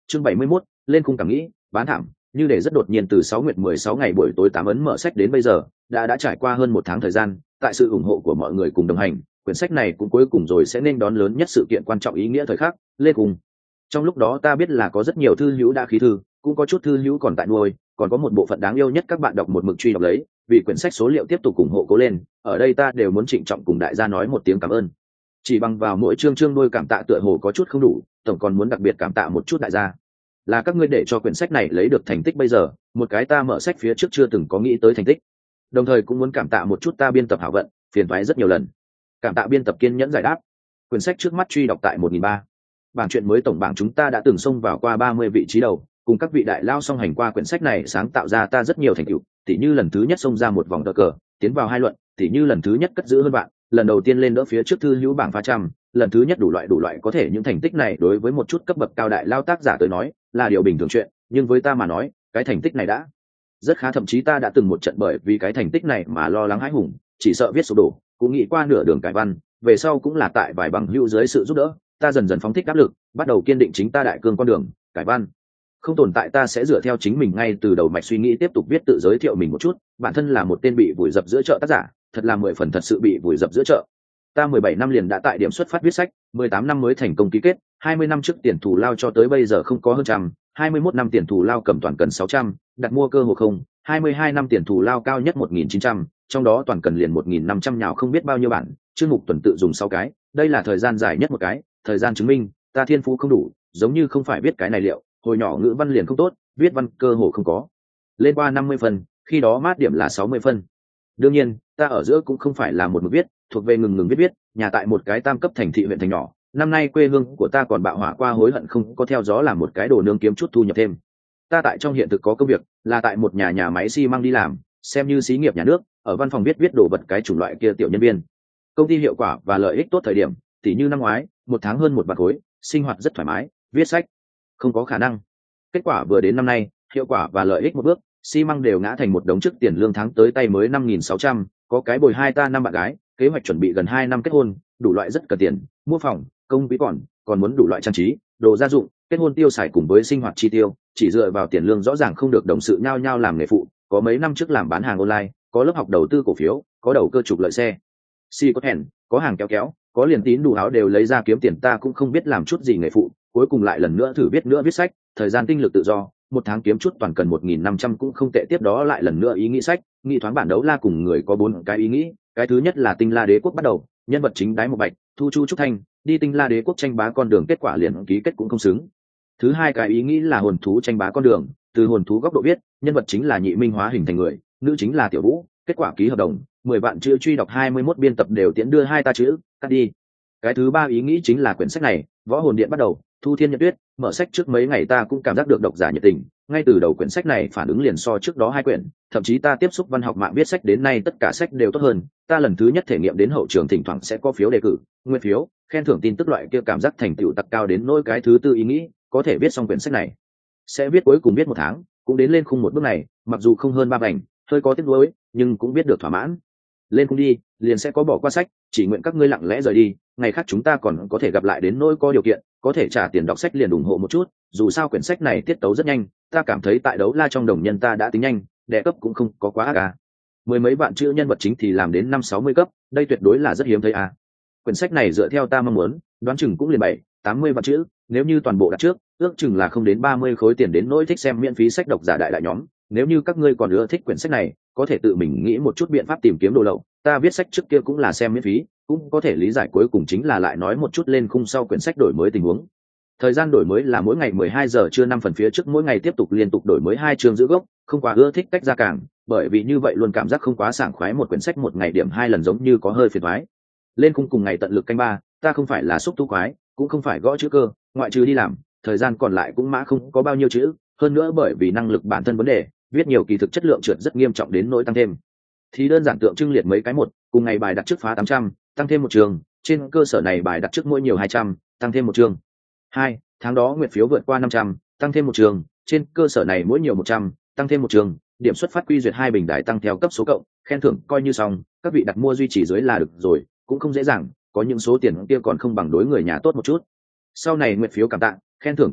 Speaker 1: chương bảy mươi mốt, lên khung cảm nghĩ bán thảm. Như để rất đột nhiên từ sáu nguyệt mười sáu ngày buổi tối tám ấn mở sách đến bây giờ đã đã trải qua hơn một tháng thời gian. Tại sự ủng hộ của mọi người cùng đồng hành, quyển sách này cũng cuối cùng rồi sẽ nên đón lớn nhất sự kiện quan trọng ý nghĩa thời khắc lên khung. Trong lúc đó ta biết là có rất nhiều thư hữu đã khí thư, cũng có chút thư hữu còn tại nuôi, còn có một bộ phận đáng yêu nhất các bạn đọc một mực truy đọc lấy, vì quyển sách số liệu tiếp tục ủng hộ cố lên. Ở đây ta đều muốn trịnh trọng cùng đại gia nói một tiếng cảm ơn. Chỉ bằng vào mỗi chương chương đôi cảm tạ tựa hồ có chút không đủ, tổng còn muốn đặc biệt cảm tạ một chút đại gia. Là các ngươi để cho quyển sách này lấy được thành tích bây giờ, một cái ta mở sách phía trước chưa từng có nghĩ tới thành tích. Đồng thời cũng muốn cảm tạ một chút ta biên tập hảo vận, phiền toái rất nhiều lần. Cảm tạ biên tập kiên nhẫn giải đáp. Quyển sách trước mắt truy đọc tại một nghìn ba trăm. Bảng truyện mới tổng bảng chúng ta đã từng xông vào qua ba mươi vị trí đầu, cùng các vị đại lao song hành qua quyển sách này sáng tạo ra ta rất nhiều thành tựu, tỉ như lần thứ nhất xông ra một vòng cờ cờ, tiến vào hai luận, tỉ như lần thứ nhất cất giữ hơn bạn, lần đầu tiên lên đỡ phía trước thư hữu bảng phá trăm, lần thứ nhất đủ loại đủ loại có thể những thành tích này đối với một chút cấp bậc cao đại lao tác giả tới nói là điều bình thường chuyện, nhưng với ta mà nói, cái thành tích này đã rất khá, thậm chí ta đã từng một trận bởi vì cái thành tích này mà lo lắng hãi hùng, chỉ sợ viết sụp đổ, cũng nghĩ qua nửa đường cải văn, về sau cũng là tại vài bằng hữu dưới sự giúp đỡ, ta dần dần phóng thích áp lực, bắt đầu kiên định chính ta đại cương con đường cải văn. Không tồn tại ta sẽ dựa theo chính mình ngay từ đầu mạch suy nghĩ tiếp tục viết, tự giới thiệu mình một chút, bản thân là một tên bị vùi dập giữa chợ tác giả, thật là mười phần thật sự bị vùi dập giữa chợ. Ta mười bảy năm liền đã tại điểm xuất phát viết sách, mười tám năm mới thành công ký kết, hai mươi năm trước tiền thù lao cho tới bây giờ không có hơn trăm, hai mươi mốt năm tiền thù lao cầm toàn cần sáu trăm, đặt mua cơ hồ không, hai mươi hai năm tiền thù lao cao nhất một nghìn chín trăm, trong đó toàn cần liền một nghìn năm trăm nhào không biết bao nhiêu bản, chương mục tuần tự dùng sáu cái, đây là thời gian dài nhất một cái, thời gian chứng minh ta thiên phú không đủ, giống như không phải viết cái này liệu, hồi nhỏ ngữ văn liền không tốt, viết văn cơ hồ không có. Lên qua năm mươi phần, khi đó mát điểm là sáu mươi phân. Đương nhiên, ta ở giữa cũng không phải là một mực viết, thuộc về ngừng ngừng viết viết, nhà tại một cái tam cấp thành thị huyện thành nhỏ, năm nay quê hương của ta còn bạo hỏa qua, hối hận không có theo gió làm một cái đồ nướng kiếm chút thu nhập thêm. Ta tại trong hiện thực có công việc, là tại một nhà nhà máy xi măng đi làm, xem như xí nghiệp nhà nước, ở văn phòng viết viết đồ vật cái chủng loại kia tiểu nhân viên. Công ty hiệu quả và lợi ích tốt thời điểm, tỉ như năm ngoái, một tháng hơn một vạn khối, sinh hoạt rất thoải mái, viết sách không có khả năng. Kết quả vừa đến năm nay, hiệu quả và lợi ích một bước, xi măng đều ngã thành một đống, trước tiền lương tháng tới tay mới năm nghìn sáu trăm, có cái bồi hai ta năm bạn gái, kế hoạch chuẩn bị gần hai năm kết hôn, đủ loại rất cần tiền, mua phòng, công ví còn, còn muốn đủ loại trang trí, đồ gia dụng, kết hôn tiêu xài cùng với sinh hoạt chi tiêu, chỉ dựa vào tiền lương rõ ràng không được, đồng sự nhao nhao làm nghề phụ, có mấy năm trước làm bán hàng online, có lớp học đầu tư cổ phiếu, có đầu cơ trục lợi xe, si có hẹn, có hàng kéo kéo, có liền tín đủ áo đều lấy ra kiếm tiền, ta cũng không biết làm chút gì nghề phụ, cuối cùng lại lần nữa thử viết nữa viết sách, thời gian tinh lực tự do, một tháng kiếm chút toàn cần một nghìn năm trăm cũng không tệ. Tiếp đó lại lần nữa ý nghĩ sách, nghĩ thoáng bản đấu la cùng người có bốn cái ý nghĩ, cái thứ nhất là Tinh La Đế quốc bắt đầu, nhân vật chính Đái Một Bạch, Thu Chu Trúc Thanh, đi Tinh La Đế quốc tranh bá con đường, kết quả liền ký kết cũng không xứng. Thứ hai cái ý nghĩ là hồn thú tranh bá con đường, từ hồn thú góc độ viết, nhân vật chính là nhị minh hóa hình thành người, nữ chính là Tiểu Vũ, kết quả ký hợp đồng, mười vạn chữ truy đọc, hai mươi mốt biên tập đều tiễn đưa hai ta chữ, cắt đi. Cái thứ ba ý nghĩ chính là quyển sách này, Võ Hồn Điện bắt đầu, Thu Thiên Nhật Tuyết, mở sách trước mấy ngày ta cũng cảm giác được độc giả nhiệt tình, ngay từ đầu quyển sách này phản ứng liền so trước đó hai quyển, thậm chí ta tiếp xúc văn học mạng viết sách đến nay tất cả sách đều tốt hơn, ta lần thứ nhất thể nghiệm đến hậu trường thỉnh thoảng sẽ có phiếu đề cử, nguyên phiếu, khen thưởng tin tức loại kia, cảm giác thành tựu tặc cao đến nỗi. Cái thứ tư ý nghĩ, có thể viết xong quyển sách này, sẽ viết cuối cùng viết một tháng, cũng đến lên khung một bước này, mặc dù không hơn ba vành, hơi có tiếc nuối, nhưng cũng biết được thỏa mãn. Lên khung đi, liền sẽ có bỏ qua sách, chỉ nguyện các ngươi lặng lẽ rời đi, ngày khác chúng ta còn có thể gặp lại, đến nỗi có điều kiện, có thể trả tiền đọc sách liền ủng hộ một chút, dù sao quyển sách này tiết tấu rất nhanh, ta cảm thấy tại đấu la trong đồng nhân ta đã tính nhanh, đệ cấp cũng không có quá ác à. Mười mấy vạn chữ nhân vật chính thì làm đến năm sáu mươi cấp, đây tuyệt đối là rất hiếm thấy à. Quyển sách này dựa theo ta mong muốn, đoán chừng cũng liền bảy tám mươi vạn chữ, nếu như toàn bộ đặt trước, ước chừng là không đến ba mươi khối tiền, đến nỗi thích xem miễn phí sách độc giả đại đại nhóm, nếu như các ngươi còn ưa thích quyển sách này, có thể tự mình nghĩ một chút biện pháp tìm kiếm đồ lậu, ta viết sách trước kia cũng là xem miễn phí, cũng có thể lý giải. Cuối cùng chính là lại nói một chút lên khung sau quyển sách đổi mới tình huống. Thời gian đổi mới là mỗi ngày mười hai giờ trưa năm phần, phía trước mỗi ngày tiếp tục liên tục đổi mới hai chương giữ gốc, không quá ưa thích cách ra càng, bởi vì như vậy luôn cảm giác không quá sảng khoái, một quyển sách một ngày điểm hai lần giống như có hơi phiền toái. Lên khung cùng ngày tận lực canh ba, ta không phải là xúc tu khoái, cũng không phải gõ chữ cơ, ngoại trừ đi làm, thời gian còn lại cũng mã không có bao nhiêu chữ, hơn nữa bởi vì năng lực bản thân vấn đề, viết nhiều kỳ thực chất lượng trượt rất nghiêm trọng, đến nỗi tăng thêm thì đơn giản tượng trưng liệt mấy cái, một cùng ngày bài đặt trước phá tám trăm, tăng thêm một trường, trên cơ sở này bài đặt trước mỗi nhiều hai trăm, tăng thêm một trường. Hai, tháng đó nguyện phiếu vượt qua năm trăm, tăng thêm một trường, trên cơ sở này mỗi nhiều một trăm, tăng thêm một trường, điểm xuất phát quy duyệt hai bình đài tăng theo cấp số cộng, khen thưởng coi như xong, các vị đặt mua duy trì dưới là được rồi, cũng không dễ dàng, có những số tiền kia còn không bằng đối người nhà tốt một chút. Sau này nguyện phiếu cảm tạ, khen thưởng cảm tạ,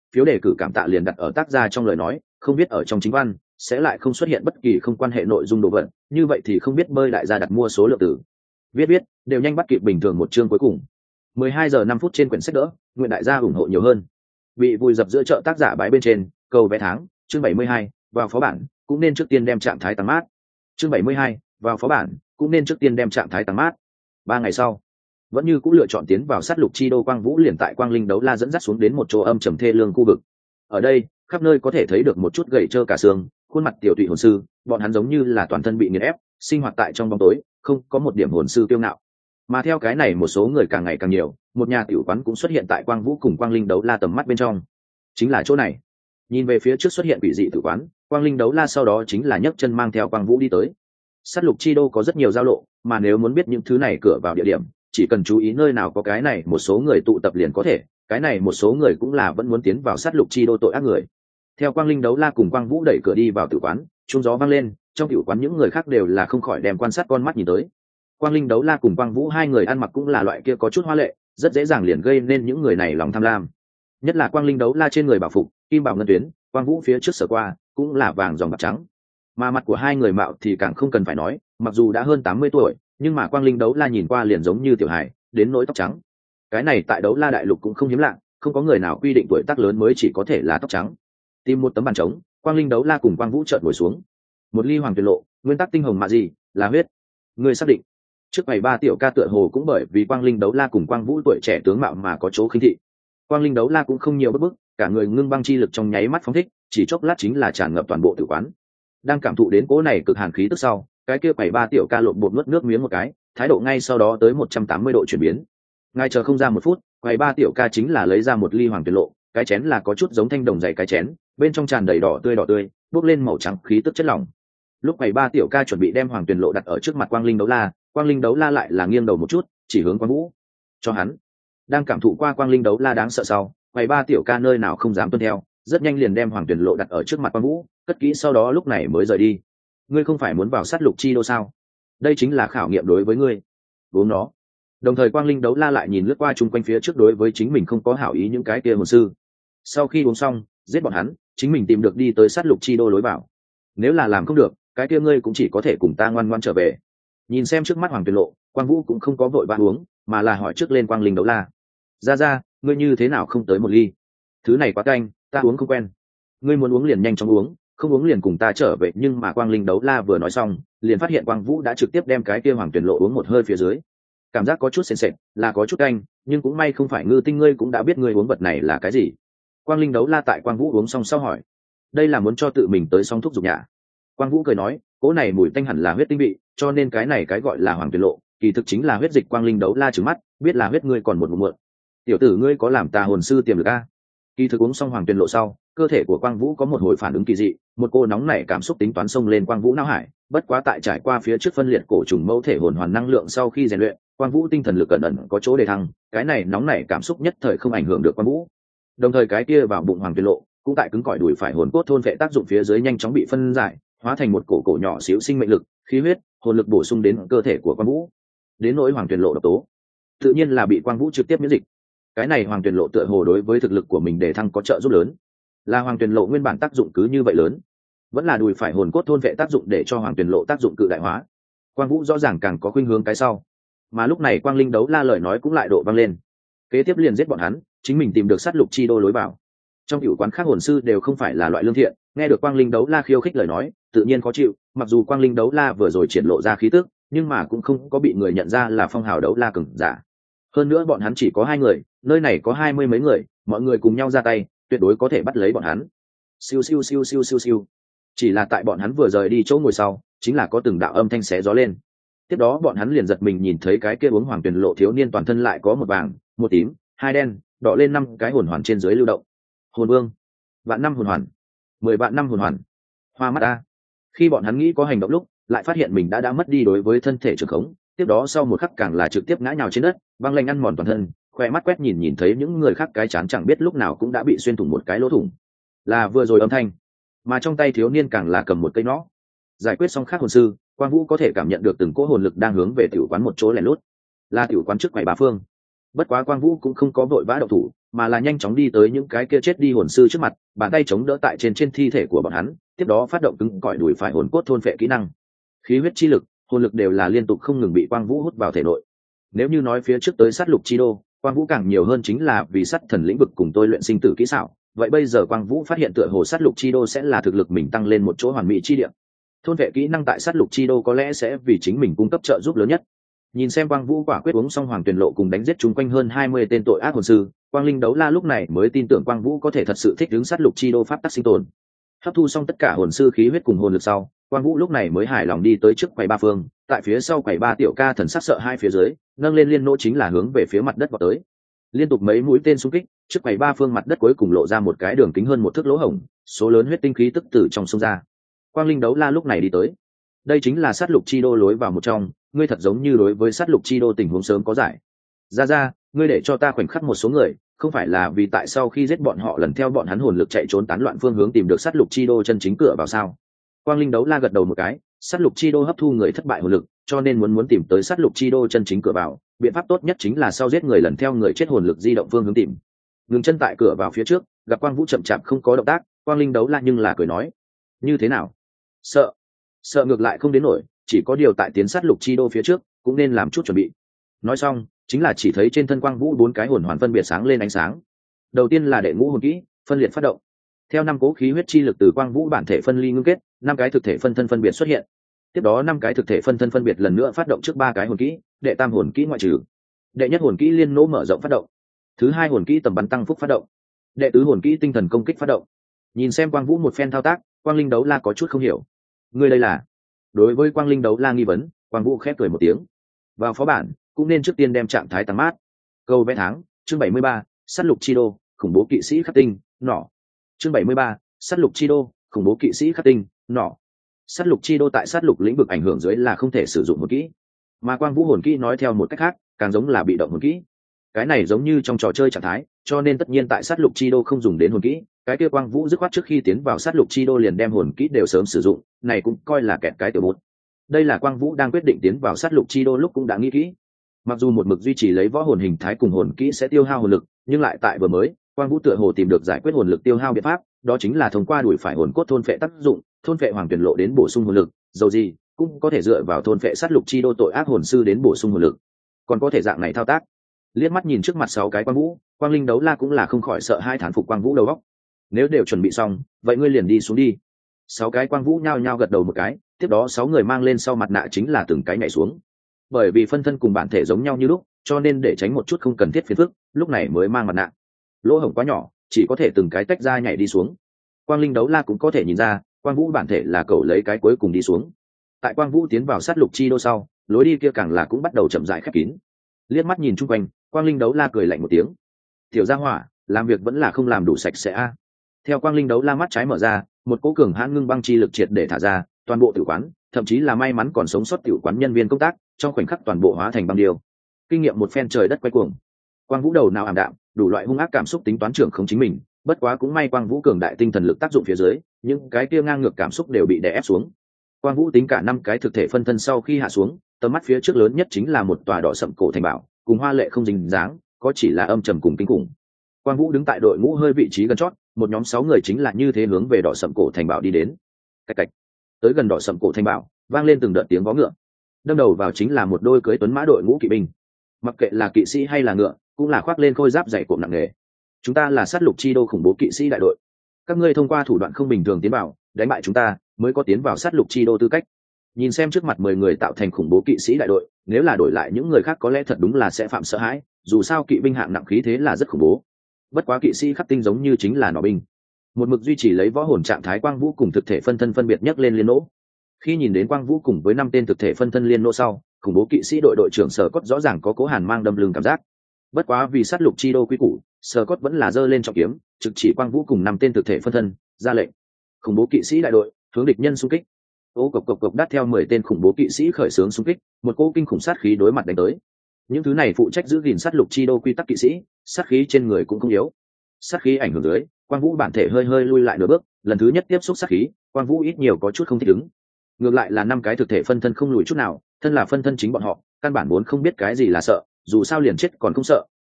Speaker 1: phiếu đề cử cảm tạ liền đặt ở tác gia trong lời nói, không biết ở trong chính văn sẽ lại không xuất hiện bất kỳ không quan hệ nội dung đồ vật, như vậy thì không biết bơi đại gia đặt mua số lượng từ. Viết viết, đều nhanh bắt kịp bình thường một chương cuối cùng. mười hai giờ năm phút trên quyển sách đỡ, nguyện đại gia ủng hộ nhiều hơn. Bị vùi dập giữa chợ tác giả bãi bên trên, cầu vé tháng, chương bảy mươi hai, vào phó bản, cũng nên trước tiên đem trạng thái tăng mát. Chương bảy mươi hai, vào phó bản, cũng nên trước tiên đem trạng thái tăng mát. Ba ngày sau, vẫn như cũng lựa chọn tiến vào sát lục chi đô. Quang Vũ liền tại Quang Linh đấu la dẫn dắt xuống đến một chỗ âm trầm thê lương khu vực. Ở đây, khắp nơi có thể thấy được một chút gầy trơ cả xương, khuôn mặt tiểu tụy hồn sư, bọn hắn giống như là toàn thân bị nghiền ép, sinh hoạt tại trong bóng tối, không có một điểm hồn sư kiêu ngạo. Mà theo cái này một số người càng ngày càng nhiều, một nhà tiểu quán cũng xuất hiện tại Quang Vũ cùng Quang Linh đấu la tầm mắt bên trong. Chính là chỗ này. Nhìn về phía trước xuất hiện quỷ dị tử quán, Quang Linh đấu la sau đó chính là nhấc chân mang theo Quang Vũ đi tới. Sát lục chi đô có rất nhiều giao lộ, mà nếu muốn biết những thứ này cửa vào địa điểm, chỉ cần chú ý nơi nào có cái này một số người tụ tập liền có thể. Cái này một số người cũng là vẫn muốn tiến vào sát lục chi đô tội ác người. Theo Quang Linh đấu la cùng Quang Vũ đẩy cửa đi vào tử quán, chuông gió vang lên, trong tử quán những người khác đều là không khỏi đem quan sát con mắt nhìn tới. Quang Linh đấu la cùng Quang Vũ hai người ăn mặc cũng là loại kia có chút hoa lệ, rất dễ dàng liền gây nên những người này lòng tham lam. Nhất là Quang Linh đấu la trên người bảo phục, kim bảo ngân tuyến, Quang Vũ phía trước sở qua cũng là vàng dòng bạc trắng. Mà mặt của hai người mạo thì càng không cần phải nói, mặc dù đã hơn tám mươi tuổi, nhưng mà Quang Linh đấu la nhìn qua liền giống như tiểu hài, đến nỗi tóc trắng. Cái này tại đấu la đại lục cũng không hiếm lạ, không có người nào quy định tuổi tác lớn mới chỉ có thể là tóc trắng. Tìm một tấm bàn trống, Quang Linh đấu la cùng Quang Vũ chợt ngồi xuống. Một ly hoàng tuyệt lộ, nguyên tắc tinh hồng mà gì, là huyết. Người xác định. Trước ngày ba tiểu ca tựa hồ cũng bởi vì Quang Linh đấu la cùng Quang Vũ tuổi trẻ tướng mạo mà có chỗ khinh thị. Quang Linh đấu la cũng không nhiều bất bức, cả người ngưng băng chi lực trong nháy mắt phóng thích, chỉ chốc lát chính là tràn ngập toàn bộ tử quán. Đang cảm thụ đến cỗ này cực hàn khí tức sau, cái kia bảy ba tiểu ca lộn bột nuốt nước miếng một cái, thái độ ngay sau đó tới một trăm tám mươi độ chuyển biến. Ngay chờ không ra một phút, quầy ba tiểu ca chính là lấy ra một ly hoàng tuyệt lộ, cái chén là có chút giống thanh đồng dày cái chén, bên trong tràn đầy đỏ tươi đỏ tươi, bốc lên màu trắng khí tức chất lỏng. Lúc quầy ba tiểu ca chuẩn bị đem hoàng tuyệt lộ đặt ở trước mặt Quang Linh đấu la, Quang Linh đấu la lại là nghiêng đầu một chút, chỉ hướng Quang Vũ. Cho hắn. Đang cảm thụ qua Quang Linh đấu la đáng sợ sau, quầy ba tiểu ca nơi nào không dám tuân theo, rất nhanh liền đem hoàng tuyệt lộ đặt ở trước mặt Quang Vũ, cất kỹ sau đó lúc này mới rời đi. Ngươi không phải muốn vào sát lục chi đô sao? Đây chính là khảo nghiệm đối với ngươi. Uống nó. Đồng thời Quang Linh đấu la lại nhìn lướt qua chung quanh phía trước đối với chính mình không có hảo ý những cái kia hồn sư. Sau khi uống xong, giết bọn hắn, chính mình tìm được đi tới sát lục chi đô lối vào. Nếu là làm không được, cái kia ngươi cũng chỉ có thể cùng ta ngoan ngoan trở về. Nhìn xem trước mắt hoàng tuyệt lộ, Quang Vũ cũng không có vội vã uống, mà là hỏi trước lên Quang Linh đấu la. Ra ra, ngươi như thế nào không tới một ly? Thứ này quá canh, ta uống không quen. Ngươi muốn uống liền nhanh chóng uống, không uống liền cùng ta trở về. Nhưng mà Quang Linh đấu la vừa nói xong, liền phát hiện Quang Vũ đã trực tiếp đem cái kia hoàng tuyệt lộ uống một hơi phía dưới. Cảm giác có chút sền sệt, là có chút canh, nhưng cũng may không phải ngư tinh, ngươi cũng đã biết ngươi uống vật này là cái gì. Quang Linh đấu la tại Quang Vũ uống xong sau hỏi. Đây là muốn cho tự mình tới xong thuốc dục nhả. Quang Vũ cười nói, cỗ này mùi tanh hẳn là huyết tinh vị, cho nên cái này cái gọi là hoàng tuyệt lộ, kỳ thực chính là huyết dịch. Quang Linh đấu la trừng mắt, biết là huyết ngươi còn một ngụm mượn. Tiểu tử ngươi có làm tà hồn sư tiềm lực a? Kỳ thực uống xong hoàng tuyệt lộ sau, cơ thể của Quang Vũ có một hồi phản ứng kỳ dị, một cô nóng nảy cảm xúc tính toán xông lên Quang Vũ não hải, bất quá tại trải qua phía trước phân liệt cổ trùng mẫu thể hồn hoàn năng lượng sau khi rèn luyện, Quang Vũ tinh thần lực cẩn ẩn có chỗ đề thăng, cái này nóng nảy cảm xúc nhất thời không ảnh hưởng được Quang Vũ. Đồng thời cái kia vào bụng hoàng tuyệt lộ, cũng tại cứng cỏi đùi phải hồn cốt thôn vệ tác dụng phía dưới nhanh chóng bị phân giải, hóa thành một cổ cổ nhỏ xíu sinh mệnh lực, khí huyết, hồn lực bổ sung đến cơ thể của Quang Vũ. Đến nỗi hoàng tuyệt lộ độc tố, tự nhiên là bị Quang Vũ trực tiếp miễn dịch. Cái này hoàng tuyệt lộ tựa hồ đối với thực lực của mình đề thăng có trợ giúp lớn. Là hoàng tuyệt lộ nguyên bản tác dụng cứ như vậy lớn, vẫn là đùi phải hồn cốt thôn vệ tác dụng để cho hoàng tuyệt lộ tác dụng cự đại hóa. Quang Vũ rõ ràng càng có khuynh hướng cái sau. Mà lúc này Quang Linh đấu la lời nói cũng lại độ vang lên. Kế tiếp liền giết bọn hắn, chính mình tìm được sát lục chi đô lối vào. Trong hữu quán khác hồn sư đều không phải là loại lương thiện, nghe được Quang Linh đấu la khiêu khích lời nói, tự nhiên khó chịu. Mặc dù Quang Linh đấu la vừa rồi triển lộ ra khí tức, nhưng mà cũng không có bị người nhận ra là phong hào đấu la cường giả. Hơn nữa bọn hắn chỉ có hai người, nơi này có hai mươi mấy người, mọi người cùng nhau ra tay, tuyệt đối có thể bắt lấy bọn hắn. Siêu siêu siêu siêu siêu siêu. Chỉ là tại bọn hắn vừa rời đi chỗ ngồi sau, chính là có từng đạo âm thanh xé gió lên. Tiếp đó bọn hắn liền giật mình nhìn thấy cái kia uống hoàng tuyển lộ thiếu niên toàn thân lại có một vàng, một tím, hai đen, đỏ lên năm cái hồn hoàn trên dưới lưu động. Hồn vương, vạn năm hồn hoàn, mười vạn năm hồn hoàn. Hoa mắt a. Khi bọn hắn nghĩ có hành động lúc, lại phát hiện mình đã đã mất đi đối với thân thể trường khống. Tiếp đó sau một khắc càng là trực tiếp ngã nhào trên đất, băng lạnh ăn mòn toàn thân, khoe mắt quét nhìn nhìn thấy những người khác cái chán chẳng biết lúc nào cũng đã bị xuyên thủng một cái lỗ thủng. Là vừa rồi âm thanh, mà trong tay thiếu niên càng là cầm một cây nõ. Giải quyết xong khác hồn sư, Quang Vũ có thể cảm nhận được từng cỗ hồn lực đang hướng về tiểu quán một chỗ lẻ lút. Là tiểu quán trước quầy bá phương. Bất quá Quang Vũ cũng không có vội vã động thủ, mà là nhanh chóng đi tới những cái kia chết đi hồn sư trước mặt, bàn tay chống đỡ tại trên trên thi thể của bọn hắn, tiếp đó phát động cứng cỏi đùi phải hồn cốt thôn phệ kỹ năng. Khí huyết chi lực, hồn lực đều là liên tục không ngừng bị Quang Vũ hút vào thể nội. Nếu như nói phía trước tới sát lục chi đô, Quang Vũ càng nhiều hơn chính là vì sát thần lĩnh vực cùng tôi luyện sinh tử kỹ xảo, vậy bây giờ Quang Vũ phát hiện tựa hồ sát lục chi đô sẽ là thực lực mình tăng lên một chỗ hoàn mỹ chi địa. Thôn vệ kỹ năng tại sát lục chi đô có lẽ sẽ vì chính mình cung cấp trợ giúp lớn nhất. Nhìn xem Quang Vũ quả quyết uống xong hoàng tuyển lộ cùng đánh giết chúng quanh hơn hai mươi tên tội ác hồn sư, Quang Linh Đấu La lúc này mới tin tưởng Quang Vũ có thể thật sự thích ứng sát lục chi đô pháp tắc sinh tồn. Hấp thu xong tất cả hồn sư khí huyết cùng hồn lực sau, Quang Vũ lúc này mới hài lòng đi tới trước quầy ba phương, tại phía sau quầy ba tiểu ca thần sắc sợ hai phía dưới, nâng lên liên nỗ chính là hướng về phía mặt đất vọt tới. Liên tục mấy mũi tên xung kích, trước quầy ba phương mặt đất cuối cùng lộ ra một cái đường kính hơn một thước lỗ hổng, số lớn huyết tinh khí tức từ trong sông ra. Quang Linh Đấu La lúc này đi tới. Đây chính là sát lục chi đô lối vào một trong, ngươi thật giống như đối với sát lục chi đô tình huống sớm có giải. Ra ra, ngươi để cho ta khoảnh khắc một số người, không phải là vì tại sau khi giết bọn họ lần theo bọn hắn hồn lực chạy trốn tán loạn phương hướng tìm được sát lục chi đô chân chính cửa vào sao? Quang Linh Đấu La gật đầu một cái, sát lục chi đô hấp thu người thất bại hồn lực, cho nên muốn muốn tìm tới sát lục chi đô chân chính cửa vào, biện pháp tốt nhất chính là sau giết người lần theo người chết hồn lực di động phương hướng tìm. Ngừng chân tại cửa vào phía trước, gặp Quang Vũ chậm chạp không có động tác, Quang Linh Đấu La nhưng là cười nói: "Như thế nào? Sợ?" Sợ ngược lại không đến nổi, chỉ có điều tại tiến sát lục chi đô phía trước, cũng nên làm chút chuẩn bị. Nói xong, chính là chỉ thấy trên thân Quang Vũ bốn cái hồn hoàn phân biệt sáng lên ánh sáng. Đầu tiên là đệ ngũ hồn kỹ, phân liệt phát động. Theo năm cố khí huyết chi lực từ Quang Vũ bản thể phân ly ngưng kết, năm cái thực thể phân thân phân biệt xuất hiện. Tiếp đó năm cái thực thể phân thân phân biệt lần nữa phát động trước ba cái hồn kỹ, đệ tam hồn kỹ ngoại trừ. Đệ nhất hồn kỹ liên nỗ mở rộng phát động. Thứ hai hồn kỹ tầm bắn tăng phúc phát động. Đệ tứ hồn kỹ tinh thần công kích phát động. Nhìn xem Quang Vũ một phen thao tác, Quang Linh Đấu La có chút không hiểu. Ngươi đây là? Đối với Quang Linh Đấu La nghi vấn, Quang Vũ khép cười một tiếng. Vào phó bản, cũng nên trước tiên đem trạng thái tăng mát. Câu vẽ tháng, chương bảy mươi ba, sát lục chi đô, khủng bố kỵ sĩ khắc tinh, nỏ. Chương bảy mươi ba, sát lục chi đô, khủng bố kỵ sĩ khắc tinh, nỏ. Sát lục chi đô tại sát lục lĩnh vực ảnh hưởng dưới là không thể sử dụng hồn kỹ, mà Quang Vũ hồn kỹ nói theo một cách khác, càng giống là bị động hồn kỹ. Cái này giống như trong trò chơi trạng thái, cho nên tất nhiên tại sát lục chi đô không dùng đến hồn kỹ, cái kia Quang Vũ dứt khoát trước khi tiến vào sát lục chi đô liền đem hồn kỹ đều sớm sử dụng, này cũng coi là kẹt cái tiểu bút. Đây là Quang Vũ đang quyết định tiến vào sát lục chi đô lúc cũng đã nghĩ kỹ. Mặc dù một mực duy trì lấy võ hồn hình thái cùng hồn kỹ sẽ tiêu hao hồn lực, nhưng lại tại vừa mới, Quang Vũ tựa hồ tìm được giải quyết hồn lực tiêu hao biện pháp, đó chính là thông qua đuổi phải hồn cốt thôn phệ tác dụng, thôn phệ hoàng tuyển lộ đến bổ sung hồn lực, dầu gì cũng có thể dựa vào thôn phệ sát lục chi đô tội ác hồn sư đến bổ sung hồn lực. Còn có thể dạng này thao tác. Liếc mắt nhìn trước mặt sáu cái Quang Vũ, Quang Linh Đấu La cũng là không khỏi sợ hai thán phục Quang Vũ đầu óc. Nếu đều chuẩn bị xong, vậy ngươi liền đi xuống đi. Sáu cái Quang Vũ nhao nhao gật đầu một cái, tiếp đó sáu người mang lên sau mặt nạ chính là từng cái nhảy xuống. Bởi vì phân thân cùng bản thể giống nhau như lúc, cho nên để tránh một chút không cần thiết phiền phức, lúc này mới mang mặt nạ. Lỗ hổng quá nhỏ, chỉ có thể từng cái tách ra nhảy đi xuống. Quang Linh Đấu La cũng có thể nhìn ra, Quang Vũ bản thể là cậu lấy cái cuối cùng đi xuống. Tại Quang Vũ tiến vào sát lục chi đô sau, lối đi kia càng là cũng bắt đầu chậm rãi khép kín. Liếc mắt nhìn chung quanh, Quang Linh Đấu La cười lạnh một tiếng. Tiểu gia hỏa, làm việc vẫn là không làm đủ sạch sẽ a. Theo Quang Linh Đấu La mắt trái mở ra, một cỗ cường hãn ngưng băng chi lực triệt để thả ra, toàn bộ tử quán, thậm chí là may mắn còn sống sót tiểu quán nhân viên công tác, trong khoảnh khắc toàn bộ hóa thành băng điêu. Kinh nghiệm một phen trời đất quay cuồng. Quang Vũ đầu nào ảm đạm, đủ loại hung ác cảm xúc tính toán trưởng không chính mình, bất quá cũng may Quang Vũ cường đại tinh thần lực tác dụng phía dưới, những cái kia ngang ngược cảm xúc đều bị đè ép xuống. Quang Vũ tính cả năm cái thực thể phân thân sau khi hạ xuống, tầm mắt phía trước lớn nhất chính là một tòa đỏ sậm cổ thành bảo, cùng hoa lệ không dính dáng, có chỉ là âm trầm cùng kinh khủng. Quang Vũ đứng tại đội ngũ hơi vị trí gần chót, một nhóm sáu người chính là như thế hướng về đỏ sậm cổ thành bảo đi đến. Cạch cạch. Tới gần đỏ sậm cổ thành bảo, vang lên từng đợt tiếng vó ngựa. Đâm đầu vào chính là một đôi cưỡi tuấn mã đội ngũ kỵ binh. Mặc kệ là kỵ sĩ hay là ngựa, cũng là khoác lên khôi giáp dày cộm nặng nề. Chúng ta là sát lục chi đô khủng bố kỵ sĩ đại đội. Các ngươi thông qua thủ đoạn không bình thường tiến vào, đánh bại chúng ta, mới có tiến vào sát lục chi đô tư cách. Nhìn xem trước mặt mười người tạo thành khủng bố kỵ sĩ đại đội, nếu là đổi lại những người khác có lẽ thật đúng là sẽ phạm sợ hãi, dù sao kỵ binh hạng nặng khí thế là rất khủng bố. Bất quá kỵ sĩ khắc tinh giống như chính là nỏ binh. Một mực duy trì lấy võ hồn trạng thái Quang Vũ cùng thực thể phân thân phân biệt nhấc lên liên nỗ. Khi nhìn đến Quang Vũ cùng với năm tên thực thể phân thân liên nỗ sau, khủng bố kỵ sĩ đội đội trưởng Sở Cốt rõ ràng có cố hàn mang đâm lưng cảm giác. Bất quá vì sát lục chi đô quý củ, Sở Cốt vẫn là giơ lên trọng kiếm, trực chỉ Quang Vũ cùng năm tên thực thể phân thân, ra lệnh. Khủng bố kỵ sĩ đại đội, hướng địch nhân xung kích. Ô cộc cộc cộc đắt theo mười tên khủng bố kỵ sĩ khởi xướng xung kích, một cỗ kinh khủng sát khí đối mặt đánh tới. Những thứ này phụ trách giữ gìn sát lục chi đô quy tắc kỵ sĩ, sát khí trên người cũng không yếu. Sát khí ảnh hưởng dưới, Quang Vũ bản thể hơi hơi lui lại nửa bước, lần thứ nhất tiếp xúc sát khí, Quang Vũ ít nhiều có chút không thích ứng. Ngược lại là năm cái thực thể phân thân không lùi chút nào, thân là phân thân chính bọn họ, căn bản vốn không biết cái gì là sợ, dù sao liền chết còn không sợ,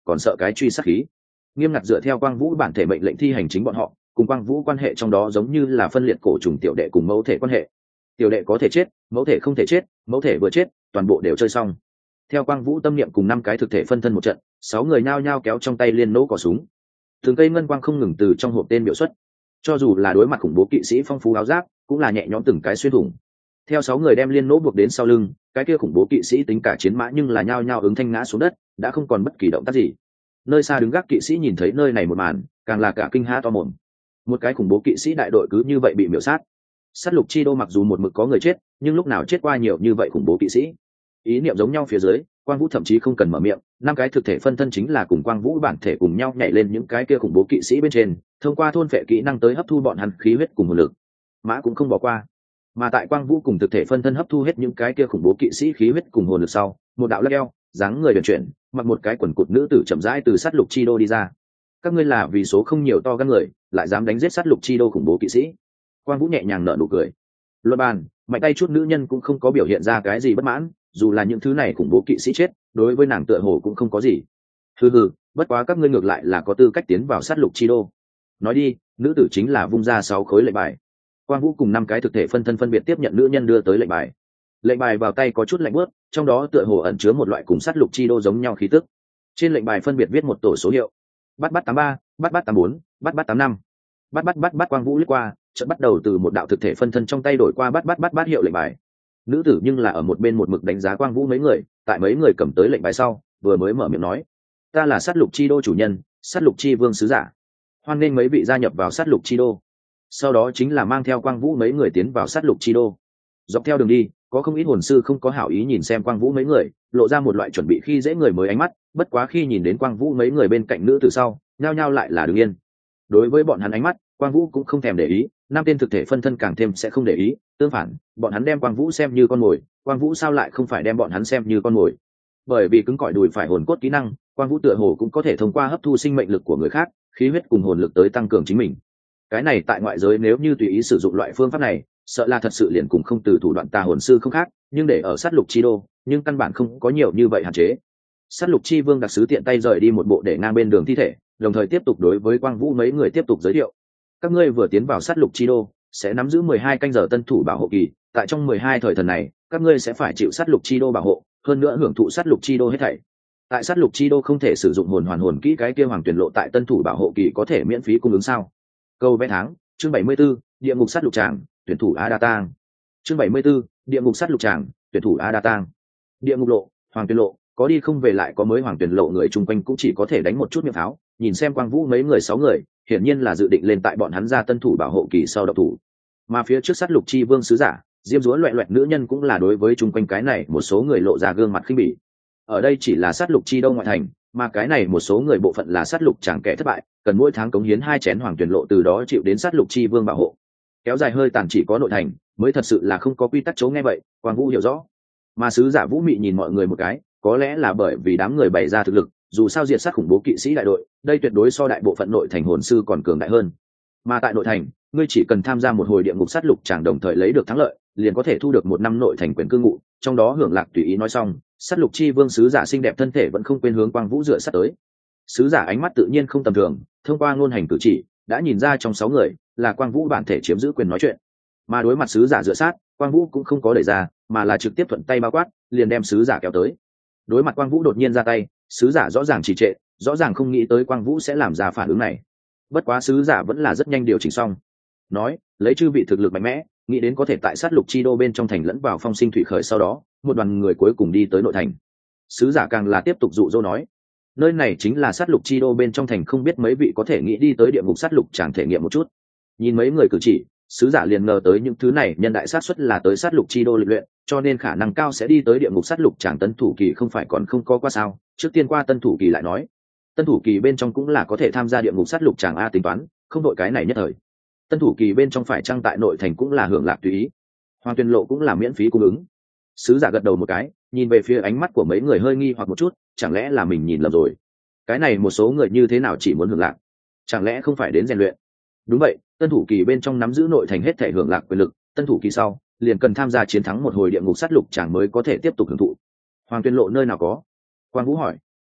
Speaker 1: còn sợ cái truy sát khí. Nghiêm ngặt dựa theo Quang Vũ bản thể mệnh lệnh thi hành chính bọn họ, cùng Quang Vũ quan hệ trong đó giống như là phân liệt cổ trùng tiểu đệ cùng mẫu thể quan hệ. Tiểu đệ có thể chết, mẫu thể không thể chết, mẫu thể vừa chết toàn bộ đều chơi xong. Theo Quang Vũ tâm niệm cùng năm cái thực thể phân thân một trận, sáu người nhao nhao kéo trong tay liên nỗ cò súng. Từng cây ngân quang không ngừng từ trong hộp tên biểu xuất, cho dù là đối mặt khủng bố kỵ sĩ phong phú áo giáp cũng là nhẹ nhõm từng cái xuyên thủng. Theo sáu người đem liên nỗ buộc đến sau lưng, cái kia khủng bố kỵ sĩ tính cả chiến mã nhưng là nhao nhao ứng thanh ngã xuống đất, đã không còn bất kỳ động tác gì. Nơi xa đứng gác kỵ sĩ nhìn thấy nơi này một màn, càng là cả kinh há to mồm. Một cái khủng bố kỵ sĩ đại đội cứ như vậy bị miểu sát. Sát lục chi đô mặc dù một mực có người chết, nhưng lúc nào chết qua nhiều như vậy khủng bố kỵ sĩ. Ý niệm giống nhau phía dưới, Quang Vũ thậm chí không cần mở miệng, năm cái thực thể phân thân chính là cùng Quang Vũ bản thể cùng nhau nhảy lên những cái kia khủng bố kỵ sĩ bên trên, thông qua thôn phệ kỹ năng tới hấp thu bọn hắn khí huyết cùng hồn lực. Mã cũng không bỏ qua. Mà tại Quang Vũ cùng thực thể phân thân hấp thu hết những cái kia khủng bố kỵ sĩ khí huyết cùng hồn lực sau, một đạo lắc eo, dáng người huyền chuyển, mặc một cái quần cụt nữ tử chậm rãi từ sát lục chi đô đi ra. Các ngươi là vì số không nhiều to gan người, lại dám đánh giết sát lục chi đô khủng bố kỵ sĩ. Quang Vũ nhẹ nhàng nở nụ cười. Luận bàn, mạnh tay chút nữ nhân cũng không có biểu hiện ra cái gì bất mãn, dù là những thứ này khủng bố kỵ sĩ chết, đối với nàng tựa hồ cũng không có gì. Hừ hừ, bất quá các ngươi ngược lại là có tư cách tiến vào sát lục chi đô. Nói đi, nữ tử chính là vung ra sáu khối lệnh bài. Quang Vũ cùng năm cái thực thể phân thân phân biệt tiếp nhận nữ nhân đưa tới lệnh bài. Lệnh bài vào tay có chút lạnh buốt, trong đó tựa hồ ẩn chứa một loại cùng sát lục chi đô giống nhau khí tức. Trên lệnh bài phân biệt viết một tổ số hiệu: bắt bắt tám ba, bắt bắt tám bốn, bắt bắt tám năm. Bắt bắt bắt bắt Quang Vũ lướt qua, chợt bắt đầu từ một đạo thực thể phân thân trong tay đổi qua bắt bắt bắt bắt hiệu lệnh bài. Nữ tử nhưng là ở một bên một mực đánh giá Quang Vũ mấy người, tại mấy người cầm tới lệnh bài sau, vừa mới mở miệng nói: ta là sát lục chi đô chủ nhân, sát lục chi vương sứ giả, hoan nghênh mấy vị gia nhập vào sát lục chi đô. Sau đó chính là mang theo Quang Vũ mấy người tiến vào sát lục chi đô. Dọc theo đường đi, có không ít hồn sư không có hảo ý nhìn xem Quang Vũ mấy người, lộ ra một loại chuẩn bị khi dễ người mới ánh mắt, bất quá khi nhìn đến Quang Vũ mấy người bên cạnh nữ tử sau, nhao nhao lại là đứng yên. Đối với bọn hắn ánh mắt, Quang Vũ cũng không thèm để ý, năm tên thực thể phân thân càng thêm sẽ không để ý, tương phản, bọn hắn đem Quang Vũ xem như con mồi, Quang Vũ sao lại không phải đem bọn hắn xem như con mồi? Bởi vì cứng cỏi đùi phải hồn cốt kỹ năng, Quang Vũ tựa hồ cũng có thể thông qua hấp thu sinh mệnh lực của người khác, khí huyết cùng hồn lực tới tăng cường chính mình. Cái này tại ngoại giới nếu như tùy ý sử dụng loại phương pháp này, sợ là thật sự liền cùng không từ thủ đoạn tà hồn sư không khác, nhưng để ở sát lục chi đô, nhưng căn bản không có nhiều như vậy hạn chế. Sát lục chi vương đặc sứ tiện tay rời đi một bộ để ngang bên đường thi thể, đồng thời tiếp tục đối với Quang Vũ mấy người tiếp tục giới thiệu: các ngươi vừa tiến vào sát lục chi đô, sẽ nắm giữ mười hai canh giờ tân thủ bảo hộ kỳ, tại trong mười hai thời thần này, các ngươi sẽ phải chịu sát lục chi đô bảo hộ, hơn nữa hưởng thụ sát lục chi đô hết thảy. Tại sát lục chi đô không thể sử dụng hồn hoàn hồn kỹ cái kia hoàng tuyển lộ tại tân thủ bảo hộ kỳ có thể miễn phí cung ứng sao? Câu vẽ tháng, chương bảy mươi 74, địa ngục sát lục tràng, tuyển thủ Ada Tang. Chương bảy mươi 74, địa ngục sát lục tràng, tuyển thủ Ada Tang. Địa ngục lộ, hoàng tuyển lộ, có đi không về lại có mới hoàng tuyển lộ người chung quanh cũng chỉ có thể đánh một chút miệng pháo, nhìn xem Quang Vũ mấy người sáu người, hiển nhiên là dự định lên tại bọn hắn ra tân thủ bảo hộ kỳ sau độc thủ. Mà phía trước sát lục chi vương sứ giả, diêm dúa loẹt loẹt nữ nhân cũng là đối với chung quanh cái này một số người lộ ra gương mặt khinh bỉ. Ở đây chỉ là sát lục chi đâu ngoại thành, mà cái này một số người bộ phận là sát lục chẳng kẻ thất bại, cần mỗi tháng cống hiến hai chén hoàng tuyển lộ từ đó chịu đến sát lục chi vương bảo hộ. Kéo dài hơi tàn chỉ có nội thành, mới thật sự là không có quy tắc chấu nghe vậy, Quang Vũ hiểu rõ. Mà sứ giả Vũ Mị nhìn mọi người một cái, có lẽ là bởi vì đám người bày ra thực lực, dù sao diệt sát khủng bố kỵ sĩ đại đội, đây tuyệt đối so đại bộ phận nội thành hồn sư còn cường đại hơn. Mà tại nội thành, ngươi chỉ cần tham gia một hồi địa ngục sát lục chẳng đồng thời lấy được thắng lợi, liền có thể thu được một năm nội thành quyền cư ngụ, trong đó hưởng lạc tùy ý nói xong, sát lục chi vương sứ giả xinh đẹp thân thể vẫn không quên hướng Quang Vũ dựa sát tới. Sứ giả ánh mắt tự nhiên không tầm thường, thông qua ngôn hành cử chỉ, đã nhìn ra trong sáu người là Quang Vũ bản thể chiếm giữ quyền nói chuyện. Mà đối mặt sứ giả dựa sát, Quang Vũ cũng không có đẩy ra, mà là trực tiếp thuận tay bao quát, liền đem sứ giả kéo tới. Đối mặt Quang Vũ đột nhiên ra tay, sứ giả rõ ràng trì trệ, rõ ràng không nghĩ tới Quang Vũ sẽ làm ra phản ứng này. Bất quá sứ giả vẫn là rất nhanh điều chỉnh xong, nói: lấy chư vị thực lực mạnh mẽ, nghĩ đến có thể tại sát lục chi đô bên trong thành lẫn vào phong sinh thủy khởi, sau đó một đoàn người cuối cùng đi tới nội thành. Sứ giả càng là tiếp tục dụ dỗ nói: nơi này chính là sát lục chi đô bên trong thành, không biết mấy vị có thể nghĩ đi tới địa ngục sát lục chẳng thể nghiệm một chút. Nhìn mấy người cử chỉ, sứ giả liền ngờ tới những thứ này nhân đại sát suất là tới sát lục chi đô lịch luyện, cho nên khả năng cao sẽ đi tới địa ngục sát lục chẳng tân thủ kỳ không phải còn không có qua sao. Trước tiên qua tân thủ kỳ lại nói, tân thủ kỳ bên trong cũng là có thể tham gia địa ngục sát lục chẳng a tính toán, không đội cái này nhất thời. Tân thủ kỳ bên trong phải trang tại nội thành cũng là hưởng lạc tùy ý, hoàng tuyên lộ cũng là miễn phí cung ứng. Sứ giả gật đầu một cái, nhìn về phía ánh mắt của mấy người hơi nghi hoặc một chút, chẳng lẽ là mình nhìn lầm rồi? Cái này một số người như thế nào chỉ muốn hưởng lạc, chẳng lẽ không phải đến rèn luyện? Đúng vậy, tân thủ kỳ bên trong nắm giữ nội thành hết thể hưởng lạc quyền lực, tân thủ kỳ sau liền cần tham gia chiến thắng một hồi địa ngục sát lục chẳng mới có thể tiếp tục hưởng thụ. Hoàng tuyên lộ nơi nào có? Quang Vũ hỏi.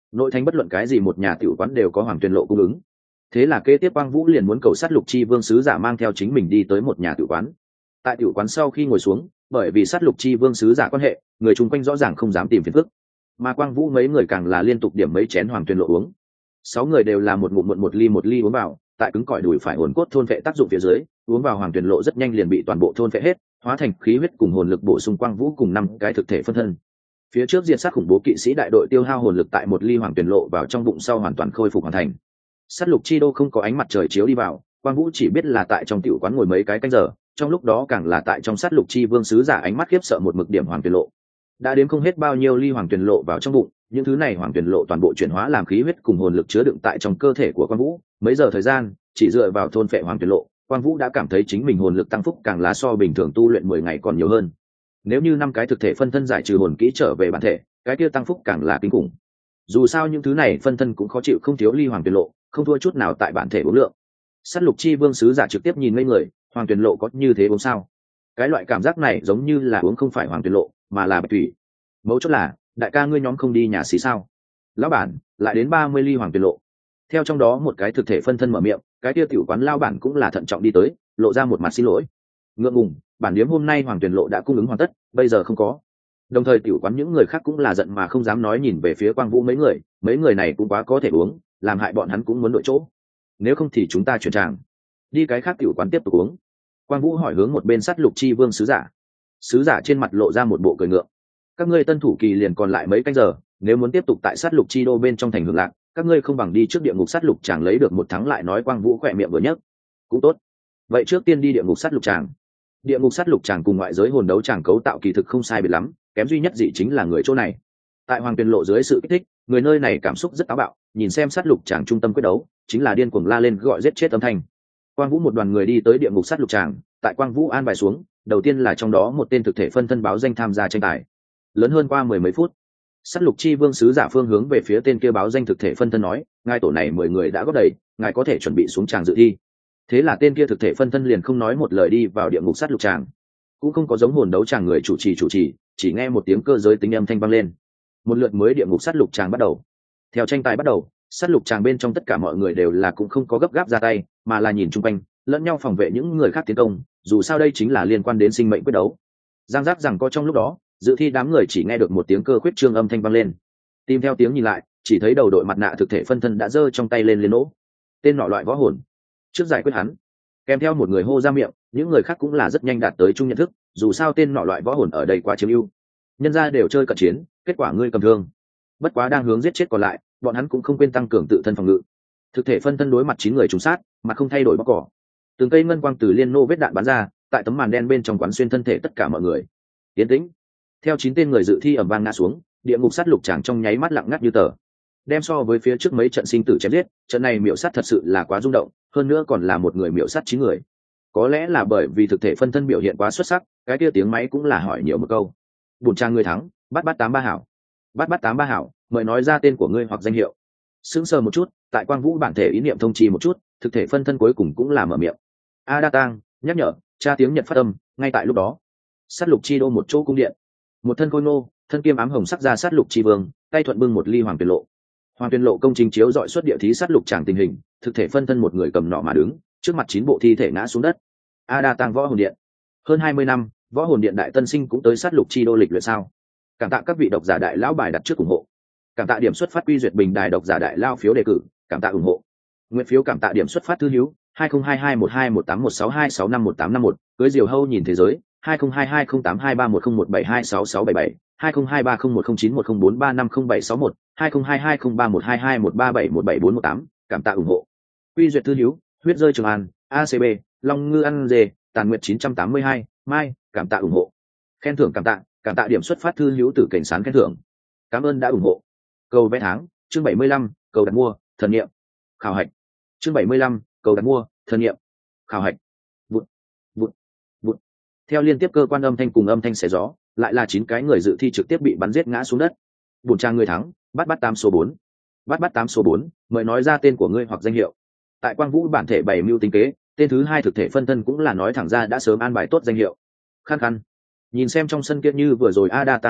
Speaker 1: nội thành bất luận cái gì một nhà tiểu quán đều có hoàng tuyền lộ cung ứng. Thế là kế tiếp Quang Vũ liền muốn cầu sát lục chi vương sứ giả mang theo chính mình đi tới một nhà tiểu quán. Tại tiểu quán sau khi ngồi xuống, bởi vì sát lục chi vương sứ giả quan hệ, người chung quanh rõ ràng không dám tìm phiền phức, mà Quang Vũ mấy người càng là liên tục điểm mấy chén hoàng tuyền lộ uống. Sáu người đều là một ngụm muộn một ly một ly uống vào, tại cứng cỏi đùi phải hồn cốt thôn vệ tác dụng phía dưới, uống vào hoàng tuyền lộ rất nhanh liền bị toàn bộ thôn vệ hết, hóa thành khí huyết cùng hồn lực bổ sung Quang Vũ cùng năm cái thực thể phân thân. Phía trước diệt sát khủng bố kỵ sĩ đại đội tiêu hao hồn lực tại một ly hoàng tuyền lộ vào trong bụng sau hoàn toàn khôi phục hoàn thành. Sát lục chi đô không có ánh mặt trời chiếu đi vào, Quang Vũ chỉ biết là tại trong tiểu quán ngồi mấy cái canh giờ, trong lúc đó càng là tại trong sát lục chi vương sứ giả ánh mắt khiếp sợ một mực điểm hoàng tuyền lộ. Đã đếm không hết bao nhiêu ly hoàng tuyền lộ vào trong bụng, những thứ này hoàng tuyền lộ toàn bộ chuyển hóa làm khí huyết cùng hồn lực chứa đựng tại trong cơ thể của Quang Vũ. Mấy giờ thời gian, chỉ dựa vào thôn phệ hoàng tuyền lộ, Quang Vũ đã cảm thấy chính mình hồn lực tăng phúc càng là so bình thường tu luyện mười ngày còn nhiều hơn. Nếu như năm cái thực thể phân thân giải trừ hồn kỹ trở về bản thể, cái kia tăng phúc càng là kinh khủng. Dù sao những thứ này phân thân cũng khó chịu không thiếu ly hoàng tuyền lộ, không thua chút nào tại bản thể uống lượng. Sát lục chi vương sứ giả trực tiếp nhìn ngây người, hoàng tuyền lộ có như thế uống sao? Cái loại cảm giác này giống như là uống không phải hoàng tuyền lộ, mà là bạch thủy. Mấu chốt là, đại ca ngươi nhóm không đi nhà xí sao? Lão bản, lại đến ba mươi ly hoàng tuyền lộ. Theo trong đó một cái thực thể phân thân mở miệng, cái kia tiểu quán lao bản cũng là thận trọng đi tới, lộ ra một mặt xin lỗi. Ngượng ngùng, bản điếm hôm nay hoàng tuyền lộ đã cung ứng hoàn tất, bây giờ không có. Đồng thời tiểu quán những người khác cũng là giận mà không dám nói, nhìn về phía Quang Vũ mấy người, mấy người này cũng quá có thể uống, làm hại bọn hắn cũng muốn đổi chỗ. Nếu không thì chúng ta chuyển tràng, đi cái khác tiểu quán tiếp tục uống. Quang Vũ hỏi hướng một bên sát lục chi vương sứ giả. Sứ giả trên mặt lộ ra một bộ cười ngượng. Các ngươi tân thủ kỳ liền còn lại mấy canh giờ, nếu muốn tiếp tục tại sát lục chi đô bên trong thành hưởng lạc, các ngươi không bằng đi trước địa ngục sát lục tràng lấy được một thắng lại nói. Quang Vũ khỏe miệng vừa nhấc. Cũng tốt, vậy trước tiên đi địa ngục sát lục tràng. Địa ngục sát lục tràng cùng ngoại giới hồn đấu tràng cấu tạo kỳ thực không sai biệt lắm, kém duy nhất gì chính là người chỗ này. Tại hoàng tuyền lộ dưới sự kích thích, người nơi này cảm xúc rất táo bạo, nhìn xem sát lục tràng trung tâm quyết đấu chính là điên cuồng la lên gọi giết chết âm thanh. Quang Vũ một đoàn người đi tới địa ngục sát lục tràng, tại Quang Vũ an bài xuống, đầu tiên là trong đó một tên thực thể phân thân báo danh tham gia tranh tài. Lớn hơn qua mười mấy phút, sát lục chi vương sứ giả phương hướng về phía tên kia báo danh thực thể phân thân nói, ngài tổ này mười người đã góp đầy, ngài có thể chuẩn bị xuống tràng dự thi. Thế là tên kia thực thể phân thân liền không nói một lời đi vào địa ngục sát lục tràng, cũng không có giống hồn đấu tràng người chủ trì chủ trì, chỉ nghe một tiếng cơ giới tính âm thanh vang lên. Một lượt mới địa ngục sát lục tràng bắt đầu. Theo tranh tài bắt đầu, sát lục tràng bên trong tất cả mọi người đều là cũng không có gấp gáp ra tay, mà là nhìn chung quanh, lẫn nhau phòng vệ những người khác tiến công, dù sao đây chính là liên quan đến sinh mệnh quyết đấu. Giang giác rằng có trong lúc đó, dự thi đám người chỉ nghe được một tiếng cơ khuyết trương âm thanh vang lên. Tìm theo tiếng nhìn lại, chỉ thấy đầu đội mặt nạ thực thể phân thân đã giơ trong tay lên liên nỗ. Tên nọ loại võ hồn, trước giải quyết hắn. Kèm theo một người hô ra miệng, những người khác cũng là rất nhanh đạt tới chung nhận thức, dù sao tên nọ loại võ hồn ở đây quá chiếm ưu. Nhân ra đều chơi cận chiến, kết quả ngươi cầm thương. Bất quá đang hướng giết chết còn lại, bọn hắn cũng không quên tăng cường tự thân phòng ngự. Thực thể phân thân đối mặt chín người trùng sát, mà không thay đổi bóc cỏ. Từng cây ngân quang từ liên nô vết đạn bắn ra, tại tấm màn đen bên trong quán xuyên thân thể tất cả mọi người. Tiến tĩnh. Theo chín tên người dự thi ầm vang ngã xuống, địa ngục sát lục tràng trong nháy mắt lặng ngắt như tờ. Đem so với phía trước mấy trận sinh tử chém giết, trận này miểu sát thật sự là quá rung động, hơn nữa còn là một người miểu sát chín người. Có lẽ là bởi vì thực thể phân thân biểu hiện quá xuất sắc, cái kia tiếng máy cũng là hỏi nhiều một câu. Bùn trang người thắng, bắt bắt tám ba hảo. Bắt bắt tám ba hảo, mời nói ra tên của ngươi hoặc danh hiệu. Sững sờ một chút, tại Quang Vũ bản thể ý niệm thông trì một chút, thực thể phân thân cuối cùng cũng là mở miệng. A Đa Tang, nhắc nhở, tra tiếng Nhật phát âm. Ngay tại lúc đó, sát lục chi đô một chỗ cung điện, một thân khôi ngô, thân kiêm ám hồng sắc ra sát lục chi vương, tay thuận bưng một ly hoàng tuyền lộ. Hoàng tuyền lộ công trình chiếu dọi xuất địa thí sát lục tràng tình hình, thực thể phân thân một người cầm nỏ mà đứng, trước mặt chín bộ thi thể ngã xuống đất. A Đa Tang võ hồn điện, hơn hai mươi năm, võ hồn điện đại tân sinh cũng tới sát lục chi đô lịch luyện sao? Cảm tạ các vị độc giả đại lão bài đặt trước ủng hộ. Cảm tạ điểm xuất phát quy duyệt bình đài độc giả đại lao phiếu đề cử, cảm tạ ủng hộ. Nguyện phiếu cảm tạ điểm xuất phát thư hiếu hai không hai hai một hai một tám một sáu hai sáu năm một tám năm một, cưới diều hâu nhìn thế giới hai không hai hai không tám hai ba một không một bảy hai sáu sáu bảy bảy hai không hai ba không một không chín một không bốn ba năm không bảy sáu một hai không hai hai không ba một hai hai một ba bảy một bảy bốn một tám, cảm tạ ủng hộ. Quy duyệt thư hiếu huyết rơi Trường An a xê bê Long Ngư ăn dê Tàn Nguyệt chín trăm tám mươi hai Mai, cảm tạ ủng hộ. Khen thưởng cảm tạ, cảm tạ điểm xuất phát thư hiếu từ cảnh sán khen thưởng. Cảm ơn đã ủng hộ. Cầu vé tháng, chương bảy mươi lăm, cầu đặt mua, thần nghiệm. Khảo hạch. Chương bảy mươi lăm, cầu đặt mua, thần nghiệm. Khảo hạch. Vụt, vụt, vụt. Theo liên tiếp cơ quan âm thanh cùng âm thanh xé gió, lại là chín cái người dự thi trực tiếp bị bắn giết ngã xuống đất. Bùn trang người thắng, bắt bắt tám số bốn. Bắt bắt tám số bốn, mời nói ra tên của ngươi hoặc danh hiệu. Tại Quang Vũ bản thể bày mưu tính kế, tên thứ hai thực thể phân thân cũng là nói thẳng ra đã sớm an bài tốt danh hiệu. Khăn khăn. Nhìn xem trong sân kia như vừa rồi A Đa Tang một dạng,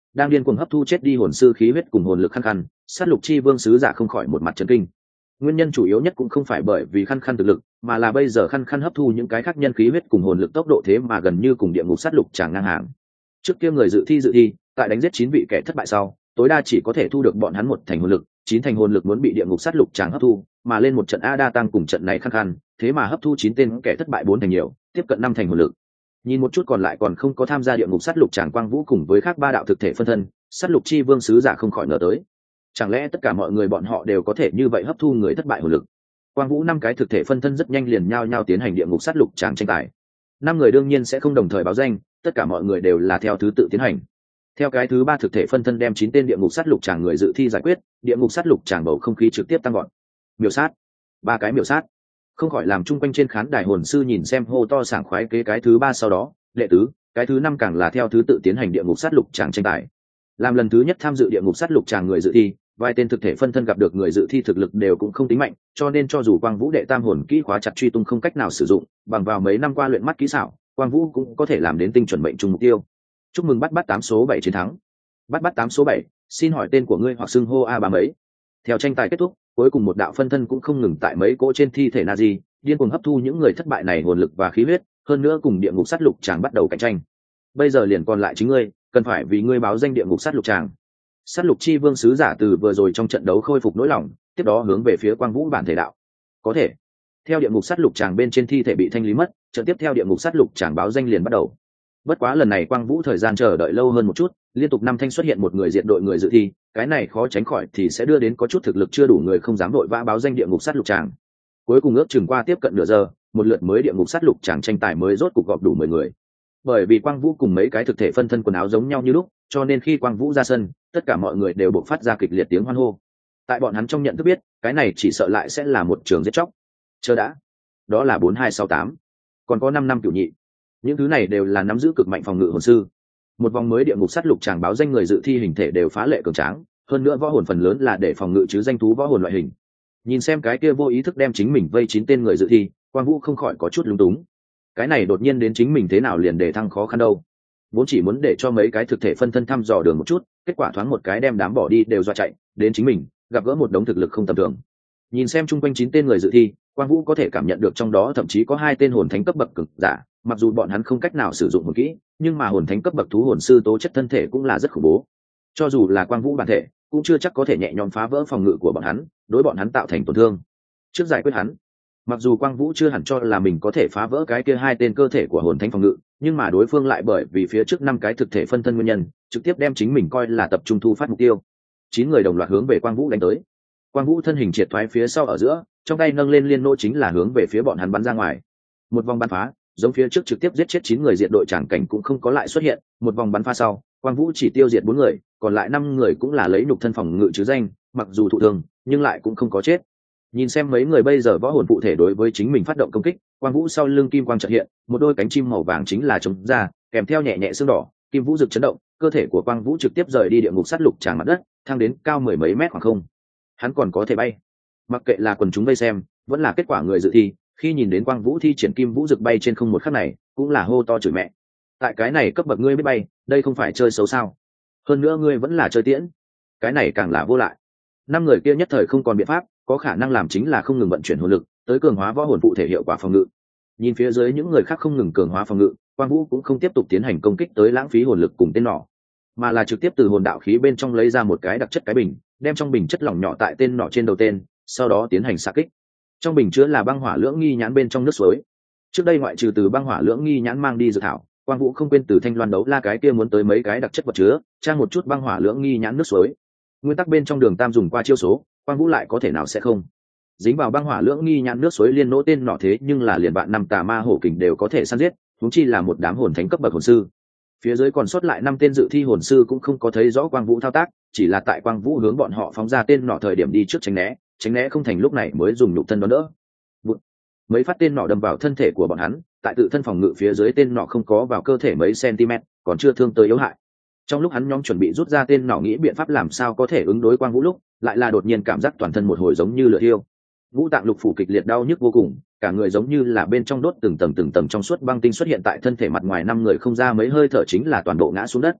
Speaker 1: đang điên cuồng hấp thu chết đi hồn sư khí huyết cùng hồn lực khăn khăn, sát lục chi vương sứ giả không khỏi một mặt chấn kinh. Nguyên nhân chủ yếu nhất cũng không phải bởi vì khăn khăn thực lực, mà là bây giờ khăn khăn hấp thu những cái khác nhân khí huyết cùng hồn lực tốc độ thế mà gần như cùng địa ngục sát lục chẳng ngang hàng. Trước kia người dự thi dự thi, tại đánh giết chín vị kẻ thất bại sau, tối đa chỉ có thể thu được bọn hắn một thành hồn lực, chín thành hồn lực muốn bị địa ngục sát lục chẳng hấp thu, mà lên một trận a đa tăng cùng trận này khăn khăn, thế mà hấp thu chín tên kẻ thất bại bốn thành nhiều, tiếp cận năm thành hồn lực. Nhìn một chút còn lại còn không có tham gia địa ngục sát lục tràng Quang Vũ cùng với khác ba đạo thực thể phân thân, sát lục chi vương sứ giả không khỏi ngờ tới, chẳng lẽ tất cả mọi người bọn họ đều có thể như vậy hấp thu người thất bại hồn lực? Quang Vũ năm cái thực thể phân thân rất nhanh liền nhao nhao tiến hành địa ngục sát lục tràng tranh tài. Năm người đương nhiên sẽ không đồng thời báo danh, tất cả mọi người đều là theo thứ tự tiến hành. Theo cái thứ ba thực thể phân thân đem chín tên địa ngục sát lục tràng người dự thi giải quyết, địa ngục sát lục tràng bầu không khí trực tiếp tăng gọn. Miểu sát, ba cái miểu sát, không khỏi làm chung quanh trên khán đài hồn sư nhìn xem hô to sảng khoái kế cái thứ ba, sau đó đệ tứ, cái thứ năm càng là theo thứ tự tiến hành địa ngục sát lục tràng tranh tài. Làm lần thứ nhất tham dự địa ngục sát lục tràng người dự thi, vài tên thực thể phân thân gặp được người dự thi thực lực đều cũng không tính mạnh, cho nên cho dù Quang Vũ đệ tam hồn kỹ khóa chặt truy tung không cách nào sử dụng, bằng vào mấy năm qua luyện mắt kỹ xảo, Quang Vũ cũng có thể làm đến tinh chuẩn mệnh trùng mục tiêu. Chúc mừng bắt bắt tám số bảy chiến thắng. Bắt bắt tám số bảy, xin hỏi tên của ngươi hoặc xưng hô a ba mấy. Theo tranh tài kết thúc, cuối cùng một đạo phân thân cũng không ngừng tại mấy cỗ trên thi thể Nazi, điên cuồng hấp thu những người thất bại này hồn lực và khí huyết, hơn nữa cùng địa ngục sát lục tràng bắt đầu cạnh tranh. Bây giờ liền còn lại chính ngươi, cần phải vì ngươi báo danh địa ngục sát lục tràng. Sát lục chi vương sứ giả từ vừa rồi trong trận đấu khôi phục nỗi lòng, tiếp đó hướng về phía Quang Vũ bản thể đạo. Có thể. Theo địa ngục sát lục tràng bên trên thi thể bị thanh lý mất, trận tiếp theo địa ngục sát lục tràng báo danh liền bắt đầu. Bất quá lần này Quang Vũ thời gian chờ đợi lâu hơn một chút, liên tục năm thanh xuất hiện một người diện đội người dự thi, cái này khó tránh khỏi thì sẽ đưa đến có chút thực lực chưa đủ người không dám đội vã báo danh địa ngục sát lục tràng. Cuối cùng ước chừng qua tiếp cận nửa giờ, một lượt mới địa ngục sát lục tràng tranh tài mới rốt cục gọp đủ mười người. Bởi vì Quang Vũ cùng mấy cái thực thể phân thân quần áo giống nhau như lúc, cho nên khi Quang Vũ ra sân, tất cả mọi người đều bộc phát ra kịch liệt tiếng hoan hô. Tại bọn hắn trong nhận thức biết, cái này chỉ sợ lại sẽ là một trường giết chóc. Chờ đã, đó là bốn hai sáu tám, còn có năm năm cửu nhị. Những thứ này đều là nắm giữ cực mạnh phòng ngự hồn sư. Một vòng mới địa ngục sát lục tràng báo danh người dự thi hình thể đều phá lệ cường tráng, hơn nữa võ hồn phần lớn là để phòng ngự chứ danh thú võ hồn loại hình. Nhìn xem cái kia vô ý thức đem chính mình vây chín tên người dự thi, Quang Vũ không khỏi có chút lúng túng. Cái này đột nhiên đến chính mình thế nào liền để thăng khó khăn đâu. Vốn chỉ muốn để cho mấy cái thực thể phân thân thăm dò đường một chút, kết quả thoáng một cái đem đám bỏ đi đều dọa chạy, đến chính mình gặp gỡ một đống thực lực không tầm thường. Nhìn xem chung quanh chín tên người dự thi, Quang Vũ có thể cảm nhận được trong đó thậm chí có hai tên hồn thánh cấp bậc cực giả, mặc dù bọn hắn không cách nào sử dụng hồn kỹ, nhưng mà hồn thánh cấp bậc thú hồn sư tố chất thân thể cũng là rất khủng bố. Cho dù là Quang Vũ bản thể, cũng chưa chắc có thể nhẹ nhõm phá vỡ phòng ngự của bọn hắn, đối bọn hắn tạo thành tổn thương. Trước giải quyết hắn, mặc dù Quang Vũ chưa hẳn cho là mình có thể phá vỡ cái kia hai tên cơ thể của hồn thánh phòng ngự, nhưng mà đối phương lại bởi vì phía trước năm cái thực thể phân thân nguyên nhân, trực tiếp đem chính mình coi là tập trung thu phát mục tiêu. Chín người đồng loạt hướng về Quang Vũ đánh tới. Quang Vũ thân hình triệt thoái phía sau ở giữa, trong tay nâng lên liên nô chính là hướng về phía bọn hắn bắn ra ngoài. Một vòng bắn phá, giống phía trước trực tiếp giết chết chín người diện đội tràng cảnh cũng không có lại xuất hiện, một vòng bắn phá sau, Quang Vũ chỉ tiêu diệt bốn người, còn lại năm người cũng là lấy nhục thân phòng ngự chứ danh, mặc dù thụ thương, nhưng lại cũng không có chết. Nhìn xem mấy người bây giờ võ hồn phụ thể đối với chính mình phát động công kích, Quang Vũ sau lưng kim quang chợt hiện, một đôi cánh chim màu vàng chính là chống ra, kèm theo nhẹ nhẹ xương đỏ, kim vũ rực chấn động, cơ thể của Quang Vũ trực tiếp rời đi địa ngục sát lục tràng mặt đất, thăng đến cao mười mấy mét khoảng không. Hắn còn có thể bay. Mặc kệ là quần chúng vây xem, vẫn là kết quả người dự thi, khi nhìn đến Quang Vũ thi triển kim vũ rực bay trên không một khắc này, cũng là hô to chửi mẹ. Tại cái này cấp bậc ngươi biết bay, đây không phải chơi xấu sao? Hơn nữa ngươi vẫn là chơi tiễn, cái này càng là vô lại. Năm người kia nhất thời không còn biện pháp, có khả năng làm chính là không ngừng vận chuyển hồn lực tới cường hóa võ hồn phụ thể hiệu quả phòng ngự. Nhìn phía dưới những người khác không ngừng cường hóa phòng ngự, Quang Vũ cũng không tiếp tục tiến hành công kích tới lãng phí hồn lực cùng tên nỏ, mà là trực tiếp từ hồn đạo khí bên trong lấy ra một cái đặc chất cái bình, đem trong bình chất lỏng nhỏ tại tên nỏ trên đầu tên, sau đó tiến hành xạ kích. Trong bình chứa là băng hỏa lưỡng nghi nhãn bên trong nước suối. Trước đây ngoại trừ từ băng hỏa lưỡng nghi nhãn mang đi dự thảo, Quang Vũ không quên từ thanh loan đấu la cái kia muốn tới mấy cái đặc chất vật chứa, trang một chút băng hỏa lưỡng nghi nhãn nước suối. Nguyên tắc bên trong đường tam dùng qua chiêu số, Quang Vũ lại có thể nào sẽ không dính vào băng hỏa lưỡng nghi nhãn nước suối liên nỗ tên nọ, thế nhưng là liền bạn năm tà ma hổ kình đều có thể săn giết, huống chi là một đám hồn thánh cấp bậc hồn sư. Phía dưới còn sót lại năm tên dự thi hồn sư cũng không có thấy rõ Quang Vũ thao tác, chỉ là tại Quang Vũ hướng bọn họ phóng ra tên nọ thời điểm đi trước tránh né, tránh né không thành lúc này mới dùng nhục thân đón đỡ. Bụt. Mấy phát tên nọ đâm vào thân thể của bọn hắn, tại tự thân phòng ngự phía dưới tên nọ không có vào cơ thể mấy cm, còn chưa thương tới yếu hại. Trong lúc hắn nhóm chuẩn bị rút ra tên nọ nghĩ biện pháp làm sao có thể ứng đối Quang Vũ lúc, lại là đột nhiên cảm giác toàn thân một hồi giống như lửa thiêu. Ngũ tạng lục phủ kịch liệt đau nhức vô cùng, cả người giống như là bên trong đốt từng tầng từng tầng trong suốt băng tinh xuất hiện tại thân thể mặt ngoài, năm người không ra mấy hơi thở chính là toàn bộ ngã xuống đất.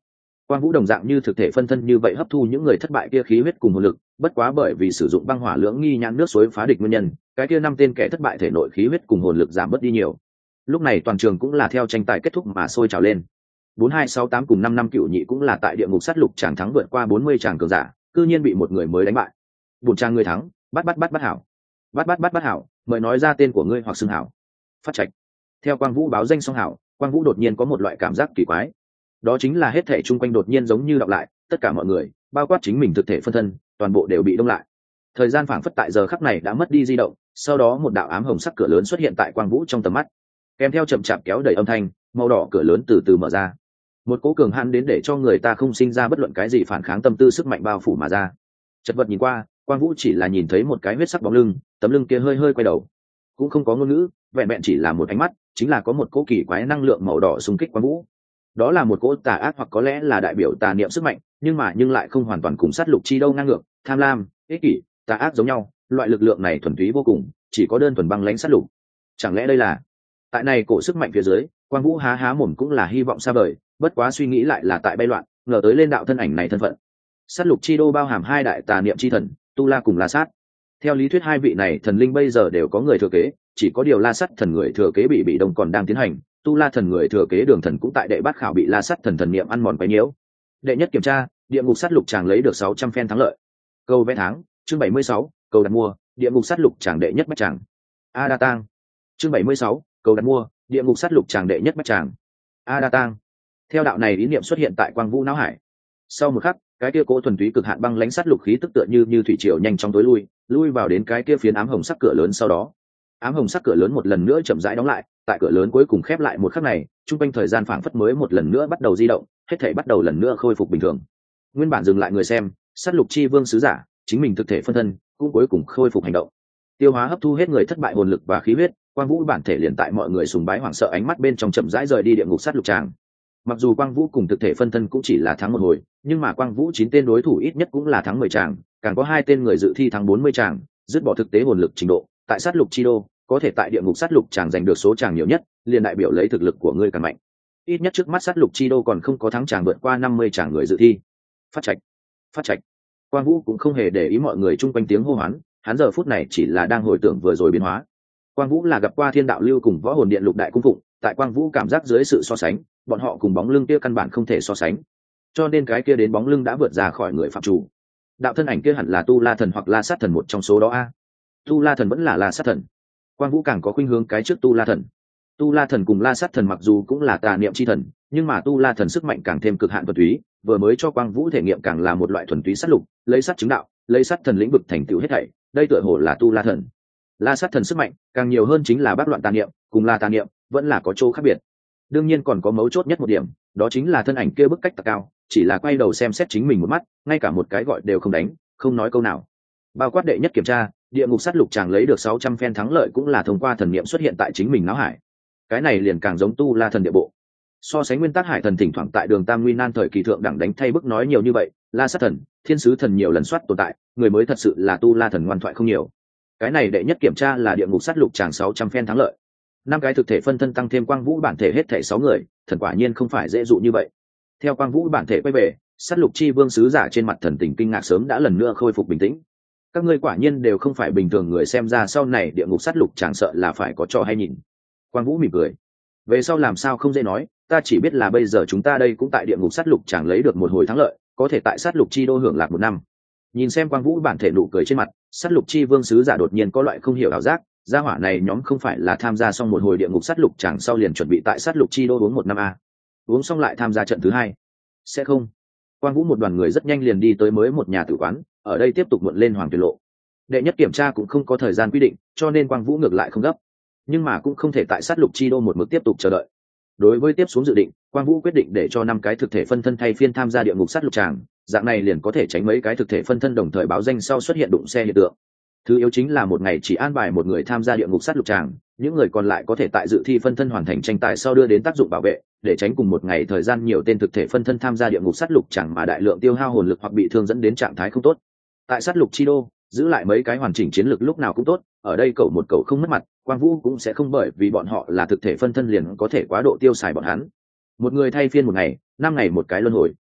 Speaker 1: Quang Vũ đồng dạng như thực thể phân thân như vậy hấp thu những người thất bại kia khí huyết cùng hồn lực, bất quá bởi vì sử dụng băng hỏa lưỡng nghi nhãn nước suối phá địch nguyên nhân, cái kia năm tên kẻ thất bại thể nội khí huyết cùng hồn lực giảm bớt đi nhiều. Lúc này toàn trường cũng là theo tranh tài kết thúc mà sôi trào lên. bốn hai sáu tám cùng năm năm cựu nhị cũng là tại địa ngục sát lục chàng thắng vượt qua bốn mươi chàng cường giả, cư nhiên bị một người mới đánh bại. Bổn trang người thắng, bắt bắt bắt bắt hảo. Bắt bắt bắt bắt hảo, mời nói ra tên của ngươi hoặc xưng hảo. Phát trạch. Theo Quang Vũ báo danh xong hảo, Quang Vũ đột nhiên có một loại cảm giác kỳ quái. Đó chính là hết thể chung quanh đột nhiên giống như đọc lại, tất cả mọi người, bao quát chính mình thực thể phân thân, toàn bộ đều bị đông lại. Thời gian phảng phất tại giờ khắc này đã mất đi di động, sau đó một đạo ám hồng sắc cửa lớn xuất hiện tại Quang Vũ trong tầm mắt. Kèm theo chậm chạp kéo đầy âm thanh, màu đỏ cửa lớn từ từ mở ra. Một cỗ cường hãn đến để cho người ta không sinh ra bất luận cái gì phản kháng tâm tư sức mạnh bao phủ mà ra. Chật vật nhìn qua, Quang Vũ chỉ là nhìn thấy một cái huyết sắc bóng lưng, tấm lưng kia hơi hơi quay đầu, cũng không có ngôn ngữ, vẹn vẹn chỉ là một ánh mắt, chính là có một cỗ kỳ quái năng lượng màu đỏ xung kích Quang Vũ. Đó là một cỗ tà ác hoặc có lẽ là đại biểu tà niệm sức mạnh, nhưng mà nhưng lại không hoàn toàn cùng sát lục chi đâu ngang ngược, tham lam, ích kỷ, tà ác giống nhau, loại lực lượng này thuần túy vô cùng, chỉ có đơn thuần băng lãnh sát lục. Chẳng lẽ đây là? Tại này cổ sức mạnh phía dưới, Quang Vũ há há mồm cũng là hy vọng xa vời, bất quá suy nghĩ lại là tại bay loạn, ngờ tới lên đạo thân ảnh này thân phận. Sát lục chi đô bao hàm hai đại tà niệm chi thần, Tu La cùng La Sát. Theo lý thuyết hai vị này thần linh bây giờ đều có người thừa kế, chỉ có điều La Sát thần người thừa kế bị bị đông còn đang tiến hành, Tu La thần người thừa kế Đường thần cũng tại đệ bát khảo bị La Sát thần thần niệm ăn mòn quấy nhiễu. Đệ nhất kiểm tra, địa ngục sát lục chàng lấy được sáu trăm phen thắng lợi. Câu vẽ tháng, chương bảy mươi sáu, câu đặt mua, địa ngục sát lục chàng đệ nhất bách chàng. A Đa Tang. Chương bảy mươi sáu, câu đặt mua, địa ngục sát lục chàng đệ nhất bách chàng. A Đa Tang. Theo đạo này ý niệm xuất hiện tại Quang Vũ não hải. Sau một khắc, cái kia cố thuần túy cực hạn băng lãnh sát lục khí tức tựa như như thủy triều nhanh chóng tối lui, lui vào đến cái kia phiến ám hồng sắc cửa lớn sau đó. Ám hồng sắc cửa lớn một lần nữa chậm rãi đóng lại, tại cửa lớn cuối cùng khép lại một khắc này, trung quanh thời gian phảng phất mới một lần nữa bắt đầu di động, hết thảy bắt đầu lần nữa khôi phục bình thường. Nguyên bản dừng lại người xem, sát lục chi vương sứ giả, chính mình thực thể phân thân, cũng cuối cùng khôi phục hành động. Tiêu hóa hấp thu hết người thất bại hồn lực và khí huyết, Quang Vũ bản thể liền tại mọi người sùng bái hoảng sợ ánh mắt bên trong chậm rãi rời đi địa ngục sát lục tràng. Mặc dù Quang Vũ cùng thực thể phân thân cũng chỉ là thắng một hồi, nhưng mà Quang Vũ chín tên đối thủ ít nhất cũng là thắng mười tràng, càng có hai tên người dự thi thắng bốn mươi tràng, dứt bỏ thực tế hồn lực trình độ, tại sát lục chi đô, có thể tại địa ngục sát lục tràng giành được số tràng nhiều nhất, liền đại biểu lấy thực lực của ngươi càng mạnh. Ít nhất trước mắt sát lục chi đô còn không có thắng tràng vượt qua năm mươi tràng người dự thi. Phát trạch, phát trạch. Quang Vũ cũng không hề để ý mọi người chung quanh tiếng hô hoán, hắn giờ phút này chỉ là đang hồi tưởng vừa rồi biến hóa. Quang Vũ là gặp qua Thiên Đạo Lưu cùng Võ Hồn Điện lục đại cung phụng, tại Quang Vũ cảm giác dưới sự so sánh, bọn họ cùng bóng lưng kia căn bản không thể so sánh. Cho nên cái kia đến bóng lưng đã vượt ra khỏi người phạm chủ. Đạo thân ảnh kia hẳn là Tu La thần hoặc La Sát thần một trong số đó a. Tu La thần vẫn là La Sát thần. Quang Vũ càng có khuynh hướng cái trước Tu La thần. Tu La thần cùng La Sát thần mặc dù cũng là tà niệm chi thần, nhưng mà Tu La thần sức mạnh càng thêm cực hạn thuần túy, vừa mới cho Quang Vũ thể nghiệm càng là một loại thuần túy sát lục, lấy sát chứng đạo, lấy sát thần lĩnh vực thành tựu hết thảy, đây tựa hồ là Tu La thần. La Sát thần sức mạnh càng nhiều hơn chính là bác loạn tà niệm, cùng là tà niệm, vẫn là có chỗ khác biệt. Đương nhiên còn có mấu chốt nhất một điểm, đó chính là thân ảnh kia bức cách tạc cao, chỉ là quay đầu xem xét chính mình một mắt, ngay cả một cái gọi đều không đánh, không nói câu nào. Bao quát đệ nhất kiểm tra, địa ngục sát lục chàng lấy được sáu trăm phen thắng lợi cũng là thông qua thần niệm xuất hiện tại chính mình não hải. Cái này liền càng giống Tu La thần địa bộ. So sánh nguyên tắc hải thần thỉnh thoảng tại đường Tam Nguy Nan thời kỳ thượng đẳng đánh thay bức nói nhiều như vậy, La Sát thần, Thiên sứ thần nhiều lần soát tồn tại, người mới thật sự là Tu La thần ngoan thoại không nhiều. Cái này đệ nhất kiểm tra là địa ngục sát lục chàng sáu trăm phen thắng lợi. Năm cái thực thể phân thân tăng thêm Quang Vũ bản thể hết thể sáu người, thần quả nhiên không phải dễ dụ như vậy. Theo Quang Vũ bản thể quay về, sát lục chi vương sứ giả trên mặt thần tình kinh ngạc sớm đã lần nữa khôi phục bình tĩnh. Các ngươi quả nhiên đều không phải bình thường người, xem ra sau này địa ngục sát lục chẳng sợ là phải có trò hay nhìn. Quang Vũ mỉm cười. Về sau làm sao không dễ nói, ta chỉ biết là bây giờ chúng ta đây cũng tại địa ngục sát lục chẳng lấy được một hồi thắng lợi, có thể tại sát lục chi đô hưởng lạc một năm. Nhìn xem Quang Vũ bản thể nụ cười trên mặt, sát lục chi vương sứ giả đột nhiên có loại không hiểu ảo giác, gia hỏa này nhóm không phải là tham gia xong một hồi địa ngục sát lục chẳng sau liền chuẩn bị tại sát lục chi đô uống một năm a, uống xong lại tham gia trận thứ hai? Sẽ không. Quang Vũ một đoàn người rất nhanh liền đi tới mới một nhà tử quán, ở đây tiếp tục muộn lên Hoàng Tuyệt lộ. Đệ nhất kiểm tra cũng không có thời gian quy định, cho nên Quang Vũ ngược lại không gấp, nhưng mà cũng không thể tại sát lục chi đô một mực tiếp tục chờ đợi. Đối với tiếp xuống dự định, Quang Vũ quyết định để cho năm cái thực thể phân thân thay phiên tham gia địa ngục sát lục tràng, dạng này liền có thể tránh mấy cái thực thể phân thân đồng thời báo danh sau xuất hiện đụng xe hiện tượng. Thứ yếu chính là một ngày chỉ an bài một người tham gia địa ngục sát lục tràng, những người còn lại có thể tại dự thi phân thân hoàn thành tranh tài sau đưa đến tác dụng bảo vệ, để tránh cùng một ngày thời gian nhiều tên thực thể phân thân tham gia địa ngục sát lục tràng mà đại lượng tiêu hao hồn lực hoặc bị thương dẫn đến trạng thái không tốt. Tại sát lục chi đô, giữ lại mấy cái hoàn chỉnh chiến lược lúc nào cũng tốt, ở đây cậu một cậu không mất mặt, Quang Vũ cũng sẽ không bởi vì bọn họ là thực thể phân thân liền có thể quá độ tiêu xài bọn hắn. Một người thay phiên một ngày, năm ngày một cái luân hồi.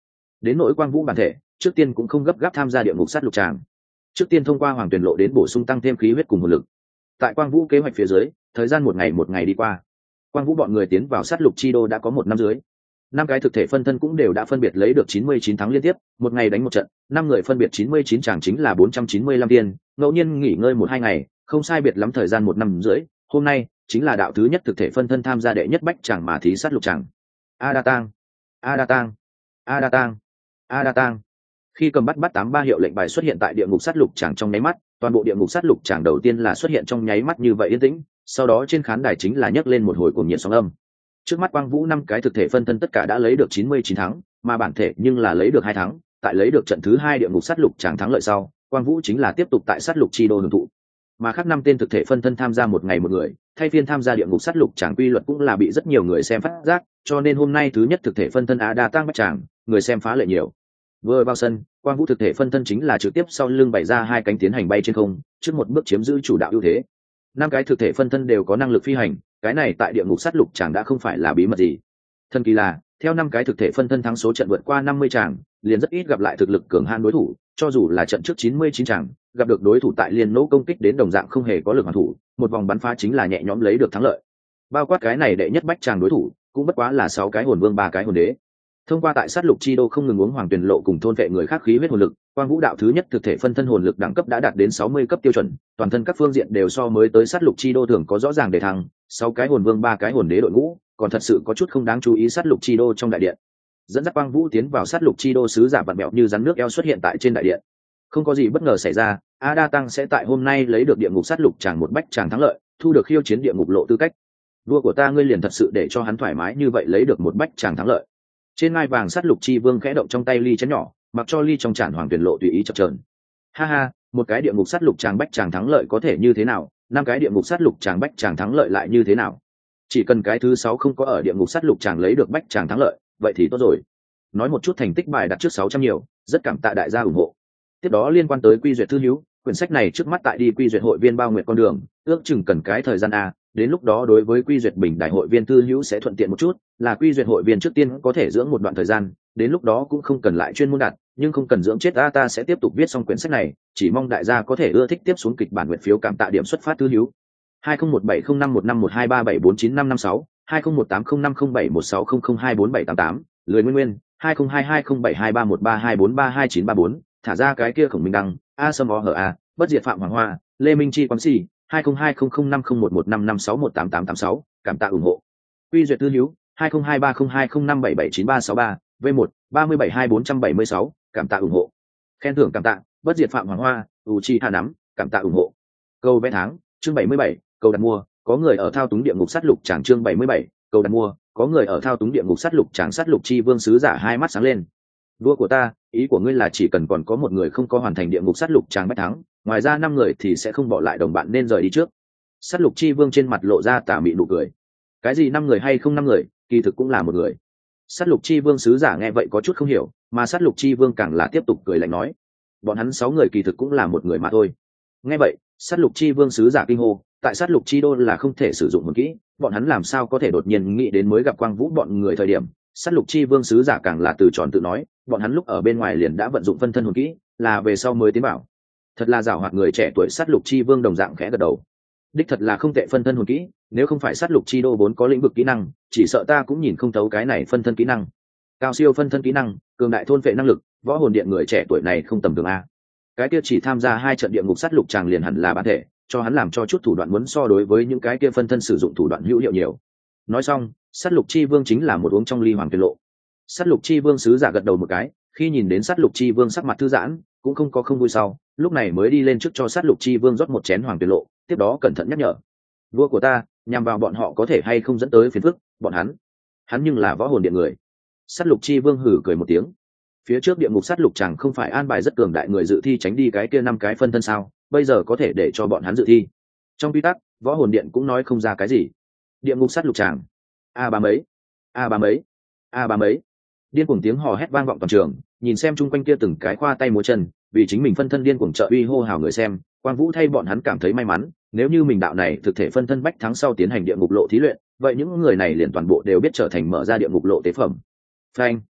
Speaker 1: đến nỗi quang vũ bản thể trước tiên cũng không gấp gáp tham gia địa ngục sát lục tràng, trước tiên thông qua hoàng tuyển lộ đến bổ sung tăng thêm khí huyết cùng hồn lực. Tại quang vũ kế hoạch phía dưới, thời gian một ngày một ngày đi qua, quang vũ bọn người tiến vào sát lục chi đô đã có một năm dưới. Năm cái thực thể phân thân cũng đều đã phân biệt lấy được chín mươi chín thắng liên tiếp, một ngày đánh một trận, năm người phân biệt chín mươi chín tràng chính là bốn trăm chín mươi lăm tiền, ngẫu nhiên nghỉ ngơi một hai ngày, không sai biệt lắm thời gian một năm rưỡi. Hôm nay chính là đạo thứ nhất thực thể phân thân tham gia đệ nhất bách tràng mà thí sát lục tràng. A đa tang, A đa tang, A đa tang, A đa tang. Khi cầm bắt bắt tám ba hiệu lệnh bài xuất hiện tại địa ngục sát lục tràng trong nháy mắt, toàn bộ địa ngục sát lục tràng đầu tiên là xuất hiện trong nháy mắt như vậy yên tĩnh, sau đó trên khán đài chính là nhấc lên một hồi cuồng nhiệt sóng âm. Trước mắt quang vũ năm cái thực thể phân thân tất cả đã lấy được chín mươi chín thắng, mà bản thể nhưng là lấy được hai thắng. Tại lấy được trận thứ hai địa ngục sát lục tràng thắng lợi sau, quang vũ chính là tiếp tục tại sát lục chi đô hưởng thụ. Mà khác năm tên thực thể phân thân tham gia một ngày một người, thay phiên tham gia địa ngục sát lục tràng quy luật cũng là bị rất nhiều người xem phát giác, cho nên hôm nay thứ nhất thực thể phân thân á đa tăng bách tràng, người xem phá lệ nhiều. Vừa vào sân, quang vũ thực thể phân thân chính là trực tiếp sau lưng bày ra hai cánh tiến hành bay trên không, trước một bước chiếm giữ chủ đạo ưu thế. Năm cái thực thể phân thân đều có năng lực phi hành, cái này tại địa ngục sát lục tràng đã không phải là bí mật gì. Thần kỳ là, theo năm cái thực thể phân thân thắng số trận vượt qua năm mươi tràng, liền rất ít gặp lại thực lực cường hãn đối thủ, cho dù là trận trước chín mươi chín tràng, gặp được đối thủ tại liên nỗ công kích đến đồng dạng không hề có lực hoàn thủ, một vòng bắn phá chính là nhẹ nhõm lấy được thắng lợi. Bao quát cái này đệ nhất bách tràng đối thủ, cũng bất quá là sáu cái hồn vương ba cái hồn đế. Thông qua tại sát lục chi đô không ngừng uống hoàng tuyển lộ cùng thôn vệ người khác khí huyết hồn lực, quang vũ đạo thứ nhất thực thể phân thân hồn lực đẳng cấp đã đạt đến sáu mươi cấp tiêu chuẩn, toàn thân các phương diện đều so mới tới sát lục chi đô thường có rõ ràng để thăng, sáu cái hồn vương ba cái hồn đế đội ngũ, còn thật sự có chút không đáng chú ý sát lục chi đô trong đại điện. Dẫn dắt quang vũ tiến vào sát lục chi đô sứ giả vặn mẹo như rắn nước eo xuất hiện tại trên đại điện. Không có gì bất ngờ xảy ra, A đa tăng sẽ tại hôm nay lấy được địa ngục sát lục tràng một bách tràng thắng lợi, thu được khiêu chiến địa ngục lộ tư cách. Vua của ta ngươi liền thật sự để cho hắn thoải mái như vậy lấy được một bách tràng thắng lợi. Trên ngai vàng sát lục chi vương khẽ động trong tay ly chén nhỏ, mặc cho ly trong tràn hoàng tuyển lộ tùy ý chập chờn. Ha ha, một cái địa ngục sát lục tràng bách tràng thắng lợi có thể như thế nào, năm cái địa ngục sát lục tràng bách tràng thắng lợi lại như thế nào? Chỉ cần cái thứ sáu không có ở địa ngục sát lục tràng lấy được bách tràng thắng lợi, vậy thì tốt rồi. Nói một chút thành tích bài đặt trước sáu trăm nhiều, rất cảm tạ đại gia ủng hộ. Tiếp đó liên quan tới quy duyệt thư hữu, quyển sách này trước mắt tại đi quy duyệt hội viên bao nguyện con đường, ước chừng cần cái thời gian a, đến lúc đó đối với quy duyệt bình đại hội viên thư hữu sẽ thuận tiện một chút, là quy duyệt hội viên trước tiên có thể dưỡng một đoạn thời gian, đến lúc đó cũng không cần lại chuyên môn đặt, nhưng không cần dưỡng chết ta ta sẽ tiếp tục viết xong quyển sách này, chỉ mong đại gia có thể ưa thích tiếp xuống kịch bản nguyện phiếu cảm tạ điểm xuất phát thư hữu. hai không một bảy không năm một năm một hai ba bảy bốn chín năm năm sáu, hai không một tám không năm không bảy một sáu không không hai bốn bảy tám tám, lười nguyên nguyên, hai không hai hai không bảy hai ba một ba hai bốn ba hai chín ba bốn, thả ra cái kia khổng minh đăng, a sâm o hở a, bất diệt phạm hoàng hoa, lê minh chi quán xì, hai không hai không không năm không một một năm năm sáu một tám tám tám sáu, cảm tạ ủng hộ. Quy duyệt tư hữu, hai không hai ba không hai không năm bảy bảy chín ba sáu ba, v một, ba mươi bảy hai bốn bảy sáu, cảm tạ ủng hộ. Khen thưởng cảm tạ, bất diệt phạm hoàng hoa, u chi hà nắm, cảm tạ ủng hộ. Câu vẽ tháng, chương bảy mươi bảy, câu đặt mua, có người ở thao túng địa ngục sát lục tràng chương bảy mươi bảy, câu đặt mua, có người ở thao túng địa ngục sát lục tràng sát lục chi vương sứ giả hai mắt sáng lên. Vua của ta, ý của ngươi là chỉ cần còn có một người không có hoàn thành địa ngục sát lục tràng bách thắng, ngoài ra năm người thì sẽ không bỏ lại đồng bạn nên rời đi trước. Sát lục chi vương trên mặt lộ ra tà mị nụ cười. Cái gì năm người hay không năm người, kỳ thực cũng là một người. Sát lục chi vương sứ giả nghe vậy có chút không hiểu, mà sát lục chi vương càng là tiếp tục cười lạnh nói, bọn hắn sáu người kỳ thực cũng là một người mà thôi. Nghe vậy, sát lục chi vương sứ giả kinh hô, tại sát lục chi đô là không thể sử dụng hồn kỹ, bọn hắn làm sao có thể đột nhiên nghĩ đến mới gặp quang vũ bọn người thời điểm. Sát lục chi vương sứ giả càng là từ tròn tự nói, bọn hắn lúc ở bên ngoài liền đã vận dụng phân thân hồn kỹ, là về sau mới tiến bảo. Thật là giảo hoạt người trẻ tuổi. Sát lục chi vương đồng dạng khẽ gật đầu, đích thật là không tệ phân thân hồn kỹ, nếu không phải sát lục chi đô vốn có lĩnh vực kỹ năng, chỉ sợ ta cũng nhìn không thấu cái này phân thân kỹ năng. Cao siêu phân thân kỹ năng, cường đại thôn vệ năng lực, võ hồn điện người trẻ tuổi này không tầm thường a. Cái kia chỉ tham gia hai trận địa ngục sát lục chàng liền hẳn là bản thể, cho hắn làm cho chút thủ đoạn muốn so đối với những cái kia phân thân sử dụng thủ đoạn hữu hiệu nhiều. Nói xong, sát lục chi vương chính là một uống trong ly hoàng tuyệt lộ. Sát lục chi vương sứ giả gật đầu một cái, khi nhìn đến sát lục chi vương sắc mặt thư giãn, cũng không có không vui sau, lúc này mới đi lên trước cho sát lục chi vương rót một chén hoàng tuyệt lộ, tiếp đó cẩn thận nhắc nhở, vua của ta, nhằm vào bọn họ có thể hay không dẫn tới phiền phức, bọn hắn hắn nhưng là võ hồn điện người. Sát lục chi vương hử cười một tiếng, phía trước địa ngục sát lục chẳng không phải an bài rất cường đại người dự thi tránh đi cái kia năm cái phân thân sao, bây giờ có thể để cho bọn hắn dự thi. Trong quy tắc, võ hồn điện cũng nói không ra cái gì. Địa ngục sát lục tràng, a ba mấy, a ba mấy, a ba mấy, điên cuồng tiếng hò hét vang vọng toàn trường, nhìn xem chung quanh kia từng cái khoa tay múa chân, vì chính mình phân thân điên cuồng trợ uy hô hào người xem. Quang Vũ thay bọn hắn cảm thấy may mắn, nếu như mình đạo này thực thể phân thân bách thắng sau tiến hành địa ngục lộ thí luyện, vậy những người này liền toàn bộ đều biết trở thành mở ra địa ngục lộ tế phẩm. Phanh,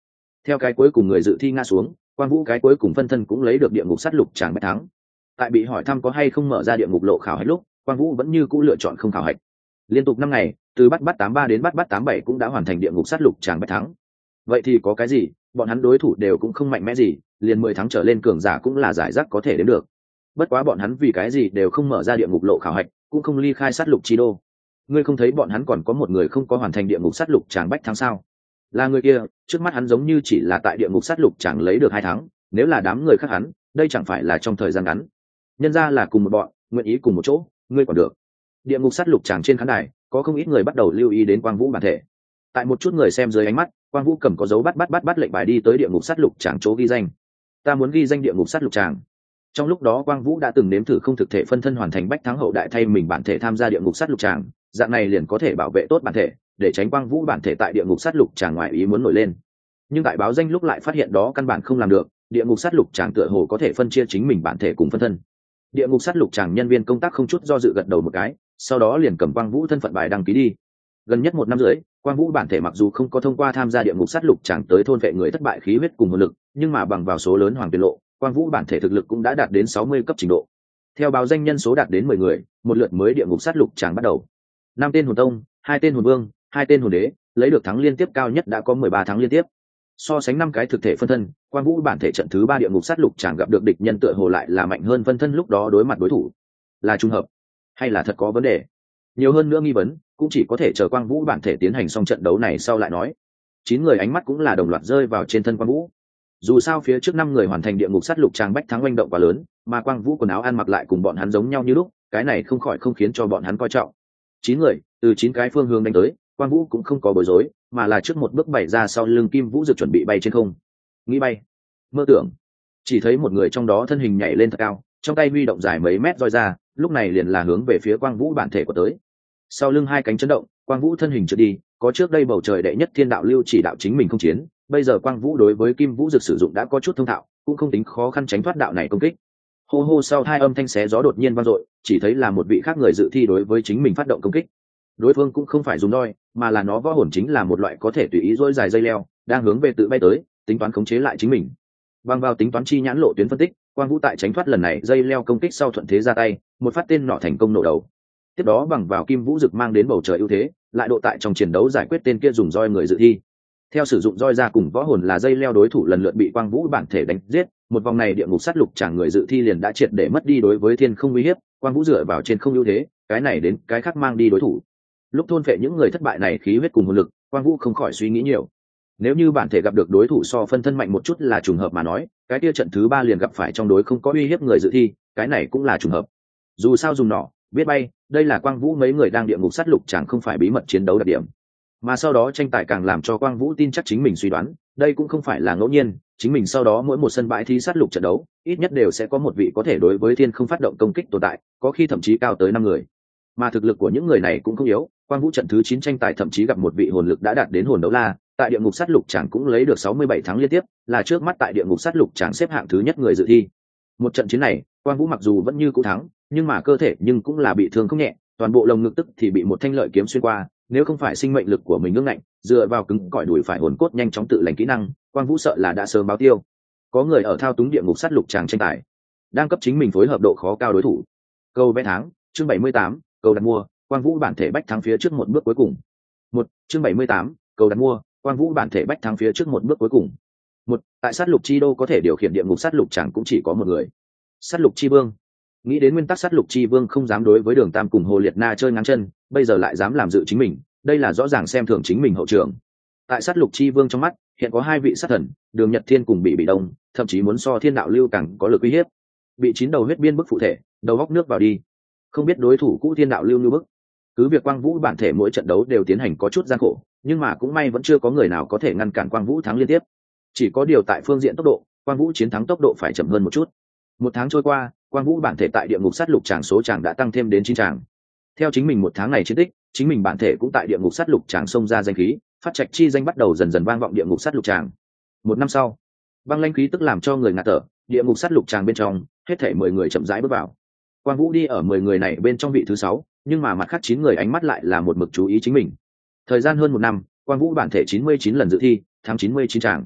Speaker 1: Theo cái cuối cùng người dự thi ngã xuống, quang vũ cái cuối cùng phân thân cũng lấy được địa ngục sát lục tràng bách thắng. Tại bị hỏi thăm có hay không mở ra địa ngục lộ khảo hạch lúc, quang vũ vẫn như cũ lựa chọn không khảo hạch. Liên tục năm ngày, từ bắt bắt tám ba đến bắt bắt tám bảy cũng đã hoàn thành địa ngục sát lục tràng bách thắng. Vậy thì có cái gì, bọn hắn đối thủ đều cũng không mạnh mẽ gì, liền mười tháng trở lên cường giả cũng là giải rác có thể đến được. Bất quá bọn hắn vì cái gì đều không mở ra địa ngục lộ khảo hạch, cũng không ly khai sát lục chi đô. Ngươi không thấy bọn hắn còn có một người không có hoàn thành địa ngục sát lục tràng bách thắng sao? Là người kia, trước mắt hắn giống như chỉ là tại địa ngục sát lục chẳng lấy được hai tháng, nếu là đám người khác hắn, đây chẳng phải là trong thời gian ngắn. Nhân ra là cùng một bọn, nguyện ý cùng một chỗ, ngươi còn được. Địa ngục sát lục chẳng trên khán đài, có không ít người bắt đầu lưu ý đến Quang Vũ bản thể. Tại một chút người xem dưới ánh mắt, Quang Vũ cầm có dấu bắt bắt bắt bắt lệnh bài đi tới địa ngục sát lục chẳng chỗ ghi danh. Ta muốn ghi danh địa ngục sát lục chẳng. Trong lúc đó Quang Vũ đã từng nếm thử không thực thể phân thân hoàn thành bách thắng hậu đại thay mình bản thể tham gia địa ngục sát lục chẳng, dạng này liền có thể bảo vệ tốt bản thể, để tránh Quang Vũ bản thể tại địa ngục sát lục chẳng ngoài ý muốn nổi lên. Nhưng tại báo danh lúc lại phát hiện đó căn bản không làm được, địa ngục sát lục chẳng tựa hồ có thể phân chia chính mình bản thể cùng phân thân. Địa ngục sát lục chẳng nhân viên công tác không chút do dự gật đầu một cái, sau đó liền cầm Quang Vũ thân phận bài đăng ký đi. Gần nhất một năm rưỡi, Quang Vũ bản thể mặc dù không có thông qua tham gia địa ngục sát lục chẳng tới thôn vệ người thất bại khí huyết cùng hồn lực, nhưng mà bằng vào số lớn hoàng tiền lộ, Quang Vũ bản thể thực lực cũng đã đạt đến sáu mươi cấp trình độ. Theo báo danh nhân số đạt đến mười người, một lượt mới địa ngục sát lục chẳng bắt đầu. Năm tên hồn tông, hai tên hồn vương, hai tên hồn đế, lấy được thắng liên tiếp cao nhất đã có mười ba thắng liên tiếp. So sánh năm cái thực thể phân thân, Quang Vũ bản thể trận thứ ba địa ngục sát lục chẳng gặp được địch nhân tựa hồ lại là mạnh hơn phân thân lúc đó đối mặt đối thủ. Là trùng hợp, hay là thật có vấn đề? Nhiều hơn nữa nghi vấn, cũng chỉ có thể chờ Quang Vũ bản thể tiến hành xong trận đấu này sau lại nói. Chín người ánh mắt cũng là đồng loạt rơi vào trên thân Quang Vũ. Dù sao phía trước năm người hoàn thành địa ngục sát lục tràng bách thắng oanh động quá lớn, mà Quang Vũ quần áo ăn mặc lại cùng bọn hắn giống nhau như lúc, cái này không khỏi không khiến cho bọn hắn coi trọng. Chín người, từ chín cái phương hướng đánh tới, Quang Vũ cũng không có bối rối, mà là trước một bước bày ra sau lưng Kim Vũ Dực chuẩn bị bay trên không. Nghĩ bay, mơ tưởng. Chỉ thấy một người trong đó thân hình nhảy lên thật cao, trong tay huy động dài mấy mét roi ra, lúc này liền là hướng về phía Quang Vũ bản thể của tới. Sau lưng hai cánh chấn động, Quang Vũ thân hình trượt đi, có trước đây bầu trời đệ nhất thiên đạo lưu chỉ đạo chính mình không chiến, bây giờ Quang Vũ đối với Kim Vũ Dực sử dụng đã có chút thông thạo, cũng không tính khó khăn tránh thoát đạo này công kích. Hô hô, sau hai âm thanh xé gió đột nhiên vang dội, chỉ thấy là một vị khác người dự thi đối với chính mình phát động công kích. Đối phương cũng không phải dùng roi, mà là nó võ hồn chính là một loại có thể tùy ý rỗi dài dây leo, đang hướng về tự bay tới, tính toán khống chế lại chính mình. Bằng vào tính toán chi nhãn lộ tuyến phân tích, Quang Vũ tại tránh thoát lần này dây leo công kích sau thuận thế ra tay, một phát tên nọ thành công nổ đầu. Tiếp đó bằng vào Kim Vũ Dực mang đến bầu trời ưu thế, lại độ tại trong chiến đấu giải quyết tên kia dùng roi người dự thi. Theo sử dụng roi ra cùng võ hồn là dây leo, đối thủ lần lượt bị Quang Vũ bản thể đánh giết, một vòng này địa ngục sát lục chẳng người dự thi liền đã triệt để mất đi đối với thiên không uy hiếp, Quang Vũ dựa vào trên không ưu thế, cái này đến cái khác mang đi đối thủ. Lúc thôn phệ những người thất bại này khí huyết cùng hồn lực, Quang Vũ không khỏi suy nghĩ nhiều. Nếu như bản thể gặp được đối thủ so phân thân mạnh một chút là trùng hợp mà nói, cái kia trận thứ ba liền gặp phải trong đối không có uy hiếp người dự thi, cái này cũng là trùng hợp. Dù sao dùng nỏ, biết bay, đây là Quang Vũ mấy người đang địa ngục sát lục chẳng không phải bí mật chiến đấu đặc điểm. Mà sau đó tranh tài càng làm cho Quang Vũ tin chắc chính mình suy đoán, đây cũng không phải là ngẫu nhiên, chính mình sau đó mỗi một sân bãi thi sát lục trận đấu, ít nhất đều sẽ có một vị có thể đối với thiên không phát động công kích tồn tại, có khi thậm chí cao tới năm người. Mà thực lực của những người này cũng không yếu, Quang Vũ trận thứ chín tranh tài thậm chí gặp một vị hồn lực đã đạt đến hồn đấu la, tại địa ngục sát lục chẳng cũng lấy được sáu mươi bảy thắng liên tiếp, là trước mắt tại địa ngục sát lục chẳng xếp hạng thứ nhất người dự thi. Một trận chiến này, Quang Vũ mặc dù vẫn như cũ thắng, nhưng mà cơ thể nhưng cũng là bị thương không nhẹ, toàn bộ lồng ngực tức thì bị một thanh lợi kiếm xuyên qua, nếu không phải sinh mệnh lực của mình ngưng ngạnh, dựa vào cứng cỏi đuổi phải hồn cốt nhanh chóng tự lành kỹ năng, Quang Vũ sợ là đã sớm báo tiêu. Có người ở thao túng địa ngục sát lục tràng tranh tài, đang cấp chính mình phối hợp độ khó cao đối thủ. Câu vẽ tháng, chương bảy mươi tám, câu đặt mua, Quang Vũ bản thể bách thắng phía trước một bước cuối cùng. Một, chương bảy mươi tám, câu đặt mua, Quang Vũ bản thể bách thắng phía trước một bước cuối cùng. Một, tại sát lục chi đô có thể điều khiển địa ngục sát lục tràng cũng chỉ có một người. Sát lục chi vương. Nghĩ đến nguyên tắc, sát lục chi vương không dám đối với Đường Tam cùng Hồ Liệt Na chơi ngang chân, bây giờ lại dám làm dự chính mình, đây là rõ ràng xem thường chính mình hậu trường. Tại sát lục chi vương trong mắt, hiện có hai vị sát thần, Đường Nhật Thiên cùng Bị Bị Đông, thậm chí muốn so Thiên Đạo Lưu càng có lực uy hiếp. Bị chín đầu huyết biên bức phụ thể, đầu góc nước vào đi. Không biết đối thủ cũ Thiên Đạo Lưu như bức. Cứ việc Quang Vũ bản thể mỗi trận đấu đều tiến hành có chút gian khổ, nhưng mà cũng may vẫn chưa có người nào có thể ngăn cản Quang Vũ thắng liên tiếp. Chỉ có điều tại phương diện tốc độ, Quang Vũ chiến thắng tốc độ phải chậm hơn một chút. Một tháng trôi qua, Quang Vũ bản thể tại địa ngục sát lục tràng số tràng đã tăng thêm đến chín tràng. Theo chính mình một tháng này chiến tích, chính mình bản thể cũng tại địa ngục sát lục tràng xông ra danh khí, phát trạch chi danh bắt đầu dần dần vang vọng địa ngục sát lục tràng. Một năm sau, băng lãnh khí tức làm cho người ngạt thở, địa ngục sát lục tràng bên trong, hết thảy mười người chậm rãi bước vào. Quang Vũ đi ở mười người này bên trong vị thứ sáu, nhưng mà mặt khác chín người ánh mắt lại là một mực chú ý chính mình. Thời gian hơn một năm, Quang Vũ bản thể chín mươi chín lần dự thi, thắng chín mươi chín tràng.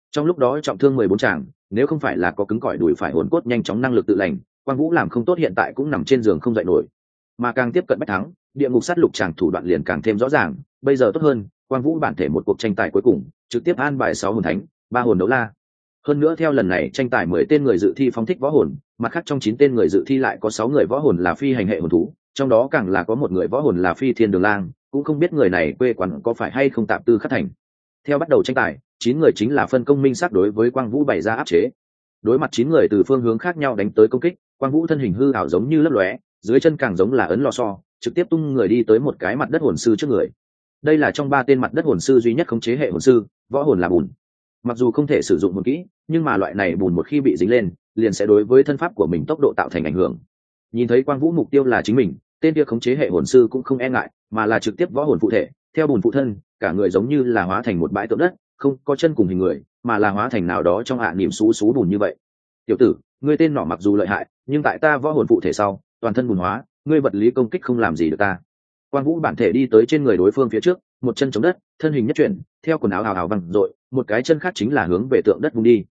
Speaker 1: Trong lúc đó trọng thương mười bốn tràng, nếu không phải là có cứng cỏi đùi phải hồn cốt nhanh chóng năng lực tự lành, Quang Vũ làm không tốt hiện tại cũng nằm trên giường không dậy nổi. Mà càng tiếp cận bách thắng, địa ngục sát lục tràng thủ đoạn liền càng thêm rõ ràng. Bây giờ tốt hơn, Quang Vũ bản thể một cuộc tranh tài cuối cùng, trực tiếp an bài sáu hồn thánh, ba hồn đấu la. Hơn nữa theo lần này tranh tài mười tên người dự thi phóng thích võ hồn, mặt khác trong chín tên người dự thi lại có sáu người võ hồn là phi hành hệ hồn thú, trong đó càng là có một người võ hồn là phi thiên đường lang, cũng không biết người này quê quán có phải hay không tạm tư khắc thành. Theo bắt đầu tranh tài, chín người chính là phân công minh xác đối với Quang Vũ bày ra áp chế. Đối mặt chín người từ phương hướng khác nhau đánh tới công kích, Quang Vũ thân hình hư ảo giống như lấp lóe, dưới chân càng giống là ấn lò xo, trực tiếp tung người đi tới một cái mặt đất hồn sư trước người. Đây là trong ba tên mặt đất hồn sư duy nhất khống chế hệ hồn sư, võ hồn là bùn. Mặc dù không thể sử dụng hồn kỹ, nhưng mà loại này bùn một khi bị dính lên, liền sẽ đối với thân pháp của mình tốc độ tạo thành ảnh hưởng. Nhìn thấy Quang Vũ mục tiêu là chính mình, tên kia khống chế hệ hồn sư cũng không e ngại, mà là trực tiếp võ hồn phụ thể, theo bùn phụ thân, cả người giống như là hóa thành một bãi tượng đất, không có chân cùng hình người, mà là hóa thành nào đó trong hạ niệm xú xú bùn như vậy. Tiểu tử, ngươi tên nọ mặc dù lợi hại, nhưng tại ta võ hồn phụ thể sau, toàn thân bùn hóa, ngươi vật lý công kích không làm gì được ta. Quang Vũ bản thể đi tới trên người đối phương phía trước, một chân chống đất, thân hình nhất chuyển, theo quần áo hào hào văng dội, một cái chân khác chính là hướng về tượng đất vung đi.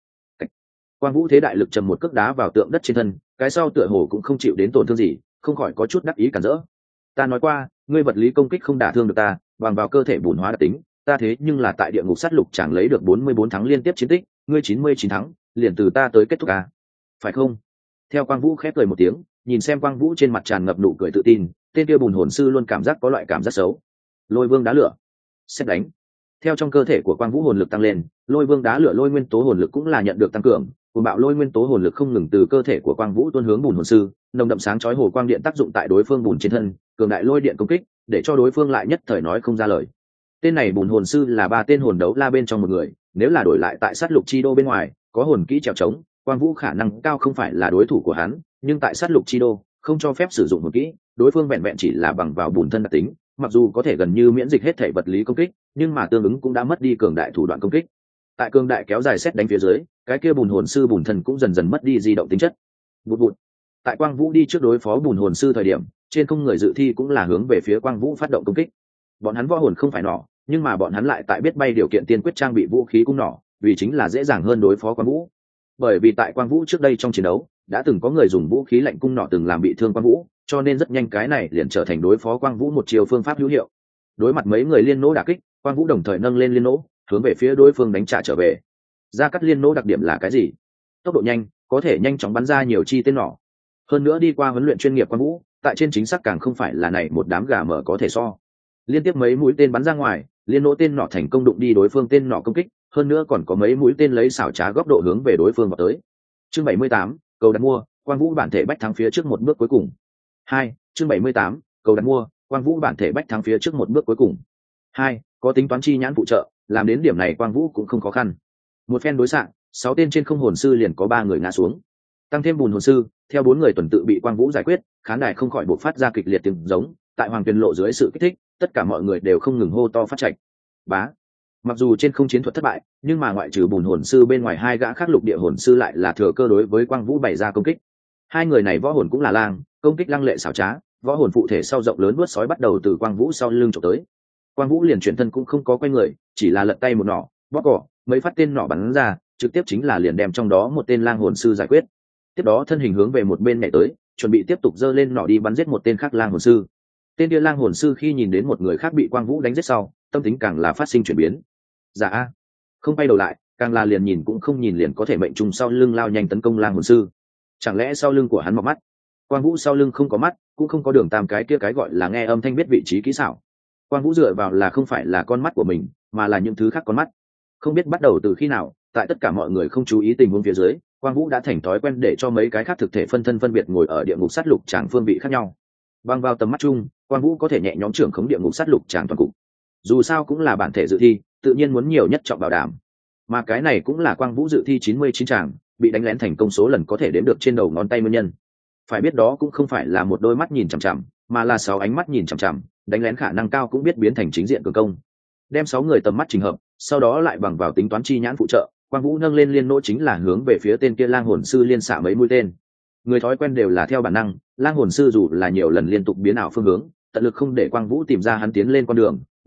Speaker 1: Quang Vũ thế đại lực trầm một cước đá vào tượng đất trên thân, cái sau tựa hồ cũng không chịu đến tổn thương gì, không khỏi có chút đắc ý cản rỡ. Ta nói qua, ngươi vật lý công kích không đả thương được ta, bằng vào cơ thể bùn hóa đặc tính, ta thế nhưng là tại địa ngục sát lục chẳng lấy được bốn mươi bốn thắng liên tiếp chiến tích, ngươi chín mươi chín thắng, liền từ ta tới kết thúc à? Phải không? Theo Quang Vũ khép cười một tiếng, nhìn xem Quang Vũ trên mặt tràn ngập nụ cười tự tin, tên kia bùn hồn sư luôn cảm giác có loại cảm giác xấu. Lôi Vương đá lửa, xét đánh. Theo trong cơ thể của Quang Vũ hồn lực tăng lên, Lôi Vương đá lửa lôi nguyên tố hồn lực cũng là nhận được tăng cường, cuồng bạo lôi nguyên tố hồn lực không ngừng từ cơ thể của Quang Vũ tuôn hướng bùn hồn sư, nồng đậm sáng chói hồ quang điện tác dụng tại đối phương bùn trên thân, cường đại lôi điện công kích, để cho đối phương lại nhất thời nói không ra lời. Tên này bùn hồn sư là ba tên hồn đấu la bên trong một người, nếu là đổi lại tại sát lục chi đô bên ngoài, có hồn kỹ trèo trống, Quang Vũ khả năng cao không phải là đối thủ của hắn, nhưng tại sát lục chi đô, không cho phép sử dụng hồn kỹ, đối phương vẹn vẹn chỉ là bằng vào bùn thân đặc tính, mặc dù có thể gần như miễn dịch hết thể vật lý công kích, nhưng mà tương ứng cũng đã mất đi cường đại thủ đoạn công kích. Tại cường đại kéo dài xét đánh phía dưới, cái kia bùn hồn sư bùn thân cũng dần dần mất đi di động tính chất. Vụt vụt. Tại Quang Vũ đi trước đối phó bùn hồn sư thời điểm, trên không người dự thi cũng là hướng về phía Quang Vũ phát động công kích. Bọn hắn võ hồn không phải nỏ, nhưng mà bọn hắn lại tại biết bay điều kiện tiên quyết trang bị vũ khí cung nỏ, vì chính là dễ dàng hơn đối phó Quang Vũ. Bởi vì tại Quang Vũ trước đây trong chiến đấu, đã từng có người dùng vũ khí lạnh cung nỏ từng làm bị thương Quang Vũ, cho nên rất nhanh cái này liền trở thành đối phó Quang Vũ một chiều phương pháp hữu hiệu. Đối mặt mấy người liên nỗ đả kích, Quang Vũ đồng thời nâng lên liên nỗ, hướng về phía đối phương đánh trả trở về. Ra cắt liên nỗ đặc điểm là cái gì? Tốc độ nhanh, có thể nhanh chóng bắn ra nhiều chi tên nỏ. Hơn nữa đi qua huấn luyện chuyên nghiệp Quang Vũ, tại trên chính xác càng không phải là này một đám gà mở có thể so. Liên tiếp mấy mũi tên bắn ra ngoài, liên nỗ tên nỏ thành công đụng đi đối phương tên nỏ công kích, hơn nữa còn có mấy mũi tên lấy xảo trá góc độ hướng về đối phương vào tới. Chương bảy mươi tám, cầu đặt mua, Quang Vũ bản thể bách thắng phía trước một bước cuối cùng. Hai, chương bảy mươi tám, cầu đặt mua, Quang Vũ bản thể bách thắng phía trước một bước cuối cùng. Hai, có tính toán chi nhãn phụ trợ, làm đến điểm này Quang Vũ cũng không khó khăn. Một phen đối xạ, sáu tên trên không hồn sư liền có ba người ngã xuống. Tăng thêm bùn hồn sư, theo bốn người tuần tự bị Quang Vũ giải quyết, khán đài không khỏi bộc phát ra kịch liệt tiếng giống, tại Hoàng Tuyền lộ dưới sự kích thích, tất cả mọi người đều không ngừng hô to phát trạch. Bá. Mặc dù trên không chiến thuật thất bại, nhưng mà ngoại trừ bùn hồn sư bên ngoài hai gã khác lục địa hồn sư lại là thừa cơ đối với Quang Vũ bày ra công kích. Hai người này võ hồn cũng là lang, công kích lăng lệ xảo trá, võ hồn phụ thể sau rộng lớn nuốt sói bắt đầu từ Quang Vũ sau lưng chụp tới. Quang Vũ liền chuyển thân cũng không có quay người, chỉ là lật tay một nỏ, bóp cỏ, mấy phát tên nỏ bắn ra, trực tiếp chính là liền đem trong đó một tên lang hồn sư giải quyết. Tiếp đó thân hình hướng về một bên nhảy tới, chuẩn bị tiếp tục giơ lên nỏ đi bắn giết một tên khác lang hồn sư. Tên kia lang hồn sư khi nhìn đến một người khác bị Quang Vũ đánh giết sau, tâm tính càng là phát sinh chuyển biến. Dạ a, không bay đầu lại, càng là liền nhìn cũng không nhìn liền có thể mệnh trùng sau lưng lao nhanh tấn công lang hồn sư. Chẳng lẽ sau lưng của hắn mọc mắt? Quang Vũ sau lưng không có mắt, cũng không có đường tam cái kia cái gọi là nghe âm thanh biết vị trí kỹ xảo. Quang Vũ dựa vào là không phải là con mắt của mình, mà là những thứ khác con mắt. Không biết bắt đầu từ khi nào, tại tất cả mọi người không chú ý tình huống phía dưới, Quang Vũ đã thành thói quen để cho mấy cái khác thực thể phân thân phân biệt ngồi ở địa ngục sát lục tràng phương vị khác nhau. Bằng vào tầm mắt chung, Quang Vũ có thể nhẹ nhõm trưởng khống địa ngục sát lục tràng toàn cục. Dù sao cũng là bản thể dự thi, tự nhiên muốn nhiều nhất trọng bảo đảm. Mà cái này cũng là Quang Vũ dự thi chín mươi chín tràng, bị đánh lén thành công số lần có thể đếm được trên đầu ngón tay nguyên nhân. Phải biết đó cũng không phải là một đôi mắt nhìn chằm chằm, mà là sáu ánh mắt nhìn chằm chằm, đánh lén khả năng cao cũng biết biến thành chính diện cường công. Đem sáu người tầm mắt trình hợp, sau đó lại bằng vào tính toán chi nhãn phụ trợ, Quang Vũ nâng lên liên nỗ chính là hướng về phía tên kia lang hồn sư liên xạ mấy mũi tên. Người thói quen đều là theo bản năng, lang hồn sư dù là nhiều lần liên tục biến ảo phương hướng, tận lực không để Quang Vũ tìm ra hắn tiến lên con đường,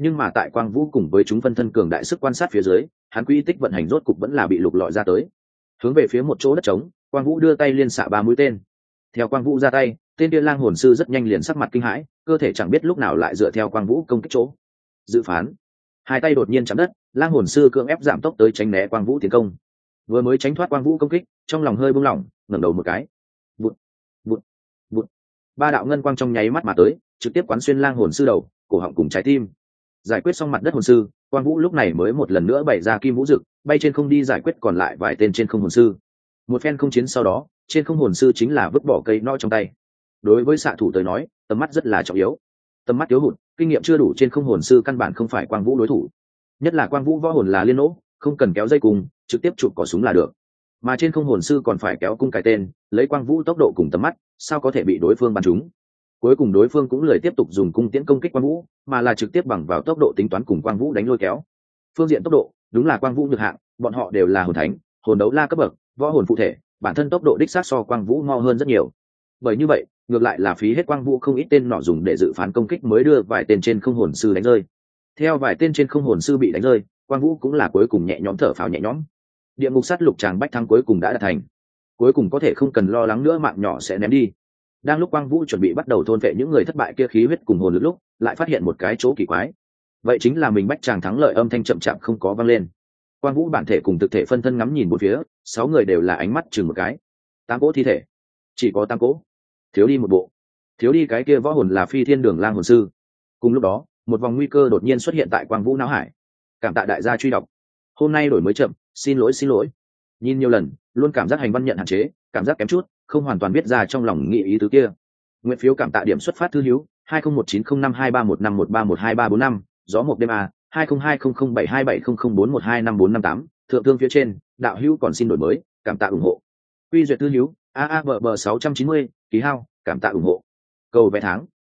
Speaker 1: nhưng mà tại quang vũ cùng với chúng phân thân cường đại sức quan sát phía dưới, hắn quỹ tích vận hành rốt cục vẫn là bị lục lọi ra tới. Hướng về phía một chỗ đất trống, quang vũ đưa tay liên xạ ba mũi tên. Theo quang vũ ra tay, tên kia lang hồn sư rất nhanh liền sắc mặt kinh hãi, cơ thể chẳng biết lúc nào lại dựa theo quang vũ công kích chỗ. Dự phán, hai tay đột nhiên chạm đất, lang hồn sư cưỡng ép giảm tốc tới tránh né quang vũ tiến công. Vừa mới tránh thoát quang vũ công kích, trong lòng hơi buông lỏng, ngẩng đầu một cái. Vụt, vụt, vụt. Ba đạo ngân quang trong nháy mắt mà tới, trực tiếp quán xuyên lang hồn sư đầu, cổ họng cùng trái tim. Giải quyết xong mặt đất hồn sư, quang vũ lúc này mới một lần nữa bày ra kim vũ dực, bay trên không đi giải quyết còn lại vài tên trên không hồn sư. Một phen không chiến sau đó, trên không hồn sư chính là vứt bỏ cây nọ trong tay. Đối với xạ thủ tới nói, tầm mắt rất là trọng yếu. Tầm mắt thiếu hụt, kinh nghiệm chưa đủ trên không hồn sư căn bản không phải quang vũ đối thủ. Nhất là quang vũ võ hồn là liên nỗ, không cần kéo dây cùng, trực tiếp chụp cỏ súng là được. Mà trên không hồn sư còn phải kéo cung cái tên, lấy quang vũ tốc độ cùng tầm mắt, sao có thể bị đối phương bắn trúng. Cuối cùng đối phương cũng lười tiếp tục dùng cung tiễn công kích quang vũ, mà là trực tiếp bằng vào tốc độ tính toán cùng quang vũ đánh lôi kéo. Phương diện tốc độ, đúng là quang vũ nhược hạng, bọn họ đều là hồn thánh, hồn đấu la cấp bậc, võ hồn phụ thể, bản thân tốc độ đích xác so quang vũ mo hơn rất nhiều. Bởi như vậy, ngược lại là phí hết quang vũ không ít tên nọ dùng để dự phán công kích mới đưa vài tên trên không hồn sư đánh rơi. Theo vài tên trên không hồn sư bị đánh rơi, quang vũ cũng là cuối cùng nhẹ nhõm thở phào nhẹ nhõm. Địa ngục sát lục tràng bách thắng cuối cùng đã đạt thành, cuối cùng có thể không cần lo lắng nữa mạng nhỏ sẽ ném đi. Đang lúc quang vũ chuẩn bị bắt đầu thôn vệ những người thất bại kia khí huyết cùng hồn lực lúc, lại phát hiện một cái chỗ kỳ quái. Vậy chính là mình bách tràng thắng lợi âm thanh chậm chạp không có vang lên. Quang vũ bản thể cùng thực thể phân thân ngắm nhìn một phía, sáu người đều là ánh mắt chừng một cái. Tám cỗ thi thể, chỉ có tám cỗ, thiếu đi một bộ, thiếu đi cái kia võ hồn là phi thiên đường lang hồn sư. Cùng lúc đó, một vòng nguy cơ đột nhiên xuất hiện tại quang vũ não hải. Cảm tạ đại gia truy đọc, hôm nay đổi mới chậm, xin lỗi xin lỗi. Nhìn nhiều lần, luôn cảm giác hành văn nhận hạn chế, cảm giác kém chút, không hoàn toàn biết ra trong lòng nghĩ ý tứ kia. Nguyện phiếu cảm tạ điểm xuất phát thư hữu hai không một chín không năm hai ba một năm một ba một hai ba bốn năm, gió một đêm a hai không hai không không bảy hai bảy không không bốn một hai năm bốn năm tám, thượng thương phía trên, đạo hữu còn xin đổi mới, cảm tạ ủng hộ. Quy duyệt thư hữu a a b b sáu trăm chín mươi, ký hao, cảm tạ ủng hộ. Cầu vé tháng.